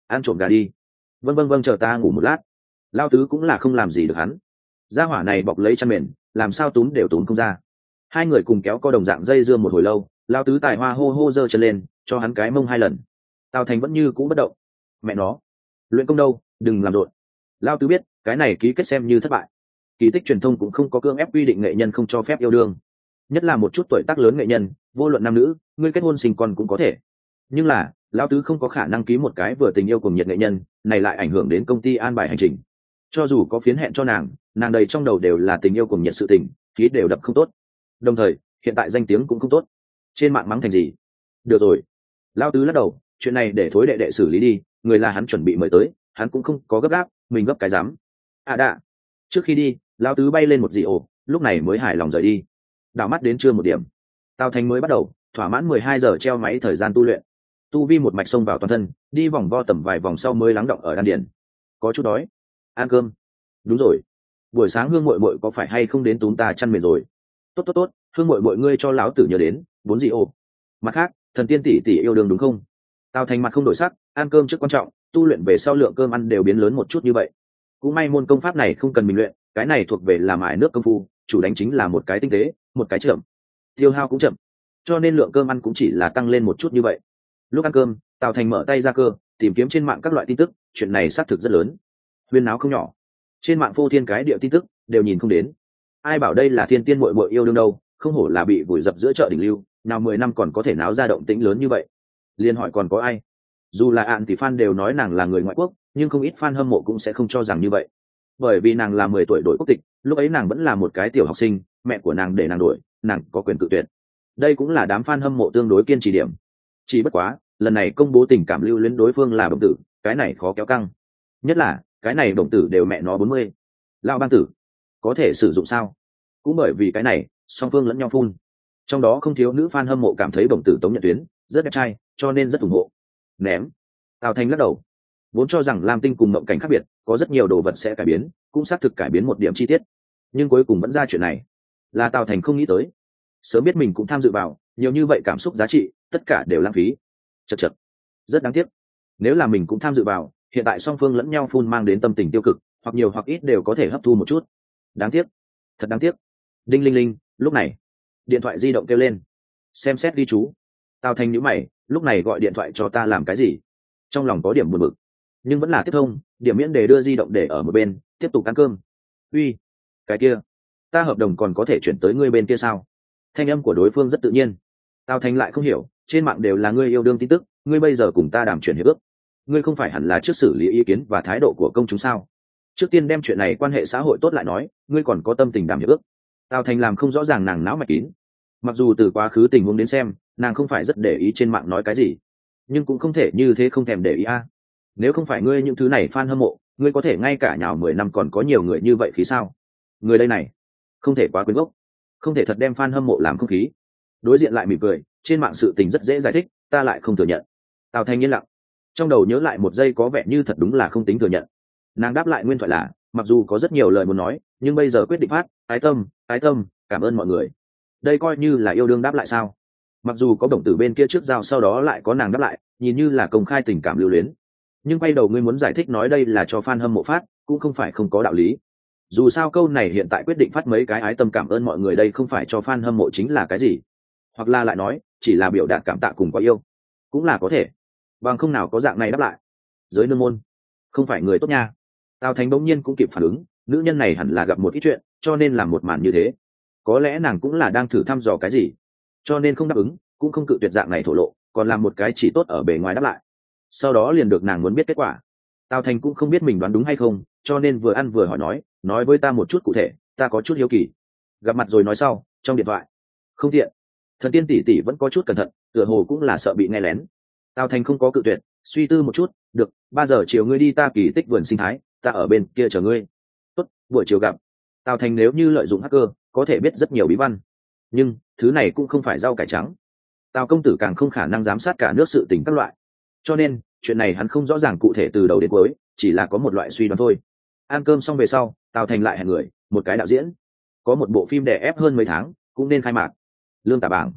[SPEAKER 1] ăn trộm gà đi. Vâng, chờ ta ngủ một lát. Lao tứ cũng là không làm gì được hắn. Gia hỏa này bọc lấy chăn mền, làm sao túm đều túm không ra. Hai người cùng kéo co đồng dạng dây dưa một hồi lâu, Lao tứ tài hoa hô hô giơ chân lên cho hắn cái mông 2 lần. Tào Thành vẫn như cũ bất động. Mẹ nó, luyện công đâu, đừng làm rộn. Lao tứ biết cái này ký kết xem như thất bại. Kỳ tích truyền thông cũng không có cưỡng ép quy định nghệ nhân không cho phép yêu đương, nhất là một chút tuổi tác lớn nghệ nhân, vô luận nam nữ, ngươi kết hôn sinh con cũng có thể. Nhưng là Lao tứ không có khả năng ký một cái vừa tình yêu cùng nhiệt nghệ nhân, này lại ảnh hưởng đến công ty an bài hành trình. Cho dù có phiến hẹn cho nàng đầy trong đầu đều là tình yêu cùng nhiệt sự tình, ký đều đập không tốt. Đồng thời hiện tại danh tiếng cũng không tốt, trên mạng mắng thành gì. Được rồi, Lao tứ lắc đầu, chuyện này để thối đệ đệ xử lý đi, người là hắn chuẩn bị mời tới, hắn cũng không có gấp gáp, mình gấp cái dám. Đã. Trước khi đi, Lao tứ bay lên một dị ổ, lúc này mới hài lòng rời đi. Đảo mắt đến trưa 1 điểm, Tào Thành mới bắt đầu thỏa mãn 12 giờ treo máy thời gian tu luyện. Tu vi một mạch xông vào toàn thân, đi vòng vo tầm vài vòng sau mới lắng động ở đan điền. Có chút đói, ăn cơm. Đúng rồi, buổi sáng Hương muội muội có phải hay không đến túm ta chăn mền rồi? Tốt, Hương muội muội ngươi cho lão tử nhớ đến 4 dị ổ. Mặt khác, thần tiên tỷ tỷ yêu đương đúng không? Tào Thành mặt không đổi sắc, ăn cơm trước quan trọng, tu luyện về sau lượng cơm ăn đều biến lớn một chút như vậy. Cũng may môn công pháp này không cần mình luyện, cái này thuộc về làm ải nước công phu, chủ đánh chính là một cái tinh tế, một cái chậm, tiêu hao cũng chậm, cho nên lượng cơm ăn cũng chỉ là tăng lên một chút như vậy. Lúc ăn cơm, Tào Thành mở tay ra cơ, tìm kiếm trên mạng các loại tin tức, chuyện này xác thực rất lớn, huyên náo không nhỏ. Trên mạng phô thiên cái địa tin tức đều nhìn không đến. Ai bảo đây là thiên tiên muội muội yêu đương đâu, không hổ là bị vùi dập giữa chợ đỉnh lưu, nào 10 năm còn có thể náo ra động tĩnh lớn như vậy. Liên hỏi còn có ai? Dù là ạn thì fan đều nói nàng là người ngoại quốc, nhưng không ít fan hâm mộ cũng sẽ không cho rằng như vậy. Bởi vì nàng là 10 tuổi đổi quốc tịch, lúc ấy nàng vẫn là một cái tiểu học sinh, mẹ của nàng để nàng đổi, nàng có quyền cự tuyệt. Đây cũng là đám fan hâm mộ tương đối kiên trì điểm. Chỉ bất quá, lần này công bố tình cảm lưu luyến đối phương là đồng tử, cái này khó kéo căng. Nhất là, cái này đồng tử đều mẹ nó 40. Lão bang tử, có thể sử dụng sao? Cũng bởi vì cái này, song phương lẫn nhau phun. Trong đó không thiếu nữ fan hâm mộ cảm thấy đồng tử Tống Nhận Tuyến rất đẹp trai, cho nên rất ủng hộ. Ném. Tào Thành lắc đầu. Vốn cho rằng Lam Tinh cùng Mộng Cảnh khác biệt, có rất nhiều đồ vật sẽ cải biến, cũng xác thực cải biến một điểm chi tiết. Nhưng cuối cùng vẫn ra chuyện này, là Tào Thành không nghĩ tới. Sớm biết mình cũng tham dự vào, nhiều như vậy cảm xúc giá trị, tất cả đều lãng phí. Chậc, rất đáng tiếc. Nếu là mình cũng tham dự vào, hiện tại song phương lẫn nhau phun mang đến tâm tình tiêu cực, hoặc nhiều hoặc ít đều có thể hấp thu một chút. Đáng tiếc, thật đáng tiếc. Đinh linh linh, lúc này, điện thoại di động kêu lên. Xem xét ghi chú. Tào Thành nhíu mày, lúc này gọi điện thoại cho ta làm cái gì? Trong lòng có điểm buồn bực, nhưng vẫn là tiếp thông, điểm miễn để đưa di động để ở một bên, tiếp tục ăn cơm. Uy, cái kia, ta hợp đồng còn có thể chuyển tới ngươi bên kia sao? Thanh âm của đối phương rất tự nhiên. Tào Thành lại không hiểu, trên mạng đều là ngươi yêu đương tin tức, ngươi bây giờ cùng ta đàm chuyển hiệp ước, ngươi không phải hẳn là trước xử lý ý kiến và thái độ của công chúng sao? Trước tiên đem chuyện này quan hệ xã hội tốt lại nói, ngươi còn có tâm tình đàm hiệp ước. Tào Thành làm không rõ ràng nàng não mạch kín. Mặc dù từ quá khứ tình huống đến xem, nàng không phải rất để ý trên mạng nói cái gì, nhưng cũng không thể như thế không thèm để ý a. Nếu không phải ngươi những thứ này fan hâm mộ, ngươi có thể ngay cả nhào 10 năm còn có nhiều người như vậy khí sao? Người đây này, không thể quá quyến gốc, không thể thật đem fan hâm mộ làm không khí. Đối diện lại mỉm cười, trên mạng sự tình rất dễ giải thích, ta lại không thừa nhận. Tào Thanh yên lặng, trong đầu nhớ lại một giây có vẻ như thật đúng là không tính thừa nhận. Nàng đáp lại nguyên thoại là, mặc dù có rất nhiều lời muốn nói, nhưng bây giờ quyết định phát, ái tâm, cảm ơn mọi người. Đây coi như là yêu đương đáp lại sao? Mặc dù có đồng tử bên kia trước giao, sau đó lại có nàng đáp lại, nhìn như là công khai tình cảm lưu luyến, nhưng quay đầu ngươi muốn giải thích nói đây là cho fan hâm mộ phát, cũng không phải không có đạo lý. Dù sao câu này hiện tại quyết định phát mấy cái ái tâm cảm ơn mọi người đây không phải cho fan hâm mộ chính là cái gì? Hoặc là lại nói, chỉ là biểu đạt cảm tạ cùng quá yêu, cũng là có thể. Bằng không nào có dạng này đáp lại. Giới nương môn, không phải người tốt nha. Tào Thánh bỗng nhiên cũng kịp phản ứng, nữ nhân này hẳn là gặp một ít chuyện, cho nên làm một màn như thế. Có lẽ nàng cũng là đang thử thăm dò cái gì, cho nên không đáp ứng, cũng không cự tuyệt dạng này thổ lộ, còn làm một cái chỉ tốt ở bề ngoài đáp lại. Sau đó liền được nàng muốn biết kết quả. Tào Thành cũng không biết mình đoán đúng hay không, cho nên vừa ăn vừa hỏi nói với ta một chút cụ thể, ta có chút hiếu kỳ. Gặp mặt rồi nói sau, trong điện thoại. Không tiện. Thần tiên tỷ tỷ vẫn có chút cẩn thận, tựa hồ cũng là sợ bị nghe lén. Tào Thành không có cự tuyệt, suy tư một chút, được, 3 giờ chiều ngươi đi ta kỳ tích vườn sinh thái, ta ở bên kia chờ ngươi. Tốt, buổi chiều gặp. Tào Thành nếu như lợi dụng hacker, có thể biết rất nhiều bí văn, nhưng thứ này cũng không phải rau cải trắng. Tào công tử càng không khả năng giám sát cả nước sự tình các loại, cho nên chuyện này hắn không rõ ràng cụ thể từ đầu đến cuối, chỉ là có một loại suy đoán thôi. Ăn cơm xong về sau, Tào Thành lại hẹn người, một cái đạo diễn, có một bộ phim đè ép hơn mấy tháng, cũng nên khai mạc. Lương Tả Bảng,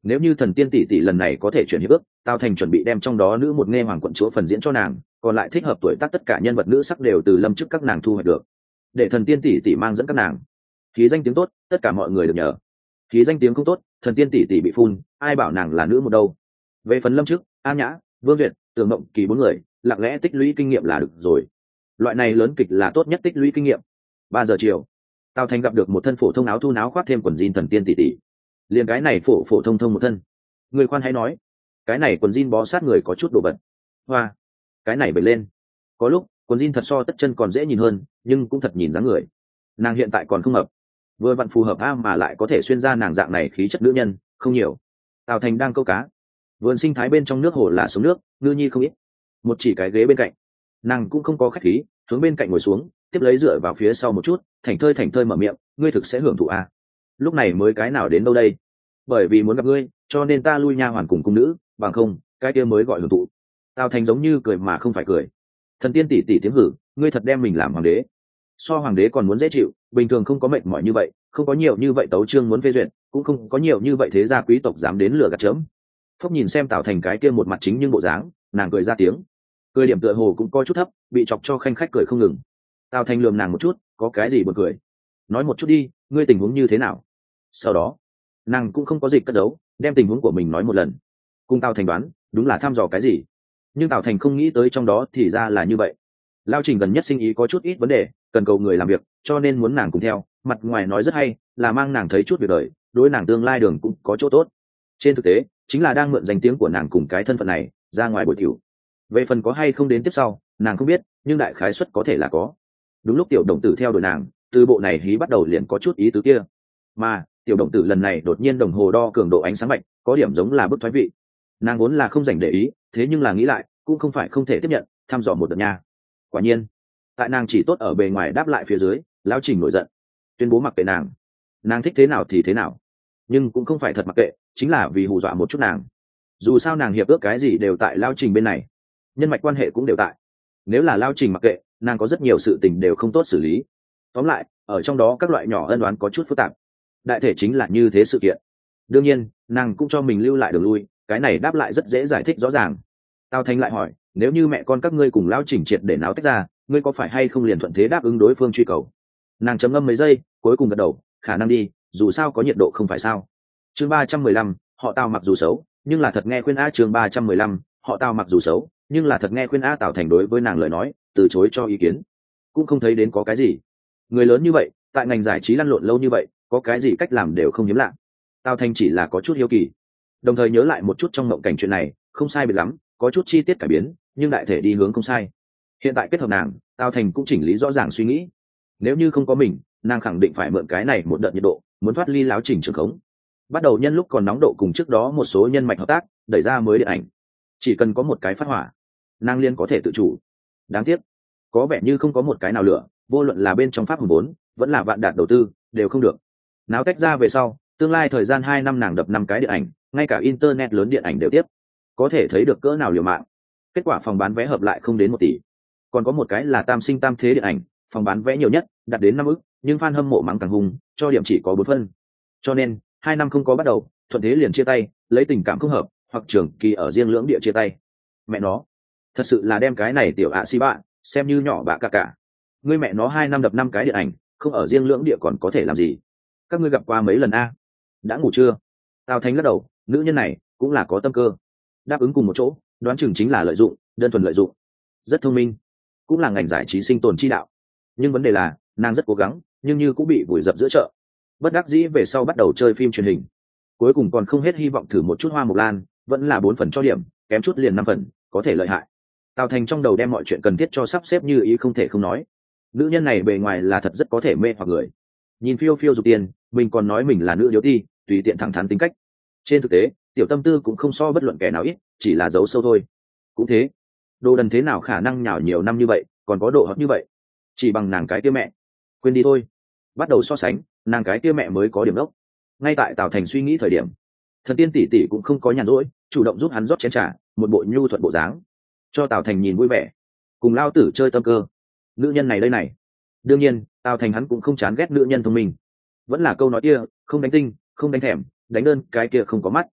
[SPEAKER 1] Nếu như thần tiên tỷ tỷ lần này có thể chuyển hiệp ước, Tào Thành chuẩn bị đem trong đó nữ một nghe hoàng quận chúa phần diễn cho nàng, còn lại thích hợp tuổi tác tất cả nhân vật nữ sắc đều từ lâm chức các nàng thu hoạch được, để thần tiên tỷ tỷ mang dẫn các nàng. Khí danh tiếng tốt, tất cả mọi người được nhờ. Khí danh tiếng không tốt, thần tiên tỷ tỷ bị phun, ai bảo nàng là nữ một đâu. Về phần lâm chức, An Nhã, Vương Duyệt, Tường Mộng Kỳ bốn người, lặng lẽ tích lũy kinh nghiệm là được rồi. Loại này lớn kịch là tốt nhất tích lũy kinh nghiệm. 3 giờ chiều, Tào Thành gặp được một thân phổ thông áo thun áo khoác thêm quần jean thần tiên tỷ tỷ. Liền cái này phổ thông thông một thân. Người khoan hãy nói, cái này quần jean bó sát người có chút đồ vật. Hoa, cái này bật lên. Có lúc quần jean thật so tất chân còn dễ nhìn hơn, nhưng cũng thật nhìn dáng người. Nàng hiện tại còn không hợp, vừa vặn phù hợp mà lại có thể xuyên ra nàng dạng này khí chất nữ nhân không nhiều. Tào Thành đang câu cá, vườn sinh thái bên trong nước hồ là sống nước, ngư nhi không ít. Một chỉ cái ghế bên cạnh, nàng cũng không có khách khí, hướng bên cạnh ngồi xuống, tiếp lấy dựa vào phía sau một chút, thảnh thơi mở miệng, ngươi thực sẽ hưởng thụ à? Lúc này mới cái nào đến đâu đây? Bởi vì muốn gặp ngươi, cho nên ta lui nha hoàn cùng cung nữ, bằng không cái kia mới gọi hưởng thụ. Tào Thành giống như cười mà không phải cười. Thần tiên tỷ tỷ tiếng hử, ngươi thật đem mình làm hoàng đế. So hoàng đế còn muốn dễ chịu, bình thường không có mệt mỏi như vậy, không có nhiều như vậy tấu chương muốn phê duyệt, cũng không có nhiều như vậy thế gia quý tộc dám đến lừa gạt chớm. Phúc nhìn xem Tào Thành cái kia một mặt chính nhưng bộ dáng, nàng cười ra tiếng. Cười điểm tựa hồ cũng có chút thấp, bị chọc cho khanh khách cười không ngừng. Tào Thành lườm nàng một chút, có cái gì buồn cười? Nói một chút đi, ngươi tình huống như thế nào? Sau đó, nàng cũng không có dịch cất giấu, đem tình huống của mình nói một lần. Cùng Tào Thành đoán, đúng là thăm dò cái gì? Nhưng Tào Thành không nghĩ tới trong đó thì ra là như vậy. Lao Trình gần nhất sinh ý có chút ít vấn đề, cần cầu người làm việc, cho nên muốn nàng cùng theo. Mặt ngoài nói rất hay, là mang nàng thấy chút việc đời, đối nàng tương lai đường cũng có chỗ tốt. Trên thực tế, chính là đang mượn danh tiếng của nàng cùng cái thân phận này ra ngoài buổi tiểu. Về phần có hay không đến tiếp sau, nàng không biết, nhưng đại khái suất có thể là có. Đúng lúc tiểu đồng tử theo đuổi nàng, từ bộ này hí bắt đầu liền có chút ý tứ kia. Mà tiểu đồng tử lần này đột nhiên đồng hồ đo cường độ ánh sáng mạnh, có điểm giống là bức thoái vị. Nàng vốn là không dành để ý, thế nhưng là nghĩ lại, cũng không phải không thể tiếp nhận, thăm dò một đợt nha. Quả nhiên, tại nàng chỉ tốt ở bề ngoài đáp lại phía dưới, Lão Trình nổi giận, tuyên bố mặc kệ nàng thích thế nào thì thế nào, nhưng cũng không phải thật mặc kệ, chính là vì hù dọa một chút nàng. Dù sao nàng hiệp ước cái gì đều tại Lão Trình bên này, nhân mạch quan hệ cũng đều tại. Nếu là Lão Trình mặc kệ, nàng có rất nhiều sự tình đều không tốt xử lý. Tóm lại, ở trong đó các loại nhỏ ân oán có chút phức tạp. Đại thể chính là như thế sự kiện. Đương nhiên, nàng cũng cho mình lưu lại đường lui, cái này đáp lại rất dễ giải thích rõ ràng. Tào Thành lại hỏi, nếu như mẹ con các ngươi cùng Lão Trình triệt để náo tách ra, ngươi có phải hay không liền thuận thế đáp ứng đối phương truy cầu? Nàng trầm ngâm mấy giây, cuối cùng gật đầu, khả năng đi, dù sao có nhiệt độ không phải sao. Chương 315, họ Tào mặc dù xấu, nhưng là thật nghe khuyên a. Chương 315, họ Tào mặc dù xấu, nhưng là thật nghe khuyên a. Tào Thành đối với nàng lời nói, từ chối cho ý kiến, cũng không thấy đến có cái gì. Người lớn như vậy, tại ngành giải trí lăn lộn lâu như vậy, có cái gì cách làm đều không hiếm lạ. Tào Thành chỉ là có chút hiếu kỳ, đồng thời nhớ lại một chút trong mộng cảnh chuyện này, không sai biệt lắm, có chút chi tiết cải biến, nhưng đại thể đi hướng không sai. Hiện tại kết hợp nàng, Tào Thành cũng chỉnh lý rõ ràng suy nghĩ. Nếu như không có mình, nàng khẳng định phải mượn cái này một đợt nhiệt độ, muốn thoát ly Lão Trình trường khống. Bắt đầu nhân lúc còn nóng độ cùng trước đó một số nhân mạch hợp tác, đẩy ra mới điện ảnh. Chỉ cần có một cái phát hỏa, nàng liên có thể tự chủ. Đáng tiếc, có vẻ như không có một cái nào lửa, vô luận là bên trong pháp hùng vốn, vẫn là vạn đạt đầu tư, đều không được. Náo tách ra về sau, tương lai thời gian 2 năm nàng đập 5 cái điện ảnh, ngay cả internet lớn điện ảnh đều tiếp. Có thể thấy được cỡ nào liều mạng. Kết quả phòng bán vé hợp lại không đến 1 tỷ. Còn có một cái là tam sinh tam thế điện ảnh, phòng bán vé nhiều nhất, đạt đến 5 ức, nhưng fan hâm mộ mắng càng hùng, cho điểm chỉ có 4 phân. Cho nên, 2 năm không có bắt đầu, thuận thế liền chia tay, lấy tình cảm không hợp, hoặc trường kỳ ở riêng lưỡng địa chia tay. Mẹ nó, thật sự là đem cái này tiểu ạ si bạ, xem như nhỏ bạ cả. Ngươi mẹ nó 2 năm đập 5 cái điện ảnh, không ở riêng lưỡng địa còn có thể làm gì? Các ngươi gặp qua mấy lần a? Đã ngủ chưa? Tào Thành lắc đầu, nữ nhân này cũng là có tâm cơ. Đáp ứng cùng một chỗ, đoán chừng chính là lợi dụng, đơn thuần lợi dụng. Rất thông minh, cũng là ngành giải trí sinh tồn chi đạo. Nhưng vấn đề là, nàng rất cố gắng, nhưng như cũng bị vùi dập giữa chợ. Bất đắc dĩ về sau bắt đầu chơi phim truyền hình. Cuối cùng còn không hết hy vọng thử một chút Hoa Mộc Lan, vẫn là 4 phần cho điểm, kém chút liền 5 phần, có thể lợi hại. Tào Thành trong đầu đem mọi chuyện cần thiết cho sắp xếp như ý không thể không nói. Nữ nhân này bề ngoài là thật rất có thể mê hoặc người. Nhìn phiêu phiêu dục tiền, mình còn nói mình là nữ điếu ti, tùy tiện thẳng thắn tính cách. Trên thực tế, tiểu tâm tư cũng không so bất luận kẻ nào ít, chỉ là giấu sâu thôi. Cũng thế, đồ đần thế nào khả năng nhào nhiều năm như vậy, còn có độ hấp như vậy. Chỉ bằng nàng cái kia mẹ, quên đi thôi. Bắt đầu so sánh, nàng cái kia mẹ mới có điểm đốc. Ngay tại Tào Thành suy nghĩ thời điểm, thần tiên tỷ tỷ cũng không có nhàn rỗi, chủ động giúp hắn rót chén trà, một bộ nhu thuận bộ dáng, cho Tào Thành nhìn vui vẻ. Cùng lao tử chơi tâm cơ, nữ nhân này đây này. Đương nhiên, Tào Thành hắn cũng không chán ghét nữ nhân thông minh. Vẫn là câu nói kia, không đánh tinh, không đánh thèm, đánh đơn cái kia không có mắt.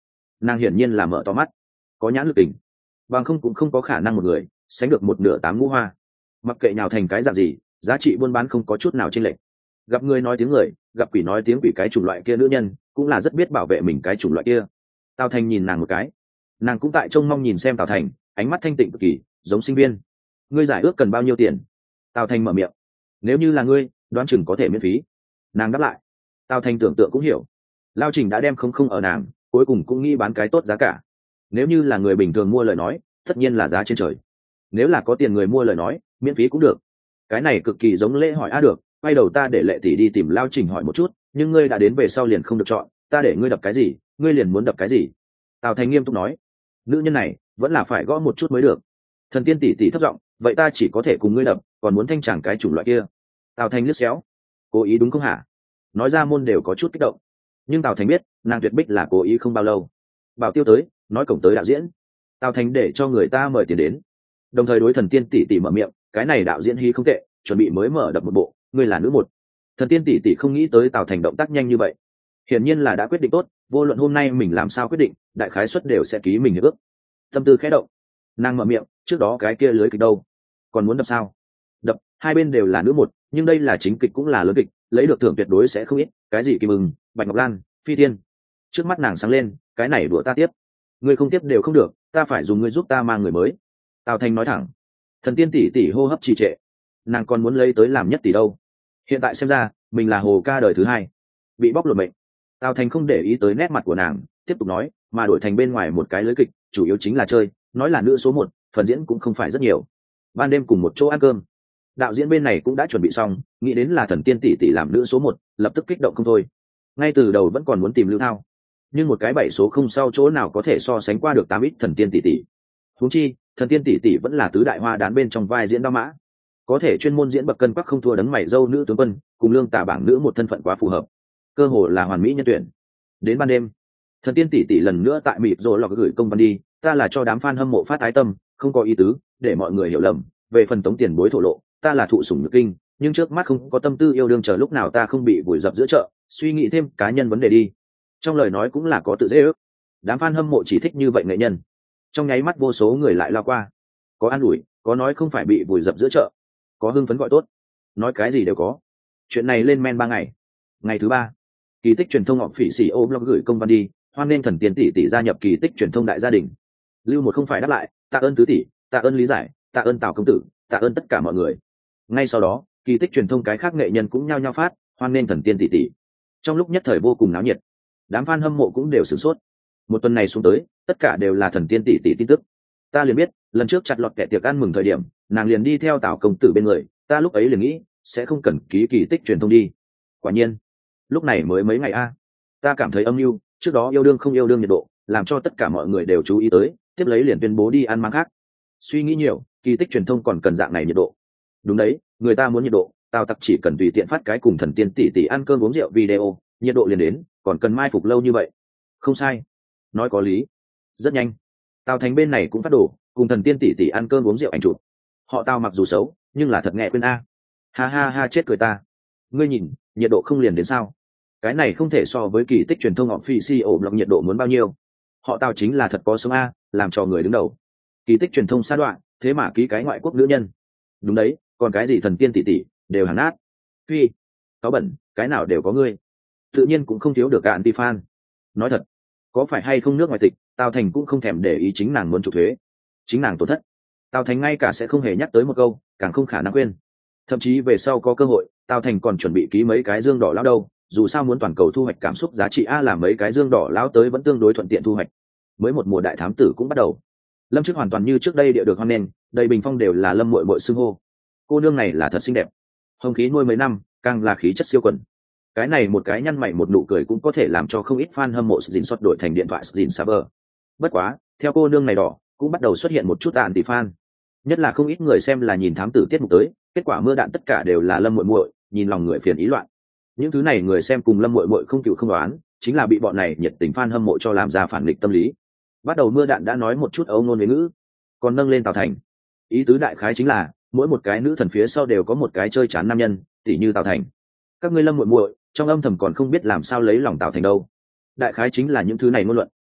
[SPEAKER 1] nàng hiển nhiên là mở to mắt, có nhãn lực tình, bằng không cũng không có khả năng một người sánh được một nửa tám ngũ hoa. Mặc kệ nhào thành cái dạng gì, giá trị buôn bán không có chút nào chênh lệch. Gặp người nói tiếng người, gặp quỷ nói tiếng quỷ, cái chủng loại kia nữ nhân cũng là rất biết bảo vệ mình cái chủng loại kia. Tào Thành nhìn nàng một cái, nàng cũng tại trông mong nhìn xem Tào Thành, ánh mắt thanh tịnh cực kỳ, giống sinh viên. Ngươi giải ước cần bao nhiêu tiền? Tào Thành mở miệng. Nếu như là ngươi, đoán chừng có thể miễn phí. Nàng đáp lại. Tào Thành tưởng tượng cũng hiểu, Lao Trình đã đem không ở nàng, cuối cùng cũng nghĩ bán cái tốt giá cả. Nếu như là người bình thường mua lời nói, tất nhiên là giá trên trời. Nếu là có tiền người mua lời nói, miễn phí cũng được. Cái này cực kỳ giống lễ hỏi được. Quay đầu ta để Lệ tỷ đi tìm Lao Trình hỏi một chút, nhưng ngươi đã đến về sau liền không được chọn, ta để ngươi đập cái gì, ngươi liền muốn đập cái gì. Tào Thành nghiêm túc nói. Nữ nhân này vẫn là phải gõ một chút mới được. Thần tiên tỷ tỷ thấp giọng, vậy ta chỉ có thể cùng ngươi đập, còn muốn thanh chẳng cái chủng loại kia. Tào Thành liếc xéo. Cố ý đúng không hả? Nói ra môn đều có chút kích động, nhưng Tào Thành biết nàng tuyệt bích là cố ý không bao lâu. Bảo Tiêu tới, nói cổng tới đạo diễn. Tào Thành để cho người ta mời tiền đến, đồng thời đối thần tiên tỷ tỷ mở miệng, cái này đạo diễn hy không tệ, chuẩn bị mới mở đập một bộ, ngươi là nữ một. Thần tiên tỷ tỷ không nghĩ tới Tào Thành động tác nhanh như vậy, hiển nhiên là đã quyết định tốt, vô luận hôm nay mình làm sao quyết định, đại khái suất đều sẽ ký mình hiệp ước. Tâm tư khẽ động, nàng mở miệng, trước đó cái kia lưới kịch đâu, còn muốn đập sao? Đập, hai bên đều là nữ một, nhưng đây là chính kịch cũng là lớn kịch, lấy được thưởng tuyệt đối sẽ không ít, cái gì Kim Ưng, Bạch Ngọc Lan, Phi Thiên. Trước mắt nàng sáng lên, cái này đùa ta tiếp, ngươi không tiếp đều không được, ta phải dùng ngươi giúp ta mang người mới. Tào Thành nói thẳng. Thần tiên tỷ tỷ hô hấp trì trệ, nàng còn muốn lấy tới làm nhất tỷ đâu. Hiện tại xem ra mình là hồ ca đời thứ hai, bị bóc lột mệnh. Tào Thành không để ý tới nét mặt của nàng, tiếp tục nói, mà đổi thành bên ngoài một cái lưới kịch, chủ yếu chính là chơi, nói là nữ số một, phần diễn cũng không phải rất nhiều. Ban đêm cùng một chỗ ăn cơm, đạo diễn bên này cũng đã chuẩn bị xong, nghĩ đến là thần tiên tỷ tỷ làm nữ số một, lập tức kích động không thôi. Ngay từ đầu vẫn còn muốn tìm Lưu Thao, nhưng một cái 7 số không sau chỗ nào có thể so sánh qua được 8 ít thần tiên tỷ tỷ. Huống chi thần tiên tỷ tỷ vẫn là tứ đại hoa đán bên trong vai diễn đao mã, có thể chuyên môn diễn bậc cân quắc không thua đấng mày dâu nữ tướng quân, cùng lương tả bảng nữ một thân phận quá phù hợp, cơ hồ là hoàn mỹ nhân tuyển. Đến ban đêm, thần tiên tỷ tỷ lần nữa tại mịp rồi lọc gửi công văn đi, ta là cho đám fan hâm mộ phát ái tâm, không có ý tứ, để mọi người hiểu lầm. Về phần tống tiền bối thổ lộ, ta là thụ sủng nhược kinh, nhưng trước mắt không có tâm tư yêu đương, chờ lúc nào ta không bị vùi dập giữa chợ, suy nghĩ thêm cá nhân vấn đề đi. Trong lời nói cũng là có tự dễ ước, đám fan hâm mộ chỉ thích như vậy nghệ nhân. Trong nháy mắt vô số người lại lao qua, có an ủi, có nói không phải bị vùi dập giữa chợ, có hưng phấn gọi tốt, nói cái gì đều có. Chuyện này lên men 3 ngày. Ngày thứ 3, Kỳ Tích truyền thông họp phỉ xỉ ô blog gửi công văn đi, hoan nên thần tiên tỷ tỷ gia nhập Kỳ Tích truyền thông đại gia đình. Lưu một không phải đáp lại, tạ ơn tứ tỷ, tạ ơn lý giải, tạ ơn Tào công tử, tạ ơn tất cả mọi người. Ngay sau đó, Kỳ Tích truyền thông cái khác nghệ nhân cũng nhao nhao phát hoan nên thần tiên tỷ tỷ. Trong lúc nhất thời vô cùng náo nhiệt, đám fan hâm mộ cũng đều sửng sốt. Một tuần này xuống tới, tất cả đều là thần tiên tỷ tỷ tin tức. Ta liền biết, lần trước chặt lọt kẻ tiệc ăn mừng thời điểm, nàng liền đi theo Tào công tử bên người, ta lúc ấy liền nghĩ sẽ không cần ký Kỳ Tích truyền thông đi. Quả nhiên, lúc này mới mấy ngày a, ta cảm thấy âm mưu, trước đó yêu đương không yêu đương nhiệt độ, làm cho tất cả mọi người đều chú ý tới, tiếp lấy liền tuyên bố đi ăn mang khác. Suy nghĩ nhiều, Kỳ Tích truyền thông còn cần dạng này nhiệt độ. Đúng đấy, người ta muốn nhiệt độ, Tào Tặc chỉ cần tùy tiện phát cái cùng thần tiên tỷ tỷ ăn cơm uống rượu video, nhiệt độ liền đến, còn cần mai phục lâu như vậy. Không sai, nói có lý. Rất nhanh, Tào Thành bên này cũng phát đồ, cùng thần tiên tỷ tỷ ăn cơm uống rượu ảnh chụp. Họ Tào mặc dù xấu, nhưng là thật nghệ quên a. Ha ha ha, chết cười ta. Ngươi nhìn, nhiệt độ không liền đến sao? Cái này không thể so với Kỳ Tích truyền thông official blog nhiệt độ muốn bao nhiêu. Họ Tào chính là thật có sống a, làm cho người đứng đầu. Kỳ Tích truyền thông sa đoạn, thế mà ký cái ngoại quốc nữ nhân. Đúng đấy, còn cái gì thần tiên tỷ tỷ, đều hàng nát. Phi, có bẩn, cái nào đều có ngươi. Tự nhiên cũng không thiếu được cả anti fan. Nói thật, có phải hay không nước ngoài tịch, Tào Thành cũng không thèm để ý chính nàng muốn trục thuế, chính nàng tổn thất. Tào Thành ngay cả sẽ không hề nhắc tới một câu, càng không khả năng quên. Thậm chí về sau có cơ hội, Tào Thành còn chuẩn bị ký mấy cái dương đỏ lão đâu, dù sao muốn toàn cầu thu hoạch cảm xúc giá trị a, làm mấy cái dương đỏ lão tới vẫn tương đối thuận tiện thu hoạch. Mới một mùa đại thám tử cũng bắt đầu. Lâm Chức hoàn toàn như trước đây địa được hoan nghênh, đầy bình phong đều là Lâm muội muội xưng hô. Cô nương này là thật xinh đẹp, hồng khí nuôi mấy năm, càng là khí chất siêu quần. Cái này một cái nhăn mày một nụ cười cũng có thể làm cho không ít fan hâm mộ dình xuất đổi thành điện thoại dình server. Bất quá, theo cô nương này đỏ, cũng bắt đầu xuất hiện một chút anti fan. Nhất là không ít người xem là nhìn thám tử tiết mục tới, kết quả mưa đạn tất cả đều là Lâm muội muội, nhìn lòng người phiền ý loạn. Những thứ này người xem cùng Lâm muội muội không chịu không đoán, chính là bị bọn này nhiệt tình fan hâm mộ cho làm ra phản nghịch tâm lý. Bắt đầu mưa đạn đã nói một chút âu ngôn huế ngữ, còn nâng lên Tào Thành. Ý tứ đại khái chính là mỗi một cái nữ thần phía sau đều có một cái chơi chán nam nhân, tỉ như Tào Thành. Các ngươi Lâm muội muội trong âm thầm còn không biết làm sao lấy lòng Tào Thành đâu. Đại khái chính là những thứ này ngôn luận,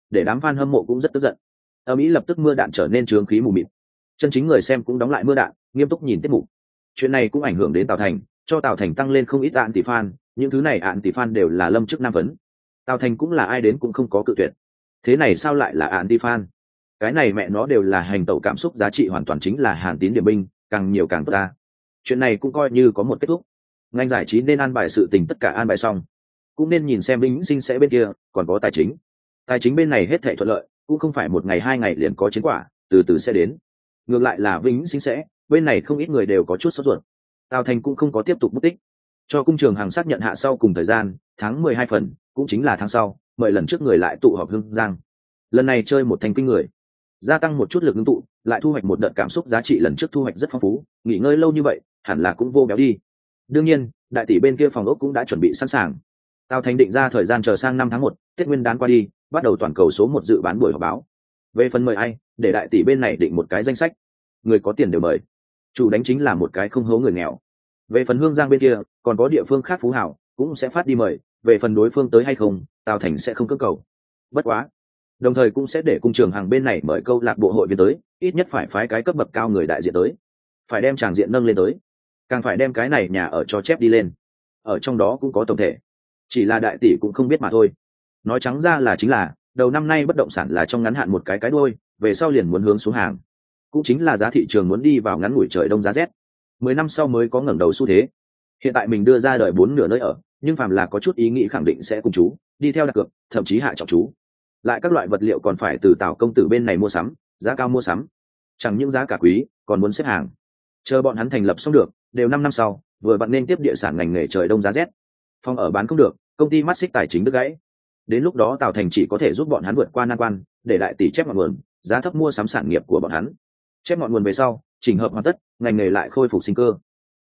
[SPEAKER 1] để đám fan hâm mộ cũng rất tức giận. Ở Mỹ lập tức mưa đạn trở nên trướng khí mù mịt. Chân chính người xem cũng đóng lại mưa đạn, nghiêm túc nhìn tiết mục. Chuyện này cũng ảnh hưởng đến Tào Thành, cho Tào Thành tăng lên không ít anti fan, những thứ này anti fan đều là lâm chức nam vấn. Tào Thành cũng là ai đến cũng không có cự tuyệt. Thế này sao lại là anti fan? Cái này mẹ nó đều là hành tẩu cảm xúc, giá trị hoàn toàn chính là Hàn Tín điểm binh, càng nhiều càng tốt ta. Chuyện này cũng coi như có một kết thúc. Ngành giải trí nên an bài sự tình tất cả an bài xong, cũng nên nhìn xem Vĩnh Sinh sẽ bên kia còn có tài chính. Tài chính bên này hết thảy thuận lợi, cũng không phải một ngày hai ngày liền có chiến quả, từ từ sẽ đến. Ngược lại là Vĩnh Sinh sẽ, bên này không ít người đều có chút sốt ruột. Tào Thành cũng không có tiếp tục mất tích, cho cung trường hàng xác nhận hạ sau cùng thời gian tháng 12 phần, cũng chính là tháng sau, mời lần trước người lại tụ họp Hưng Giang. Lần này chơi một thành kinh người, gia tăng một chút lực ngưng tụ, lại thu hoạch một đợt cảm xúc giá trị lần trước thu hoạch rất phong phú, nghỉ ngơi lâu như vậy hẳn là cũng vô béo đi. Đương nhiên đại tỷ bên kia phòng ốc cũng đã chuẩn bị sẵn sàng. Tào Thành định ra thời gian chờ sang năm tháng 1, Tết Nguyên đán qua đi, bắt đầu toàn cầu số 1 dự bán buổi họp báo. Về phần mời ai, để đại tỷ bên này định một cái danh sách, người có tiền đều mời, chủ đánh chính là một cái không hố người nghèo. Về phần Hương Giang bên kia còn có địa phương khác phú hảo cũng sẽ phát đi mời, về phần đối phương tới hay không Tào Thành sẽ không cưỡng cầu. Bất quá đồng thời cũng sẽ để cung trường hàng bên này mời câu lạc bộ hội viên tới, ít nhất phải phái cái cấp bậc cao người đại diện tới, phải đem tràng diện nâng lên tới, càng phải đem cái này nhà ở cho chép đi lên. Ở trong đó cũng có tổng thể, chỉ là đại tỷ cũng không biết mà thôi. Nói trắng ra là chính là đầu năm nay bất động sản là trong ngắn hạn một cái đuôi, về sau liền muốn hướng xuống hàng, cũng chính là giá thị trường muốn đi vào ngắn ngủi trời đông giá rét, 10 năm sau mới có ngẩng đầu xu thế. Hiện tại mình đưa ra đời 4 nửa nơi ở, nhưng phàm là có chút ý nghĩ khẳng định sẽ cùng chú đi theo đặt cược, thậm chí hạ trọng chú. Lại các loại vật liệu còn phải từ Tào công tử bên này mua sắm, giá cao mua sắm, chẳng những giá cả quý còn muốn xếp hàng. Chờ bọn hắn thành lập xong được, đều 5 năm sau, vừa vặn nên tiếp địa sản ngành nghề trời đông giá rét. Phòng ở bán không được, công ty mắt xích tài chính đứt gãy. Đến lúc đó Tào Thành chỉ có thể giúp bọn hắn vượt qua nan quan, để đại tỷ chép ngọn nguồn, giá thấp mua sắm sản nghiệp của bọn hắn. Chép ngọn nguồn về sau, chỉnh hợp hoàn tất, ngành nghề lại khôi phục sinh cơ.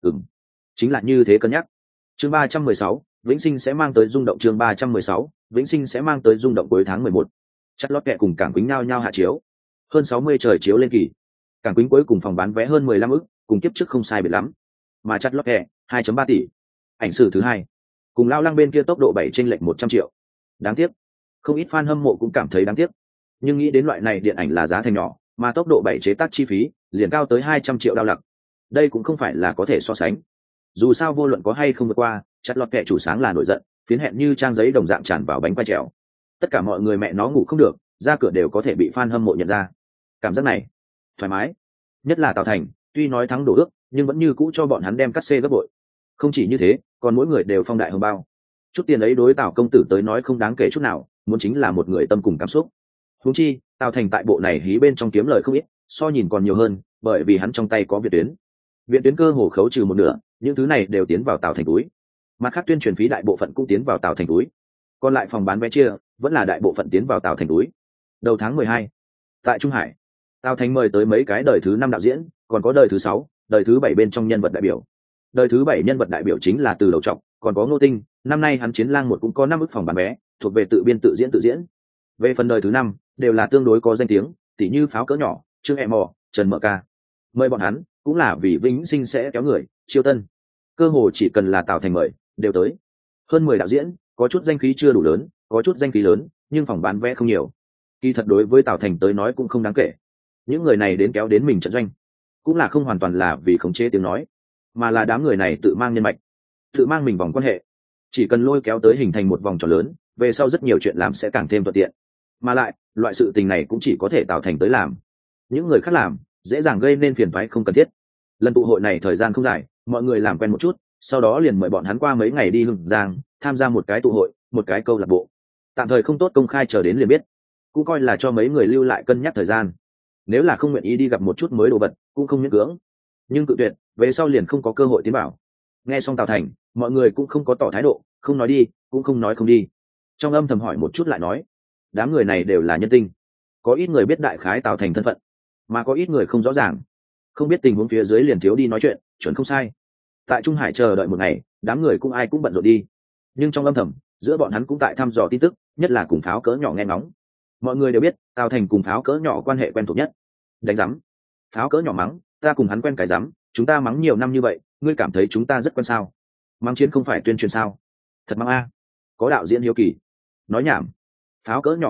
[SPEAKER 1] Chính là như thế cân nhắc. Chương 316, Vĩnh Sinh sẽ mang tới rung động. Chương 316, Vĩnh Sinh sẽ mang tới rung động cuối tháng 11. Chặt lót kẹ cùng Cảng Quýnh nhao nhao hạ chiếu. Hơn 60 trời chiếu lên kỳ. Cảng Quýnh cuối cùng phòng bán vé hơn 15 ức, cùng kiếp trước không sai biệt lắm. Mà chặt lót kẹ 2.3 tỷ. Ảnh sử thứ hai. Cùng Lao Lăng bên kia tốc độ 7 chênh lệch 100 triệu. Đáng tiếc, không ít fan hâm mộ cũng cảm thấy đáng tiếc. Nhưng nghĩ đến loại này điện ảnh là giá thành nhỏ, mà tốc độ 7 chế tác chi phí liền cao tới 200 triệu đao lặc. Đây cũng không phải là có thể so sánh. Dù sao vô luận có hay không vượt qua, chặt lọt kẹ chủ sáng là nổi giận, phiến hẹn như trang giấy đồng dạng tràn vào bánh quay trèo. Tất cả mọi người mẹ nó ngủ không được, ra cửa đều có thể bị fan hâm mộ nhận ra. Cảm giác này thoải mái, nhất là Tào Thành, tuy nói thắng đổ ước nhưng vẫn như cũ cho bọn hắn đem cắt xê gấp bội. Không chỉ như thế, còn mỗi người đều phong đại hồng bao. Chút tiền ấy đối Tào công tử tới nói không đáng kể chút nào, muốn chính là một người tâm cùng cảm xúc. Huống chi Tào Thành tại bộ này hí bên trong kiếm lời không ít, so nhìn còn nhiều hơn, bởi vì hắn trong tay có viện tuyến cơ hồ khấu trừ một nửa, những thứ này đều tiến vào Tào Thành túi. Mặt khác tuyên truyền phí đại bộ phận cũng tiến vào Tào Thành túi, còn lại phòng bán vé chia vẫn là đại bộ phận tiến vào Tào Thành túi. Đầu tháng 12, tại Trung Hải, Tào Thành mời tới mấy cái đời thứ 5 đạo diễn, còn có đời thứ 6, đời thứ 7 bên trong nhân vật đại biểu. Đời thứ 7 nhân vật đại biểu chính là Từ Đầu Trọc, còn có Ngô Tinh, năm nay hắn Chiến Lang một cũng có 5 ức phòng bán vé, thuộc về tự biên tự diễn. Về phần đời thứ 5, đều là tương đối có danh tiếng, tỉ như Pháo Cỡ Nhỏ, Trương E Mò, Trần Mợ Ca. Mời bọn hắn cũng là vì Vĩnh Sinh sẽ kéo người, chiêu tân. Cơ hồ chỉ cần là Tào Thành mời, đều tới. Hơn 10 đạo diễn, có chút danh khí chưa đủ lớn, có chút danh khí lớn, nhưng phòng bán vé không nhiều. Kỳ thật đối với Tào Thành tới nói cũng không đáng kể. Những người này đến kéo đến mình trận doanh, cũng là không hoàn toàn là vì khống chế tiếng nói, mà là đám người này tự mang nhân mạch, tự mang mình vòng quan hệ. Chỉ cần lôi kéo tới hình thành một vòng tròn lớn, về sau rất nhiều chuyện làm sẽ càng thêm thuận tiện. Mà lại, loại sự tình này cũng chỉ có thể Tào Thành tới làm. Những người khác làm, dễ dàng gây nên phiền toái không cần thiết. Lần tụ hội này thời gian không dài, mọi người làm quen một chút, sau đó liền mời bọn hắn qua mấy ngày đi Hưng Giang, tham gia một cái tụ hội, một cái câu lạc bộ. Tạm thời không tốt công khai, chờ đến liền biết. Cũng coi là cho mấy người lưu lại cân nhắc thời gian. Nếu là không nguyện ý đi gặp một chút mới đồ vật, cũng không miễn cưỡng. Nhưng cự tuyệt, về sau liền không có cơ hội tiến bảo. Nghe xong Tào Thành, mọi người cũng không có tỏ thái độ, không nói đi, cũng không nói không đi. Trong âm thầm hỏi một chút lại nói, đám người này đều là nhân tinh. Có ít người biết đại khái Tào Thành thân phận, mà có ít người không rõ ràng, không biết tình huống phía dưới liền thiếu đi nói chuyện, chuẩn không sai. Tại Trung Hải chờ đợi một ngày, đám người cũng ai cũng bận rộn đi. Nhưng trong âm thầm, giữa bọn hắn cũng tại thăm dò tin tức, nhất là cùng Pháo Cỡ Nhỏ nghe ngóng. Mọi người đều biết, Tào Thành cùng Pháo Cỡ Nhỏ quan hệ quen thuộc nhất. Đánh rắm. Pháo Cỡ Nhỏ mắng, ta cùng hắn quen cái rắm, chúng ta mắng nhiều năm như vậy, ngươi cảm thấy chúng ta rất quen sao? Mắng chiến không phải tuyên truyền sao? Thật mắng a. Có đạo diễn hiếu kỳ. Nói nhảm. Pháo Cỡ Nhỏ im lặng,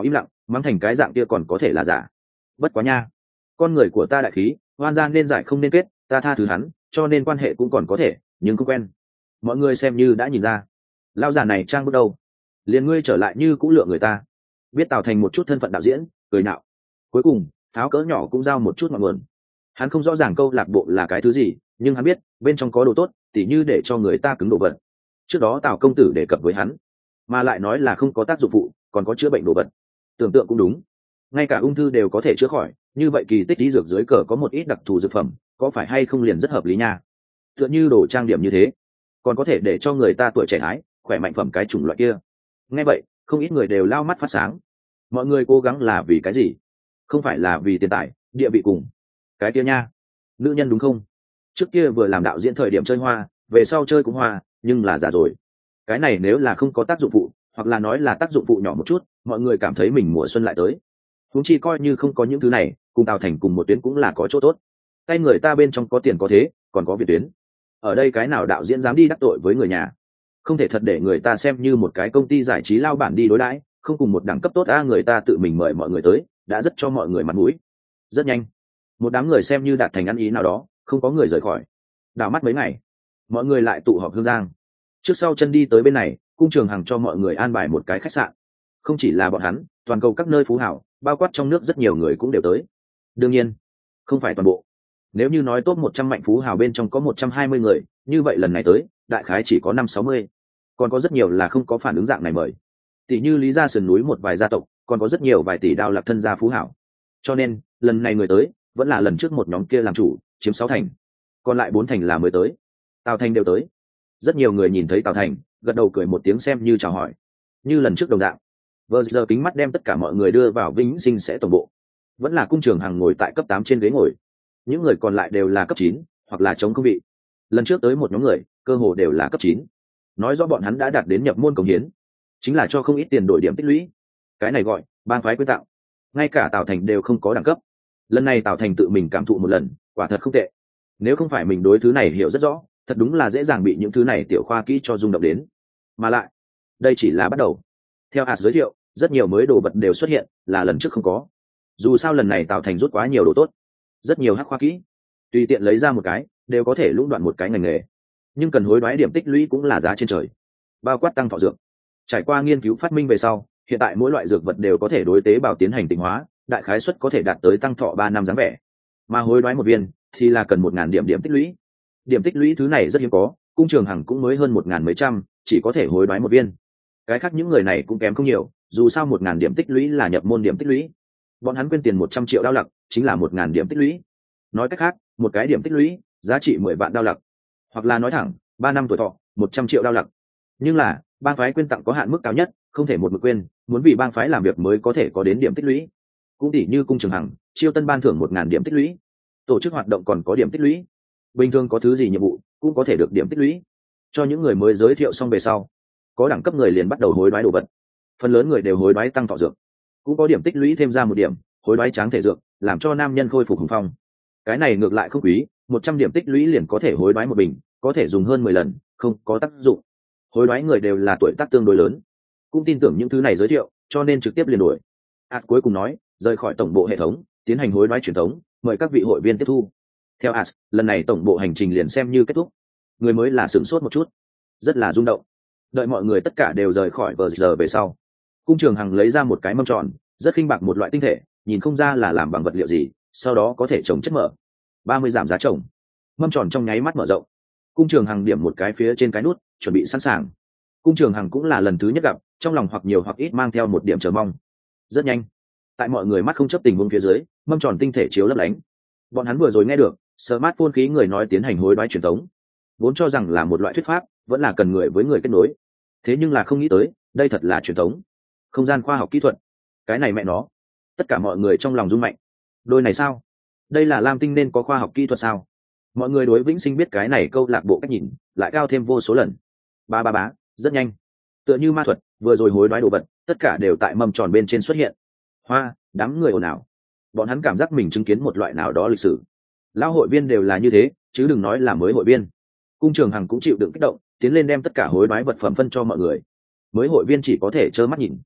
[SPEAKER 1] mắng thành cái dạng kia còn có thể là giả. Bất quá nha, con người của ta đại khí, oan gian nên giải không nên kết, ta tha thứ hắn, cho nên quan hệ cũng còn có thể, nhưng không quen. Mọi người xem như đã nhìn ra, lao giả này trang bước đầu, liền ngươi trở lại như cũ lượng người ta. Biết Tào Thành một chút thân phận đạo diễn, cười nạo. Cuối cùng pháo cỡ nhỏ cũng giao một chút ngọn nguồn. Hắn không rõ ràng câu lạc bộ là cái thứ gì, nhưng hắn biết bên trong có đồ tốt, tỉ như để cho người ta cứng đồ vật. Trước đó Tào công tử đề cập với hắn, mà lại nói là không có tác dụng phụ, còn có chữa bệnh đồ vật. Tưởng tượng cũng đúng, ngay cả ung thư đều có thể chữa khỏi, như vậy kỳ tích lý dược dưới cờ có một ít đặc thù dược phẩm, có phải hay không liền rất hợp lý nha. Tựa như đồ trang điểm như thế, còn có thể để cho người ta tuổi trẻ ái khỏe mạnh phẩm cái chủng loại kia. Nghe vậy không ít người đều lao mắt phát sáng. Mọi người cố gắng là vì cái gì? Không phải là vì tiền tài địa vị cùng cái kia nha. Nữ nhân đúng không? Trước kia vừa làm đạo diễn thời điểm chơi hoa, về sau chơi cũng hoa, nhưng là giả rồi. Cái này nếu là không có tác dụng phụ, hoặc là nói là tác dụng phụ nhỏ một chút, mọi người cảm thấy mình mùa xuân lại tới. Huống chi coi như không có những thứ này, cùng Tào Thành cùng một tuyến cũng là có chỗ tốt. Tay người ta bên trong có tiền có thế, còn có việt tuyến. Ở đây cái nào đạo diễn dám đi đắc tội với người nhà? Không thể thật để người ta xem như một cái công ty giải trí lao bản đi đối đãi, không cùng một đẳng cấp tốt người ta tự mình mời mọi người tới, đã rất cho mọi người mặt mũi. Rất nhanh, một đám người xem như đạt thành ăn ý nào đó, không có người rời khỏi. Đảo mắt mấy ngày, mọi người lại tụ họp Hương Giang. Trước sau chân đi tới bên này, Cung Trường Hằng cho mọi người an bài một cái khách sạn. Không chỉ là bọn hắn, toàn cầu các nơi phú hảo, bao quát trong nước rất nhiều người cũng đều tới. Đương nhiên, không phải toàn bộ. Nếu như nói top 100 mạnh phú hào bên trong có 120 người, như vậy lần này tới, đại khái chỉ có 5-60. Còn có rất nhiều là không có phản ứng dạng này mời. Tỷ như Lý gia sườn núi một vài gia tộc, còn có rất nhiều vài tỷ đao lạc thân gia phú hảo. Cho nên, lần này người tới, vẫn là lần trước một nhóm kia làm chủ, chiếm 6 thành. Còn lại 4 thành là mới tới. Tào Thành đều tới. Rất nhiều người nhìn thấy Tào Thành, gật đầu cười một tiếng xem như chào hỏi. Như lần trước đồng dạng, vừa giờ kính mắt đem tất cả mọi người đưa vào Vĩnh Sinh sẽ tổng bộ. Vẫn là Cung Trường Hằng ngồi tại cấp 8 trên ghế ngồi. Những người còn lại đều là cấp 9, hoặc là chống không vị. Lần trước tới một nhóm người, cơ hồ đều là cấp 9. Nói rõ bọn hắn đã đạt đến nhập môn cống hiến, chính là cho không ít tiền đổi điểm tích lũy. Cái này gọi bang phái quyên tạo. Ngay cả Tào Thành đều không có đẳng cấp. Lần này Tào Thành tự mình cảm thụ một lần, quả thật không tệ. Nếu không phải mình đối thứ này hiểu rất rõ, thật đúng là dễ dàng bị những thứ này tiểu khoa kỹ cho rung động đến. Mà lại, đây chỉ là bắt đầu. Theo hạt giới thiệu, rất nhiều mới đồ vật đều xuất hiện, là lần trước không có. Dù sao lần này Tào Thành rút quá nhiều đồ tốt, rất nhiều hắc khoa kỹ, tùy tiện lấy ra một cái, đều có thể lũng đoạn một cái ngành nghề. Nhưng cần hối đoái điểm tích lũy cũng là giá trên trời, bao quát tăng thọ dược. Trải qua nghiên cứu phát minh về sau, hiện tại mỗi loại dược vật đều có thể đối tế bào tiến hành tịnh hóa, đại khái suất có thể đạt tới tăng thọ 3 năm dáng vẻ. Mà hối đoái một viên thì là cần 1000 điểm tích lũy. Điểm tích lũy thứ này rất hiếm có, Cung Trường Hằng cũng mới hơn 1000 mấy trăm, chỉ có thể hối đoái một viên. Cái khác những người này cũng kém không nhiều, dù sao 1000 điểm tích lũy là nhập môn điểm tích lũy. Bọn hắn quyên tiền 100 triệu đao lặc, chính là 1000 điểm tích lũy. Nói cách khác, một cái điểm tích lũy giá trị 10 vạn đao lặc, hoặc là nói thẳng 3 năm tuổi thọ 100 triệu đao lặc. Nhưng là bang phái quyên tặng có hạn mức cao nhất, không thể một mực quyên, muốn vì bang phái làm việc mới có thể có đến điểm tích lũy. Cũng tỉ như Cung Trường Hằng chiêu tân ban thưởng 1000 điểm tích lũy, tổ chức hoạt động còn có điểm tích lũy, bình thường có thứ gì nhiệm vụ cũng có thể được điểm tích lũy. Cho những người mới giới thiệu xong về sau, có đẳng cấp người liền bắt đầu hối đoái đồ vật. Phần lớn người đều hối đoái tăng thọ dược, cũng có điểm tích lũy thêm ra một điểm hối đoái tráng thể dược, làm cho nam nhân khôi phục hùng phong. Cái này ngược lại không quý, 100 điểm tích lũy liền có thể hối đoái một bình, có thể dùng hơn 10 lần, không có tác dụng. Hối đoái người đều là tuổi tác tương đối lớn, cũng tin tưởng những thứ này giới thiệu, cho nên trực tiếp liền đuổi. Cuối cùng nói, rời khỏi tổng bộ hệ thống, tiến hành hối đoái truyền thống, mời các vị hội viên tiếp thu. Theo lần này tổng bộ hành trình liền xem như kết thúc. Người mới là sửng sốt một chút, rất là rung động. Đợi mọi người tất cả đều rời khỏi bờ giờ về sau, Cung Trường Hằng lấy ra một cái mâm tròn, rất khinh bạc một loại tinh thể, nhìn không ra là làm bằng vật liệu gì, sau đó có thể trồng chất mở. 30 giảm giá trồng. Mâm tròn trong nháy mắt mở rộng. Cung Trường Hằng điểm một cái phía trên cái nút, chuẩn bị sẵn sàng. Cung Trường Hằng cũng là lần thứ nhất gặp, trong lòng hoặc nhiều hoặc ít mang theo một điểm chờ mong. Rất nhanh, tại mọi người mắt không chấp tình huống phía dưới, mâm tròn tinh thể chiếu lấp lánh. Bọn hắn vừa rồi nghe được smartphone khí người nói tiến hành hối đoái truyền thống, vốn cho rằng là một loại thuyết pháp, vẫn là cần người với người kết nối. Thế nhưng là không nghĩ tới, đây thật là truyền thống. Không gian khoa học kỹ thuật. Cái này mẹ nó. Tất cả mọi người trong lòng rung mạnh. Đôi này sao? Đây là Lam Tinh nên có khoa học kỹ thuật sao? Mọi người đối Vĩnh Sinh biết cái này câu lạc bộ cách nhìn, lại cao thêm vô số lần. Bá, rất nhanh. Tựa như ma thuật, vừa rồi hối đoái đồ vật, tất cả đều tại mâm tròn bên trên xuất hiện. Hoa, đám người ồn ào. Bọn hắn cảm giác mình chứng kiến một loại nào đó lịch sử. Lão hội viên đều là như thế, chứ đừng nói là mới hội viên. Cung Trường Hằng cũng chịu đựng kích động, tiến lên đem tất cả hối đoái vật phẩm phân cho mọi người. Mới hội viên chỉ có thể trơ mắt nhìn.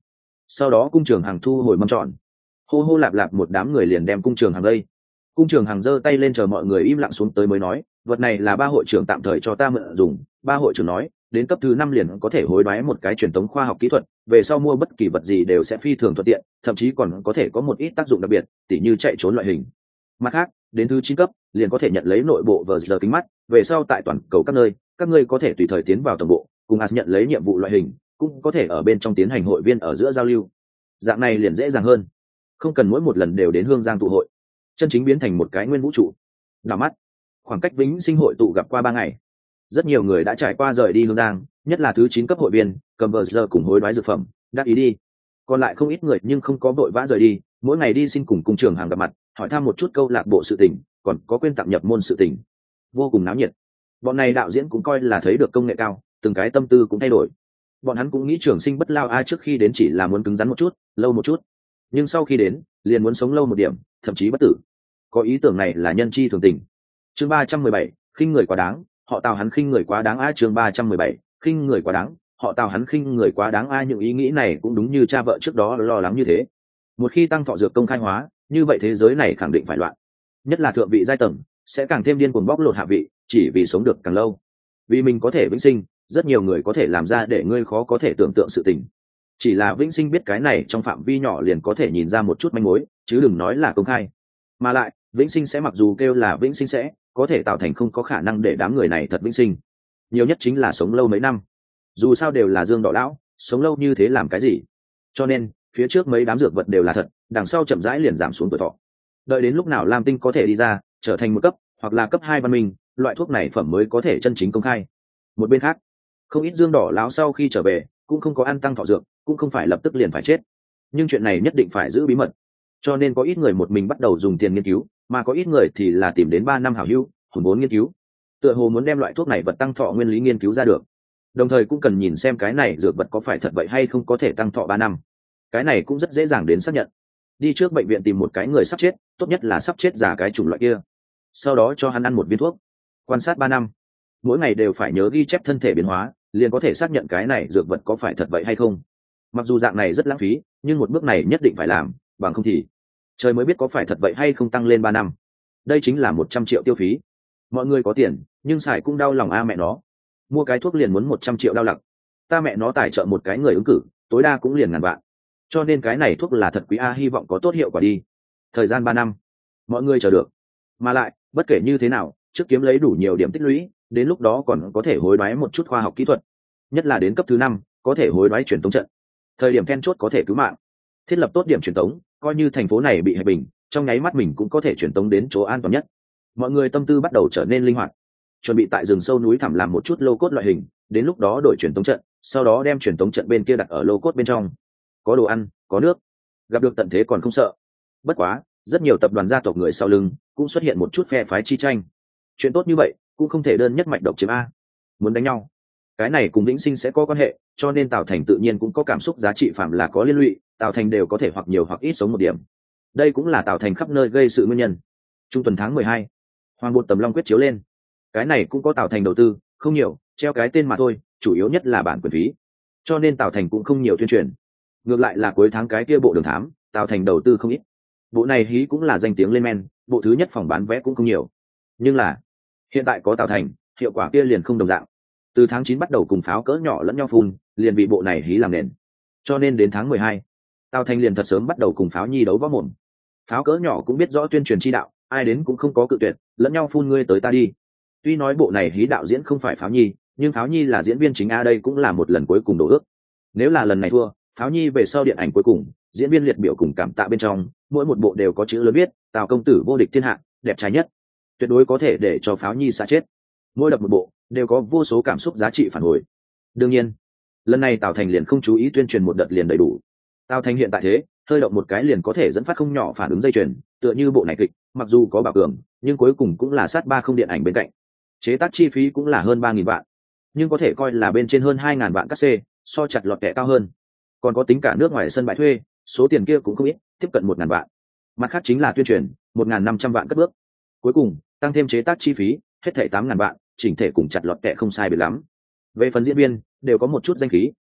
[SPEAKER 1] sau đó cung trường hàng thu hồi mâm tròn, hô hô lạp lạp một đám người liền đem cung trường hàng đây. Cung trường hàng giơ tay lên chờ mọi người im lặng xuống tới mới nói, vật này là ba hội trưởng tạm thời cho ta mượn dùng. Ba hội trưởng nói đến cấp thứ 5 liền có thể hối đoái một cái truyền thống khoa học kỹ thuật, về sau mua bất kỳ vật gì đều sẽ phi thường thuận tiện, thậm chí còn có thể có một ít tác dụng đặc biệt, tỉ như chạy trốn loại hình. Mặt khác, đến thứ 9 cấp liền có thể nhận lấy nội bộ vờ giờ kính mắt, về sau tại toàn cầu các nơi, các ngươi có thể tùy thời tiến vào tổng bộ, cùng as nhận lấy nhiệm vụ loại hình, cũng có thể ở bên trong tiến hành hội viên ở giữa giao lưu. Dạng này liền dễ dàng hơn, không cần mỗi một lần đều đến Hương Giang tụ hội, chân chính biến thành một cái nguyên vũ trụ. Đảo mắt, khoảng cách Vĩnh Sinh hội tụ gặp qua 3 ngày, rất nhiều người đã trải qua rời đi Hương Giang, nhất là thứ 9 cấp hội viên cầm vờ giờ cùng hối đoái dược phẩm đắc ý đi. Còn lại không ít người nhưng không có vội vã rời đi, mỗi ngày đi xin cùng cung trường hàng gặp mặt, hỏi thăm một chút câu lạc bộ sự tình, còn có quên tặng nhập môn sự tình, vô cùng náo nhiệt. Bọn này đạo diễn cũng coi là thấy được công nghệ cao, từng cái tâm tư cũng thay đổi. Bọn hắn cũng nghĩ trường sinh bất lao, ai trước khi đến chỉ là muốn cứng rắn một chút, lâu một chút, nhưng sau khi đến liền muốn sống lâu một điểm, thậm chí bất tử. Có ý tưởng này là nhân chi thường tình. Chương 317, khinh người quá đáng, họ Tào hắn khinh người quá đáng. Chương 317, khinh người quá đáng, họ Tào hắn khinh người quá đáng. Những ý nghĩ này cũng đúng như cha vợ trước đó lo lắng như thế. Một khi tăng thọ dược công khai hóa, như vậy thế giới này khẳng định phải loạn, nhất là thượng vị giai tầng sẽ càng thêm điên cuồng bóc lột hạ vị, chỉ vì sống được càng lâu. Vì mình có thể vĩnh sinh, rất nhiều người có thể làm ra để ngươi khó có thể tưởng tượng sự tình. Chỉ là vĩnh sinh biết cái này trong phạm vi nhỏ liền có thể nhìn ra một chút manh mối, chứ đừng nói là công khai. Mà lại vĩnh sinh sẽ mặc dù kêu là vĩnh sinh sẽ có thể tạo thành không có khả năng để đám người này thật vĩnh sinh, nhiều nhất chính là sống lâu mấy năm. Dù sao đều là dương đỏ lão, sống lâu như thế làm cái gì? Cho nên phía trước mấy đám dược vật đều là thật, đằng sau chậm rãi liền giảm xuống tuổi thọ. Đợi đến lúc nào Lam Tinh có thể đi ra trở thành một cấp hoặc là cấp 2 văn minh, loại thuốc này phẩm mới có thể chân chính công khai. Một bên khác, không ít dương đỏ lão sau khi trở về cũng không có ăn tăng thọ dược, cũng không phải lập tức liền phải chết, nhưng chuyện này nhất định phải giữ bí mật. Cho nên có ít người một mình bắt đầu dùng tiền nghiên cứu, mà có ít người thì là tìm đến 3 năm hảo hữu hùn vốn nghiên cứu, tựa hồ muốn đem loại thuốc này vật tăng thọ nguyên lý nghiên cứu ra được. Đồng thời cũng cần nhìn xem cái này dược vật có phải thật vậy hay không có thể tăng thọ 3 năm. Cái này cũng rất dễ dàng đến xác nhận. Đi trước bệnh viện tìm một cái người sắp chết, tốt nhất là sắp chết già cái chủng loại kia, sau đó cho hắn ăn một viên thuốc, quan sát 3 năm, mỗi ngày đều phải nhớ ghi chép thân thể biến hóa, liền có thể xác nhận cái này dược vật có phải thật vậy hay không. Mặc dù dạng này rất lãng phí, nhưng một bước này nhất định phải làm, bằng không thì trời mới biết có phải thật vậy hay không tăng lên 3 năm. Đây chính là 100 triệu tiêu phí. Mọi người có tiền nhưng xài cũng đau lòng mẹ nó, mua cái thuốc liền muốn 100 triệu đau lặc. Ta mẹ nó tài trợ một cái người ứng cử tối đa cũng liền ngàn vạn, cho nên cái này thuốc là thật quý hy vọng có tốt hiệu quả đi. Thời gian 3 năm mọi người chờ được, mà lại bất kể như thế nào trước kiếm lấy đủ nhiều điểm tích lũy, đến lúc đó còn có thể hối đoái một chút khoa học kỹ thuật, nhất là đến cấp thứ 5 có thể hối đoái truyền tống trận, thời điểm then chốt có thể cứu mạng. Thiết lập tốt điểm truyền tống, coi như thành phố này bị hạch bình, trong nháy mắt mình cũng có thể truyền tống đến chỗ an toàn nhất. Mọi người tâm tư bắt đầu trở nên linh hoạt, chuẩn bị tại rừng sâu núi thẳm làm một chút lô cốt loại hình, đến lúc đó đổi truyền tống trận, sau đó đem truyền tống trận bên kia đặt ở lô cốt bên trong. Có đồ ăn, có nước, gặp được tận thế còn không sợ. Bất quá rất nhiều tập đoàn gia tộc người sau lưng cũng xuất hiện một chút phe phái chi tranh. Chuyện tốt như vậy cũng không thể đơn nhất mạnh độc chiếm a, muốn đánh nhau cái này cùng vĩnh sinh sẽ có quan hệ, cho nên Tào Thành tự nhiên cũng có cảm xúc giá trị, phạm là có liên lụy Tào Thành đều có thể hoặc nhiều hoặc ít sống một điểm. Đây cũng là Tào Thành khắp nơi gây sự nguyên nhân. Trung tuần tháng 12, Hoàng Bột Tầm Long quyết chiếu lên, cái này cũng có Tào Thành đầu tư, không nhiều, treo cái tên mà thôi, chủ yếu nhất là bản quyền phí, cho nên Tào Thành cũng không nhiều tuyên truyền. Ngược lại là cuối tháng cái kia bộ Đường Thám, Tào Thành đầu tư không ít. Bộ này hí cũng là danh tiếng lên men, bộ thứ nhất phòng bán vé cũng không nhiều, nhưng là hiện tại có Tào Thành, hiệu quả kia liền không đồng dạng. Từ tháng 9 bắt đầu cùng pháo cỡ nhỏ lẫn nhau phun, liền bị bộ này hí làm nền, cho nên đến tháng 12, Tào Thành liền thật sớm bắt đầu cùng pháo nhi đấu võ mồm. Pháo cỡ nhỏ cũng biết rõ tuyên truyền chi đạo, ai đến cũng không có cự tuyệt, lẫn nhau phun ngươi tới ta đi. Tuy nói bộ này hí đạo diễn không phải pháo nhi, nhưng pháo nhi là diễn viên chính đây cũng là một lần cuối cùng đổ ước. Nếu là lần này thua, pháo nhi về sau điện ảnh cuối cùng, diễn viên liệt biểu cùng cảm tạ bên trong, mỗi một bộ đều có chữ lớn viết Tào công tử vô địch thiên hạ, đẹp trai nhất, tuyệt đối có thể để cho pháo nhi xả chết. Mỗi đập một bộ đều có vô số cảm xúc giá trị phản hồi. Đương nhiên lần này Tào Thành liền không chú ý tuyên truyền một đợt liền đầy đủ. Tào Thành hiện tại thế, hơi động một cái liền có thể dẫn phát không nhỏ phản ứng dây chuyền, tựa như bộ này kịch mặc dù có bảo cường, nhưng cuối cùng cũng là sát 30 điện ảnh bên cạnh, chế tác chi phí cũng là hơn 3.000 vạn, nhưng có thể coi là bên trên hơn 2.000 vạn cát xê, so chặt lọt kẻ cao hơn. Còn có tính cả nước ngoài sân bãi thuê, số tiền kia cũng không ít, tiếp cận 1.000 vạn. Mặt khác chính là tuyên truyền 1.500 vạn cất bước, cuối cùng tăng thêm chế tác chi phí, hết thảy 8.000 vạn, chỉnh thể cùng chặt lọt kẻ không sai biệt lắm. Về phần diễn viên đều có một chút danh khí,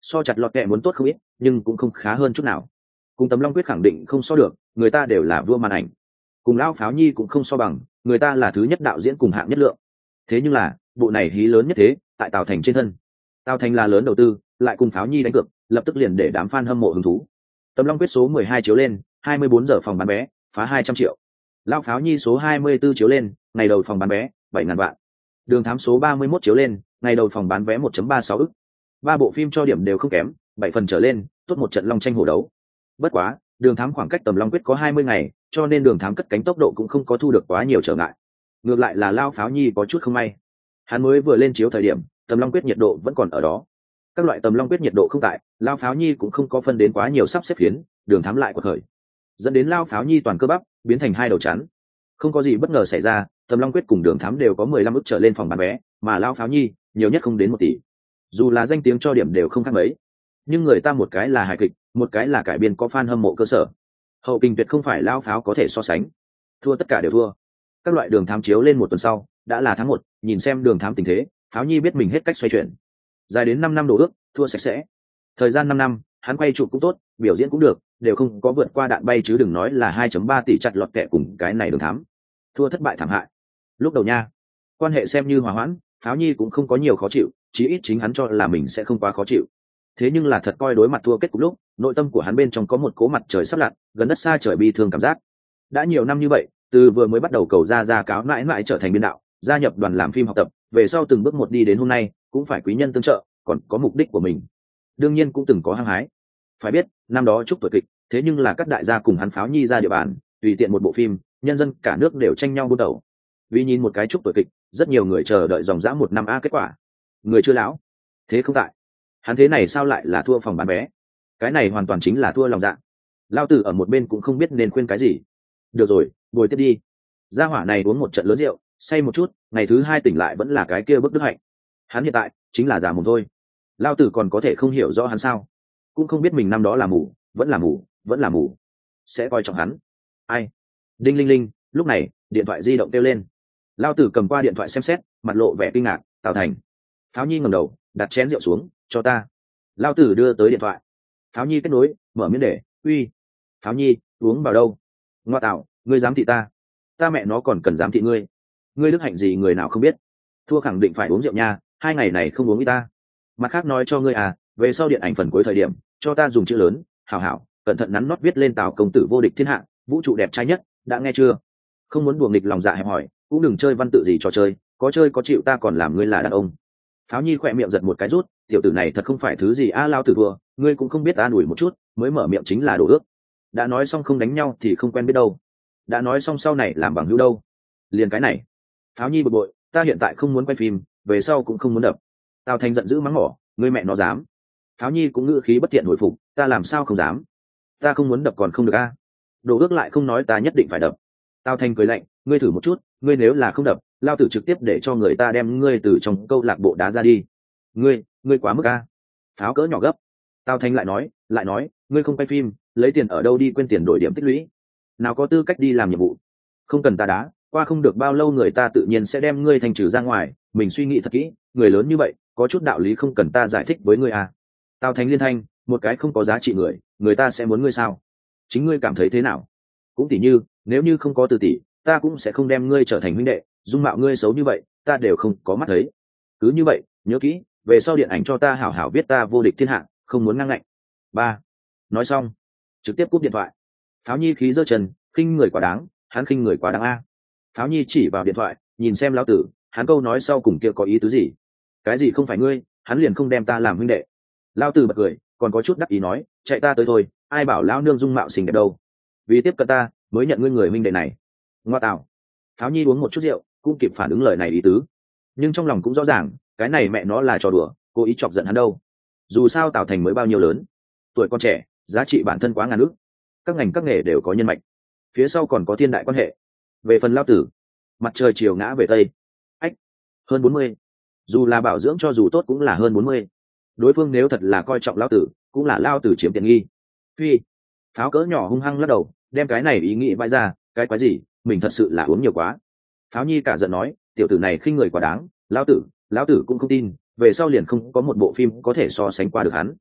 [SPEAKER 1] so chặt lọt kẹ muốn tốt không ít nhưng cũng không khá hơn chút nào. Cùng Tấm Long Quyết khẳng định không so được, người ta đều là vua màn ảnh. Cùng Lão Pháo Nhi cũng không so bằng, người ta là thứ nhất đạo diễn cùng hạng nhất lượng. Thế nhưng là bộ này hí lớn nhất thế tại Tào Thành trên thân. Tào Thành là lớn đầu tư, lại cùng Pháo Nhi đánh cược, lập tức liền để đám fan hâm mộ hứng thú. Tấm Long Quyết số 12 chiếu lên, 24 giờ phòng bán vé, phá 200 triệu. Lão Pháo Nhi số 24 chiếu lên, ngày đầu phòng bán vé 7.000 vạn. Đường Thám số 31 chiếu lên, ngày đầu phòng bán vé 1.36 ức. Ba bộ phim cho điểm đều không kém, 7 phần trở lên, tốt một trận long tranh hổ đấu. Bất quá, Đường Thám khoảng cách Tầm Long Quyết có 20 ngày, cho nên Đường Thám cất cánh tốc độ cũng không có thu được quá nhiều trở ngại. Ngược lại là Lão Pháo Nhi có chút không may. Hắn mới vừa lên chiếu thời điểm, Tầm Long Quyết nhiệt độ vẫn còn ở đó. Các loại Tầm Long Quyết nhiệt độ không tại, Lão Pháo Nhi cũng không có phân đến quá nhiều sắp xếp phiến, Đường Thám lại quật khởi, dẫn đến Lão Pháo Nhi toàn cơ bắp biến thành hai đầu chắn. Không có gì bất ngờ xảy ra, Tầm Long Quyết cùng Đường Thám đều có 15 ức trở lên phòng bán vé, mà Lão Pháo Nhi nhiều nhất không đến 1 tỷ. Dù là danh tiếng cho điểm đều không khác mấy, nhưng người ta một cái là hài kịch, một cái là cải biên có fan hâm mộ cơ sở. Hậu kình tuyệt không phải Lão Pháo có thể so sánh. Thua tất cả đều thua. Các loại Đường Thám chiếu lên một tuần sau, đã là tháng 1, nhìn xem Đường Thám tình thế, Pháo Nhi biết mình hết cách xoay chuyển. Dài đến 5 năm đổ ước, thua sạch sẽ. Thời gian 5 năm, hắn quay chụp cũng tốt, biểu diễn cũng được, đều không có vượt qua đạn bay chứ đừng nói là 2.3 tỷ chặt lọt kẹ cùng cái này Đường Thám. Thua thất bại thảm hại. Lúc đầu nha, quan hệ xem như hòa hoãn, Pháo Nhi cũng không có nhiều khó chịu, chí ít chính hắn cho là mình sẽ không quá khó chịu. Thế nhưng là thật coi đối mặt thua kết cục lúc, nội tâm của hắn bên trong có một cố mặt trời sắp lặn, gần đất xa trời bi thương cảm giác. Đã nhiều năm như vậy, từ vừa mới bắt đầu cầu ra cáo mãi mãi trở thành biên đạo, gia nhập đoàn làm phim học tập, về sau từng bước một đi đến hôm nay, cũng phải quý nhân tương trợ, còn có mục đích của mình. Đương nhiên cũng từng có hăng hái. Phải biết, năm đó chúc tuổi kịch, thế nhưng là các đại gia cùng hắn Pháo Nhi ra địa bàn, tùy tiện một bộ phim, nhân dân cả nước đều tranh nhau buôn đầu. Vì nhìn một cái chúc tuổi kịch, rất nhiều người chờ đợi dòng dã 1 năm kết quả. Người chưa lão, thế không tại. Hắn thế này sao lại là thua phòng bán vé? Cái này hoàn toàn chính là thua lòng dạ. Lao Tử ở một bên cũng không biết nên khuyên cái gì. Được rồi, ngồi tiếp đi. Gia hỏa này uống một trận lớn rượu, say một chút, ngày thứ 2 tỉnh lại vẫn là cái kia bức đức hạnh. Hắn hiện tại chính là già mồm thôi. Lao Tử còn có thể không hiểu rõ hắn sao? Cũng không biết mình năm đó là mù, vẫn là mù, vẫn là mù. Sẽ coi trọng hắn. Ai? Đinh linh linh, lúc này, điện thoại di động kêu lên. Lao Tử cầm qua điện thoại xem xét, mặt lộ vẻ kinh ngạc. Tào Thành. Pháo Nhi ngẩng đầu, đặt chén rượu xuống, cho ta. Lao Tử đưa tới điện thoại. Pháo Nhi kết nối, mở miếng để, uy. Pháo Nhi, uống vào đâu? Ngoa tạo, ngươi dám thị ta? Ta mẹ nó còn cần dám thị ngươi? Ngươi đức hạnh gì người nào không biết? Thua khẳng định phải uống rượu nha, 2 ngày này không uống với ta. Mặt khác nói cho ngươi à, về sau điện ảnh phần cuối thời điểm, cho ta dùng chữ lớn, hảo hảo, cẩn thận nắn nót viết lên Tào công tử vô địch thiên hạ, vũ trụ đẹp trai nhất, đã nghe chưa? Không muốn đùa nghịch lòng dạ hẹp hỏi, cũng đừng chơi văn tự gì trò chơi, có chơi có chịu ta còn làm ngươi là đàn ông. Pháo Nhi khỏe miệng giật một cái rút, tiểu tử này thật không phải thứ gì a. Lao Tử thua, ngươi cũng không biết ta đuổi một chút, mới mở miệng chính là đổ ước. Đã nói xong không đánh nhau thì không quen biết đâu, đã nói xong sau này làm bằng hữu đâu. Liền cái này. Pháo Nhi bực bội, ta hiện tại không muốn quay phim, về sau cũng không muốn đập. Tào Thành giận dữ mắng mỏ, ngươi mẹ nó dám. Pháo Nhi cũng ngữ khí bất thiện hồi phục, ta làm sao không dám? Ta không muốn đập còn không được a. Đổ ước lại không nói ta nhất định phải đập. Tào Thành cười lạnh, ngươi thử một chút, ngươi nếu là không đập, Lao Tử trực tiếp để cho người ta đem ngươi từ trong câu lạc bộ đá ra đi. Ngươi quá mức a. Pháo cỡ nhỏ gấp. Tào Thành lại nói, ngươi không quay phim, lấy tiền ở đâu đi quên tiền đổi điểm tích lũy? Nào có tư cách đi làm nhiệm vụ? Không cần ta đá, qua không được bao lâu người ta tự nhiên sẽ đem ngươi thành trừ ra ngoài. Mình suy nghĩ thật kỹ, người lớn như vậy, có chút đạo lý không cần ta giải thích với ngươi à? Tào Thành liên thanh, một cái không có giá trị người ta sẽ muốn ngươi sao? Chính ngươi cảm thấy thế nào? Cũng tỉ như, nếu như không có Từ tỷ, ta cũng sẽ không đem ngươi trở thành huynh đệ. Dung mạo ngươi xấu như vậy, ta đều không có mắt thấy. Cứ như vậy, nhớ kỹ, về sau điện ảnh cho ta hảo hảo viết ta vô địch thiên hạ, không muốn ngang ngạnh. 3. Nói xong, trực tiếp cúp điện thoại. Pháo Nhi khí giơ chân, khinh người quá đáng, hắn khinh người quá đáng a. Pháo Nhi chỉ vào điện thoại, nhìn xem lão tử, hắn câu nói sau cùng kia có ý tứ gì? Cái gì không phải ngươi, hắn liền không đem ta làm huynh đệ. Lão tử bật cười, còn có chút đắc ý nói, chạy ta tới thôi, ai bảo lão nương dung mạo xinh đẹp đâu. Vì tiếp cận ta, mới nhận ngươi người huynh đệ này. Ngoa tạo. Pháo Nhi uống một chút rượu, cũng kịp phản ứng lời này ý tứ. Nhưng trong lòng cũng rõ ràng, cái này mẹ nó là trò đùa, cố ý chọc giận hắn đâu. Dù sao Tào Thành mới bao nhiêu lớn, tuổi còn trẻ, giá trị bản thân quá ngàn ức, các ngành các nghề đều có nhân mạch, phía sau còn có thiên đại quan hệ. Về phần Lão Tử, mặt trời chiều ngã về tây, ách, hơn 40. Dù là bảo dưỡng cho dù tốt cũng là hơn 40. Đối phương nếu thật là coi trọng Lão Tử, cũng là Lão Tử chiếm tiện nghi. Phi. Pháo cỡ nhỏ hung hăng lắc đầu, đem cái này ý nghĩ bãi ra, cái quái gì, mình thật sự là uống nhiều quá. Pháo Nhi cả giận nói, tiểu tử này khinh người quá đáng, Lão Tử cũng không tin, về sau liền không có một bộ phim có thể so sánh qua được hắn.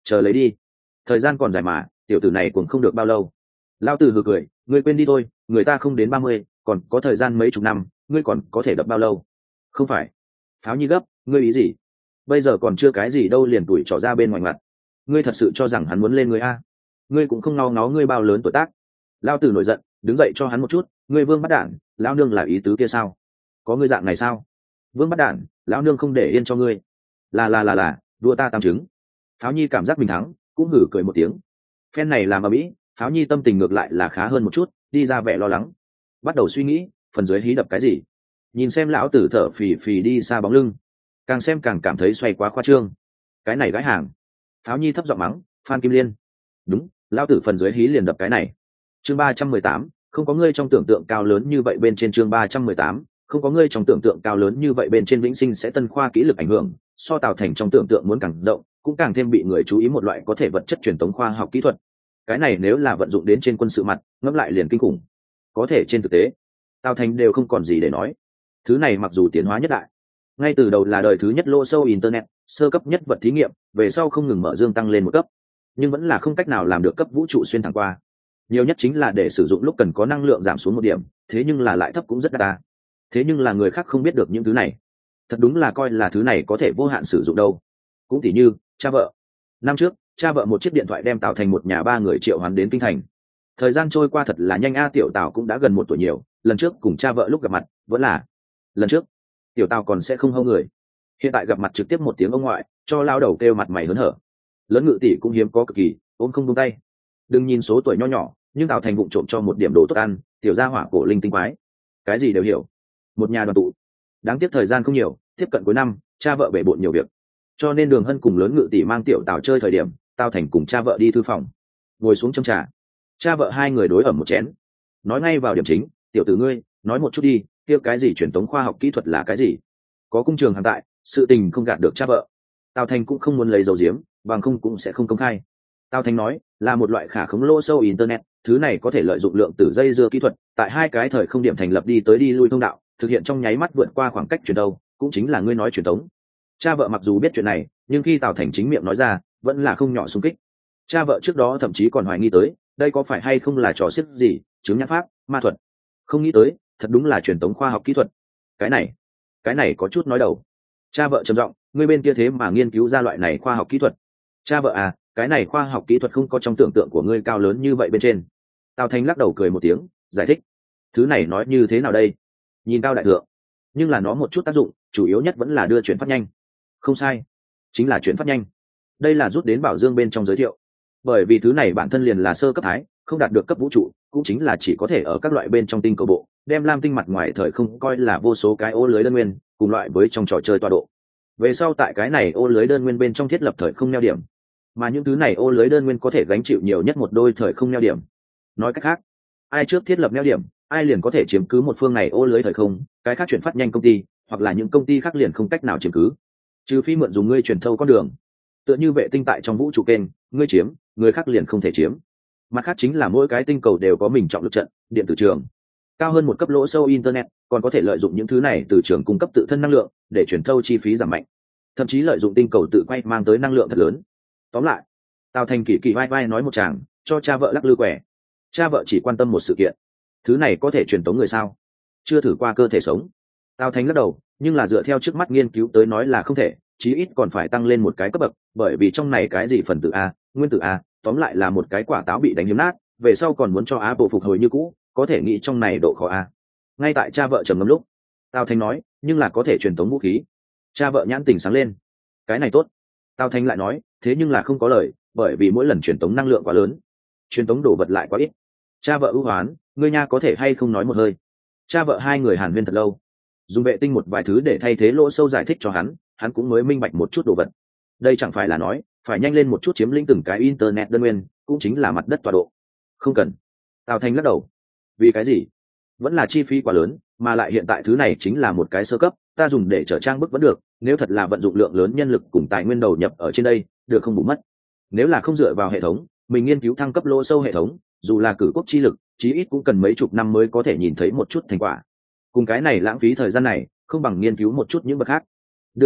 [SPEAKER 1] chờ lấy đi, thời gian còn dài mà, tiểu tử này cũng không được bao lâu. Lao tử hừ cười, ngươi quên đi thôi, người ta không đến 30, còn có thời gian mấy chục năm, ngươi còn có thể đập bao lâu? Không phải. Pháo Nhi gấp, ngươi ý gì? Bây giờ còn chưa cái gì đâu liền tuổi trỏ ra bên ngoài mặt. Ngươi thật sự cho rằng hắn muốn lên ngươi a? Ngươi cũng không ngó ngó ngươi bao lớn tuổi tác. Lao tử nổi giận, đứng dậy cho hắn một chút, ngươi Vương Bắt Đản, lão nương là ý tứ kia sao? Có ngươi dạng này sao? Vương Bắt Đản, lão nương không để yên cho ngươi. Là, đua ta tam chứng. Pháo Nhi cảm giác mình thắng, cũng hử cười một tiếng. Phen này làm ở mỹ, Pháo Nhi tâm tình ngược lại là khá hơn một chút, đi ra vẻ lo lắng, bắt đầu suy nghĩ phần dưới hí đập cái gì. Nhìn xem lão tử thở phì phì đi xa bóng lưng, càng xem càng cảm thấy xoay quá khoa trương. Cái này gái hàng. Pháo Nhi thấp giọng mắng Phan Kim Liên. Đúng, lão tử phần dưới hí liền đập cái này. Chương 318, không có ngươi trong tưởng tượng cao lớn như vậy bên trên. Chương 318, không có ngươi trong tưởng tượng cao lớn như vậy bên trên. Vĩnh Sinh sẽ tân khoa kỹ lực ảnh hưởng so Tào Thành trong tưởng tượng muốn càng rộng, cũng càng thêm bị người chú ý một loại có thể vật chất truyền thống khoa học kỹ thuật. Cái này nếu là vận dụng đến trên quân sự mặt, ngẫm lại liền kinh khủng. Có thể trên thực tế, Tào Thành đều không còn gì để nói. Thứ này mặc dù tiến hóa nhất đại, ngay từ đầu là đời thứ nhất lô sâu internet, sơ cấp nhất vật thí nghiệm, về sau không ngừng mở dương tăng lên một cấp, nhưng vẫn là không cách nào làm được cấp vũ trụ xuyên thẳng qua. Nhiều nhất chính là để sử dụng lúc cần có năng lượng giảm xuống một điểm, thế nhưng là lại thấp cũng rất đa. Thế nhưng là người khác không biết được những thứ này, thật đúng là coi là thứ này có thể vô hạn sử dụng đâu. Cũng tỉ như cha vợ. Năm trước, cha vợ một chiếc điện thoại đem Tào Thành một nhà ba người triệu hoán đến kinh thành. Thời gian trôi qua thật là nhanh a. Tiểu Tào cũng đã gần 1 tuổi nhiều, lần trước cùng cha vợ lúc gặp mặt vẫn là lần trước. Tiểu Tào còn sẽ không hâu người, hiện tại gặp mặt trực tiếp một tiếng ông ngoại, cho lao đầu kêu mặt mày hớn hở. Lớn Ngự tỷ cũng hiếm có cực kỳ, ôm không buông tay. Đừng nhìn số tuổi nho nhỏ, nhưng Tào Thành vụng trộm cho một điểm đồ tốt ăn, tiểu gia hỏa cổ linh tinh quái, cái gì đều hiểu. Một nhà đoàn tụ. Đáng tiếc thời gian không nhiều, tiếp cận cuối năm, cha vợ bể bộn nhiều việc, cho nên Đường Hân cùng Lớn Ngự tỷ mang Tiểu Tào chơi thời điểm, Tào Thành cùng cha vợ đi thư phòng, ngồi xuống châm trà. Cha vợ hai người đối ẩm một chén, nói ngay vào điểm chính. Tiểu tử ngươi, nói một chút đi, kia cái gì truyền thống khoa học kỹ thuật là cái gì? Có cung trường hàng tại, sự tình không gạt được cha vợ. Tào Thành cũng không muốn lấy dầu diếm, bằng không cũng sẽ không công khai. Tào Thành nói là một loại khả khống lô sâu internet, thứ này có thể lợi dụng lượng tử dây dưa kỹ thuật, tại hai cái thời không điểm thành lập đi tới đi lui thông đạo, thực hiện trong nháy mắt vượt qua khoảng cách truyền đâu, cũng chính là ngươi nói truyền thống. Cha vợ mặc dù biết chuyện này, nhưng khi Tào Thành chính miệng nói ra, vẫn là không nhỏ xung kích. Cha vợ trước đó thậm chí còn hoài nghi tới, đây có phải hay không là trò xiếc gì, chứng nhãn pháp, ma thuật. Không nghĩ tới, thật đúng là truyền thống khoa học kỹ thuật. Cái này có chút nói đầu. Cha vợ trầm giọng, ngươi bên kia thế mà nghiên cứu ra loại này khoa học kỹ thuật. Cha vợ à, cái này khoa học kỹ thuật không có trong tưởng tượng của ngươi cao lớn như vậy bên trên. Tào Thành lắc đầu cười một tiếng, giải thích. Thứ này nói như thế nào đây? Nhìn cao đại thượng, nhưng là nó một chút tác dụng, chủ yếu nhất vẫn là đưa chuyển phát nhanh. Không sai, chính là chuyển phát nhanh. Đây là rút đến Bảo Dương bên trong giới thiệu. Bởi vì thứ này bản thân liền là sơ cấp thái, không đạt được cấp vũ trụ, cũng chính là chỉ có thể ở các loại bên trong tinh cầu bộ, đem lam tinh mặt ngoài thời không coi là vô số cái ô lưới đơn nguyên, cùng loại với trong trò chơi tọa độ. Về sau tại cái này ô lưới đơn nguyên bên trong thiết lập thời không neo điểm, mà những thứ này ô lưới đơn nguyên có thể gánh chịu nhiều nhất một đôi thời không neo điểm. Nói cách khác, ai trước thiết lập neo điểm, ai liền có thể chiếm cứ một phương này ô lưới thời không, cái khác chuyển phát nhanh công ty hoặc là những công ty khác liền không cách nào chiếm cứ, trừ phi mượn dùng ngươi truyền thâu con đường. Tựa như vệ tinh tại trong vũ trụ kênh, ngươi chiếm, người khác liền không thể chiếm. Mặt khác chính là mỗi cái tinh cầu đều có mình trọng lực trận, điện tử trường cao hơn một cấp lỗ sâu internet, còn có thể lợi dụng những thứ này từ trường cung cấp tự thân năng lượng để truyền thâu chi phí giảm mạnh, thậm chí lợi dụng tinh cầu tự quay mang tới năng lượng thật lớn. Tóm lại, Tào Thành kỳ vai vai nói một tràng, cho cha vợ lắc lư quẻ. Cha vợ chỉ quan tâm một sự kiện, thứ này có thể truyền tống người sao? Chưa thử qua cơ thể sống. Tào Thành lắc đầu, nhưng là dựa theo trước mắt nghiên cứu tới nói là không thể, chí ít còn phải tăng lên một cái cấp bậc, bởi vì trong này cái gì phần tử a, nguyên tử a, tóm lại là một cái quả táo bị đánh hiếm nát, về sau còn muốn cho Apple phục hồi như cũ, có thể nghĩ trong này độ khó a. Ngay tại cha vợ trầm ngâm lúc, Tào Thành nói, nhưng là có thể truyền tống vũ khí. Cha vợ nhãn tình sáng lên, cái này tốt. Tào Thành lại nói, thế nhưng là không có lời, bởi vì mỗi lần truyền tống năng lượng quá lớn, truyền tống đồ vật lại quá ít. Cha vợ ưu hoán, ngươi nha có thể hay không nói một hơi. Cha vợ hai người hàn huyên thật lâu, dùng vệ tinh một vài thứ để thay thế lỗ sâu giải thích cho hắn cũng mới minh bạch một chút đồ vật. Đây chẳng phải là nói phải nhanh lên một chút chiếm lĩnh từng cái internet đơn nguyên, cũng chính là mặt đất tọa độ. Không cần. Tào Thành lắc đầu. Vì cái gì? Vẫn là chi phí quá lớn, mà lại hiện tại thứ này chính là một cái sơ cấp, ta dùng để trở trang bức vẫn được, nếu thật là vận dụng lượng lớn nhân lực cùng tài nguyên đầu nhập ở trên đây, được không bù mất. Nếu là không dựa vào hệ thống, mình nghiên cứu thăng cấp lỗ sâu hệ thống, dù là cử quốc chi lực, chí ít cũng cần mấy chục năm mới có thể nhìn thấy một chút thành quả. Cùng cái này lãng phí thời gian này, không bằng nghiên cứu một chút những bậc khác. Đương nhiên,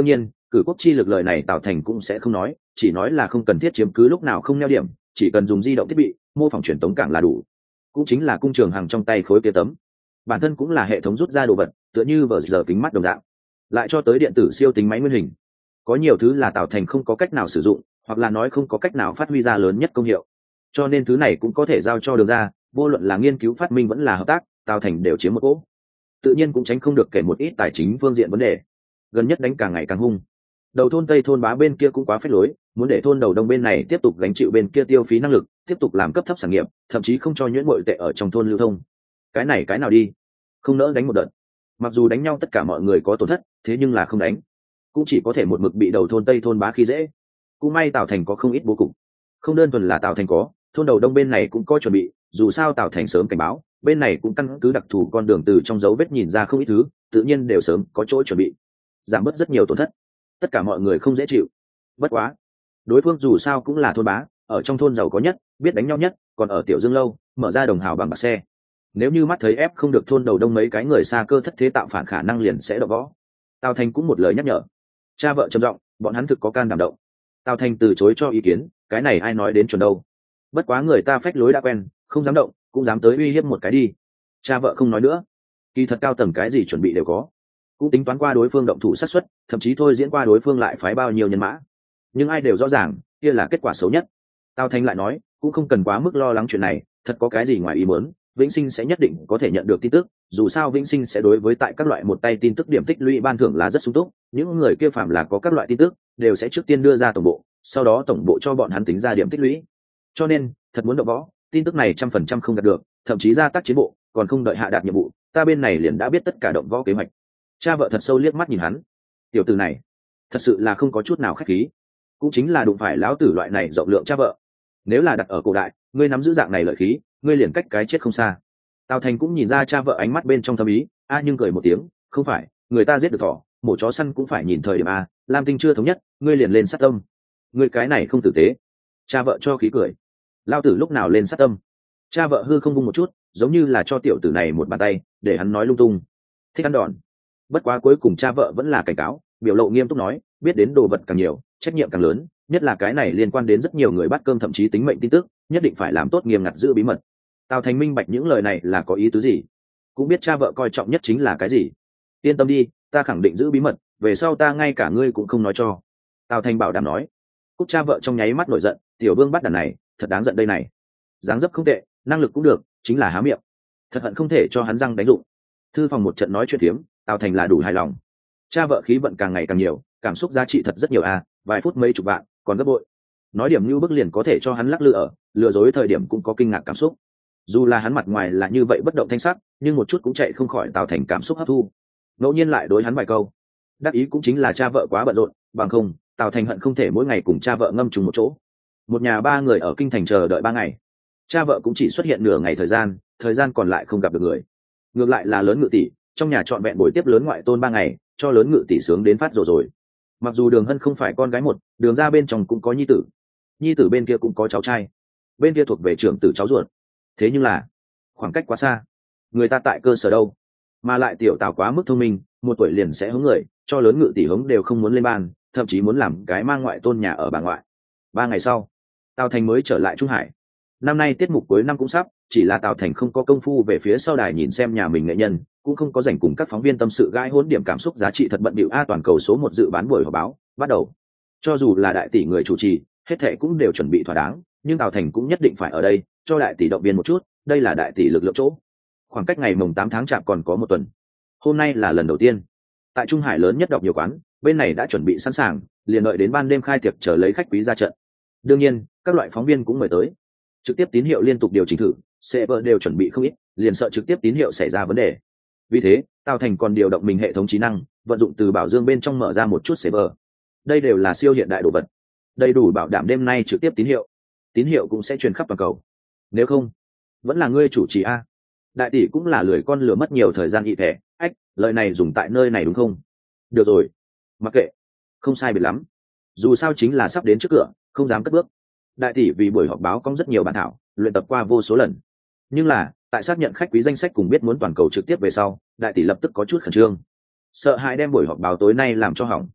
[SPEAKER 1] Cử quốc chi lực lời này Tào Thành cũng sẽ không nói, chỉ nói là không cần thiết chiếm cứ lúc nào không neo điểm, chỉ cần dùng di động thiết bị mô phỏng truyền tống cảng là đủ. Cũng chính là cung trường hàng trong tay khối kia tấm, bản thân cũng là hệ thống rút ra đồ vật, tựa như vờ giờ kính mắt đồng dạng, lại cho tới điện tử siêu tính máy nguyên hình. Có nhiều thứ là Tào Thành không có cách nào sử dụng, hoặc là nói không có cách nào phát huy ra lớn nhất công hiệu, cho nên thứ này cũng có thể giao cho Đường ra, vô luận là nghiên cứu phát minh vẫn là hợp tác, Tào Thành đều chiếm một cỗ. Tự nhiên cũng tránh không được kể một ít tài chính phương diện vấn đề. Gần nhất đánh càng ngày càng hung, đầu thôn Tây thôn Bá bên kia cũng quá phế lối, muốn để thôn đầu Đông bên này tiếp tục gánh chịu bên kia tiêu phí năng lực, tiếp tục làm cấp thấp sản nghiệp, thậm chí không cho nhuyễn bội tệ ở trong thôn lưu thông. Cái này cái nào đi, không nỡ đánh một đợt. Mặc dù đánh nhau tất cả mọi người có tổn thất, thế nhưng là không đánh cũng chỉ có thể một mực bị đầu thôn Tây thôn Bá khi dễ. Cũng may Tào Thành có không ít bố cục, không đơn thuần là Tào Thành có, thôn đầu Đông bên này cũng có chuẩn bị, dù sao Tào Thành sớm cảnh báo, bên này cũng căn cứ đặc thù con đường từ trong dấu vết nhìn ra không ít thứ, tự nhiên đều sớm có chỗ chuẩn bị, giảm bớt rất nhiều tổn thất. Tất cả mọi người không dễ chịu. Bất quá đối phương dù sao cũng là thôn bá, ở trong thôn giàu có nhất, biết đánh nhau nhất, còn ở Tiểu Dương lâu mở ra đồng hào bằng bạc xe, nếu như mắt thấy ép không được thôn đầu Đông mấy cái người xa cơ thất thế tạo phản khả năng liền sẽ đọ võ. Tào Thành cũng một lời nhắc nhở. Cha vợ trầm giọng, bọn hắn thực có can đảm động. Tào Thành từ chối cho ý kiến, cái này ai nói đến chuẩn đâu. Bất quá người ta phách lối đã quen, không dám động, cũng dám tới uy hiếp một cái đi. Cha vợ không nói nữa. Kỳ thật cao tầng cái gì chuẩn bị đều có, cũng tính toán qua đối phương động thủ sát suất, thậm chí thôi diễn qua đối phương lại phái bao nhiêu nhân mã, nhưng ai đều rõ ràng kia là kết quả xấu nhất. Tào Thành lại nói, cũng không cần quá mức lo lắng chuyện này, thật có cái gì ngoài ý muốn, Vĩnh Sinh sẽ nhất định có thể nhận được tin tức, dù sao Vĩnh Sinh sẽ đối với tại các loại một tay tin tức điểm tích lũy ban thưởng là rất sung túc, những người kia phạm là có các loại tin tức đều sẽ trước tiên đưa ra tổng bộ, sau đó tổng bộ cho bọn hắn tính ra điểm tích lũy. Cho nên thật muốn động võ, tin tức này 100% không đạt được, thậm chí gia tác chiến bộ còn không đợi hạ đạt nhiệm vụ, ta bên này liền đã biết tất cả động võ kế hoạch. Cha vợ thật sâu liếc mắt nhìn hắn, tiểu tử này thật sự là không có chút nào khách khí, cũng chính là đụng phải lão tử loại này rộng lượng cha vợ. Nếu là đặt ở cổ đại, ngươi nắm giữ dạng này lợi khí, ngươi liền cách cái chết không xa. Tào Thành cũng nhìn ra cha vợ ánh mắt bên trong thâm ý, nhưng cười một tiếng, không phải, người ta giết được thỏ, mổ chó săn cũng phải nhìn thời điểm a, Lam Tinh chưa thống nhất, ngươi liền lên sát tâm, ngươi cái này không tử tế. Cha vợ cho khí cười, lao tử lúc nào lên sát tâm. Cha vợ hư không vung một chút, giống như là cho tiểu tử này một bàn tay để hắn nói lung tung, thích ăn đòn. Bất quá cuối cùng cha vợ vẫn là cảnh cáo, biểu lộ nghiêm túc nói, biết đến đồ vật càng nhiều, trách nhiệm càng lớn, nhất là cái này liên quan đến rất nhiều người bắt cơm thậm chí tính mệnh tin tức, nhất định phải làm tốt nghiêm ngặt giữ bí mật. Tào Thành minh bạch những lời này là có ý tứ gì, cũng biết cha vợ coi trọng nhất chính là cái gì. Yên tâm đi, ta khẳng định giữ bí mật, về sau ta ngay cả ngươi cũng không nói cho. Tào Thành bảo đảm nói. Cúc cha vợ trong nháy mắt nổi giận, tiểu vương bắt đàn này thật đáng giận đây này, dáng dấp không tệ, năng lực cũng được, chính là há miệng, thật hận không thể cho hắn răng đánh dụng. Thư phòng một trận nói chuyện phiếm, Tào Thành là đủ hài lòng. Cha vợ khí vận càng ngày càng nhiều, cảm xúc giá trị thật rất nhiều vài phút mấy chục vạn, còn gấp bội. Nói điểm như bức liền có thể cho hắn lắc lư ở, lừa dối thời điểm cũng có kinh ngạc cảm xúc. Dù là hắn mặt ngoài là như vậy bất động thanh sắc, nhưng một chút cũng chạy không khỏi Tào Thành cảm xúc hấp thu. Ngẫu nhiên lại đối hắn vài câu, đắc ý cũng chính là cha vợ quá bận rộn, bằng không Tào Thành hận không thể mỗi ngày cùng cha vợ ngâm trùng một chỗ. Một nhà ba người ở kinh thành chờ đợi 3 ngày, cha vợ cũng chỉ xuất hiện nửa ngày thời gian còn lại không gặp được người. Ngược lại là lớn ngự tỷ trong nhà trọn vẹn buổi tiếp lớn ngoại tôn 3 ngày, cho lớn ngự tỷ sướng đến phát rồi. Mặc dù Đường Hân không phải con gái một, Đường ra bên trong cũng có nhi tử bên kia cũng có cháu trai, bên kia thuộc về trưởng tử cháu ruột. Thế nhưng là khoảng cách quá xa, người ta tại cơ sở đâu, mà lại tiểu Tào quá mức thông minh, 1 tuổi liền sẽ hướng người, cho lớn ngự tỷ hống đều không muốn lên ban, thậm chí muốn làm cái mang ngoại tôn nhà ở bà ngoại. 3 ngày sau, Tào Thành mới trở lại Trung Hải. Năm nay tiết mục cuối năm cũng sắp, chỉ là Tào Thành không có công phu về phía sau đài nhìn xem nhà mình nghệ nhân, cũng không có rảnh cùng các phóng viên tâm sự gãi hỗn điểm cảm xúc giá trị thật bận bịu. Toàn cầu số 1 dự bán buổi họp báo bắt đầu. Cho dù là đại tỷ người chủ trì, hết thệ cũng đều chuẩn bị thỏa đáng, nhưng Tào Thành cũng nhất định phải ở đây, cho đại tỷ động viên một chút, đây là đại tỷ lực lượng chỗ. Khoảng cách ngày mùng 8 tháng Chạp còn có 1 tuần. Hôm nay là lần đầu tiên tại Trung Hải lớn nhất đọc nhiều quán, bên này đã chuẩn bị sẵn sàng, liền đợi đến ban đêm khai tiệc chờ lấy khách quý ra trận. Đương nhiên, các loại phóng viên cũng mời tới. Trực tiếp tín hiệu liên tục điều chỉnh thử, server đều chuẩn bị không ít, liền sợ trực tiếp tín hiệu xảy ra vấn đề. Vì thế, Tào Thành còn điều động mình hệ thống trí năng, vận dụng từ bảo dương bên trong mở ra một chút server. Đây đều là siêu hiện đại đồ vật, đầy đủ bảo đảm đêm nay trực tiếp tín hiệu cũng sẽ truyền khắp toàn cầu. Nếu không, vẫn là ngươi chủ trì a. Đại tỷ cũng là lười con lừa mất nhiều thời gian ị thẻ, lời này dùng tại nơi này đúng không? Được rồi, mặc kệ, không sai biệt lắm. Dù sao chính là sắp đến trước cửa, không dám cất bước. Đại tỷ vì buổi họp báo có rất nhiều bản thảo, luyện tập qua vô số lần. Nhưng là, tại xác nhận khách quý danh sách cùng biết muốn toàn cầu trực tiếp về sau, đại tỷ lập tức có chút khẩn trương, sợ hãi đem buổi họp báo tối nay làm cho hỏng.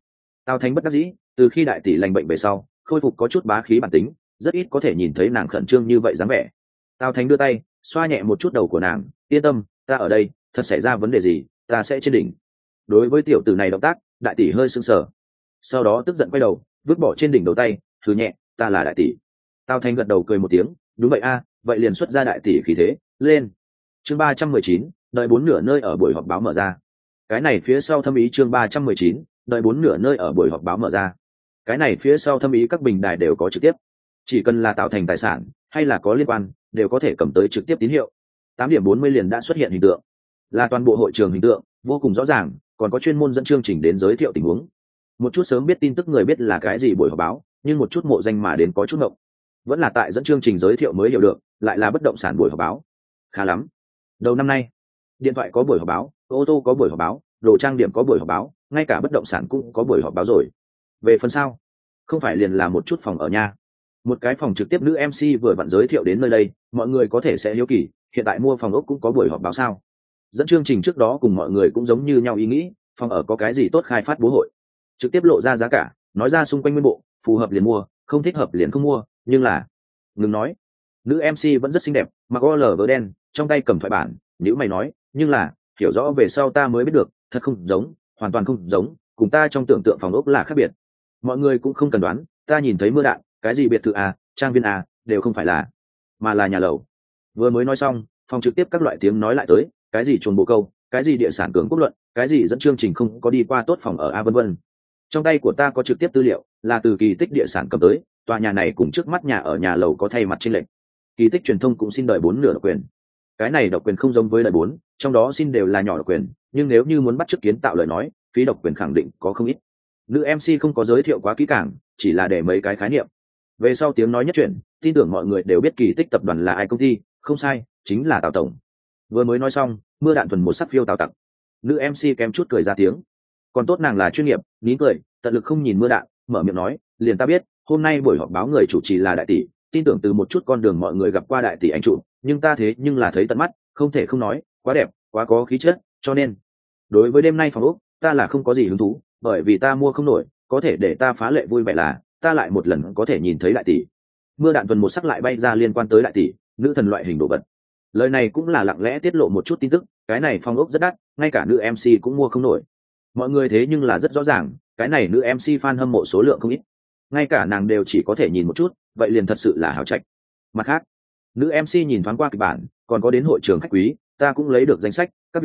[SPEAKER 1] Tào Thánh bất đắc dĩ, từ khi đại tỷ lành bệnh về sau khôi phục có chút bá khí bản tính, rất ít có thể nhìn thấy nàng khẩn trương như vậy dáng vẻ. Tào Thánh đưa tay xoa nhẹ một chút đầu của nàng, yên tâm, ta ở đây, thật xảy ra vấn đề gì ta sẽ trên đỉnh. Đối với tiểu tử này động tác, đại tỷ hơi sưng sờ, sau đó tức giận quay đầu vứt bỏ trên đỉnh đầu tay, thử nhẹ, ta là đại tỷ. Tào Thánh gật đầu cười một tiếng, đúng vậy a, vậy liền xuất ra đại tỷ khí thế lên. Chương 319, đợi 4 nửa nơi ở buổi họp báo mở ra. Cái này phía sau thâm ý chương 319, đợi 4 nửa nơi ở buổi họp báo mở ra. Cái này phía sau thâm ý các bình đài đều có trực tiếp, chỉ cần là tạo thành tài sản hay là có liên quan đều có thể cầm tới trực tiếp tín hiệu. 8:40 liền đã xuất hiện hình tượng, là toàn bộ hội trường hình tượng, vô cùng rõ ràng, còn có chuyên môn dẫn chương trình đến giới thiệu tình huống. Một chút sớm biết tin tức người biết là cái gì buổi họp báo, nhưng một chút mộ danh mà đến có chút ngộng, vẫn là tại dẫn chương trình giới thiệu mới hiểu được, lại là bất động sản buổi họp báo. Khá lắm. Đầu năm nay, điện thoại có buổi họp báo, ô tô có buổi họp báo, đồ trang điểm có buổi họp báo, ngay cả bất động sản cũng có buổi họp báo rồi. Về phần sau, không phải liền là một chút phòng ở nhà. Một cái phòng trực tiếp nữ MC vừa vặn giới thiệu đến nơi đây, mọi người có thể sẽ hiếu kỳ, hiện tại mua phòng ốc cũng có buổi họp báo sao? Dẫn chương trình trước đó cùng mọi người cũng giống như nhau ý nghĩ, phòng ở có cái gì tốt khai phát bố hội. Trực tiếp lộ ra giá cả, nói ra xung quanh nguyên bộ, phù hợp liền mua, không thích hợp liền không mua, nhưng là ngừng nói. Nữ MC vẫn rất xinh đẹp, mặc OL vớ đen, trong tay cầm thoại bản, nếu mày nói, nhưng là hiểu rõ về sau ta mới biết được, thật không giống, hoàn toàn không giống, cùng ta trong tưởng tượng phòng ốc là khác biệt. Mọi người cũng không cần đoán, ta nhìn thấy mưa đạn, cái gì biệt thự à, trang viên à, đều không phải là, mà là nhà lầu. Vừa mới nói xong, phòng trực tiếp các loại tiếng nói lại tới, cái gì chuồn bộ câu, cái gì địa sản cường quốc luận, cái gì dẫn chương trình không có đi qua tốt phòng ở a vân vân. Trong tay của ta có trực tiếp tư liệu, là từ Kỳ Tích địa sản cầm tới, tòa nhà này cùng trước mắt nhà ở nhà lầu có thay mặt chênh lệch. Kỳ Tích truyền thông cũng xin đợi 4 nửa độc quyền. Cái này độc quyền không giống với đợi 4, trong đó xin đều là nhỏ độc quyền, nhưng nếu như muốn bắt chước kiến tạo lời nói, phí độc quyền khẳng định có không ít. Nữ MC không có giới thiệu quá kỹ càng, chỉ là để mấy cái khái niệm. Về sau tiếng nói nhất chuyển, tin tưởng mọi người đều biết Kỳ Tích tập đoàn là ai công ty, không sai, chính là Tào tổng. Vừa mới nói xong, mưa đạn thuần một sắc phiêu Tào tặc. Nữ MC kém chút cười ra tiếng. Còn tốt nàng là chuyên nghiệp, nín cười, tận lực không nhìn mưa đạn, mở miệng nói, liền ta biết, hôm nay buổi họp báo người chủ trì là đại tỷ, tin tưởng từ một chút con đường mọi người gặp qua đại tỷ anh chủ, nhưng ta thế nhưng là thấy tận mắt, không thể không nói, quá đẹp, quá có khí chất, cho nên đối với đêm nay phòng ốc, ta là không có gì hứng thú, bởi vì ta mua không nổi, có thể để ta phá lệ vui vẻ là, ta lại một lần có thể nhìn thấy đại tỷ. Mưa đạn tuần một sắc lại bay ra liên quan tới đại tỷ, nữ thần loại hình đồ vật. Lời này cũng là lặng lẽ tiết lộ một chút tin tức, cái này phòng ốc rất đắt, ngay cả nữ MC cũng mua không nổi. Mọi người thế nhưng là rất rõ ràng, cái này nữ MC fan hâm mộ số lượng không ít, ngay cả nàng đều chỉ có thể nhìn một chút, vậy liền thật sự là hào trạch. Mặt khác, nữ MC nhìn thoáng qua kịch bản, còn có đến hội trường khách quý, ta cũng lấy được danh sách, các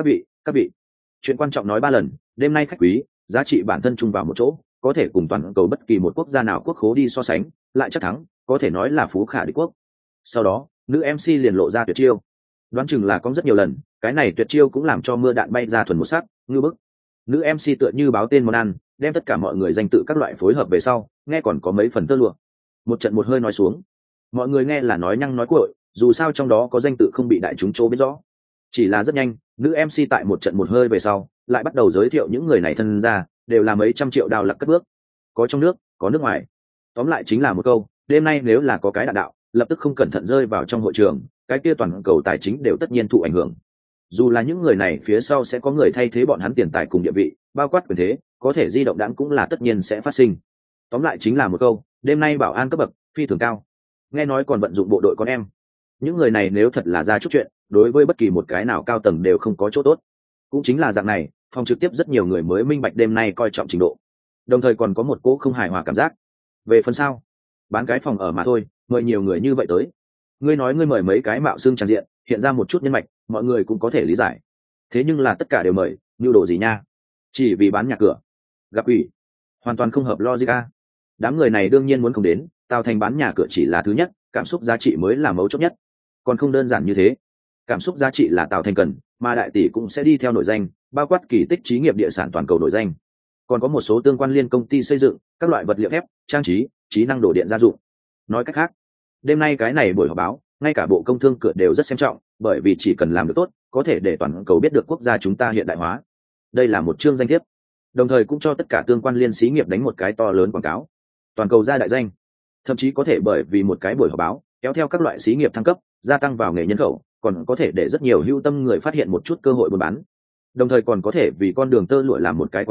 [SPEAKER 1] vị. Chuyện quan trọng nói 3 lần, đêm nay khách quý, giá trị bản thân chung vào một chỗ, có thể cùng toàn cầu bất kỳ một quốc gia nào quốc khố đi so sánh, lại chắc thắng, có thể nói là phú khả địch quốc. Sau đó, nữ MC liền lộ ra tuyệt chiêu. Đoán chừng là có rất nhiều lần, cái này tuyệt chiêu cũng làm cho mưa đạn bay ra thuần một sắc, ngư bức. Nữ MC tựa như báo tên món ăn, đem tất cả mọi người danh tự các loại phối hợp về sau, nghe còn có mấy phần tơ lụa. Một trận một hơi nói xuống, mọi người nghe là nói nhăng nói cuội, dù sao trong đó có danh tự không bị đại chúng chỗ biết rõ. Chỉ là rất nhanh, nữ MC tại một trận một hơi về sau, lại bắt đầu giới thiệu những người này thân ra, đều là mấy trăm triệu đào lặc cất bước, có trong nước, có nước ngoài. Tóm lại chính là một câu, đêm nay nếu là có cái đạn đạo, lập tức không cẩn thận rơi vào trong hội trường, cái kia toàn cầu tài chính đều tất nhiên thụ ảnh hưởng. Dù là những người này phía sau sẽ có người thay thế bọn hắn tiền tài cùng địa vị, bao quát quyền thế, có thể di động đãng cũng là tất nhiên sẽ phát sinh. Tóm lại chính là một câu, đêm nay bảo an cấp bậc phi thường cao. Nghe nói còn vận dụng bộ đội con em. Những người này nếu thật là ra chút chuyện, đối với bất kỳ một cái nào cao tầng đều không có chỗ tốt. Cũng chính là dạng này, phòng trực tiếp rất nhiều người mới minh bạch đêm nay coi trọng trình độ. Đồng thời còn có một cỗ không hài hòa cảm giác. Về phần sau, bán cái phòng ở mà thôi, mời nhiều người như vậy tới. Ngươi nói ngươi mời mấy cái mạo xương tràn diện, hiện ra một chút nhân mạch, mọi người cũng có thể lý giải. Thế nhưng là tất cả đều mời, nhu đồ gì nha? Chỉ vì bán nhà cửa, gặp ủy, hoàn toàn không hợp logic a. Đám người này đương nhiên muốn không đến, Tào Thành bán nhà cửa chỉ là thứ nhất, cảm xúc giá trị mới là mấu chốt nhất. Còn không đơn giản như thế. Cảm xúc giá trị là Tào Thành cần, mà đại tỷ cũng sẽ đi theo nổi danh, bao quát Kỳ Tích trí nghiệp địa sản toàn cầu nổi danh. Còn có một số tương quan liên công ty xây dựng, các loại vật liệu thép, trang trí, trí năng đồ điện gia dụng. Nói cách khác, đêm nay cái này buổi họp báo, ngay cả bộ công thương cửa đều rất xem trọng, bởi vì chỉ cần làm được tốt, có thể để toàn cầu biết được quốc gia chúng ta hiện đại hóa. Đây là một chương danh thiếp, đồng thời cũng cho tất cả tương quan liên xí nghiệp đánh một cái to lớn quảng cáo. Toàn cầu ra đại danh, thậm chí có thể bởi vì một cái buổi họp báo kéo theo các loại xí nghiệp thăng cấp, gia tăng vào nghề nhân khẩu, còn có thể để rất nhiều hữu tâm người phát hiện một chút cơ hội buôn bán. Đồng thời còn có thể vì con đường tơ lụa làm một cái quảng cáo,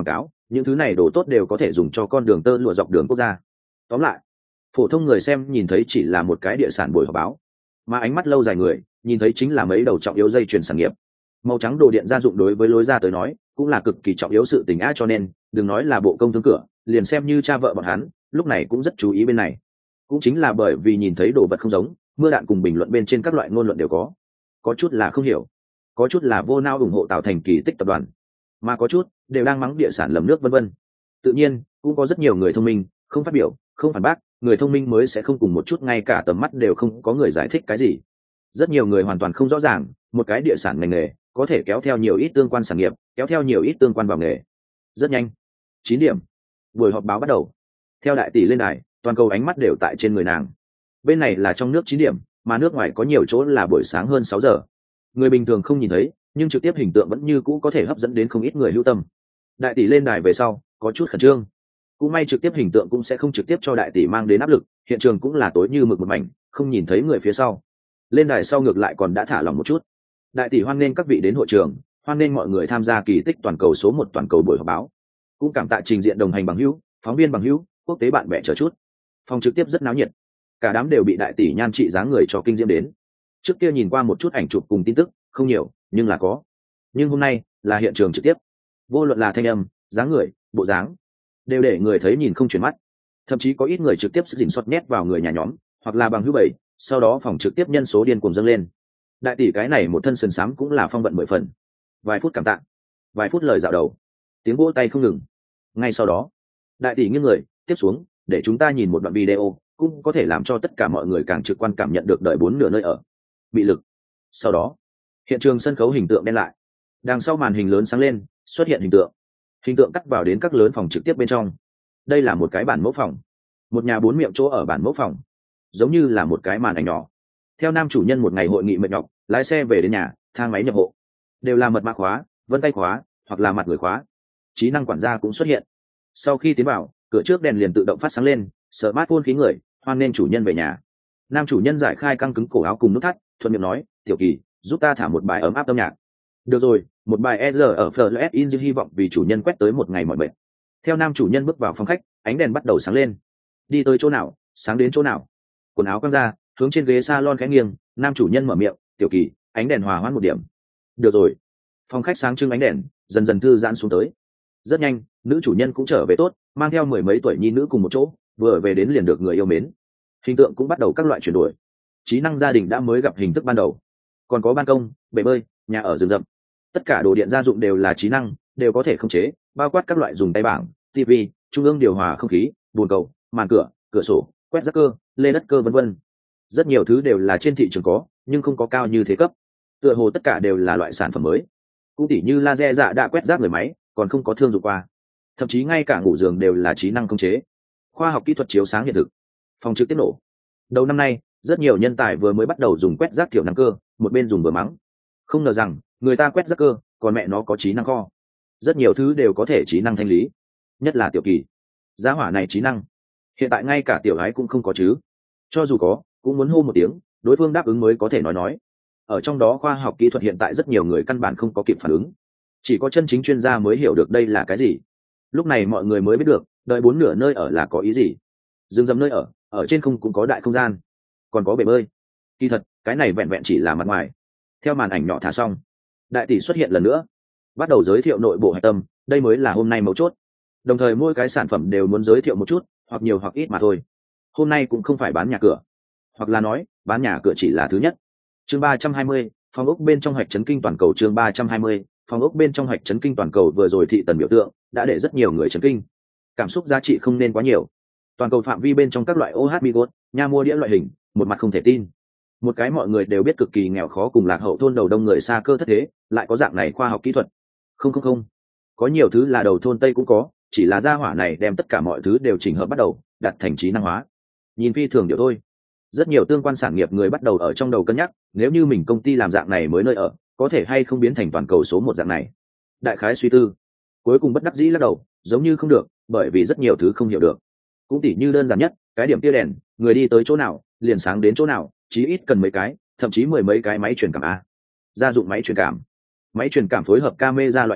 [SPEAKER 1] những thứ này đồ tốt đều có thể dùng cho con đường tơ lụa dọc đường quốc gia. Tóm lại, phổ thông người xem nhìn thấy chỉ là một cái địa sản buổi họp báo, mà ánh mắt lâu dài người nhìn thấy chính là mấy đầu trọng yếu dây chuyền sản nghiệp. Màu trắng đồ điện gia dụng đối với lối ra tới nói cũng là cực kỳ trọng yếu sự tình á, cho nên đừng nói là bộ công thương cửa, liền xem như cha vợ bọn hắn lúc này cũng rất chú ý bên này. Cũng chính là bởi vì nhìn thấy đồ vật không giống, mưa đạn cùng bình luận bên trên các loại ngôn luận đều có chút là không hiểu, có chút là vô nao ủng hộ tạo thành kỳ tích tập đoàn, mà có chút đều đang mắng địa sản lầm nước vân vân. Tự nhiên cũng có rất nhiều người thông minh không phát biểu, không phản bác, người thông minh mới sẽ không cùng một chút ngay cả tầm mắt đều không có người giải thích cái gì. Rất nhiều người hoàn toàn không rõ ràng một cái địa sản ngành nghề có thể kéo theo nhiều ít tương quan sản nghiệp, kéo theo nhiều ít tương quan vào nghề. Rất nhanh, 9 điểm, buổi họp báo bắt đầu. Theo đại tỷ lên đài, toàn cầu ánh mắt đều tại trên người nàng. Bên này là trong nước 9 điểm, mà nước ngoài có nhiều chỗ là buổi sáng hơn 6 giờ. Người bình thường không nhìn thấy, nhưng trực tiếp hình tượng vẫn như cũ có thể hấp dẫn đến không ít người lưu tâm. Đại tỷ lên đài về sau, có chút khẩn trương. Cũng may trực tiếp hình tượng cũng sẽ không trực tiếp cho đại tỷ mang đến áp lực, hiện trường cũng là tối như mực một mảnh, không nhìn thấy người phía sau. Lên đài sau ngược lại còn đã thả lỏng một chút. Đại tỷ hoan nghênh các vị đến hội trường, hoan nghênh mọi người tham gia kỳ tích toàn cầu số 1 toàn cầu buổi họp báo. Cũng cảm tạ trình diện đồng hành bằng hữu, phóng viên bằng hữu, quốc tế bạn bè chờ chút. Phòng trực tiếp rất náo nhiệt, cả đám đều bị đại tỷ nhan trị dáng người cho kinh diễm đến. Trước kia nhìn qua một chút ảnh chụp cùng tin tức, không nhiều, nhưng là có. Nhưng hôm nay là hiện trường trực tiếp, vô luận là thanh âm, dáng người, bộ dáng, đều để người thấy nhìn không chuyển mắt. Thậm chí có ít người trực tiếp sẽ dình xót nhét vào người nhà nhóm, hoặc là bằng hữu bảy, sau đó phòng trực tiếp nhân số điên cuồng dâng lên. Đại tỷ cái này một thân sườn xám cũng là phong vận 10 phần. Vài phút cảm tạ, vài phút lời dạo đầu, tiếng vỗ tay không ngừng. Ngay sau đó, đại tỷ nghiêng người tiếp xuống, để chúng ta nhìn một đoạn video, cũng có thể làm cho tất cả mọi người càng trực quan cảm nhận được đợi 4 nửa nơi ở bị lực. Sau đó, hiện trường sân khấu hình tượng đen lại, đằng sau màn hình lớn sáng lên, xuất hiện hình tượng cắt vào đến các lớn phòng trực tiếp bên trong. Đây là một cái bản mẫu phòng, một nhà 4 miệng chỗ ở bản mẫu phòng, giống như là một cái màn ảnh nhỏ. Theo nam chủ nhân một ngày hội nghị mệt nhọc, lái xe về đến nhà, thang máy nhập hộ đều là mật mã khóa, vân tay khóa hoặc là mặt người khóa. Trí năng quản gia cũng xuất hiện. Sau khi tiến vào, cửa trước đèn liền tự động phát sáng lên, smartphone khí người, hoan nên chủ nhân về nhà. Nam chủ nhân giải khai căng cứng cổ áo cùng nút thắt, thuận miệng nói, tiểu kỳ, giúp ta thả một bài ấm áp âm nhạc. Được rồi, một bài ER ở Flash in hy vọng vì chủ nhân quét tới một ngày mỏi mệt. Theo nam chủ nhân bước vào phòng khách, ánh đèn bắt đầu sáng lên. Đi tới chỗ nào, sáng đến chỗ nào. Quần áo quăng ra, hướng trên ghế salon khẽ nghiêng, nam chủ nhân mở miệng, tiểu kỳ, ánh đèn hòa hoãn một điểm. Được rồi. Phòng khách sáng trưng ánh đèn, dần dần thư giãn xuống tới. Rất nhanh, nữ chủ nhân cũng trở về tốt, mang theo 10 mấy tuổi nhi nữ cùng một chỗ, vừa về đến liền được người yêu mến. Hình tượng cũng bắt đầu các loại chuyển đổi. Trí năng gia đình đã mới gặp hình thức ban đầu. Còn có ban công, bể bơi, nhà ở rừng rậm. Tất cả đồ điện gia dụng đều là trí năng, đều có thể khống chế, bao quát các loại dùng tay bảng, tivi, trung ương điều hòa không khí, bồn cầu, màn cửa, cửa sổ, quét rác cơ, lê đất cơ vân vân. Rất nhiều thứ đều là trên thị trường có, nhưng không có cao như thế cấp. Tựa hồ tất cả đều là loại sản phẩm mới. Cũng tỉ như laser dạ đã quét rác người máy, còn không có thương dụng qua. Thậm chí ngay cả ngủ giường đều là trí năng khống chế. Khoa học kỹ thuật chiếu sáng hiện thực. Phòng trực tiếp nổ. Đầu năm nay, rất nhiều nhân tài vừa mới bắt đầu dùng quét rác thiểu năng cơ, một bên dùng vừa mắng. Không ngờ rằng, người ta quét rác cơ, còn mẹ nó có trí năng kho. Rất nhiều thứ đều có thể trí năng thanh lý. Nhất là tiểu kỳ. Giá hỏa này trí năng. Hiện tại ngay cả tiểu gái cũng không có chứ. Cho dù có, cũng muốn hô một tiếng, đối phương đáp ứng mới có thể nói. Ở trong đó khoa học kỹ thuật hiện tại rất nhiều người căn bản không có kịp phản ứng. Chỉ có chân chính chuyên gia mới hiểu được đây là cái gì. Lúc này mọi người mới biết được, đợi 4 nửa nơi ở là có ý gì. Rừng rậm nơi ở trên không cũng có đại không gian, còn có bể bơi. Kỳ thật, cái này vẹn vẹn chỉ là mặt ngoài. Theo màn ảnh nhỏ thả xong, đại tỷ xuất hiện lần nữa, bắt đầu giới thiệu nội bộ hạch tâm, đây mới là hôm nay mấu chốt. Đồng thời mỗi cái sản phẩm đều muốn giới thiệu một chút, hoặc nhiều hoặc ít mà thôi. Hôm nay cũng không phải bán nhà cửa, hoặc là nói, bán nhà cửa chỉ là thứ nhất. Chương 320, phòng ốc bên trong hoạch chấn kinh toàn cầu. Chương 320, phòng ốc bên trong hoạch chấn kinh toàn cầu. Vừa rồi thị tần biểu tượng đã để rất nhiều người chấn kinh. Cảm xúc giá trị không nên quá nhiều. Toàn cầu phạm vi bên trong các loại OH bigot, nha mua đĩa loại hình, một mặt không thể tin. Một cái mọi người đều biết cực kỳ nghèo khó cùng lạc hậu thôn đầu đông người xa cơ thất thế, lại có dạng này khoa học kỹ thuật. Không. Có nhiều thứ là đầu thôn Tây cũng có, chỉ là gia hỏa này đem tất cả mọi thứ đều chỉnh hợp bắt đầu, đặt thành trí năng hóa. Nhìn phi thường điều thôi. Rất nhiều tương quan sản nghiệp người bắt đầu ở trong đầu cân nhắc, nếu như mình công ty làm dạng này mới nơi ở, có thể hay không biến thành toàn cầu số 1 dạng này. Đại khái suy tư, cuối cùng bất đắc dĩ lắc đầu, giống như không được, bởi vì rất nhiều thứ không hiểu được. Cũng tỉ như đơn giản nhất, cái điểm tia đèn, người đi tới chỗ nào, liền sáng đến chỗ nào, chí ít cần mấy cái, thậm chí 10 mấy cái máy truyền cảm a. Gia dụng máy truyền cảm phối hợp camera loại hình,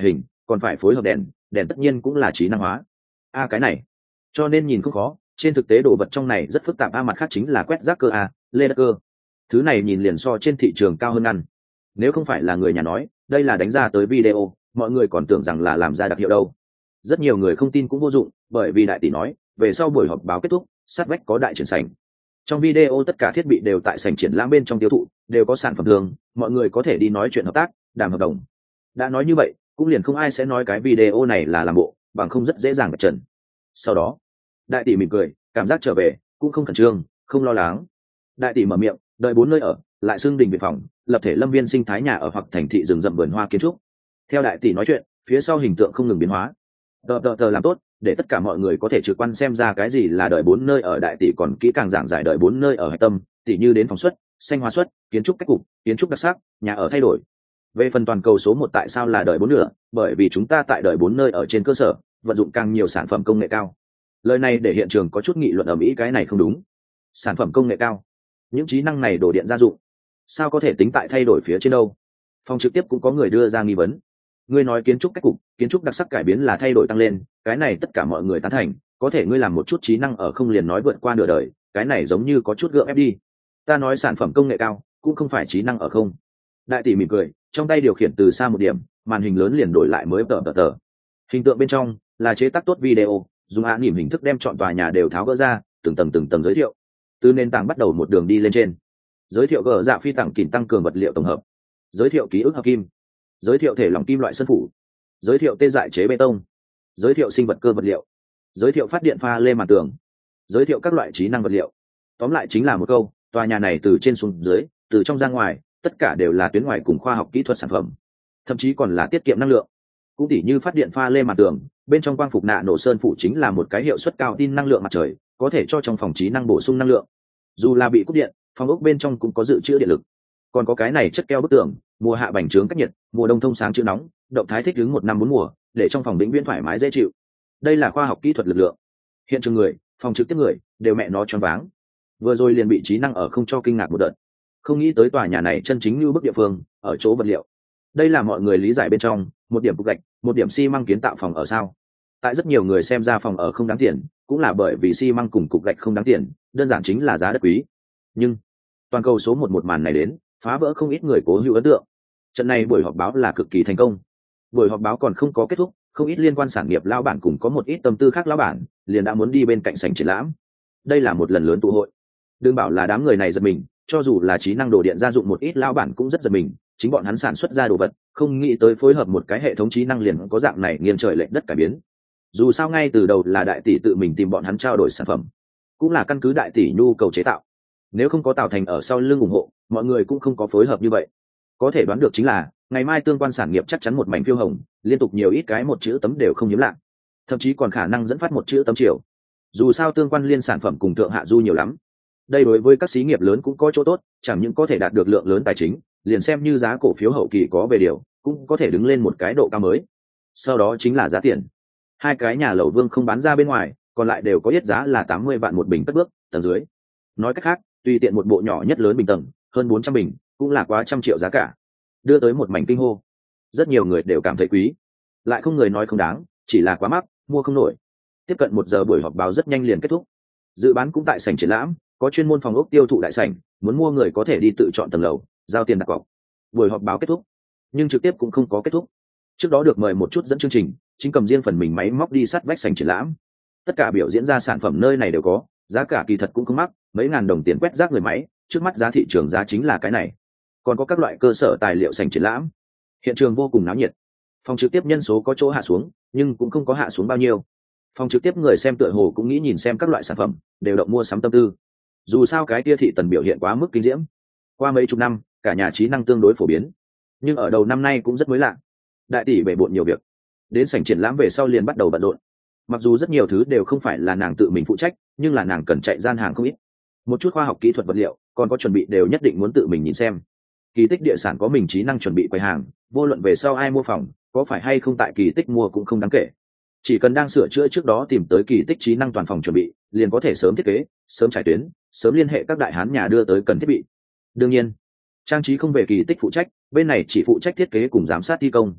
[SPEAKER 1] còn phải phối hợp đèn, đèn tất nhiên cũng là trí năng hóa. Cái này cho nên nhìn không khó, trên thực tế đồ vật trong này rất phức tạp. Mặt khác chính là quét rác cơ laser cơ, thứ này nhìn liền so trên thị trường cao hơn ăn. Nếu không phải là người nhà nói đây là đánh ra tới video, mọi người còn tưởng rằng là làm ra đặc hiệu đâu. Rất nhiều người không tin cũng vô dụng, bởi vì đại tỷ nói về sau buổi họp báo kết thúc, sát vách có đại triển sảnh. Trong video tất cả thiết bị đều tại sảnh triển lãm bên trong tiêu thụ, đều có sản phẩm thường, mọi người có thể đi nói chuyện hợp tác, đàm hợp đồng. Đã nói như vậy cũng liền không ai sẽ nói cái video này là làm bộ, bằng không rất dễ dàng bật trần. Sau đó đại tỷ mỉm cười, cảm giác trở về cũng không khẩn trương, không lo lắng. Đại tỷ mở miệng, đợi 4 nơi ở, lại xưng đình biệt phòng, lập thể lâm viên sinh thái nhà ở hoặc thành thị rừng rậm vườn hoa kiến trúc. Theo đại tỷ nói chuyện, phía sau hình tượng không ngừng biến hóa. Tờ làm tốt, để tất cả mọi người có thể trực quan xem ra cái gì là đợi 4 nơi ở. Đại tỷ còn kỹ càng giảng giải đợi 4 nơi ở hạch tâm, tỷ như đến phòng suất, xanh hóa suất, kiến trúc cách cục, kiến trúc đặc sắc, nhà ở thay đổi. Về phần toàn cầu số 1 tại sao là đợi 4 nửa, bởi vì chúng ta tại đợi 4 nơi ở trên cơ sở vận dụng càng nhiều sản phẩm công nghệ cao. Lời này để hiện trường có chút nghị luận ở Mỹ, cái này không đúng. Sản phẩm công nghệ cao, những trí năng này đổ điện gia dụng, sao có thể tính tại thay đổi phía trên đâu? Phòng trực tiếp cũng có người đưa ra nghi vấn. Ngươi nói kiến trúc cách cục, kiến trúc đặc sắc cải biến là thay đổi tăng lên, cái này tất cả mọi người tán thành, có thể ngươi làm một chút trí năng ở không liền nói vượt qua nửa đời, cái này giống như có chút gượng ép đi. Ta nói sản phẩm công nghệ cao cũng không phải trí năng ở không. Đại tỷ mỉm cười, trong tay điều khiển từ xa một điểm, màn hình lớn liền đổi lại mới tờ. Hình tượng bên trong là chế tác tốt video, dùng nhìn hình thức đem chọn tòa nhà đều tháo gỡ ra, từng tầng giới thiệu. Từ nền tảng bắt đầu một đường đi lên trên, giới thiệu gỡ dạ phi tặng kìm tăng cường vật liệu tổng hợp, giới thiệu ký ức hợp kim, giới thiệu thể lỏng kim loại sân phủ, giới thiệu tê dại chế bê tông, giới thiệu sinh vật cơ vật liệu, giới thiệu phát điện pha lê màn tường, giới thiệu các loại trí năng vật liệu. Tóm lại chính là một câu, tòa nhà này từ trên xuống dưới, từ trong ra ngoài, tất cả đều là tuyến ngoài cùng khoa học kỹ thuật sản phẩm, thậm chí còn là tiết kiệm năng lượng. Cũng tỉ như phát điện pha lê màn tường, bên trong quang phục nạ nổ sơn phủ chính là một cái hiệu suất cao tin năng lượng mặt trời, có thể cho trong phòng trí năng bổ sung năng lượng. Dù là bị cúp điện, phòng ốc bên trong cũng có dự trữ điện lực. Còn có cái này chất keo bức tường, mùa hạ bành trướng cách nhiệt, mùa đông thông sáng chữa nóng, động thái thích ứng 1 năm 4 mùa, để trong phòng vĩnh viễn thoải mái dễ chịu. Đây là khoa học kỹ thuật lực lượng. Hiện trường người, phòng trực tiếp người đều mẹ nó choáng váng. Vừa rồi liền bị trí năng ở không cho kinh ngạc một đợt. Không nghĩ tới tòa nhà này chân chính như bức địa phương, ở chỗ vật liệu. Đây là mọi người lý giải bên trong, một điểm cục gạch, một điểm xi măng kiến tạo phòng ở sao? Tại rất nhiều người xem ra phòng ở không đáng tiền, cũng là bởi vì xi măng cùng cục gạch không đáng tiền, đơn giản chính là giá đất quý. Nhưng toàn cầu số một màn này đến, phá vỡ không ít người cố hữu ấn tượng. Trận này buổi họp báo là cực kỳ thành công. Buổi họp báo còn không có kết thúc, không ít liên quan sản nghiệp lao bản cùng có một ít tâm tư khác lao bản liền đã muốn đi bên cạnh sảnh triển lãm. Đây là một lần lớn tụ hội. Đừng bảo là đám người này giật mình, cho dù là trí năng đồ điện gia dụng một ít lao bản cũng rất giật mình, chính bọn hắn sản xuất ra đồ vật, không nghĩ tới phối hợp một cái hệ thống trí năng liền có dạng này nghiêng trời lệch đất cải biến. Dù sao ngay từ đầu là đại tỷ tự mình tìm bọn hắn trao đổi sản phẩm, cũng là căn cứ đại tỷ nhu cầu chế tạo. Nếu không có Tào Thành ở sau lưng ủng hộ, mọi người cũng không có phối hợp như vậy. Có thể đoán được chính là ngày mai tương quan sản nghiệp chắc chắn một mảnh phiêu hồng, liên tục nhiều ít cái một chữ tấm đều không hiếm lạ, thậm chí còn khả năng dẫn phát một chữ tấm chiều. Dù sao tương quan liên sản phẩm cùng thượng hạ du nhiều lắm, đây đối với các xí nghiệp lớn cũng có chỗ tốt, chẳng những có thể đạt được lượng lớn tài chính, liền xem như giá cổ phiếu hậu kỳ có về điều, cũng có thể đứng lên một cái độ cao mới. Sau đó chính là giá tiền. 2 cái nhà lẩu Vương không bán ra bên ngoài, còn lại đều có yết giá là 80 vạn một bình cất bước, tầng dưới. Nói cách khác, tùy tiện một bộ nhỏ nhất lớn bình tầng, hơn 400 bình, cũng là quá 100 triệu giá cả. Đưa tới một mảnh kinh hô. Rất nhiều người đều cảm thấy quý, lại không người nói không đáng, chỉ là quá mắc, mua không nổi. Tiếp cận 1 giờ buổi họp báo rất nhanh liền kết thúc. Dự bán cũng tại sảnh triển lãm, có chuyên môn phòng ốc tiêu thụ đại sảnh, muốn mua người có thể đi tự chọn tầng lầu, giao tiền đặt cọc. Buổi họp báo kết thúc, nhưng trực tiếp cũng không có kết thúc. Trước đó được mời một chút dẫn chương trình, chính cầm riêng phần mình máy móc đi sát vách sảnh triển lãm. Tất cả biểu diễn ra sản phẩm nơi này đều có, giá cả kỳ thật cũng không mắc, mấy ngàn đồng tiền quét rác người máy, trước mắt giá thị trường giá chính là cái này. Còn có các loại cơ sở tài liệu sảnh triển lãm. Hiện trường vô cùng náo nhiệt. Phòng trực tiếp nhân số có chỗ hạ xuống, nhưng cũng không có hạ xuống bao nhiêu. Phòng trực tiếp người xem tựa hồ cũng nghĩ nhìn xem các loại sản phẩm, đều động mua sắm tâm tư. Dù sao cái tia thị tần biểu hiện quá mức kinh diễm. Qua mấy chục năm, cả nhà trí năng tương đối phổ biến, nhưng ở đầu năm nay cũng rất mới lạ. Đại tỷ bể bộn nhiều việc, đến sảnh triển lãm về sau liền bắt đầu bận rộn. Mặc dù rất nhiều thứ đều không phải là nàng tự mình phụ trách, nhưng là nàng cần chạy gian hàng không ít. Một chút khoa học kỹ thuật vật liệu, còn có chuẩn bị đều nhất định muốn tự mình nhìn xem. Kỳ tích địa sản có mình trí năng chuẩn bị quầy hàng, vô luận về sau ai mua phòng, có phải hay không tại kỳ tích mua cũng không đáng kể. Chỉ cần đang sửa chữa trước đó tìm tới kỳ tích trí năng toàn phòng chuẩn bị, liền có thể sớm thiết kế, sớm trải tuyến, sớm liên hệ các đại hán nhà đưa tới cần thiết bị. Đương nhiên, trang trí không về kỳ tích phụ trách, bên này chỉ phụ trách thiết kế cùng giám sát thi công.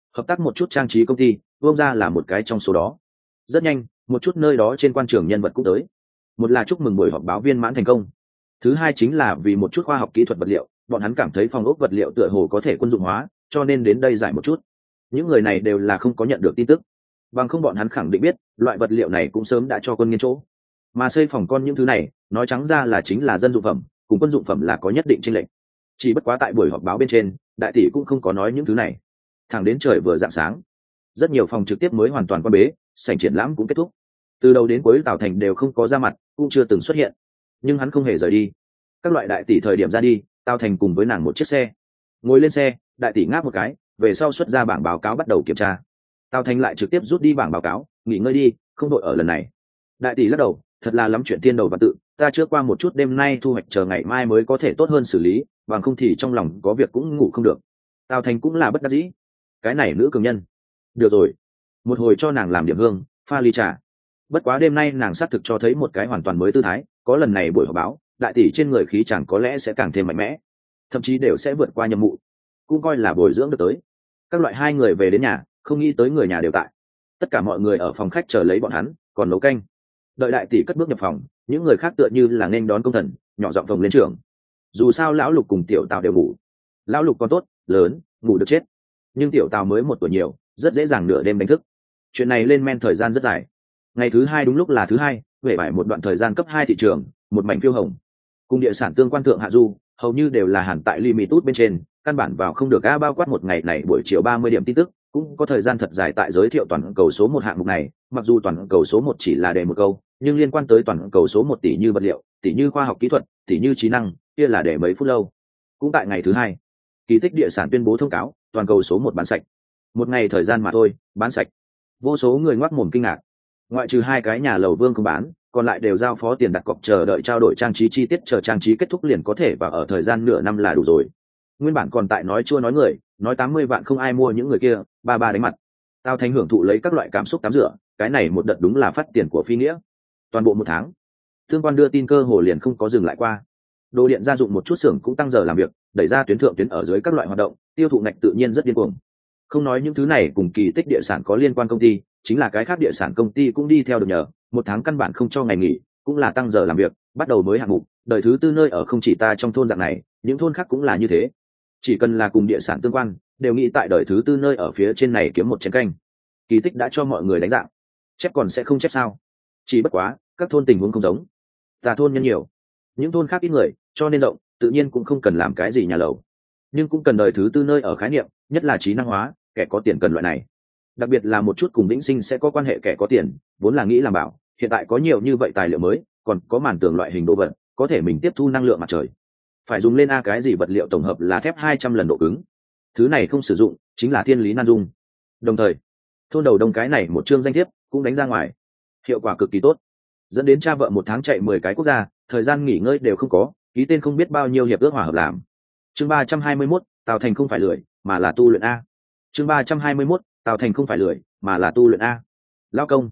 [SPEAKER 1] hợp tác một chút trang trí công ty, Vương gia là một cái trong số đó. Rất nhanh, một chút nơi đó trên quan trường nhân vật cũng tới. Một là chúc mừng buổi họp báo viên mãn thành công. Thứ hai chính là vì một chút khoa học kỹ thuật vật liệu, bọn hắn cảm thấy phòng ốc vật liệu tựa hồ có thể quân dụng hóa, cho nên đến đây giải một chút. Những người này đều là không có nhận được tin tức, bằng không bọn hắn khẳng định biết loại vật liệu này cũng sớm đã cho quân nghiên chỗ. Mà xây phòng con những thứ này, nói trắng ra là chính là dân dụng phẩm, cùng quân dụng phẩm là có nhất định chênh lệch. Chỉ bất quá tại buổi họp báo bên trên, đại tỷ cũng không có nói những thứ này. Thẳng đến trời vừa rạng sáng, rất nhiều phòng trực tiếp mới hoàn toàn quan bế, sảnh triển lãm cũng kết thúc. Từ đầu đến cuối Tào Thành đều không có ra mặt, cũng chưa từng xuất hiện, nhưng hắn không hề rời đi. Các loại đại tỷ thời điểm ra đi, Tào Thành cùng với nàng một chiếc xe. Ngồi lên xe, đại tỷ ngáp một cái, về sau xuất ra bảng báo cáo bắt đầu kiểm tra. Tào Thành lại trực tiếp rút đi bảng báo cáo, nghỉ ngơi đi, không đội ở lần này. Đại tỷ lắc đầu, thật là lắm chuyện tiên đầu và tự, ta chưa qua một chút đêm nay thu hoạch chờ ngày mai mới có thể tốt hơn xử lý, bằng không thì trong lòng có việc cũng ngủ không được. Tào Thành cũng là bất đắc dĩ. Cái này nữ cường nhân. Được rồi, một hồi cho nàng làm điểm hương, pha ly trà. Bất quá đêm nay nàng xác thực cho thấy một cái hoàn toàn mới tư thái, có lần này buổi họp báo, đại tỷ trên người khí chẳng có lẽ sẽ càng thêm mạnh mẽ, thậm chí đều sẽ vượt qua nhầm mụ, cũng coi là bồi dưỡng được tới. Các loại hai người về đến nhà, không nghĩ tới người nhà đều tại. Tất cả mọi người ở phòng khách chờ lấy bọn hắn, còn nấu canh. Đợi đại tỷ cất bước nhập phòng, những người khác tựa như là nên đón công thần, nhỏ giọng phồng lên trưởng. Dù sao lão Lục cùng tiểu Tào đều ngủ. Lão Lục còn tốt, lớn, ngủ được chết. Nhưng tiểu Tào mới 1 tuổi nhiều, rất dễ dàng nửa đêm đánh thức. Chuyện này lên men thời gian rất dài. Ngày thứ hai đúng lúc là thứ hai, về bài một đoạn thời gian cấp 2 thị trường, một mảnh phiêu hồng. Cùng địa sản tương quan thượng hạ du, hầu như đều là hẳn tại Limited bên trên, căn bản vào không được bao quát một ngày này buổi chiều 30 điểm tin tức, cũng có thời gian thật dài tại giới thiệu toàn cầu số 1 hạng mục này, mặc dù toàn cầu số 1 chỉ là đề một câu, nhưng liên quan tới toàn cầu số 1 tỷ như vật liệu, tỷ như khoa học kỹ thuật, tỷ như trí năng, kia là để mấy phút lâu. Cũng tại ngày thứ hai, Kỳ Tích địa sản tuyên bố thông cáo, toàn cầu số 1 bán sạch. Một ngày thời gian mà thôi, bán sạch. Vô số người ngoác mồm kinh ngạc. Ngoại trừ 2 cái nhà lầu Vương không bán, còn lại đều giao phó tiền đặt cọc chờ đợi trao đổi trang trí chi tiết, chờ trang trí kết thúc liền có thể và ở thời gian nửa năm là đủ rồi. Nguyên bản còn tại nói chua nói người, nói 80 vạn không ai mua những người kia, ba đánh mặt. Tao Thành hưởng thụ lấy các loại cảm xúc tắm rửa, cái này một đợt đúng là phát tiền của phi nghĩa. Toàn bộ 1 tháng, thương quan đưa tin cơ hồ liền không có dừng lại qua. Đồ điện gia dụng một chút xưởng cũng tăng giờ làm việc, đẩy ra tuyến thượng tuyến ở dưới các loại hoạt động, tiêu thụ ngạch tự nhiên rất điên cuồng. Không nói những thứ này cùng Kỳ Tích địa sản có liên quan công ty, chính là cái khác địa sản công ty cũng đi theo được nhờ, 1 tháng căn bản không cho ngày nghỉ, cũng là tăng giờ làm việc, bắt đầu mới hạng mục, đời thứ tư nơi ở không chỉ ta trong thôn dạng này, những thôn khác cũng là như thế. Chỉ cần là cùng địa sản tương quan, đều nghĩ tại đời thứ tư nơi ở phía trên này kiếm một chén canh. Kỳ Tích đã cho mọi người đánh dạng, chép còn sẽ không chép sao? Chỉ bất quá, các thôn tình huống không giống. Ta thôn nhân nhiều, những thôn khác ít người, cho nên rộng, tự nhiên cũng không cần làm cái gì nhà lầu, nhưng cũng cần đời thứ tư nơi ở khái niệm, nhất là trí năng hóa, kẻ có tiền cần loại này. Đặc biệt là một chút cùng vĩnh sinh sẽ có quan hệ kẻ có tiền, vốn là nghĩ làm bảo, hiện tại có nhiều như vậy tài liệu mới, còn có màn tường loại hình đồ vật, có thể mình tiếp thu năng lượng mặt trời. Phải dùng lên cái gì vật liệu tổng hợp là thép 200 lần độ cứng. Thứ này không sử dụng, chính là thiên lý nan dung. Đồng thời, thôn đầu đông cái này một chương danh thiếp cũng đánh ra ngoài, hiệu quả cực kỳ tốt, dẫn đến cha vợ 1 tháng chạy 10 cái quốc gia, thời gian nghỉ ngơi đều không có, ký tên không biết bao nhiêu hiệp ước hòa hợp làm. Chương 321, Tào Thành không phải lười, mà là tu luyện a. Chương 321, Tào Thành không phải lười, mà là tu luyện a. Lao công.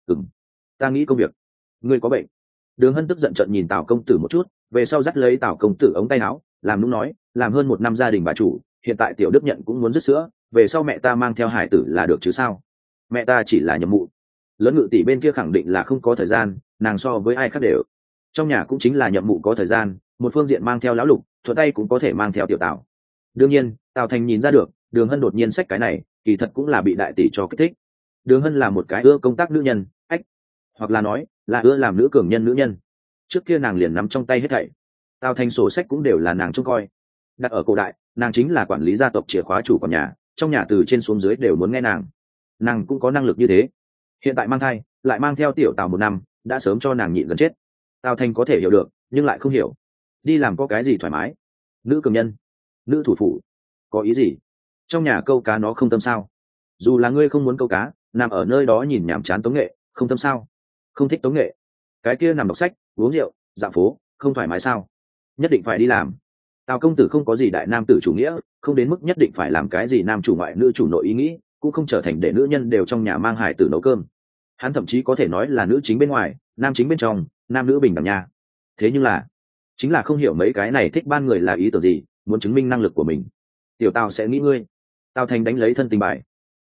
[SPEAKER 1] Ta nghĩ công việc. Ngươi có bệnh. Đường Hân tức giận trợn nhìn Tào công tử một chút, về sau dắt lấy Tào công tử ống tay áo, làm nũng nói, làm hơn 1 năm gia đình bà chủ, hiện tại tiểu Đức nhận cũng muốn rứt sữa, về sau mẹ ta mang theo hải tử là được chứ sao? Mẹ ta chỉ là nhầm mụ. Lớn Ngự tỷ bên kia khẳng định là không có thời gian, nàng so với ai khác đều. Trong nhà cũng chính là nhậm mụ có thời gian, một phương diện mang theo lão Lục, thuận tay cũng có thể mang theo tiểu Tào. Đương nhiên, Tào Thành nhìn ra được, Đường Hân đột nhiên xách cái này, kỳ thật cũng là bị đại tỷ cho kích thích. Đường Hân là một cái ưa công tác nữ nhân, hoặc là nói là ưa làm nữ cường nhân nữ nhân. Trước kia nàng liền nắm trong tay hết thảy. Tào Thành sổ sách cũng đều là nàng trông coi. Đặt ở cổ đại, nàng chính là quản lý gia tộc chìa khóa chủ của nhà, trong nhà từ trên xuống dưới đều muốn nghe nàng. Nàng cũng có năng lực như thế. Hiện tại mang thai, lại mang theo tiểu Tào 1 năm, đã sớm cho nàng nhịn gần chết. Tào Thành có thể hiểu được, nhưng lại không hiểu. Đi làm có cái gì thoải mái? Nữ cường nhân, nữ thủ phủ, có ý gì? Trong nhà câu cá nó không tâm sao? Dù là ngươi không muốn câu cá, nằm ở nơi đó nhìn nhàm chán tống nghệ, không tâm sao? Không thích tống nghệ, cái kia nằm đọc sách, uống rượu, dạo phố, không thoải mái sao? Nhất định phải đi làm. Tào công tử không có gì đại nam tử chủ nghĩa, không đến mức nhất định phải làm cái gì nam chủ ngoại nữ chủ nội ý nghĩ, cũng không trở thành để nữ nhân đều trong nhà mang hải tử nấu cơm. Hắn thậm chí có thể nói là nữ chính bên ngoài, nam chính bên trong, nam nữ bình đẳng nha. Thế nhưng là, chính là không hiểu mấy cái này thích ban người là ý tưởng gì, muốn chứng minh năng lực của mình. Tiểu Tào sẽ nghĩ ngươi. Tào Thành đánh lấy thân tình bài.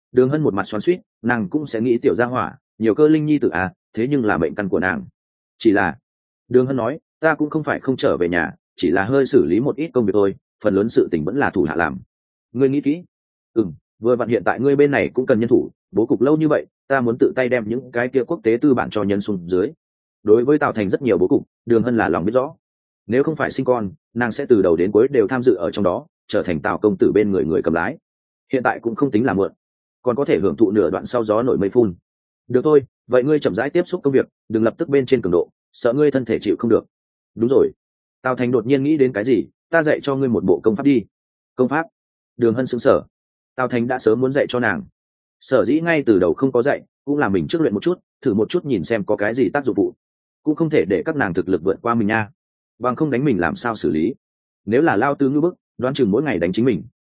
[SPEAKER 1] Đường Hân một mặt xoắn xuýt, nàng cũng sẽ nghĩ tiểu gia hỏa nhiều cơ linh nhi tử à, thế nhưng là mệnh căn của nàng. Chỉ là Đường Hân nói, ta cũng không phải không trở về nhà, chỉ là hơi xử lý một ít công việc thôi, phần lớn sự tình vẫn là thủ hạ làm. Ngươi nghĩ kỹ. Vừa vặn hiện tại ngươi bên này cũng cần nhân thủ, bố cục lâu như vậy, ta muốn tự tay đem những cái kia quốc tế tư bản cho nhân xuống dưới. Đối với Tào Thành rất nhiều bố cục, Đường Hân là lòng biết rõ. Nếu không phải sinh con, nàng sẽ từ đầu đến cuối đều tham dự ở trong đó, trở thành Tào công tử bên người người cầm lái. Hiện tại cũng không tính là muộn, còn có thể hưởng thụ nửa đoạn sau gió nổi mây phun. Được thôi, vậy ngươi chậm rãi tiếp xúc công việc, đừng lập tức bên trên cường độ, sợ ngươi thân thể chịu không được. Đúng rồi. Tào Thành đột nhiên nghĩ đến cái gì, ta dạy cho ngươi một bộ công pháp đi. Công pháp? Đường Hân sững sờ. Tào Thành đã sớm muốn dạy cho nàng, sở dĩ ngay từ đầu không có dạy, cũng là mình trước luyện một chút, thử một chút nhìn xem có cái gì tác dụng phụ, cũng không thể để các nàng thực lực vượt qua mình nha, bằng không đánh mình làm sao xử lý. Nếu là lao tứ ngư bức, đoán chừng mỗi ngày đánh chính mình.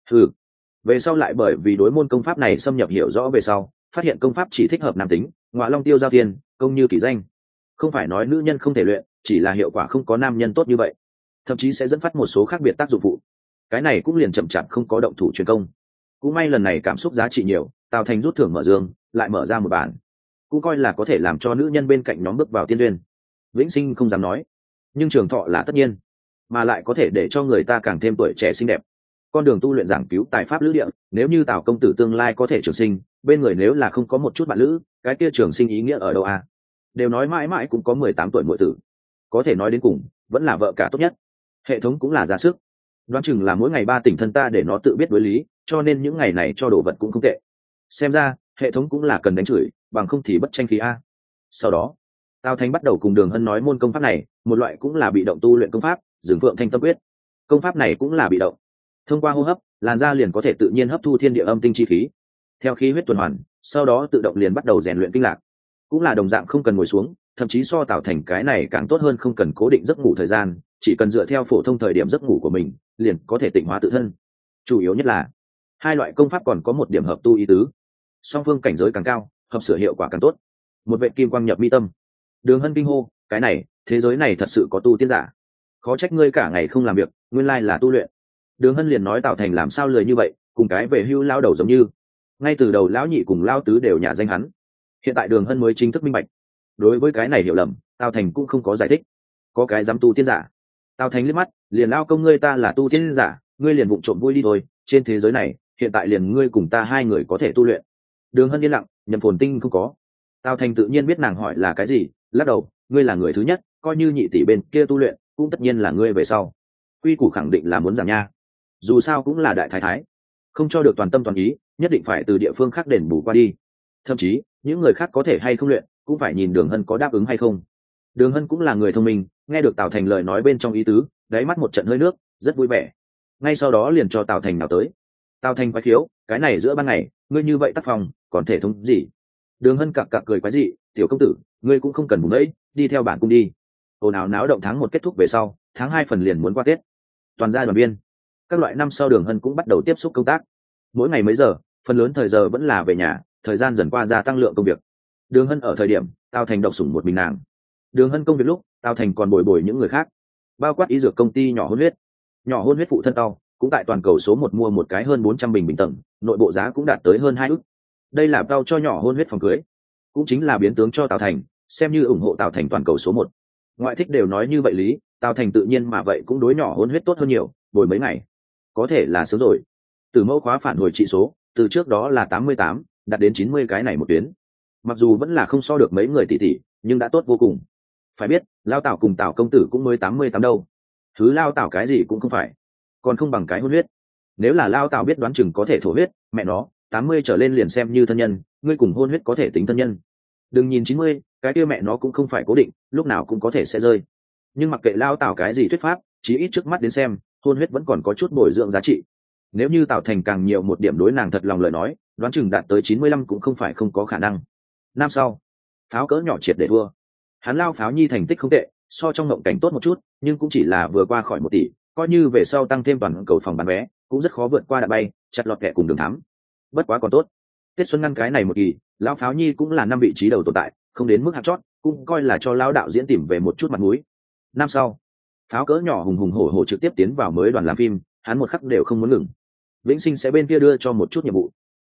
[SPEAKER 1] Về sau lại bởi vì đối môn công pháp này xâm nhập hiểu rõ về sau, phát hiện công pháp chỉ thích hợp nam tính, Ngọa Long Tiêu Giao Thiên, công như kỷ danh. Không phải nói nữ nhân không thể luyện, chỉ là hiệu quả không có nam nhân tốt như vậy, thậm chí sẽ dẫn phát một số khác biệt tác dụng phụ. Cái này cũng liền chậm chạp không có động thủ truyền công. Cũng may lần này cảm xúc giá trị nhiều, Tào Thành rút thưởng mở dương, lại mở ra một bản, cũng coi là có thể làm cho nữ nhân bên cạnh nhóm bước vào tiên duyên. Vĩnh sinh không dám nói, nhưng trường thọ là tất nhiên, mà lại có thể để cho người ta càng thêm tuổi trẻ xinh đẹp. Con đường tu luyện giảng cứu tài pháp lữ địa, nếu như Tào công tử tương lai có thể trường sinh, bên người nếu là không có một chút bạn lữ, cái kia trường sinh ý nghĩa ở đâu à? Đều nói mãi mãi cũng có 18 tuổi muội tử, có thể nói đến cùng vẫn là vợ cả tốt nhất. Hệ thống cũng là ra sức, đoán chừng là mỗi ngày 3 tỉnh thân ta để nó tự biết đối lý, cho nên những ngày này cho đồ vật cũng không tệ. Xem ra hệ thống cũng là cần đánh chửi, bằng không thì bất tranh khí a. Sau đó Tào Thành bắt đầu cùng Đường Hân nói môn công pháp này, một loại cũng là bị động tu luyện công pháp, Dừng Phượng Thanh Tâm Quyết. Công pháp này cũng là bị động, thông qua hô hấp, làn da liền có thể tự nhiên hấp thu thiên địa âm tinh chi khí, theo khí huyết tuần hoàn, sau đó tự động liền bắt đầu rèn luyện kinh lạc. Cũng là đồng dạng không cần ngồi xuống, thậm chí so Tào Thành cái này càng tốt hơn, không cần cố định giấc ngủ thời gian, chỉ cần dựa theo phổ thông thời điểm giấc ngủ của mình, liền có thể tịnh hóa tự thân. Chủ yếu nhất là hai loại công pháp còn có một điểm hợp tu ý tứ, song phương cảnh giới càng cao, hợp sửa hiệu quả càng tốt. Một vệ kim quang nhập mi tâm. Đường Hân kinh hô, cái này, thế giới này thật sự có tu tiên giả, khó trách ngươi cả ngày không làm việc, nguyên lai là tu luyện. Đường Hân liền nói Tào Thành làm sao lười như vậy, cùng cái về hưu lao đầu giống như. Ngay từ đầu lão nhị cùng lao tứ đều nhả danh hắn, hiện tại Đường Hân mới chính thức minh bạch. Đối với cái này hiểu lầm, Tào Thành cũng không có giải thích. Có cái dám tu tiên giả? Tào Thành liếc mắt, liền lao công ngươi ta là tu tiên giả, ngươi liền vụng trộm vui đi thôi, trên thế giới này hiện tại liền ngươi cùng ta hai người có thể tu luyện. Đường Hân yên lặng, Nhậm Phồn Tinh không có. Tào Thành tự nhiên biết nàng hỏi là cái gì, lắc đầu, ngươi là người thứ nhất, coi như nhị tỷ bên kia tu luyện, cũng tất nhiên là ngươi về sau. Quy củ khẳng định là muốn giảm nha, dù sao cũng là đại thái thái, không cho được toàn tâm toàn ý, nhất định phải từ địa phương khác đền bù qua đi. Thậm chí những người khác có thể hay không luyện, cũng phải nhìn Đường Hân có đáp ứng hay không. Đường Hân cũng là người thông minh, nghe được Tào Thành lời nói bên trong ý tứ, đáy mắt một trận hơi nước, rất vui vẻ. Ngay sau đó liền cho Tào Thành nào tới. Tào Thành quái khiếu, cái này giữa ban ngày ngươi như vậy tác phong, còn thể thống gì? Đường Hân cặc cặc cười quái dị, tiểu công tử, ngươi cũng không cần bùng ấy, đi theo bản cung đi. Ồn ào náo động tháng 1 kết thúc về sau, tháng 2 phần liền muốn qua Tết. Toàn gia đoàn viên, các loại năm sau Đường Hân cũng bắt đầu tiếp xúc công tác. Mỗi ngày mấy giờ, phần lớn thời giờ vẫn là về nhà, thời gian dần qua gia tăng lượng công việc. Đường Hân ở thời điểm Tào Thành độc sủng một mình nàng. Đường Hân công việc lúc, Tào Thành còn bồi bồi những người khác, bao quát ý dược công ty nhỏ hôn huyết. Nhỏ hôn huyết phụ thân Tao cũng tại toàn cầu số 1 mua một cái hơn 400 bình bình tầng, nội bộ giá cũng đạt tới hơn 2 ức. Đây là Tao cho nhỏ hôn huyết phòng cưới, cũng chính là biến tướng cho Tào Thành, xem như ủng hộ Tào Thành toàn cầu số 1. Ngoại thích đều nói như vậy lý, Tào Thành tự nhiên mà vậy cũng đối nhỏ hôn huyết tốt hơn nhiều, bồi mấy ngày có thể là sớm rồi. Từ mẫu khóa phản hồi trị số, từ trước đó là 88, đạt đến 90 cái này một tuyến. Mặc dù vẫn là không so được mấy người tỷ tỷ, nhưng đã tốt vô cùng. Phải biết, Lao Tảo cùng Tảo công tử cũng mới 88 đâu. Thứ Lao Tảo cái gì cũng không phải, còn không bằng cái hôn huyết. Nếu là Lao Tảo biết đoán chừng có thể thổ huyết, mẹ nó, 80 trở lên liền xem như thân nhân, ngươi cùng hôn huyết có thể tính thân nhân. Đừng nhìn 90, cái kia mẹ nó cũng không phải cố định, lúc nào cũng có thể sẽ rơi. Nhưng mặc kệ Lao Tảo cái gì thuyết pháp, chí ít trước mắt đến xem, hôn huyết vẫn còn có chút bồi dưỡng giá trị. Nếu như Tảo Thành càng nhiều một điểm đối nàng thật lòng lời nói, đoán chừng đạt tới 95 cũng không phải không có khả năng. Năm sau, pháo cỡ nhỏ triệt để thua. Hắn Lao Pháo Nhi thành tích không tệ, so trong ngộng cảnh tốt một chút, nhưng cũng chỉ là vừa qua khỏi 1 tỷ, coi như về sau tăng thêm toàn cầu phòng bán vé, cũng rất khó vượt qua đạn bay, chặt lọt kẻ cùng đường thắm. Bất quá còn tốt, Tết Xuân ngăn cái này 1 kỳ, Lao Pháo Nhi cũng là 5 vị trí đầu tồn tại, không đến mức hạt chót, cũng coi là cho Lao đạo diễn tìm về một chút mặt mũi. Năm sau, pháo cỡ nhỏ hùng hùng hổ hổ trực tiếp tiến vào mới đoàn làm phim, hắn một khắc đều không muốn ngừng. Vĩnh Sinh sẽ bên kia đưa cho một chút nhiệm vụ.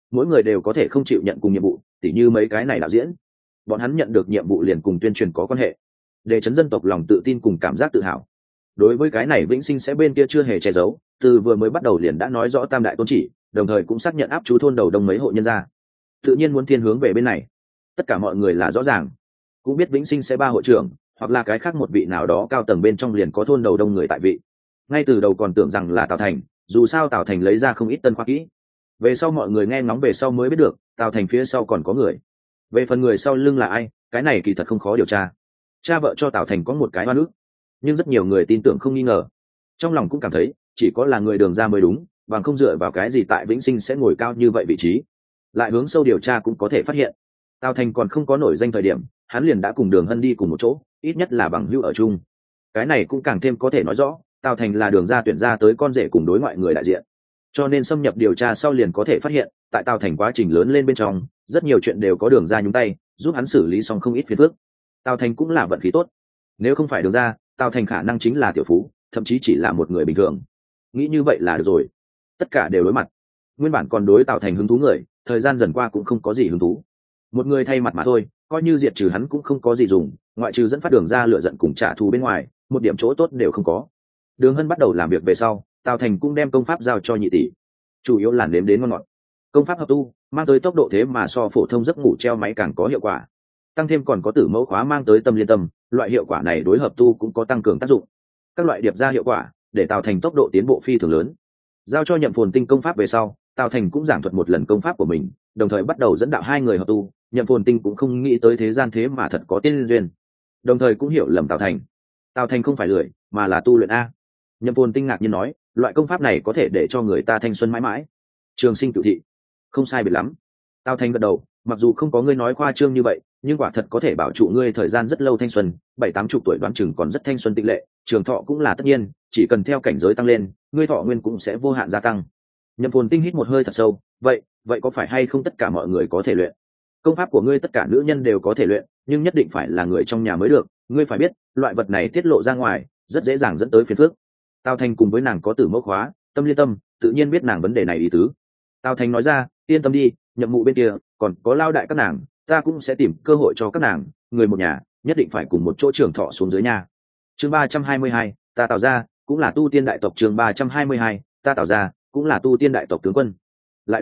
[SPEAKER 1] mỗi người đều có thể không chịu nhận cùng nhiệm vụ, tỉ như mấy cái này đạo diễn, bọn hắn nhận được nhiệm vụ liền cùng tuyên truyền có quan hệ, để chấn dân tộc lòng tự tin cùng cảm giác tự hào. Đối với cái này Vĩnh Sinh sẽ bên kia chưa hề che giấu, từ vừa mới bắt đầu liền đã nói rõ tam đại tôn chỉ, đồng thời cũng xác nhận áp chú thôn đầu đông mấy hộ nhân gia, tự nhiên muốn thiên hướng về bên này. Tất cả mọi người là rõ ràng, cũng biết Vĩnh Sinh sẽ ba hội trưởng hoặc là cái khác một vị nào đó cao tầng bên trong liền có thôn đầu đông người tại vị. Ngay từ đầu còn tưởng rằng là Tào Thành, dù sao Tào Thành lấy ra không ít tân khoa kỹ. Về sau mọi người nghe ngóng về sau mới biết được Tào Thành phía sau còn có người. Về phần người sau lưng là ai, cái này kỳ thật không khó điều tra. Cha vợ cho Tào Thành có một cái oan ức, nhưng rất nhiều người tin tưởng không nghi ngờ, trong lòng cũng cảm thấy chỉ có là người Đường ra mới đúng, bằng không dựa vào cái gì tại Vĩnh Sinh sẽ ngồi cao như vậy vị trí. Lại hướng sâu điều tra cũng có thể phát hiện, Tào Thành còn không có nổi danh thời điểm, hắn liền đã cùng Đường Hân đi cùng một chỗ, ít nhất là bằng hữu ở chung. Cái này cũng càng thêm có thể nói rõ Tào Thành là Đường ra tuyển ra tới con rể cùng đối ngoại người đại diện. Cho nên xâm nhập điều tra sau liền có thể phát hiện, tại Tào Thành quá trình lớn lên bên trong, rất nhiều chuyện đều có Đường ra nhúng tay, giúp hắn xử lý xong không ít phiền phức. Tào Thành cũng là vận khí tốt, nếu không phải Đường ra, Tào Thành khả năng chính là tiểu phú, thậm chí chỉ là một người bình thường. Nghĩ như vậy là được rồi, tất cả đều đối mặt. Nguyên bản còn đối Tào Thành hứng thú người, thời gian dần qua cũng không có gì hứng thú. Một người thay mặt mà thôi, coi như diệt trừ hắn cũng không có gì dùng, ngoại trừ dẫn phát Đường ra lựa giận cùng trả thù bên ngoài, một điểm chỗ tốt đều không có. Đường Hân bắt đầu làm việc về sau, Tào Thành cũng đem công pháp giao cho nhị tỷ, chủ yếu là nếm đến ngon ngọt. Công pháp hợp tu mang tới tốc độ thế mà so phổ thông giấc ngủ treo máy càng có hiệu quả, tăng thêm còn có tử mẫu khóa mang tới tâm liên tâm, loại hiệu quả này đối hợp tu cũng có tăng cường tác dụng. Các loại điệp ra hiệu quả để Tào Thành tốc độ tiến bộ phi thường lớn. Giao cho Nhậm Phồn Tinh công pháp về sau, Tào Thành cũng giảng thuật một lần công pháp của mình, đồng thời bắt đầu dẫn đạo hai người hợp tu. Nhậm Phồn Tinh cũng không nghĩ tới thế gian thế mà thật có tiên duyên, đồng thời cũng hiểu lầm Tào Thành. Tào Thành không phải lười, mà là tu luyện a. Nhậm Phồn Tinh ngạc nhiên nói, loại công pháp này có thể để cho người ta thanh xuân mãi mãi, trường sinh cửu thị. Không sai biệt lắm. Tào Thành gật đầu, mặc dù không có ngươi nói khoa trương như vậy, nhưng quả thật có thể bảo trụ ngươi thời gian rất lâu thanh xuân, 70-80 tuổi đoán chừng còn rất thanh xuân tịnh lệ, trường thọ cũng là tất nhiên, chỉ cần theo cảnh giới tăng lên, ngươi thọ nguyên cũng sẽ vô hạn gia tăng. Nhậm Phồn Tinh hít một hơi thật sâu, vậy có phải hay không tất cả mọi người có thể luyện? Công pháp của ngươi tất cả nữ nhân đều có thể luyện, nhưng nhất định phải là người trong nhà mới được, ngươi phải biết, loại vật này tiết lộ ra ngoài, rất dễ dàng dẫn tới phiền phức. Tào Thành cùng với nàng có tử mẫu khóa, tâm liên tâm, tự nhiên biết nàng vấn đề này ý tứ. Tào Thành nói ra, yên tâm đi, Nhậm mụ bên kia còn có Lao đại các nàng, ta cũng sẽ tìm cơ hội cho các nàng, người một nhà nhất định phải cùng một chỗ trưởng thọ xuống dưới nhà. Chương 322, ta Tào ra cũng là tu tiên đại tộc. Chương 322, ta Tào ra cũng là tu tiên đại tộc tướng quân. Lại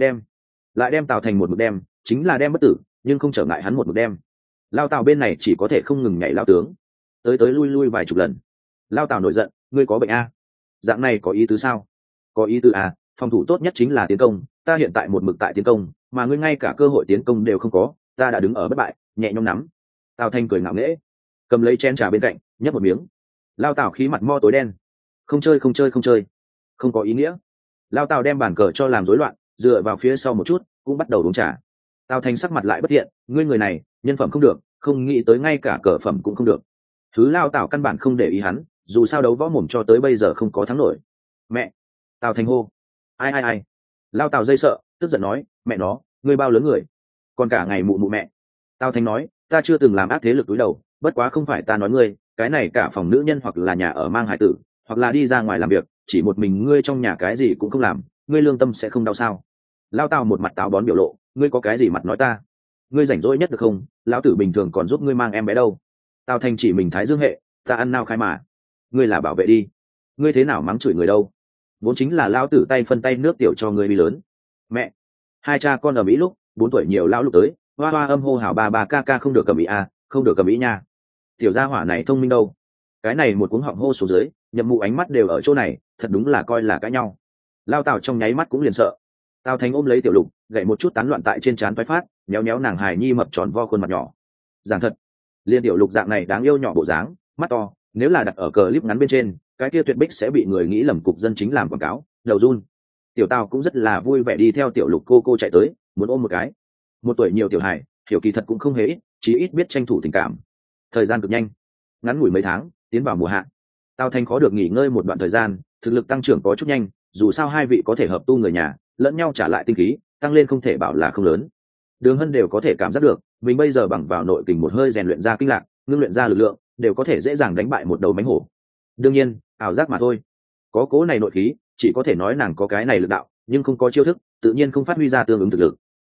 [SPEAKER 1] đem Tào Thành một mực đem, chính là đem bất tử, nhưng không trở ngại hắn một mực đem. Lao Tào bên này chỉ có thể không ngừng nhảy lao tướng, tới lui vài chục lần. Lao Tào nổi giận, ngươi có bệnh a? Dạng này có ý tứ sao? Có ý tứ à? Phòng thủ tốt nhất chính là tiến công, ta hiện tại một mực tại tiến công, mà ngươi ngay cả cơ hội tiến công đều không có, ta đã đứng ở bất bại, nhẹ nhõm nắm. Tào Thanh cười ngạo nghễ, cầm lấy chén trà bên cạnh, nhấp một miếng. Lao Tào khí mặt mo tối đen, không chơi, không có ý nghĩa. Lao Tào đem bàn cờ cho làm rối loạn, dựa vào phía sau một chút, cũng bắt đầu uống trà. Tào Thanh sắc mặt lại bất thiện, ngươi người này nhân phẩm không được, không nghĩ tới ngay cả cờ phẩm cũng không được. Thứ Lao Tào căn bản không để ý hắn, dù sao đấu võ mồm cho tới bây giờ không có thắng nổi. Mẹ! Tào Thanh hô. Ai? Lao Tào dây sợ, tức giận nói, mẹ nó, ngươi bao lớn người, còn cả ngày mụ mẹ. Tào Thanh nói, ta chưa từng làm ác thế lực túi đầu, bất quá không phải ta nói ngươi, cái này cả phòng nữ nhân hoặc là nhà ở mang hải tử, hoặc là đi ra ngoài làm việc, chỉ một mình ngươi trong nhà cái gì cũng không làm, ngươi lương tâm sẽ không đau sao? Lao Tào một mặt táo bón biểu lộ, ngươi có cái gì mặt nói ta? Ngươi rảnh rỗi nhất được không? Lão tử bình thường còn giúp ngươi mang em bé đâu. Tào Thanh chỉ mình Thái Dương hệ, ta ăn nao khai mà. Ngươi là bảo vệ đi, ngươi thế nào mắng chửi người đâu? Vốn chính là lão tử tay phân tay nước tiểu cho ngươi đi lớn. Mẹ! Hai cha con ở Mỹ lúc 4 tuổi nhiều lão lúc tới, hoa âm hô hào ba ca không được cầm ý à, không được cầm ý nha. Tiểu gia hỏa này thông minh đâu? Cái này một cuống họng hô xuống dưới, Nhậm mụ ánh mắt đều ở chỗ này, thật đúng là coi là cãi nhau. Lao Tào trong nháy mắt cũng liền sợ. Tào Thành ôm lấy Tiểu Lục, gậy một chút tán loạn tại trên trán toái phát, méo nàng hài nhi mập tròn vo khuôn mặt nhỏ. Giảng thật, liên Tiểu Lục dạng này đáng yêu nhỏ bộ dáng, mắt to, nếu là đặt ở clip ngắn bên trên, cái kia tuyệt bích sẽ bị người nghĩ lầm cục dân chính làm quảng cáo, đầu run. Tiểu Tào cũng rất là vui vẻ đi theo Tiểu Lục cô chạy tới, muốn ôm một cái. 1 tuổi nhiều tiểu hài, hiểu kỳ thật cũng không hề ít, chí ít biết tranh thủ tình cảm. Thời gian cực nhanh, ngắn ngủi mấy tháng, tiến vào mùa hạ. Tào Thành khó được nghỉ ngơi một đoạn thời gian, thực lực tăng trưởng có chút nhanh, dù sao hai vị có thể hợp tu người nhà, lẫn nhau trả lại tinh khí, tăng lên không thể bảo là không lớn. Đường Hân đều có thể cảm giác được, mình bây giờ bằng vào nội kình một hơi rèn luyện ra kinh lạc, ngưng luyện ra lực lượng, đều có thể dễ dàng đánh bại một đầu mánh hổ. Đương nhiên, ảo giác mà thôi. Có cố này nội khí, chỉ có thể nói nàng có cái này lực đạo, nhưng không có chiêu thức, tự nhiên không phát huy ra tương ứng thực lực.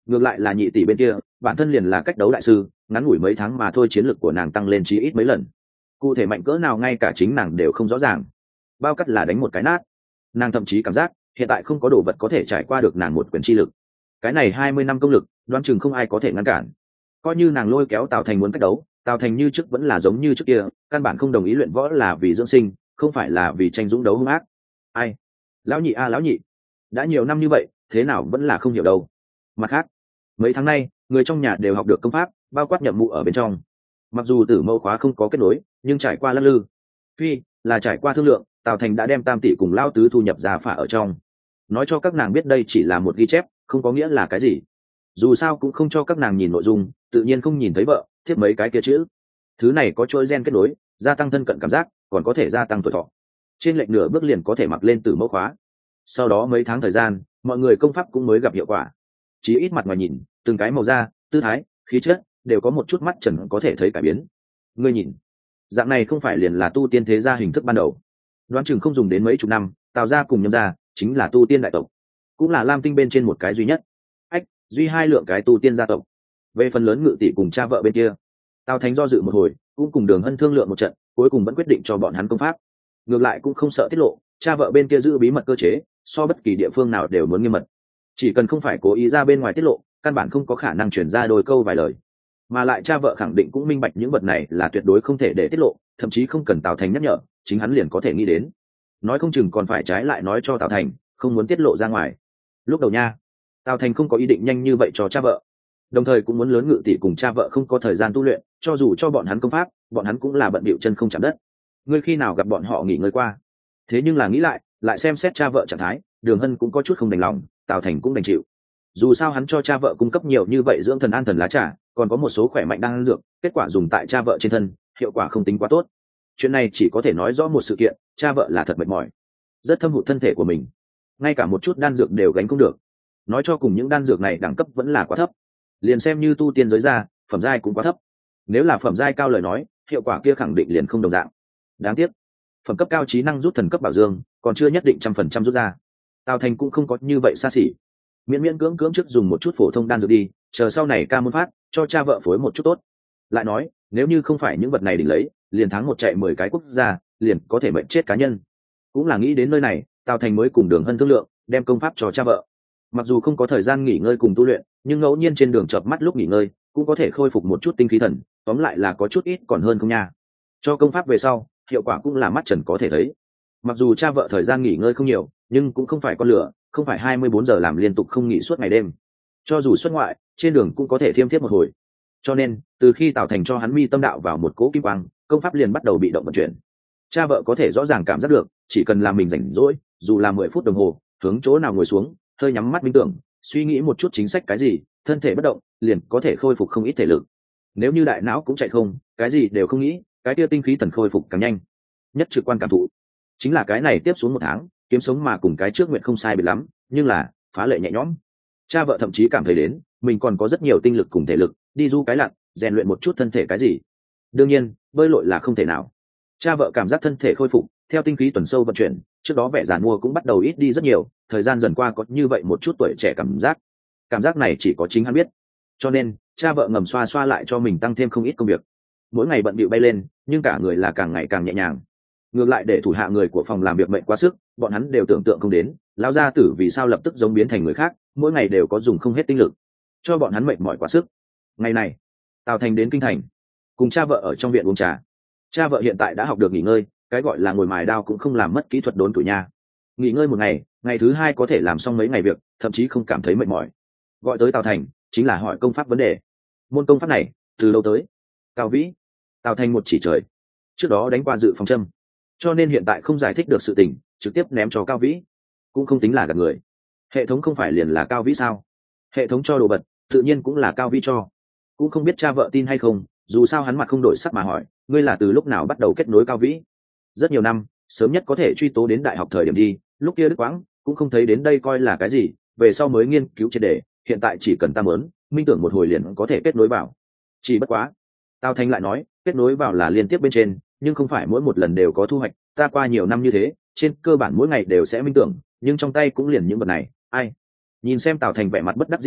[SPEAKER 1] Ngược lại là nhị tỷ bên kia, bản thân liền là cách đấu đại sư, ngắn ngủi mấy tháng mà thôi chiến lực của nàng tăng lên chí ít mấy lần. Cụ thể mạnh cỡ nào ngay cả chính nàng đều không rõ ràng. Bao cắt là đánh một cái nát. Nàng thậm chí cảm giác hiện tại không có đồ vật có thể trải qua được nàng một quyền chi lực. Cái này 20 năm công lực, đoán chừng không ai có thể ngăn cản. Coi như nàng lôi kéo Tào Thành muốn cách đấu, Tào Thành như trước vẫn là giống như trước kia, căn bản không đồng ý luyện võ là vì dưỡng sinh, không phải là vì tranh dũng đấu hung ác. Ai? Lão nhị a lão nhị, đã nhiều năm như vậy, thế nào vẫn là không hiểu đâu. Mặt khác, mấy tháng nay, người trong nhà đều học được công pháp, bao quát nhậm mụ ở bên trong. Mặc dù tử mẫu khóa không có kết nối, nhưng trải qua lắc lư, phi là trải qua thương lượng, Tào Thành đã đem Tam tỷ cùng Lao tứ thu nhập ra phả ở trong. Nói cho các nàng biết đây chỉ là một ghi chép, không có nghĩa là cái gì. Dù sao cũng không cho các nàng nhìn nội dung, tự nhiên không nhìn thấy vợ thiết mấy cái kia chữ. Thứ này có chuỗi gen kết nối, gia tăng thân cận cảm giác, còn có thể gia tăng tuổi thọ. Trên lệch nửa bước liền có thể mặc lên tử mẫu khóa. Sau đó mấy tháng thời gian, mọi người công pháp cũng mới gặp hiệu quả. Chỉ ít mặt ngoài nhìn, từng cái màu da, tư thái, khí chất đều có một chút mắt trần có thể thấy cải biến. Ngươi nhìn, dạng này không phải liền là tu tiên thế gia hình thức ban đầu. Đoán chừng không dùng đến mấy chục năm, Tào gia cùng Nhâm gia chính là tu tiên đại tộc, cũng là Lam Tinh bên trên một cái duy nhất. Duy hai lượng cái tu tiên gia tộc. Về phần lớn Ngự tỷ cùng cha vợ bên kia, Tào Thánh do dự một hồi, cũng cùng Đường Hân thương lượng một trận, cuối cùng vẫn quyết định cho bọn hắn công pháp. Ngược lại cũng không sợ tiết lộ, cha vợ bên kia giữ bí mật cơ chế, so bất kỳ địa phương nào đều muốn nghiêm mật. Chỉ cần không phải cố ý ra bên ngoài tiết lộ, căn bản không có khả năng truyền ra đôi câu vài lời. Mà lại cha vợ khẳng định cũng minh bạch những vật này là tuyệt đối không thể để tiết lộ, thậm chí không cần Tào Thành nhắc nhở, chính hắn liền có thể nghĩ đến. Nói không chừng còn phải trái lại nói cho Tào Thành, không muốn tiết lộ ra ngoài. Lúc đầu nha, Tào Thành không có ý định nhanh như vậy cho cha vợ, đồng thời cũng muốn lớn Ngự tỷ cùng cha vợ không có thời gian tu luyện, cho dù cho bọn hắn công pháp, bọn hắn cũng là bận bịu chân không chạm đất. Ngươi khi nào gặp bọn họ nghỉ ngơi qua? Thế nhưng là nghĩ lại xem xét cha vợ trạng thái, Đường Hân cũng có chút không đành lòng, Tào Thành cũng đành chịu. Dù sao hắn cho cha vợ cung cấp nhiều như vậy dưỡng thần an thần lá trà, còn có một số khỏe mạnh đang ăn dược, kết quả dùng tại cha vợ trên thân, hiệu quả không tính quá tốt. Chuyện này chỉ có thể nói rõ một sự kiện, cha vợ là thật mệt mỏi, rất thâm hụt thân thể của mình, ngay cả một chút đan dược đều gánh không được. Nói cho cùng những đan dược này đẳng cấp vẫn là quá thấp, liền xem như tu tiên giới ra, phẩm giai cũng quá thấp. Nếu là phẩm giai cao lời nói, hiệu quả kia khẳng định liền không đồng dạng. Đáng tiếc, phẩm cấp cao trí năng rút thần cấp bảo dương, còn chưa nhất định 100% rút ra. Tào Thành cũng không có như vậy xa xỉ, miễn miễn cưỡng cưỡng trước dùng một chút phổ thông đan dược đi, chờ sau này ca môn phát, cho cha vợ phối một chút tốt. Lại nói, nếu như không phải những vật này đỉnh lấy, liền thắng một chạy 10 cái quốc gia, liền có thể mệnh chết cá nhân. Cũng là nghĩ đến nơi này, Tào Thành mới cùng Đường Hân thương lượng, đem công pháp cho cha vợ. Mặc dù không có thời gian nghỉ ngơi cùng tu luyện, nhưng ngẫu nhiên trên đường chợp mắt lúc nghỉ ngơi, cũng có thể khôi phục một chút tinh khí thần, tóm lại là có chút ít còn hơn không nha. Cho công pháp về sau, hiệu quả cũng là mắt trần có thể thấy. Mặc dù cha vợ thời gian nghỉ ngơi không nhiều, nhưng cũng không phải con lửa, không phải 24 giờ làm liên tục không nghỉ suốt ngày đêm. Cho dù xuất ngoại, trên đường cũng có thể thiêm thiếp một hồi. Cho nên, từ khi Tào Thành cho hắn mi tâm đạo vào một cỗ kim quang, công pháp liền bắt đầu bị động vận chuyển. Cha vợ có thể rõ ràng cảm giác được, chỉ cần làm mình rảnh rỗi, dù là 10 phút đồng hồ, hướng chỗ nào ngồi xuống, hơi nhắm mắt minh tưởng, suy nghĩ một chút chính sách cái gì, thân thể bất động, liền có thể khôi phục không ít thể lực. Nếu như đại não cũng chạy không, cái gì đều không nghĩ, cái kia tinh khí thần khôi phục càng nhanh. Nhất trực quan cảm thụ chính là cái này, tiếp xuống 1 tháng, kiếm sống mà cùng cái trước nguyện không sai biệt lắm, nhưng là phá lệ nhẹ nhõm. Cha vợ thậm chí cảm thấy đến mình còn có rất nhiều tinh lực cùng thể lực đi du cái lặn, rèn luyện một chút thân thể cái gì. Đương nhiên bơi lội là không thể nào. Cha vợ cảm giác thân thể khôi phục theo tinh khí tuần sâu vận chuyển, trước đó vẻ giàn mua cũng bắt đầu ít đi rất nhiều, thời gian dần qua có như vậy một chút tuổi trẻ cảm giác này chỉ có chính hắn biết. Cho nên cha vợ ngầm xoa xoa lại cho mình tăng thêm không ít công việc, mỗi ngày bận bịu bay lên, nhưng cả người là càng ngày càng nhẹ nhàng. Ngược lại để thủ hạ người của phòng làm việc mệnh quá sức, bọn hắn đều tưởng tượng không đến lão gia tử vì sao lập tức giống biến thành người khác, mỗi ngày đều có dùng không hết tinh lực, cho bọn hắn mệt mỏi quá sức. Ngày này Tào Thành đến kinh thành, cùng cha vợ ở trong viện uống trà. Cha vợ hiện tại đã học được nghỉ ngơi, cái gọi là ngồi mài đao cũng không làm mất kỹ thuật đốn tuổi nha. Nghỉ ngơi một ngày, ngày thứ hai có thể làm xong mấy ngày việc, thậm chí không cảm thấy mệt mỏi. Gọi tới Tào Thành chính là hỏi công pháp vấn đề. Môn công pháp này từ lâu tới Cao Vĩ. Tào Thành một chỉ trời, trước đó đánh qua dự phòng châm, cho nên hiện tại không giải thích được sự tình, trực tiếp ném cho Cao Vĩ. Cũng không tính là gạt người, hệ thống không phải liền là Cao Vĩ sao? Hệ thống cho đồ vật tự nhiên cũng là Cao Vĩ cho. Cũng không biết cha vợ tin hay không, dù sao hắn mặt không đổi sắc mà hỏi, ngươi là từ lúc nào bắt đầu kết nối Cao Vĩ? Rất nhiều năm, sớm nhất có thể truy tố đến đại học thời điểm đi, lúc kia đứt quãng cũng không thấy đến đây coi là cái gì, về sau mới nghiên cứu triệt để, hiện tại chỉ cần ta muốn minh tưởng một hồi liền có thể kết nối vào. Chỉ bất quá, Tào Thanh lại nói, kết nối vào là liên tiếp bên trên, nhưng không phải mỗi một lần đều có thu hoạch, ta qua nhiều năm như thế, trên cơ bản mỗi ngày đều sẽ minh tưởng, nhưng trong tay cũng liền những vật này. Ai nhìn xem Tào Thành vẻ mặt bất đắc dĩ đó,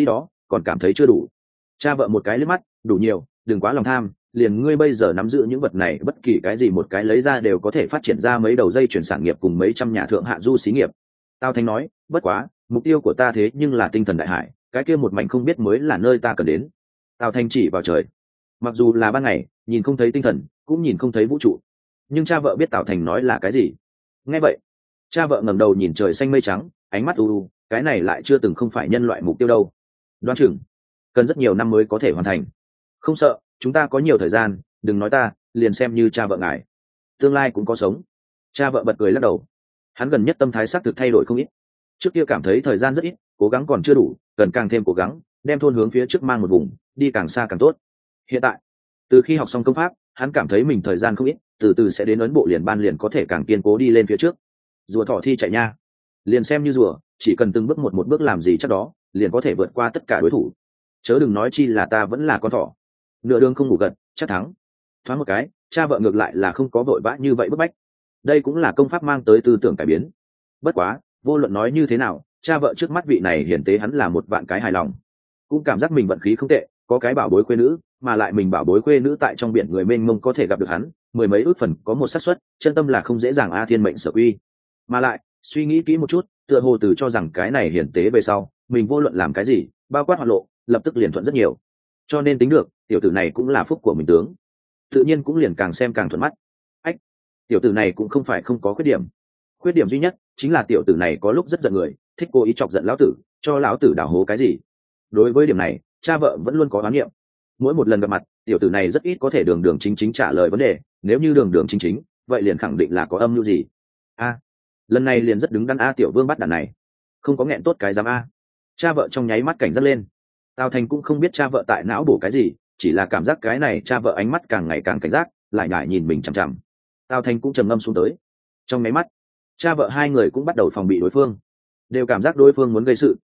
[SPEAKER 1] còn cảm thấy chưa đủ. Cha vợ một cái liếc mắt, đủ nhiều, đừng quá lòng tham, liền ngươi bây giờ nắm giữ những vật này, bất kỳ cái gì một cái lấy ra đều có thể phát triển ra mấy đầu dây chuyển sản nghiệp cùng mấy trăm nhà thượng hạ du xí nghiệp. Tào Thanh nói, bất quá, mục tiêu của ta thế nhưng là tinh thần đại hải, cái kia một mảnh không biết mới là nơi ta cần đến. Tào Thanh chỉ vào trời. Mặc dù là ban ngày, nhìn không thấy tinh thần, cũng nhìn không thấy vũ trụ, nhưng cha vợ biết Tào Thành nói là cái gì. Nghe vậy, cha vợ ngẩng đầu nhìn trời xanh mây trắng, ánh mắt u u, cái này lại chưa từng không phải nhân loại mục tiêu đâu. Đoán chừng cần rất nhiều năm mới có thể hoàn thành. Không sợ, chúng ta có nhiều thời gian, đừng nói ta, liền xem như cha vợ ngài, tương lai cũng có sống. Cha vợ bật cười lắc đầu. Hắn gần nhất tâm thái xác thực thay đổi không ít. Trước kia cảm thấy thời gian rất ít, cố gắng còn chưa đủ, cần càng thêm cố gắng, đem thôn hướng phía trước mang một vùng, đi càng xa càng tốt. Hiện tại, từ khi học xong công pháp, hắn cảm thấy mình thời gian không ít, từ từ sẽ đến Ấn Bộ liền ban liền có thể càng kiên cố đi lên phía trước. Rùa thỏ thi chạy nha, liền xem như rùa, chỉ cần từng bước một bước làm gì chắc đó, liền có thể vượt qua tất cả đối thủ. Chớ đừng nói chi là ta vẫn là con thỏ, nửa đường không ngủ gật, chắc thắng. Thoáng một cái, cha vợ ngược lại là không có vội vã như vậy bức bách. Đây cũng là công pháp mang tới tư tưởng cải biến. Bất quá, vô luận nói như thế nào, cha vợ trước mắt vị này hiển tế hắn là một vạn cái hài lòng, cũng cảm giác mình vận khí không tệ, có cái bảo bối khuê nữ, mà lại mình bảo bối khuê nữ tại trong biển người mênh mông có thể gặp được hắn, mười mấy ước phần có một xác suất, chân tâm là không dễ dàng a thiên mệnh sở uy. Mà lại, suy nghĩ kỹ một chút, tựa hồ từ cho rằng cái này hiển tế về sau, mình vô luận làm cái gì, bao quát hoạt lộ, lập tức liền thuận rất nhiều. Cho nên tính được, tiểu tử này cũng là phúc của mình tướng, tự nhiên cũng liền càng xem càng thuận mắt. Ách, tiểu tử này cũng không phải không có khuyết điểm. Khuyết điểm duy nhất chính là tiểu tử này có lúc rất giận người, thích cố ý chọc giận lão tử, cho lão tử đào hố cái gì. Đối với điểm này, cha vợ vẫn luôn có oán niệm. Mỗi một lần gặp mặt, tiểu tử này rất ít có thể đường đường chính chính trả lời vấn đề, nếu như đường đường chính chính, vậy liền khẳng định là có âm mưu gì. Lần này liền rất đứng đắn a, tiểu vương bắt đàn này không có nghẹn tốt cái dám a. Cha vợ trong nháy mắt cảnh giác lên. Tào Thành cũng không biết cha vợ tại não bổ cái gì, chỉ là cảm giác cái này cha vợ ánh mắt càng ngày càng cảnh giác, lại nhải nhìn mình chằm chằm. Tào Thành cũng trầm ngâm xuống tới. Trong nháy mắt, cha vợ hai người cũng bắt đầu phòng bị đối phương, đều cảm giác đối phương muốn gây sự,